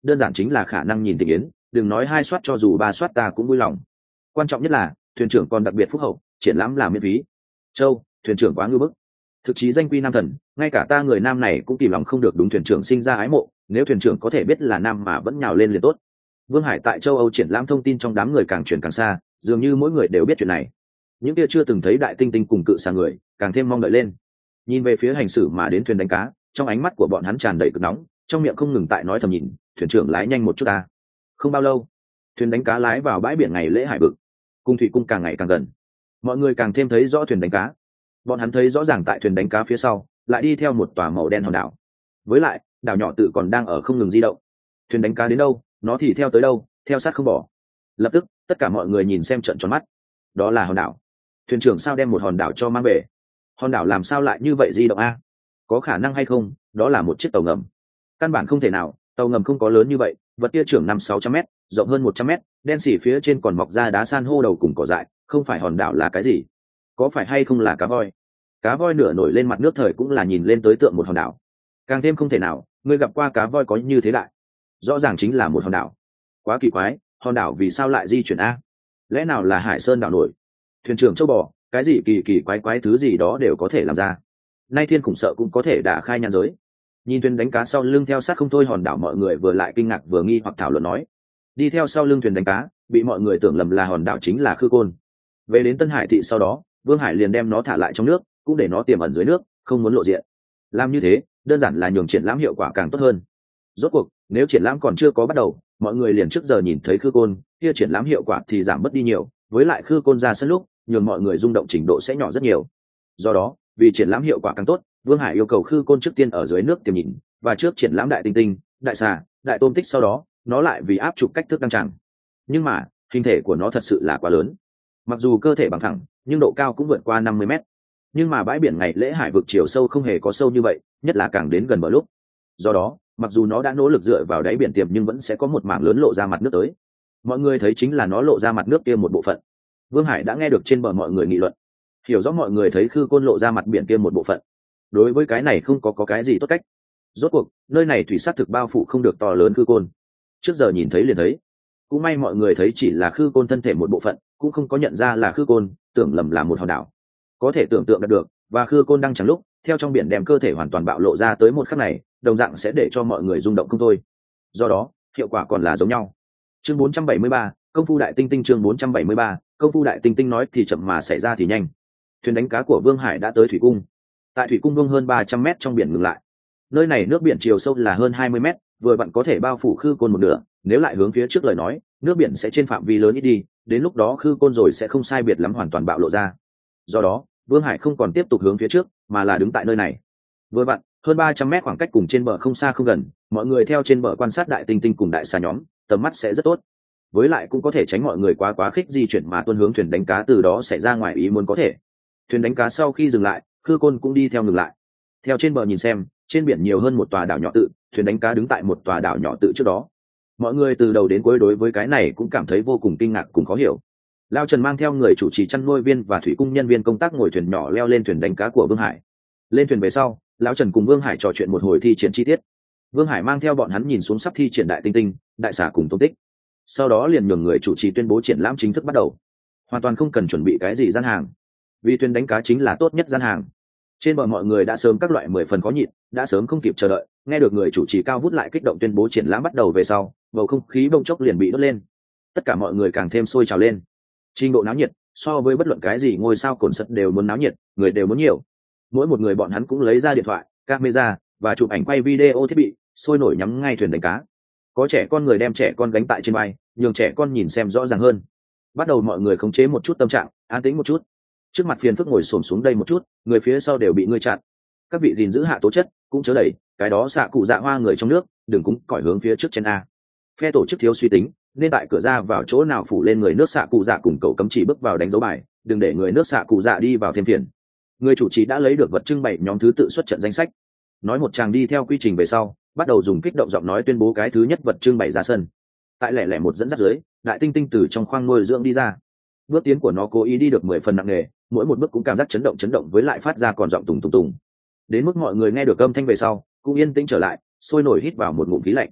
đơn giản chính là khả năng nhìn tình yến, đừng nói 2 soát cho dù 3 soát ta cũng vui lòng. Quan trọng nhất là thuyền trưởng còn đặc biệt phúc hậu, triển lãm là miễn phí. Châu, thuyền trưởng quá ngưu bức. Thực chí danh quy nam thần, ngay cả ta người nam này cũng kìm lòng không được đúng thuyền trưởng sinh ra ái mộ, nếu thuyền trưởng có thể biết là nam mà vẫn nhào lên liền tốt. Vương Hải tại châu Âu triển lãm thông tin trong đám người càng truyền càng xa, dường như mỗi người đều biết chuyện này. Những kia chưa từng thấy đại tinh tinh cùng cự xà người, càng thêm mong đợi lên. Nhìn về phía hành xử mà đến thuyền đánh cá, trong ánh mắt của bọn hắn tràn đầy cực nóng, trong miệng không ngừng tại nói thầm nhìn, thuyền trưởng lái nhanh một chút ta. Không bao lâu, thuyền đánh cá lái vào bãi biển ngày lễ hải vực, cung thủy cung càng ngày càng gần. Mọi người càng thêm thấy rõ thuyền đánh cá. Bọn hắn thấy rõ ràng tại thuyền đánh cá phía sau, lại đi theo một tòa màu đen hòn đảo. Với lại, đảo nhỏ tự còn đang ở không ngừng di động. Thuyền đánh cá đến đâu, nó thì theo tới đâu, theo sát không bỏ. Lập tức, tất cả mọi người nhìn xem trợn tròn mắt. Đó là hòn đảo. Thuyền trưởng sao đem một hòn đảo cho mang về? Hòn đảo làm sao lại như vậy di động a? Có khả năng hay không? Đó là một chiếc tàu ngầm. Căn bản không thể nào, tàu ngầm không có lớn như vậy, vật kia trưởng 500-600 m, rộng hơn 100 m, đen xỉ phía trên còn mọc ra đá san hô đầu cùng cỏ dại, không phải hòn đảo là cái gì? Có phải hay không là cá voi? Cá voi nửa nổi lên mặt nước thời cũng là nhìn lên tới tượng một hòn đảo. Càng thêm không thể nào, ngươi gặp qua cá voi có như thế đại? Rõ ràng chính là một hòn đảo. Quá kỳ quái, hòn đảo vì sao lại di chuyển a? Lẽ nào là Hải Sơn đảo nổi? Thuyền trưởng châu bò, cái gì kỳ kỳ quái quái thứ gì đó đều có thể làm ra. Nay thiên khủng sợ cũng có thể đả khai nhan giới. Nhìn thuyền đánh cá sau lưng theo sát không thôi hòn đảo, mọi người vừa lại kinh ngạc vừa nghi hoặc thảo luận nói. Đi theo sau lưng thuyền đánh cá, bị mọi người tưởng lầm là hòn đảo chính là Khư Côn. Về đến Tân Hải thị sau đó, Vương Hải liền đem nó thả lại trong nước, cũng để nó tiềm ẩn dưới nước, không muốn lộ diện. Làm như thế, đơn giản là nhường triển lãm hiệu quả càng tốt hơn. Rốt cuộc, nếu triển lãm còn chưa có bắt đầu, mọi người liền trước giờ nhìn thấy Khư Côn, kia triển lãm hiệu quả thì giảm mất đi nhiều, với lại Khư Côn ra sân lúc, nhường mọi người rung động trình độ sẽ nhỏ rất nhiều. Do đó, vì triển lãm hiệu quả càng tốt, Vương Hải yêu cầu Khư Côn trước tiên ở dưới nước tiềm nhìn, và trước triển lãm đại tinh tinh, đại xà, đại tôm tích, sau đó nó lại vì áp chụp cách thức đăng tràng. Nhưng mà hình thể của nó thật sự là quá lớn, mặc dù cơ thể bằng thẳng nhưng độ cao cũng vượt qua 50 mét. Nhưng mà bãi biển ngày lễ hải vực chiều sâu không hề có sâu như vậy, nhất là càng đến gần bờ lúc. Do đó mặc dù nó đã nỗ lực dựa vào đáy biển tiềm nhưng vẫn sẽ có một mảng lớn lộ ra mặt nước tới. Mọi người thấy chính là nó lộ ra mặt nước kia một bộ phận. Vương Hải đã nghe được trên bờ mọi người nghị luận, hiểu rõ mọi người thấy Khư Côn lộ ra mặt biển kia một bộ phận. Đối với cái này không có cái gì tốt cách. Rốt cuộc nơi này thủy sát thực bao phủ không được to lớn Khư Côn. Trước giờ nhìn thấy liền thấy, cũng may mọi người thấy chỉ là Khư Côn thân thể một bộ phận, cũng không có nhận ra là Khư Côn, tưởng lầm là một hòn đảo. Có thể tưởng tượng được, và Khư Côn đang chẳng lúc theo trong biển đem cơ thể hoàn toàn bạo lộ ra tới một khắc này, đồng dạng sẽ để cho mọi người rung động không thôi. Do đó hiệu quả còn là giống nhau. Chương 473, công phu đại tinh tinh. Chương 473, công phu đại tinh tinh. Nói thì chậm mà xảy ra thì nhanh. Thuyền đánh cá của Vương Hải đã tới thủy cung. Tại thủy cung vương hơn 300 mét trong biển ngừng lại. Nơi này nước biển chiều sâu là hơn 20 mét, vừa vặn có thể bao phủ Khư Côn một nửa. Nếu lại hướng phía trước lời nói, nước biển sẽ trên phạm vi lớn ít đi, đến lúc đó Khư Côn rồi sẽ không sai biệt lắm hoàn toàn bạo lộ ra. Do đó Vương Hải không còn tiếp tục hướng phía trước, mà là đứng tại nơi này. Vừa vặn hơn 300 mét khoảng cách cùng trên bờ không xa không gần, mọi người theo trên bờ quan sát đại tinh tinh cùng đại xà nhóm, tầm mắt sẽ rất tốt. Với lại cũng có thể tránh mọi người quá khích di chuyển mà tuân hướng thuyền đánh cá, từ đó xảy ra ngoài ý muốn có thể. Thuyền đánh cá sau khi dừng lại, Khư Côn cũng đi theo ngừng lại. Theo trên bờ nhìn xem, trên biển nhiều hơn một tòa đảo nhỏ tự, thuyền đánh cá đứng tại một tòa đảo nhỏ tự trước đó. Mọi người từ đầu đến cuối đối với cái này cũng cảm thấy vô cùng kinh ngạc cùng khó hiểu. Lao Trần mang theo người chủ trì chăn nuôi viên và thủy cung nhân viên công tác ngồi thuyền nhỏ leo lên thuyền đánh cá của Vương Hải. Lên thuyền về sau, Lão Trần cùng Vương Hải trò chuyện một hồi thi triển chi tiết. Vương Hải mang theo bọn hắn nhìn xuống sắp thi triển đại tinh tinh, đại xà cùng tôm tích. Sau đó liền nhường người chủ trì tuyên bố triển lãm chính thức bắt đầu. Hoàn toàn không cần chuẩn bị cái gì gian hàng, vì thuyền đánh cá chính là tốt nhất gian hàng. Trên bờ mọi người đã sớm các loại 10 phần khó nhịn, đã sớm không kịp chờ đợi, nghe được người chủ trì cao vút lại kích động tuyên bố triển lãm bắt đầu về sau, bầu không khí bỗng chốc liền bị đốt lên. Tất cả mọi người càng thêm sôi trào lên. Trình độ náo nhiệt so với bất luận cái gì ngôi sao cồn sật đều muốn náo nhiệt, người đều muốn nhiều. Mỗi một người bọn hắn cũng lấy ra điện thoại, camera và chụp ảnh quay video thiết bị, sôi nổi nhắm ngay thuyền đánh cá. Có trẻ con người đem trẻ con gánh tại trên vai, nhường trẻ con nhìn xem rõ ràng hơn. Bắt đầu mọi người khống chế một chút tâm trạng, an tĩnh một chút. Trước mặt phiền phức ngồi xổm xuống đây một chút, người phía sau đều bị ngươi chặn. Các vị gìn giữ hạ tố chất, cũng chớ đẩy, cái đó xạ cụ dạ hoa người trong nước, đừng cúng cỏi hướng phía trước trên a. Phe tổ chức thiếu suy tính, nên tại cửa ra vào chỗ nào phủ lên người nước xạ cụ dạ cùng cậu cấm chỉ bước vào đánh dấu bài, đừng để người nước xạ cụ dạ đi vào thêm phiền. Người chủ trì đã lấy được vật trưng bày nhóm thứ tự xuất trận danh sách, nói một chàng đi theo quy trình về sau, bắt đầu dùng kích động giọng nói tuyên bố cái thứ nhất vật trưng bày ra sân. Tại lẻ lẻ một dẫn dắt dưới, đại tinh tinh từ trong khoang nuôi dưỡng đi ra. Bước tiến của nó cố ý đi được 10 phần nặng nề, mỗi một bước cũng cảm giác chấn động với lại phát ra còn giọng tùng tùng tùng. Đến mức mọi người nghe được âm thanh về sau, cũng yên tĩnh trở lại, sôi nổi hít vào một ngụm khí lạnh.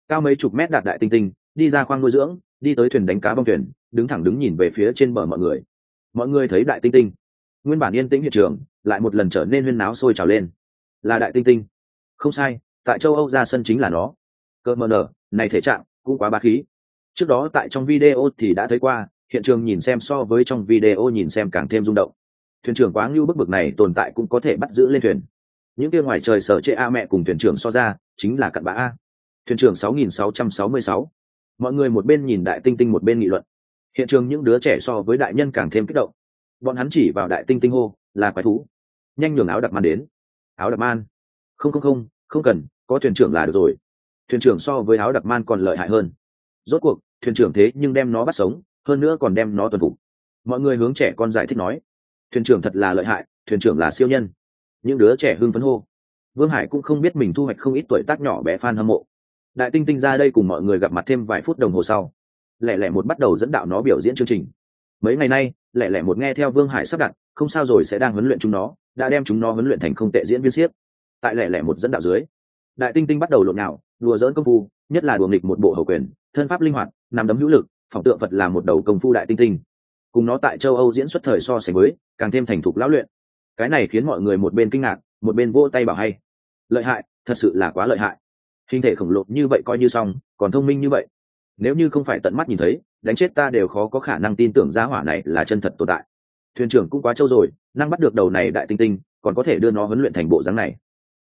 cao mấy chục mét đạt đại tinh tinh đi ra khoang nuôi dưỡng, đi tới thuyền đánh cá bong thuyền, đứng thẳng đứng nhìn về phía trên bờ mọi người. Mọi người thấy đại tinh tinh, nguyên bản yên tĩnh hiện trường lại một lần trở nên huyên náo sôi trào lên. Là đại tinh tinh, không sai, tại châu Âu ra sân chính là nó. Cơ mờ nở này thể trạng cũng quá bá khí. Trước đó tại trong video thì đã thấy qua, hiện trường nhìn xem so với trong video nhìn xem càng thêm rung động. Thuyền trưởng quá ngưu bức bực này tồn tại cũng có thể bắt giữ lên thuyền. Những kia ngoài trời sở chê a mẹ cùng thuyền trưởng so ra chính là cặn bã a. Thuyền trưởng 6666. Mọi người một bên nhìn đại tinh tinh một bên nghị luận. Hiện trường những đứa trẻ so với đại nhân càng thêm kích động. Bọn hắn chỉ vào đại tinh tinh hô là quái thú, nhanh nhường áo đặc man đến. Áo đặc man? Không cần, có thuyền trưởng là được rồi. Thuyền trưởng so với áo đặc man còn lợi hại hơn. Rốt cuộc thuyền trưởng thế nhưng đem nó bắt sống, hơn nữa còn đem nó tuần phục. Mọi người hướng trẻ con giải thích nói, thuyền trưởng thật là lợi hại, thuyền trưởng là siêu nhân. Những đứa trẻ hưng phấn hô. Vương Hải cũng không biết mình thu hoạch không ít tuổi tác nhỏ bé fan hâm mộ. Đại tinh tinh ra đây cùng mọi người gặp mặt thêm vài phút đồng hồ sau, lẻ lẻ một bắt đầu dẫn đạo nó biểu diễn chương trình. Mấy ngày nay lẻ lẻ một nghe theo Vương Hải sắp đặt, không sao rồi sẽ đang huấn luyện chúng nó, đã đem chúng nó huấn luyện thành không tệ diễn viên xiếc. Tại lẻ lẻ một dẫn đạo dưới, đại tinh tinh bắt đầu lộn nhào, đùa dỡn công phu, nhất là đùa nghịch một bộ hầu quyền, thân pháp linh hoạt, nắm đấm hữu lực, phỏng tượng vật là một đầu công phu đại tinh tinh. Cùng nó tại châu Âu diễn xuất thời so sánh với, càng thêm thành thục lão luyện. Cái này khiến mọi người một bên kinh ngạc, một bên vỗ tay bảo hay. Lợi hại, thật sự là quá lợi hại. Hình thể khổng lồ như vậy coi như xong, còn thông minh như vậy. Nếu như không phải tận mắt nhìn thấy, đánh chết ta đều khó có khả năng tin tưởng giá hỏa này là chân thật tồn tại. Thuyền trưởng cũng quá trâu rồi, năng bắt được đầu này đại tinh tinh, còn có thể đưa nó huấn luyện thành bộ dáng này.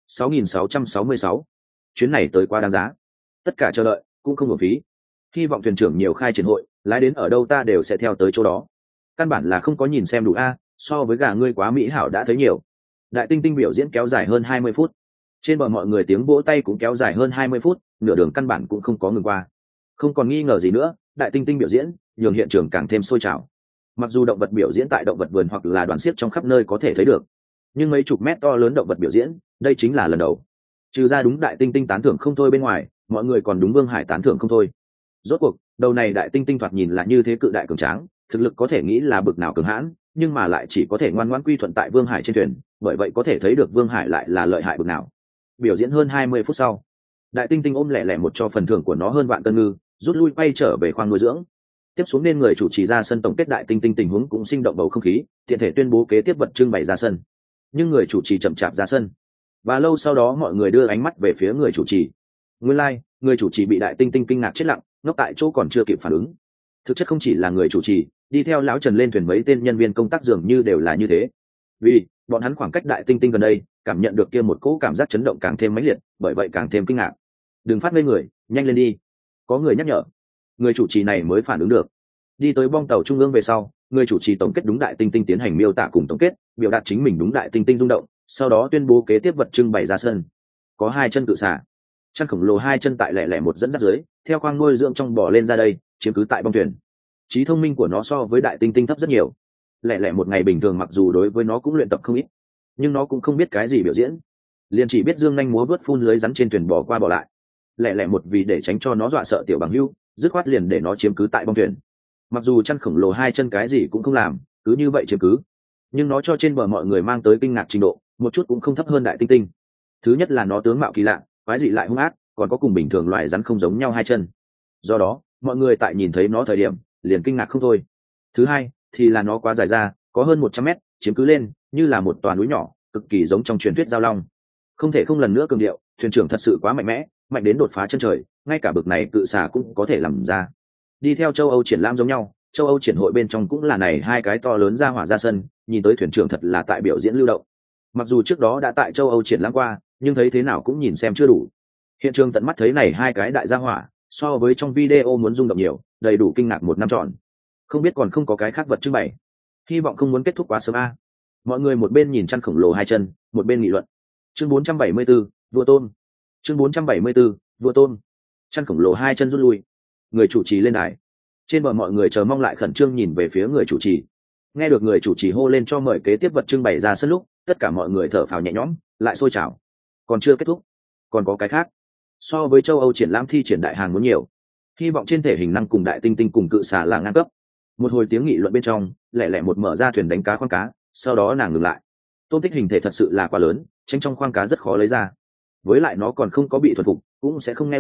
6666. Chuyến này tới quá đáng giá. Tất cả chờ đợi cũng không uổng phí. Hy vọng thuyền trưởng nhiều khai triển hội, lái đến ở đâu ta đều sẽ theo tới chỗ đó. Căn bản là không có nhìn xem đủ a, so với gà ngươi quá mỹ hảo đã thấy nhiều. Đại tinh tinh biểu diễn kéo dài hơn 20 phút. Trên bờ mọi người tiếng vỗ tay cũng kéo dài hơn 20 phút, nửa đường căn bản cũng không có ngừng qua. Không còn nghi ngờ gì nữa, đại tinh tinh biểu diễn nhường hiện trường càng thêm sôi trào. Mặc dù động vật biểu diễn tại động vật vườn hoặc là đoàn xiếc trong khắp nơi có thể thấy được, nhưng mấy chục mét to lớn động vật biểu diễn, đây chính là lần đầu. Trừ ra đúng đại tinh tinh tán thưởng không thôi bên ngoài, mọi người còn đúng Vương Hải tán thưởng không thôi. Rốt cuộc đầu này đại tinh tinh thoạt nhìn là như thế cự đại cường tráng, thực lực có thể nghĩ là bực nào cường hãn, nhưng mà lại chỉ có thể ngoan ngoãn quy thuận tại Vương Hải trên thuyền, bởi vậy có thể thấy được Vương Hải lại là lợi hại bực nào. Biểu diễn hơn 20 phút sau, đại tinh tinh ôm lẻ lẻ một cho phần thưởng của nó hơn vạn cân ngư, rút lui quay trở về khoang nuôi dưỡng. Tiếp xuống nên người chủ trì ra sân tổng kết đại tinh tinh tình huống cũng sinh động bầu không khí, tiện thể tuyên bố kế tiếp vật trưng bày ra sân. Nhưng người chủ trì chậm chạp ra sân, và lâu sau đó mọi người đưa ánh mắt về phía người chủ trì. Nguyên lai, người chủ trì bị đại tinh tinh kinh ngạc chết lặng, ngốc tại chỗ còn chưa kịp phản ứng. Thực chất không chỉ là người chủ trì, đi theo lão Trần lên thuyền mấy tên nhân viên công tác dường như đều là như thế. Vì bọn hắn khoảng cách đại tinh tinh gần đây, cảm nhận được kia một cỗ cảm giác chấn động càng thêm mãnh liệt, bởi vậy càng thêm kinh ngạc. Đừng phát ngây người, nhanh lên đi. Có người nhắc nhở. Người chủ trì này mới phản ứng được. Đi tới bong tàu trung ương về sau, người chủ trì tổng kết đúng đại tinh tinh tiến hành miêu tả cùng tổng kết, biểu đạt chính mình đúng đại tinh tinh rung động, sau đó tuyên bố kế tiếp vật trưng bày ra sân. Có 2 chân cự xà, chân khổng lồ 2 chân tại lẻ lẻ một dẫn dắt dưới, theo khoang nuôi dưỡng trong bò lên ra đây, chiếm cứ tại bong thuyền. Trí thông minh của nó so với đại tinh tinh thấp rất nhiều. Lẻ lẻ một ngày bình thường mặc dù đối với nó cũng luyện tập không ít, nhưng nó cũng không biết cái gì biểu diễn, liền chỉ biết dương nhanh múa vớt phun lưới rắn trên thuyền bò qua bò lại. Lẻ lẻ một vì để tránh cho nó dọa sợ tiểu bằng hưu, dứt khoát liền để nó chiếm cứ tại bong thuyền. Mặc dù chân khổng lồ 2 chân cái gì cũng không làm, cứ như vậy chiếm cứ, nhưng nó cho trên bờ mọi người mang tới kinh ngạc trình độ, một chút cũng không thấp hơn đại tinh tinh. Thứ nhất là nó tướng mạo kỳ lạ, quái dị lại hung ác, còn có cùng bình thường loài rắn không giống nhau 2 chân. Do đó, mọi người tại nhìn thấy nó thời điểm, liền kinh ngạc không thôi. Thứ hai thì là nó quá dài ra, có hơn 100 mét, chiếm cứ lên như là một tòa núi nhỏ, cực kỳ giống trong truyền thuyết giao long. Không thể không lần nữa cường điệu, thuyền trưởng thật sự quá mạnh mẽ, mạnh đến đột phá chân trời, ngay cả bực này cự xà cũng có thể làm ra. Đi theo châu Âu triển lãm giống nhau, châu Âu triển hội bên trong cũng là này 2 cái to lớn ra hỏa ra sân, nhìn tới thuyền trưởng thật là tại biểu diễn lưu động. Mặc dù trước đó đã tại châu Âu triển lãm qua, nhưng thấy thế nào cũng nhìn xem chưa đủ. Hiện trường tận mắt thấy này 2 cái đại gia hỏa, so với trong video muốn rung động nhiều, đầy đủ kinh ngạc một năm trọn. Không biết còn không có cái khác vật trưng bày. Hy vọng không muốn kết thúc quá sớm a. Mọi người một bên nhìn chân khổng lồ 2 chân, một bên nghị luận. Chương 474, vua tôn. Chương 474, vua tôn. Chân khổng lồ 2 chân rút lui. Người chủ trì lên đài. Trên bờ mọi người chờ mong lại khẩn trương nhìn về phía người chủ trì. Nghe được người chủ trì hô lên cho mời kế tiếp vật trưng bày ra sân lúc, tất cả mọi người thở phào nhẹ nhõm, lại sôi trào. Còn chưa kết thúc, còn có cái khác. So với châu Âu triển lãm thi triển đại hàng muốn nhiều. Hy vọng trên thể hình năng cùng đại tinh tinh cùng cự xà là ngang cấp. Một hồi tiếng nghị luận bên trong, lẻ lẻ một mở ra thuyền đánh cá khoang cá, sau đó nàng ngừng lại. Tôm tích hình thể thật sự là quá lớn, tránh trong khoang cá rất khó lấy ra. Với lại nó còn không có bị thuần phục, cũng sẽ không nghe lời,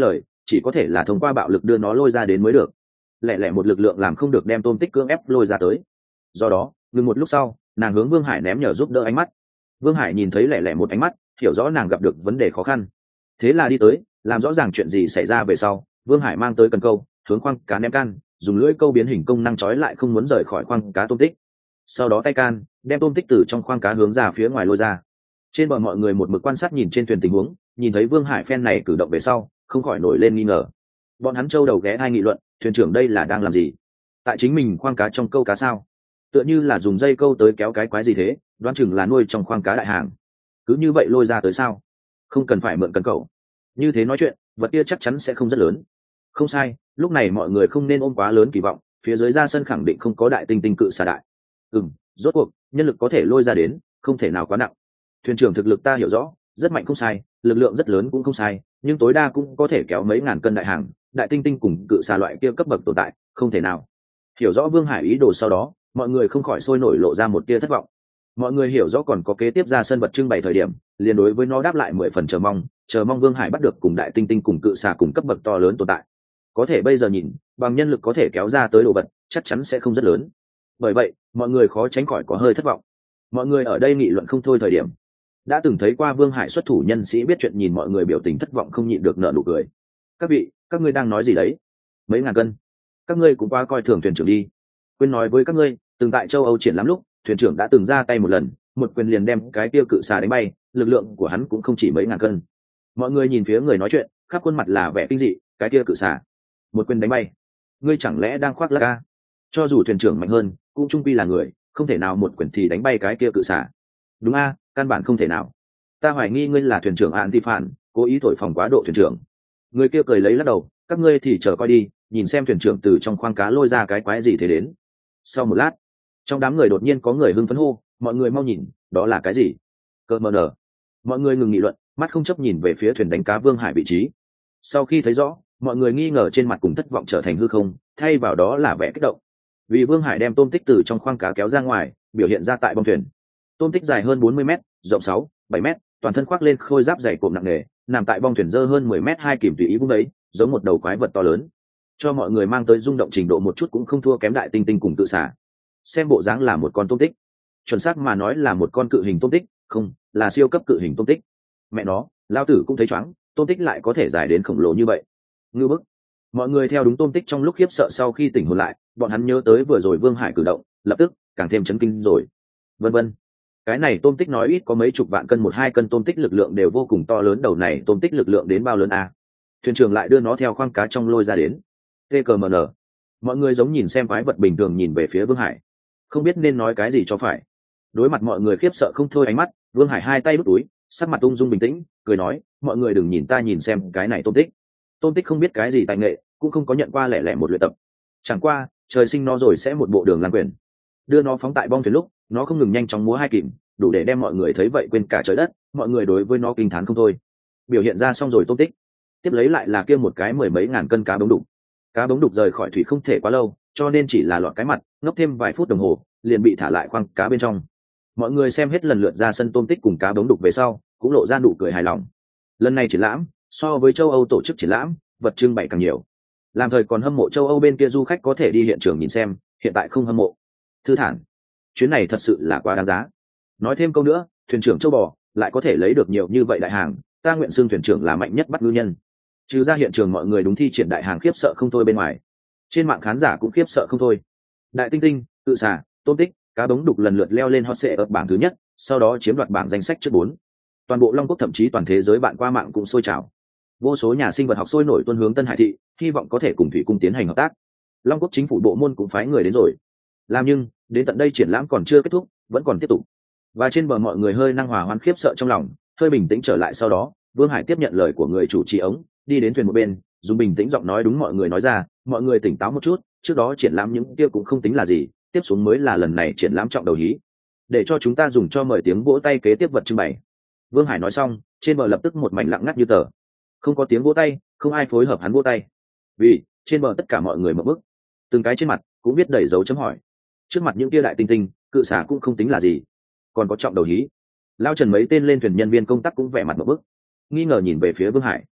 chỉ có thể là thông qua bạo lực đưa nó lôi ra đến mới được. Lẻ lẻ một lực lượng làm không được đem tôm tích cưỡng ép lôi ra tới. Do đó ngừng một lúc sau, nàng hướng Vương Hải ném nhờ giúp đỡ ánh mắt. Vương Hải nhìn thấy lẻ lẻ một ánh mắt, hiểu rõ nàng gặp được vấn đề khó khăn, thế là đi tới làm rõ ràng chuyện gì xảy ra. Về sau Vương Hải mang tới cần câu hướng khoang cá ném can, dùng lưỡi câu biến hình công năng trói lại không muốn rời khỏi khoang cá tôm tích. Sau đó tay can đem tôm tích từ trong khoang cá hướng ra phía ngoài lôi ra. Trên bờ mọi người một mực quan sát nhìn trên thuyền tình huống, nhìn thấy Vương Hải phen này cử động về sau không khỏi nổi lên nghi ngờ. Bọn hắn trâu đầu ghé hai nghị luận, thuyền trưởng đây là đang làm gì? Tại chính mình khoang cá trong câu cá sao? Tựa như là dùng dây câu tới kéo cái quái gì thế, đoán chừng là nuôi trong khoang cá đại hàng. Cứ như vậy lôi ra tới sao? Không cần phải mượn cần cẩu. Như thế nói chuyện, vật kia chắc chắn sẽ không rất lớn. Không sai, lúc này mọi người không nên ôm quá lớn kỳ vọng, phía dưới ra sân khẳng định không có đại tinh tinh cự xà đại. Rốt cuộc nhân lực có thể lôi ra đến, không thể nào quá nặng. Thuyền trưởng thực lực ta hiểu rõ, rất mạnh không sai, lực lượng rất lớn cũng không sai, nhưng tối đa cũng có thể kéo mấy ngàn cân đại hàng, đại tinh tinh cùng cự xà loại kia cấp bậc tồn tại, không thể nào. Hiểu rõ Vương Hải ý đồ sau đó, mọi người không khỏi sôi nổi lộ ra một tia thất vọng. Mọi người hiểu rõ còn có kế tiếp ra sân vật trưng bày thời điểm, liền đối với nó đáp lại 10 phần chờ mong Vương Hải bắt được cùng đại tinh tinh cùng cự xà cùng cấp bậc to lớn tồn tại. Có thể bây giờ nhìn, bằng nhân lực có thể kéo ra tới đồ vật, chắc chắn sẽ không rất lớn. Bởi vậy, mọi người khó tránh khỏi có hơi thất vọng. Mọi người ở đây nghị luận không thôi thời điểm, đã từng thấy qua Vương Hải xuất thủ nhân sĩ biết chuyện nhìn mọi người biểu tình thất vọng không nhịn được nở nụ cười. Các vị, các ngươi đang nói gì đấy? Mấy ngàn cân? Các ngươi cũng qua coi thường thuyền trưởng đi. Quên nói với các ngươi, từng tại châu Âu triển lắm lúc, thuyền trưởng đã từng ra tay một lần, một quyền liền đem cái tiêu cự xà đánh bay, lực lượng của hắn cũng không chỉ mấy ngàn cân. Mọi người nhìn phía người nói chuyện, khắp khuôn mặt là vẻ kinh dị, cái tiêu cự xà, một quyền đánh bay. Ngươi chẳng lẽ đang khoác lác ca? Cho dù thuyền trưởng mạnh hơn, cũng trung quy là người, không thể nào một quyền thì đánh bay cái kia cự xà. Đúng a, căn bản không thể nào. Ta hoài nghi ngươi là thuyền trưởng Anti Phản, cố ý thổi phồng quá độ thuyền trưởng. Người kia cười lấy lắc đầu, các ngươi thì chờ coi đi, nhìn xem thuyền trưởng từ trong khoang cá lôi ra cái quái gì thế đến. Sau một lát, trong đám người đột nhiên có người hưng phấn hô, mọi người mau nhìn, đó là cái gì? Cơ mờ nở. Mọi người ngừng nghị luận, mắt không chấp nhìn về phía thuyền đánh cá Vương Hải vị trí. Sau khi thấy rõ, mọi người nghi ngờ trên mặt cùng thất vọng trở thành hư không, thay vào đó là vẻ kích động. Vì Vương Hải đem tôm tích từ trong khoang cá kéo ra ngoài, biểu hiện ra tại bong thuyền. Tôm tích dài hơn 40 m, rộng 6-7 m, toàn thân khoác lên khôi giáp dày cộm nặng nề, nằm tại bong thuyền dơ hơn 10 m, hai kìm tùy ý vung đấy, giống một đầu quái vật to lớn. Cho mọi người mang tới rung động trình độ một chút cũng không thua kém đại tinh tinh cùng cự xà. Xem bộ dáng là một con tôm tích, chuẩn xác mà nói là một con cự hình tôm tích, không, là siêu cấp cự hình tôm tích. Mẹ nó, lao tử cũng thấy choáng, tôm tích lại có thể dài đến khổng lồ như vậy. Ngư bức. Mọi người theo đúng tôm tích trong lúc khiếp sợ sau khi tỉnh hồn lại, bọn hắn nhớ tới vừa rồi Vương Hải cử động, lập tức càng thêm chấn kinh rồi. Vân vân. Cái này tôm tích nói ít có mấy chục vạn cân, 1-2 cân tôm tích lực lượng đều vô cùng to lớn, đầu này tôm tích lực lượng đến bao lớn a? Thuyền trưởng lại đưa nó theo khoang cá trong lôi ra đến. TKMN. Mọi người giống nhìn xem quái vật bình thường nhìn về phía Vương Hải, không biết nên nói cái gì cho phải. Đối mặt mọi người khiếp sợ không thôi ánh mắt, Vương Hải hai tay đút túi, sắc mặt ung dung bình tĩnh, cười nói, mọi người đừng nhìn ta, nhìn xem cái này tôm tích. Tôm tích không biết cái gì tài nghệ, cũng không có nhận qua lẻ lẻ một luyện tập, chẳng qua trời sinh nó rồi sẽ một bộ đường lan quyền. Đưa nó phóng tại bong thuyền lúc, nó không ngừng nhanh chóng múa hai kìm, đủ để đem mọi người thấy vậy quên cả trời đất. Mọi người đối với nó kinh thán không thôi. Biểu hiện ra xong rồi tôm tích, tiếp lấy lại là kia một cái 10 mấy ngàn cân cá bống đục. Cá bống đục rời khỏi thủy không thể quá lâu, cho nên chỉ là lọt cái mặt, ngốc thêm vài phút đồng hồ liền bị thả lại khoang cá bên trong. Mọi người xem hết lần lượt ra sân tôm tích cùng cá bống đục về sau, cũng lộ ra nụ cười hài lòng. Lần này triển lãm so với châu Âu tổ chức triển lãm, vật trưng bày càng nhiều. Làm thời còn hâm mộ châu Âu bên kia du khách có thể đi hiện trường nhìn xem, hiện tại không hâm mộ, thư thản. Chuyến này thật sự là quá đáng giá. Nói thêm câu nữa, thuyền trưởng châu bò lại có thể lấy được nhiều như vậy đại hàng, ta nguyện xưng thuyền trưởng là mạnh nhất bắt ngư nhân. Trừ ra hiện trường mọi người đúng thi triển đại hàng khiếp sợ không thôi, bên ngoài trên mạng khán giả cũng khiếp sợ không thôi. Đại tinh tinh, cự xà, tôm tích, cá bống đục lần lượt leo lên hot search ở bảng thứ nhất, sau đó chiếm đoạt bảng danh sách trước 4. Toàn bộ Long Quốc, thậm chí toàn thế giới bạn qua mạng cũng sôi trào. Vô số nhà sinh vật học sôi nổi tuôn hướng Tân Hải thị, hy vọng có thể cùng thủy cung tiến hành hợp tác. Long Quốc chính phủ bộ môn cũng phái người đến rồi. Làm nhưng đến tận đây triển lãm còn chưa kết thúc, vẫn còn tiếp tục. Và trên bờ mọi người hơi năng hòa hoan khiếp sợ trong lòng, hơi bình tĩnh trở lại sau đó, Vương Hải tiếp nhận lời của người chủ trì ống, đi đến thuyền một bên, dùng bình tĩnh giọng nói đúng mọi người nói ra, mọi người tỉnh táo một chút, trước đó triển lãm những kia cũng không tính là gì, tiếp xuống mới là lần này triển lãm trọng đầu hí. Để cho chúng ta dùng cho mời tiếng vỗ tay kế tiếp vật trưng bày. Vương Hải nói xong, trên bờ lập tức một mảnh lặng ngắt như tờ. Không có tiếng vỗ tay, không ai phối hợp hắn vỗ tay. Vì trên bờ tất cả mọi người mở bức, từng cái trên mặt cũng biết đầy dấu chấm hỏi. Trước mặt những kia đại tinh tinh, cự xà cũng không tính là gì, còn có trọng đầu hí. Lao Trần mấy tên lên thuyền nhân viên công tác cũng vẻ mặt một bức, nghi ngờ nhìn về phía Vương Hải.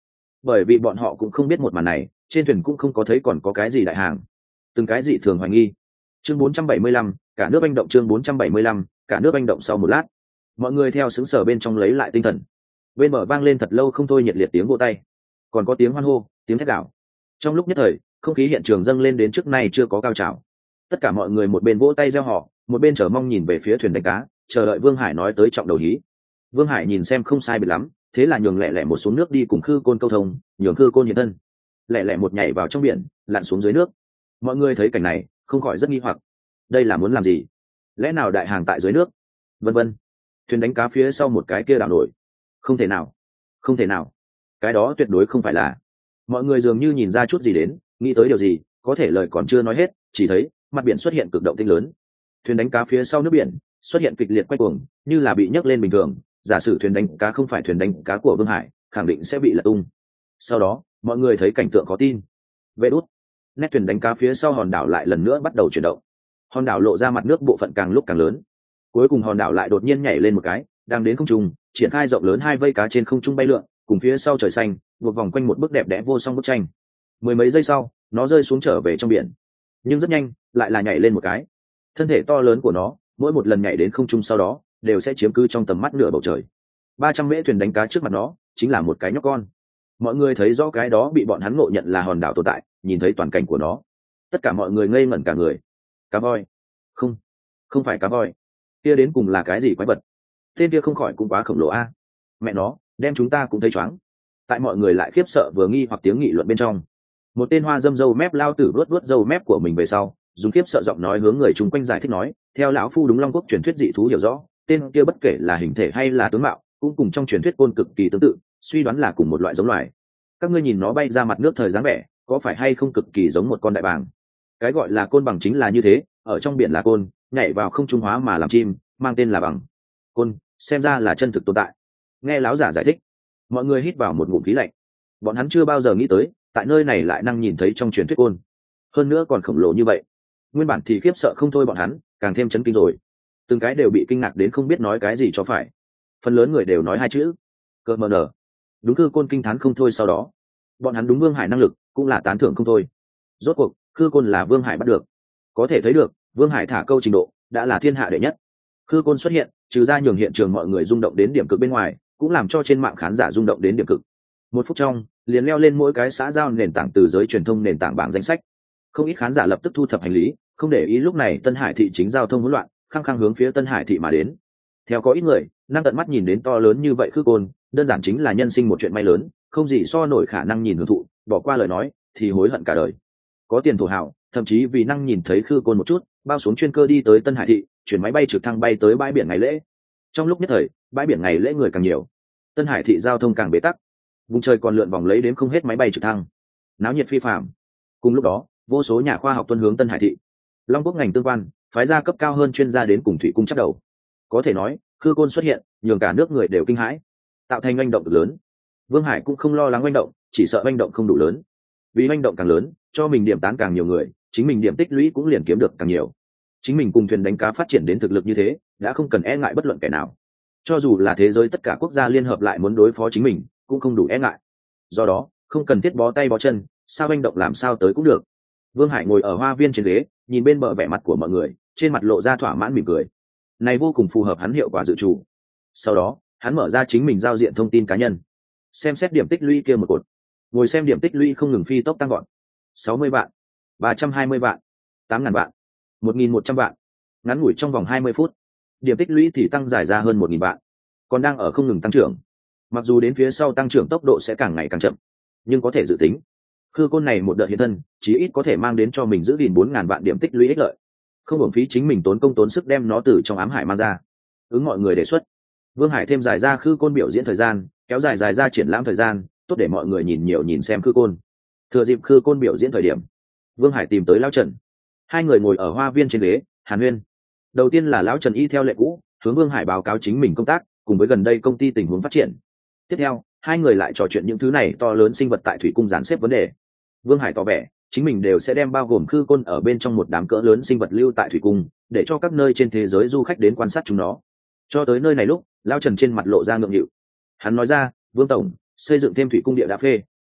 bởi vì bọn họ cũng không biết một màn này, trên thuyền cũng không có thấy còn có cái gì đại hàng, từng cái dị thường hoài nghi. Chương 475, cả nước anh động. Chương 475, cả nước anh động. Sau một lát, mọi người theo xứng sở bên trong lấy lại tinh thần. Bên bờ vang lên thật lâu không thôi nhiệt liệt tiếng vỗ tay, còn có tiếng hoan hô, tiếng thét gào. Trong lúc nhất thời, không khí hiện trường dâng lên đến trước nay chưa có cao trào. Tất cả mọi người một bên vỗ tay reo hò, một bên chờ mong nhìn về phía thuyền đánh cá, chờ đợi Vương Hải nói tới trọng đầu hí. Vương Hải nhìn xem không sai biệt lắm, thế là nhường lẹ lẹ một xuống nước đi cùng Khư Côn câu thông, nhường Khư Côn hiện thân. Lẹ lẹ một nhảy vào trong biển, lặn xuống dưới nước. Mọi người thấy cảnh này, không khỏi rất nghi hoặc. Đây là muốn làm gì? Lẽ nào đại hàng tại dưới nước? Vân vân. Thuyền đánh cá phía sau một cái kia đảo nổi. Không thể nào, không thể nào. Cái đó tuyệt đối không phải là. Mọi người dường như nhìn ra chút gì đến, nghĩ tới điều gì, có thể lời còn chưa nói hết, chỉ thấy mặt biển xuất hiện cực động tinh lớn. Thuyền đánh cá phía sau nước biển xuất hiện kịch liệt quay cuồng, như là bị nhấc lên bình thường. Giả sử thuyền đánh cá không phải thuyền đánh cá của Vương Hải, khẳng định sẽ bị lật tung. Sau đó, mọi người thấy cảnh tượng khó tin. Vệ đút, nét thuyền đánh cá phía sau hòn đảo lại lần nữa bắt đầu chuyển động. Hòn đảo lộ ra mặt nước bộ phận càng lúc càng lớn. Cuối cùng hòn đảo lại đột nhiên nhảy lên một cái, đang đến không trung, triển khai rộng lớn hai vây cá trên không trung bay lượn, cùng phía sau trời xanh, buộc vòng quanh một bức đẹp đẽ vô song bức tranh. Mười mấy giây sau, nó rơi xuống trở về trong biển. Nhưng rất nhanh, lại là nhảy lên một cái. Thân thể to lớn của nó, mỗi một lần nhảy đến không trung sau đó, đều sẽ chiếm cứ trong tầm mắt nửa bầu trời. 300 mễ thuyền đánh cá trước mặt nó, chính là một cái nhóc con. Mọi người thấy rõ cái đó bị bọn hắn ngộ nhận là hòn đảo tồn tại, nhìn thấy toàn cảnh của nó. Tất cả mọi người ngây ngẩn cả người. Cá voi? Không, không phải cá voi. Kia đến cùng là cái gì quái vật? Tên kia không khỏi cũng quá khổng lồ a. Mẹ nó, đem chúng ta cũng thấy choáng. Tại mọi người lại khiếp sợ vừa nghi hoặc tiếng nghị luận bên trong, một tên hoa dâm dâu mép lao tử luốt luốt dâu mép của mình về sau, dùng khiếp sợ giọng nói hướng người chung quanh giải thích nói, theo lão phu đúng Long Quốc truyền thuyết dị thú hiểu rõ, tên kia bất kể là hình thể hay là tướng mạo, cũng cùng trong truyền thuyết côn cực kỳ tương tự, suy đoán là cùng một loại giống loài. Các ngươi nhìn nó bay ra mặt nước thời dáng vẻ, có phải hay không cực kỳ giống một con đại bàng? Cái gọi là côn bằng chính là như thế, ở trong biển là côn, nhảy vào không trung hóa mà làm chim, mang tên là bằng. Côn, xem ra là chân thực tồn tại. Nghe láo giả giải thích, mọi người hít vào một ngụm khí lạnh. Bọn hắn chưa bao giờ nghĩ tới, tại nơi này lại năng nhìn thấy trong truyền thuyết côn, hơn nữa còn khổng lồ như vậy. Nguyên bản thì khiếp sợ không thôi, bọn hắn càng thêm chấn kinh rồi, từng cái đều bị kinh ngạc đến không biết nói cái gì cho phải. Phần lớn người đều nói hai chữ: cơ mờ nở. Đúng, Khư Côn kinh thán không thôi. Sau đó bọn hắn đúng Vương Hải năng lực cũng là tán thưởng không thôi. Rốt cuộc Khư Côn là Vương Hải bắt được, có thể thấy được Vương Hải thả câu trình độ đã là thiên hạ đệ nhất. Khư Côn xuất hiện, trừ ra nhường hiện trường mọi người rung động đến điểm cực bên ngoài, cũng làm cho trên mạng khán giả rung động đến điểm cực. Một phút trong, liền leo lên mỗi cái xã giao nền tảng từ giới truyền thông nền tảng bảng danh sách. Không ít khán giả lập tức thu thập hành lý, không để ý lúc này Tân Hải thị chính giao thông hỗn loạn, khăng khăng hướng phía Tân Hải thị mà đến. Theo có ít người năng tận mắt nhìn đến to lớn như vậy Khư Côn, đơn giản chính là nhân sinh một chuyện may lớn, không gì so nổi khả năng nhìn hưởng thụ, bỏ qua lời nói thì hối hận cả đời. Có tiền thổ hảo, thậm chí vì năng nhìn thấy Khư Côn một chút, bao xuống chuyên cơ đi tới Tân Hải thị, chuyển máy bay trực thăng bay tới bãi biển ngày lễ. Trong lúc nhất thời, bãi biển ngày lễ người càng nhiều, Tân Hải thị giao thông càng bế tắc, vùng trời còn lượn vòng lấy đến không hết máy bay trực thăng, náo nhiệt phi phàm. Cùng lúc đó, vô số nhà khoa học tuân hướng Tân Hải thị. Long Quốc ngành tương quan phái ra cấp cao hơn chuyên gia đến cùng thủy cung chắc đầu. Có thể nói, Khư Côn xuất hiện, nhường cả nước người đều kinh hãi, tạo thành oanh động cực lớn. Vương Hải cũng không lo lắng oanh động, chỉ sợ oanh động không đủ lớn. Vì oanh động càng lớn, cho mình điểm tán càng nhiều người, chính mình điểm tích lũy cũng liền kiếm được càng nhiều. Chính mình cùng thuyền đánh cá phát triển đến thực lực như thế, đã không cần e ngại bất luận kẻ nào. Cho dù là thế giới tất cả quốc gia liên hợp lại muốn đối phó chính mình, cũng không đủ e ngại. Do đó, không cần thiết bó tay bó chân, sao oanh động làm sao tới cũng được. Vương Hải ngồi ở hoa viên trên ghế, nhìn bên bờ vẻ mặt của mọi người, trên mặt lộ ra thỏa mãn mỉm cười. Này vô cùng phù hợp hắn hiệu quả dự trù. Sau đó, hắn mở ra chính mình giao diện thông tin cá nhân, xem xét điểm tích lũy kia một cột. Ngồi xem điểm tích lũy không ngừng phi tốc tăng gọn. 60 vạn, 320 vạn, 8.000 vạn, 1.100 vạn. Ngắn ngủi trong vòng 20 phút, điểm tích lũy thì tăng dài ra hơn 1.000 vạn, còn đang ở không ngừng tăng trưởng. Mặc dù đến phía sau tăng trưởng tốc độ sẽ càng ngày càng chậm, nhưng có thể dự tính, Khư Côn này một đợt hiện thân, chí ít có thể mang đến cho mình giữ gìn 4.000 vạn điểm tích lũy ích lợi. Không hưởng phí chính mình tốn công tốn sức đem nó từ trong ám hải mang ra. Ứng mọi người đề xuất, Vương Hải thêm dài ra Khư Côn biểu diễn thời gian, kéo dài ra triển lãm thời gian, tốt để mọi người nhìn nhiều nhìn xem Khư Côn. Thừa dịp Khư Côn biểu diễn thời điểm, Vương Hải tìm tới lão Trần. Hai người ngồi ở hoa viên trên ghế hàn huyên. Đầu tiên là lão Trần y theo lệ cũ hướng Vương Hải báo cáo chính mình công tác cùng với gần đây công ty tình huống phát triển. Tiếp theo, hai người lại trò chuyện những thứ này to lớn sinh vật tại thủy cung dàn xếp vấn đề. Vương Hải tỏ vẻ chính mình đều sẽ đem bao gồm Khư Côn ở bên trong một đám cỡ lớn sinh vật lưu tại thủy cung, để cho các nơi trên thế giới du khách đến quan sát chúng nó. Cho tới nơi này lúc, lão Trần trên mặt lộ ra ngượng nghịu. Hắn nói ra, Vương tổng, xây dựng thêm thủy cung địa đã phê,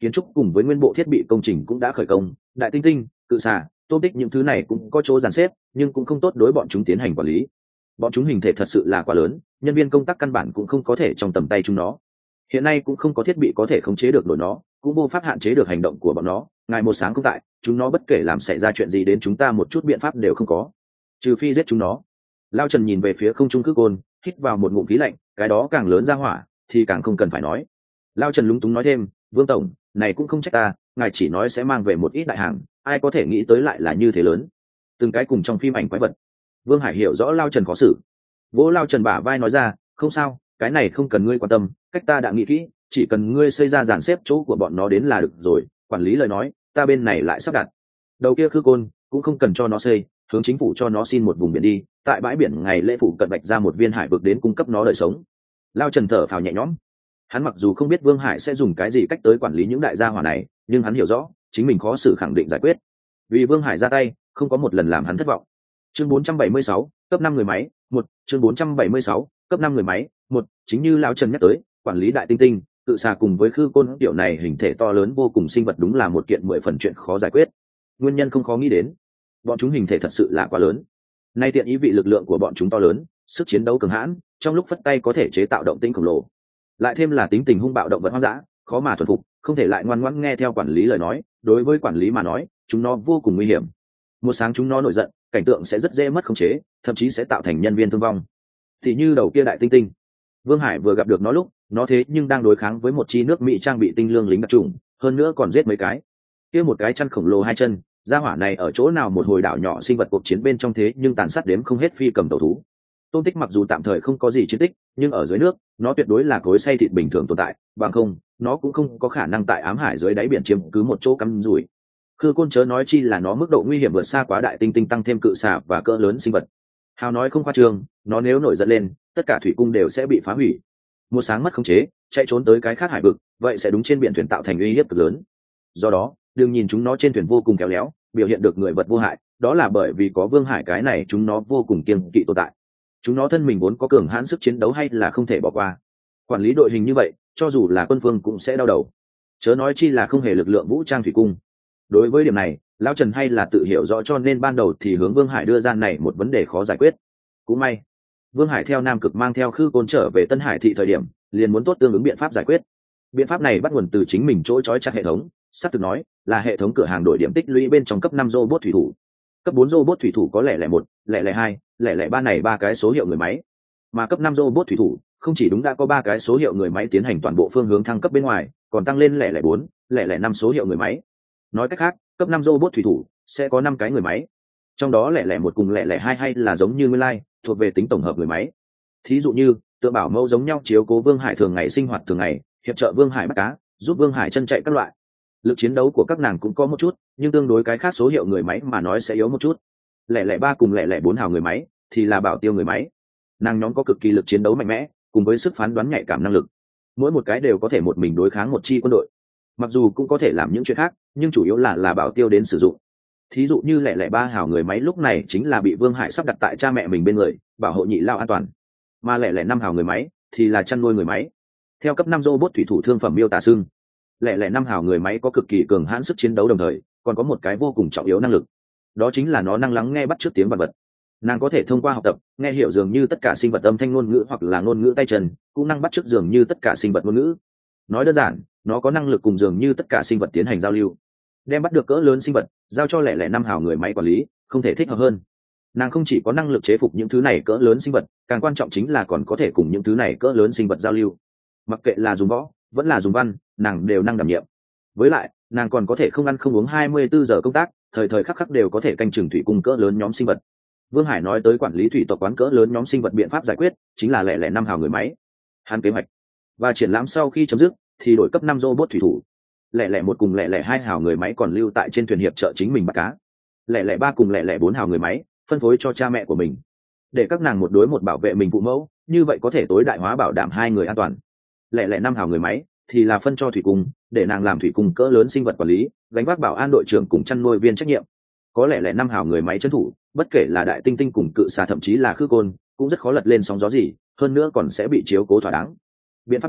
kiến trúc cùng với nguyên bộ thiết bị công trình cũng đã khởi công, đại tinh tinh, cự xà, tôm tích những thứ này cũng có chỗ dàn xếp, nhưng cũng không tốt đối bọn chúng tiến hành quản lý. Bọn chúng hình thể thật sự là quá lớn, nhân viên công tác căn bản cũng không có thể trong tầm tay chúng nó. Hiện nay cũng không có thiết bị có thể khống chế được nổi nó, cũng vô pháp hạn chế được hành động của bọn nó. Ngày một sáng không tại, chúng nó bất kể làm xảy ra chuyện gì đến chúng ta một chút biện pháp đều không có, trừ phi giết chúng nó. Lao Trần nhìn về phía không trung Khư Côn, hít vào một ngụm khí lạnh, cái đó càng lớn ra hỏa thì càng không cần phải nói. Lao Trần lúng túng nói thêm, Vương tổng, này cũng không trách ta, ngài chỉ nói sẽ mang về một ít đại hàng, ai có thể nghĩ tới lại là như thế lớn, từng cái cùng trong phim ảnh quái vật. Vương Hải hiểu rõ Lao Trần khó xử, vỗ Lao Trần bả vai nói ra, không sao, cái này không cần ngươi quan tâm, cách ta đã nghĩ kỹ, chỉ cần ngươi xây ra dàn xếp chỗ của bọn nó đến là được rồi. Quản lý lời nói, ta bên này lại sắp đặt. Đầu kia Khư Côn cũng không cần cho nó xây, hướng chính phủ cho nó xin một vùng biển đi, tại bãi biển ngày lễ phủ cận vạch ra một viên hải vực đến cung cấp nó đời sống. Lao Trần thở phào nhẹ nhõm. Hắn mặc dù không biết Vương Hải sẽ dùng cái gì cách tới quản lý những đại gia hỏa này, nhưng hắn hiểu rõ chính mình khó xử khẳng định giải quyết. Vì Vương Hải ra tay, không có một lần làm hắn thất vọng. Chương 476, cấp 5 người máy, 1, chương 476, cấp 5 người máy, 1, chính như Lão Trần nhắc tới, quản lý đại tinh tinh, cự xà cùng với Khư Côn tiểu này hình thể to lớn vô cùng sinh vật đúng là một kiện 10 phần chuyện khó giải quyết. Nguyên nhân không khó nghĩ đến, bọn chúng hình thể thật sự là quá lớn. Nay tiện ý vị lực lượng của bọn chúng to lớn, sức chiến đấu cường hãn, trong lúc phất tay có thể chế tạo động tĩnh khổng lồ. Lại thêm là tính tình hung bạo động vật hoang dã, khó mà thuần phục, không thể lại ngoan ngoãn nghe theo quản lý lời nói, đối với quản lý mà nói, chúng nó vô cùng nguy hiểm. Một sáng chúng nó nổi giận, cảnh tượng sẽ rất dễ mất khống chế, thậm chí sẽ tạo thành nhân viên thương vong. Thì như đầu kia đại tinh tinh, Vương Hải vừa gặp được nó lúc, nó thế nhưng đang đối kháng với một chi nước Mỹ trang bị tinh lương lính đặc trùng, hơn nữa còn giết mấy cái. Kia một cái chân khổng lồ hai chân, gia hỏa này ở chỗ nào một hồi đảo nhỏ sinh vật cuộc chiến bên trong thế nhưng tàn sát đếm không hết phi cầm tàu thú. Tôm tích mặc dù tạm thời không có gì chiến tích, nhưng ở dưới nước, nó tuyệt đối là cối xay thịt bình thường tồn tại, bằng không, nó cũng không có khả năng tại ám hải dưới đáy biển chiếm cứ một chỗ cắm rủi. Khư Côn chớ nói chi là nó mức độ nguy hiểm vượt xa quá đại tinh tinh tăng thêm cự xà và cỡ lớn sinh vật. Hào nói không khoa trương, nó nếu nổi giận lên, tất cả thủy cung đều sẽ bị phá hủy. Một sáng mất khống chế, chạy trốn tới cái khác hải vực, vậy sẽ đúng trên biển thuyền tạo thành uy hiếp cực lớn. Do đó, đừng nhìn chúng nó trên thuyền vô cùng khéo léo, biểu hiện được người vật vô hại, đó là bởi vì có Vương Hải cái này chúng nó vô cùng kiêng kỵ tồn tại. Chúng nó thân mình vốn có cường hãn sức chiến đấu hay là không thể bỏ qua. Quản lý đội hình như vậy, cho dù là quân phương cũng sẽ đau đầu. Chớ nói chi là không hề lực lượng vũ trang thủy cung. Đối với điểm này, Lão Trần hay là tự hiểu rõ cho nên ban đầu thì hướng Vương Hải đưa ra này một vấn đề khó giải quyết. Cũng may, Vương Hải theo Nam Cực mang theo Khư Côn trở về Tân Hải thị thời điểm, liền muốn tốt tương ứng biện pháp giải quyết. Biện pháp này bắt nguồn từ chính mình chỗ trói chặt hệ thống, sắp thực nói là hệ thống cửa hàng đổi điểm tích lũy bên trong cấp 5 robot thủy thủ. Cấp 4 robot thủy thủ có lẻ lẻ 1, lẻ lẻ 2, lẻ lẻ 3 này ba cái số hiệu người máy. Mà cấp 5 robot thủy thủ, không chỉ đúng đã có 3 cái số hiệu người máy tiến hành toàn bộ phương hướng thăng cấp bên ngoài, còn tăng lên lẻ lẻ 4, lẻ lẻ 5 số hiệu người máy. Nói cách khác, cấp 5 robot thủy thủ sẽ có 5 cái người máy. Trong đó lẻ lẻ 1 cùng lẻ lẻ 2 hay là giống như nguyên lai, thuộc về tính tổng hợp người máy. Thí dụ như, tượng bảo mẫu giống nhau chiếu cố Vương Hải thường ngày sinh hoạt thường ngày, hiệp trợ Vương Hải bắt cá, giúp Vương Hải chân chạy các loại. Lực chiến đấu của các nàng cũng có một chút, nhưng tương đối cái khác số hiệu người máy mà nói sẽ yếu một chút. Lẻ lẻ 3 cùng lẻ lẻ 4 hào người máy thì là bảo tiêu người máy. Nàng nhóm có cực kỳ lực chiến đấu mạnh mẽ, cùng với sức phán đoán nhạy cảm năng lực. Mỗi một cái đều có thể một mình đối kháng một chi quân đội. Mặc dù cũng có thể làm những chuyện khác, nhưng chủ yếu là bảo tiêu đến sử dụng. Thí dụ như lẻ lẻ 3 hào người máy lúc này chính là bị Vương Hải sắp đặt tại cha mẹ mình bên người, bảo hộ nhị lao an toàn. Mà lẻ lẻ 5 hào người máy thì là chăn nuôi người máy. Theo cấp 5 robot thủy thủ thương phẩm miêu tả xưng, lẻ lẻ 5 hào người máy có cực kỳ cường hãn sức chiến đấu đồng thời, còn có một cái vô cùng trọng yếu năng lực. Đó chính là nó năng lắng nghe bắt chước tiếng vật vật. Nàng có thể thông qua học tập, nghe hiểu dường như tất cả sinh vật âm thanh ngôn ngữ hoặc là ngôn ngữ tay chân, cũng năng bắt chước dường như tất cả sinh vật ngôn ngữ. Nói đơn giản, nó có năng lực cùng dường như tất cả sinh vật tiến hành giao lưu. Đem bắt được cỡ lớn sinh vật, giao cho lẻ lẻ 5 hào người máy quản lý, không thể thích hợp hơn. Nàng không chỉ có năng lực chế phục những thứ này cỡ lớn sinh vật, càng quan trọng chính là còn có thể cùng những thứ này cỡ lớn sinh vật giao lưu. Mặc kệ là dùng võ, vẫn là dùng văn, nàng đều năng đảm nhiệm. Với lại, nàng còn có thể không ăn không uống 24 giờ công tác, thời thời khắc khắc đều có thể canh chừng thủy cung cỡ lớn nhóm sinh vật. Vương Hải nói tới quản lý thủy tộc quán cỡ lớn nhóm sinh vật biện pháp giải quyết, chính là lẻ lẻ 5 hào người máy. Hắn kế hoạch và triển lãm sau khi chấm dứt, thì đổi cấp 5 robot thủy thủ. Lẻ lẻ 1 cùng lẻ lẻ 2 hào người máy còn lưu tại trên thuyền hiệp trợ chính mình bắt cá. Lẻ lẻ 3 cùng lẻ lẻ 4 hào người máy phân phối cho cha mẹ của mình, để các nàng một đối một bảo vệ mình phụ mẫu, như vậy có thể tối đại hóa bảo đảm hai người an toàn. Lẻ lẻ 5 hào người máy thì là phân cho thủy cung, để nàng làm thủy cung cỡ lớn sinh vật quản lý, gánh vác bảo an đội trưởng cùng chăn nuôi viên trách nhiệm. Có lẽ lẻ 5 hào người máy trấn thủ, bất kể là đại tinh tinh cùng cự xà thậm chí là Khư Côn, cũng rất khó lật lên sóng gió gì, hơn nữa còn sẽ bị chiếu cố thỏa đáng. Biện pháp này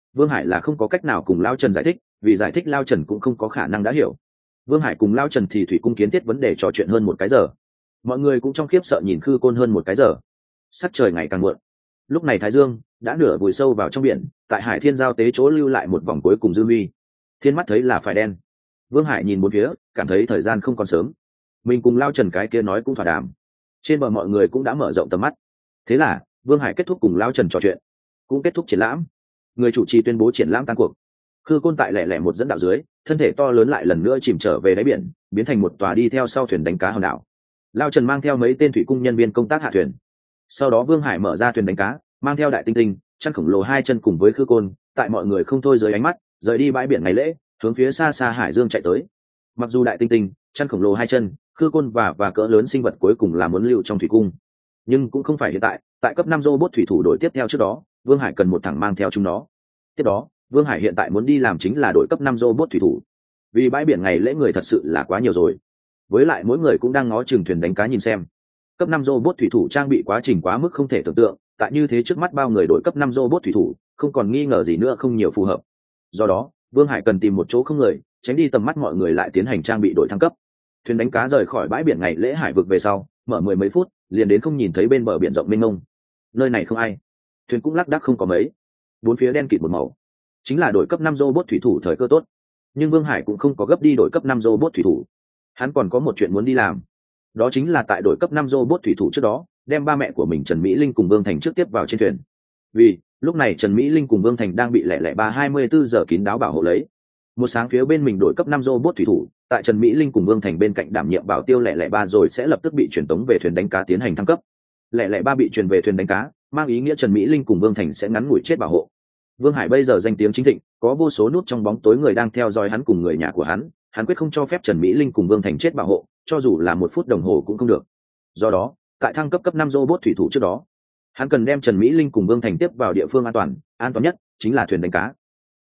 Vương Hải là không có cách nào cùng Lao Trần giải thích, vì giải thích Lao Trần cũng không có khả năng đã hiểu. Vương Hải cùng Lao Trần thì thủy cung kiến thiết vấn đề trò chuyện hơn một cái giờ. Mọi người cũng trong khiếp sợ nhìn Khư Côn hơn một cái giờ. Sắc trời ngày càng muộn. Lúc này Thái Dương đã nửa vùi sâu vào trong biển, tại Hải Thiên giao tế chỗ lưu lại một vòng cuối cùng dư huy. Thiên mắt thấy là phải đen. Vương Hải nhìn bốn phía, cảm thấy thời gian không còn sớm. Mình cùng Lao Trần cái kia nói cũng thỏa đàm. Trên bờ mọi người cũng đã mở rộng tầm mắt. Thế là Vương Hải kết thúc cùng Lao Trần trò chuyện, cũng kết thúc triển lãm. Người chủ trì tuyên bố triển lãm tan cuộc. Khư Côn tại lẻ lẻ một dẫn đạo dưới, thân thể to lớn lại lần nữa chìm trở về đáy biển, biến thành một tòa đi theo sau thuyền đánh cá hòn đảo. Lao Trần mang theo mấy tên thủy cung nhân viên công tác hạ thuyền. Sau đó Vương Hải mở ra thuyền đánh cá, mang theo Đại Tinh Tinh, chăn khổng lồ hai chân cùng với Khư Côn, tại mọi người không thôi dưới ánh mắt, rời đi bãi biển ngày lễ, hướng phía xa xa hải dương chạy tới. Mặc dù Đại Tinh Tinh, chăn khổng lồ hai chân, Khư Côn và cỡ lớn sinh vật cuối cùng là muốn lưu trong thủy cung, nhưng cũng không phải hiện tại. Tại cấp 5 robot thủy thủ đội tiếp theo trước đó, Vương Hải cần một thằng mang theo chúng nó. Tiếp đó, Vương Hải hiện tại muốn đi làm chính là đội cấp 5 robot thủy thủ, vì bãi biển ngày lễ người thật sự là quá nhiều rồi. Với lại mỗi người cũng đang ngó chừng thuyền đánh cá nhìn xem. Cấp 5 robot thủy thủ trang bị quá trình quá mức không thể tưởng tượng, tại như thế trước mắt bao người đội cấp 5 robot thủy thủ, không còn nghi ngờ gì nữa không nhiều phù hợp. Do đó, Vương Hải cần tìm một chỗ không người, tránh đi tầm mắt mọi người lại tiến hành trang bị đội thăng cấp. Thuyền đánh cá rời khỏi bãi biển ngày lễ hải vực về sau, mở mười mấy phút, liền đến không nhìn thấy bên bờ biển rộng mênh mông. Nơi này không ai, thuyền cũng lác đác không có mấy, bốn phía đen kịt một màu, chính là đội cấp 5 robot thủy thủ thời cơ tốt. Nhưng Vương Hải cũng không có gấp đi đội cấp 5 robot thủy thủ, hắn còn có một chuyện muốn đi làm, đó chính là tại đội cấp 5 robot thủy thủ trước đó, đem ba mẹ của mình Trần Mỹ Linh cùng Vương Thành trước tiếp vào trên thuyền. Vì lúc này Trần Mỹ Linh cùng Vương Thành đang bị lẻ lẻ 24 giờ kín đáo bảo hộ lấy. Một sáng phía bên mình đội cấp 5 robot thủy thủ, tại Trần Mỹ Linh cùng Vương Thành bên cạnh đảm nhiệm bảo tiêu lẻ lẻ 3 rồi sẽ lập tức bị chuyển tống về thuyền đánh cá tiến hành thăng cấp. Lẻ lẻ 3 bị chuyển về thuyền đánh cá, mang ý nghĩa Trần Mỹ Linh cùng Vương Thành sẽ ngắn ngủi chết bảo hộ. Vương Hải bây giờ danh tiếng chính thịnh, có vô số nút trong bóng tối người đang theo dõi hắn cùng người nhà của hắn quyết không cho phép Trần Mỹ Linh cùng Vương Thành chết bảo hộ, cho dù là 1 phút đồng hồ cũng không được. Do đó, tại thăng cấp cấp 5 robot thủy thủ trước đó, hắn cần đem Trần Mỹ Linh cùng Vương Thành tiếp vào địa phương an toàn nhất chính là thuyền đánh cá.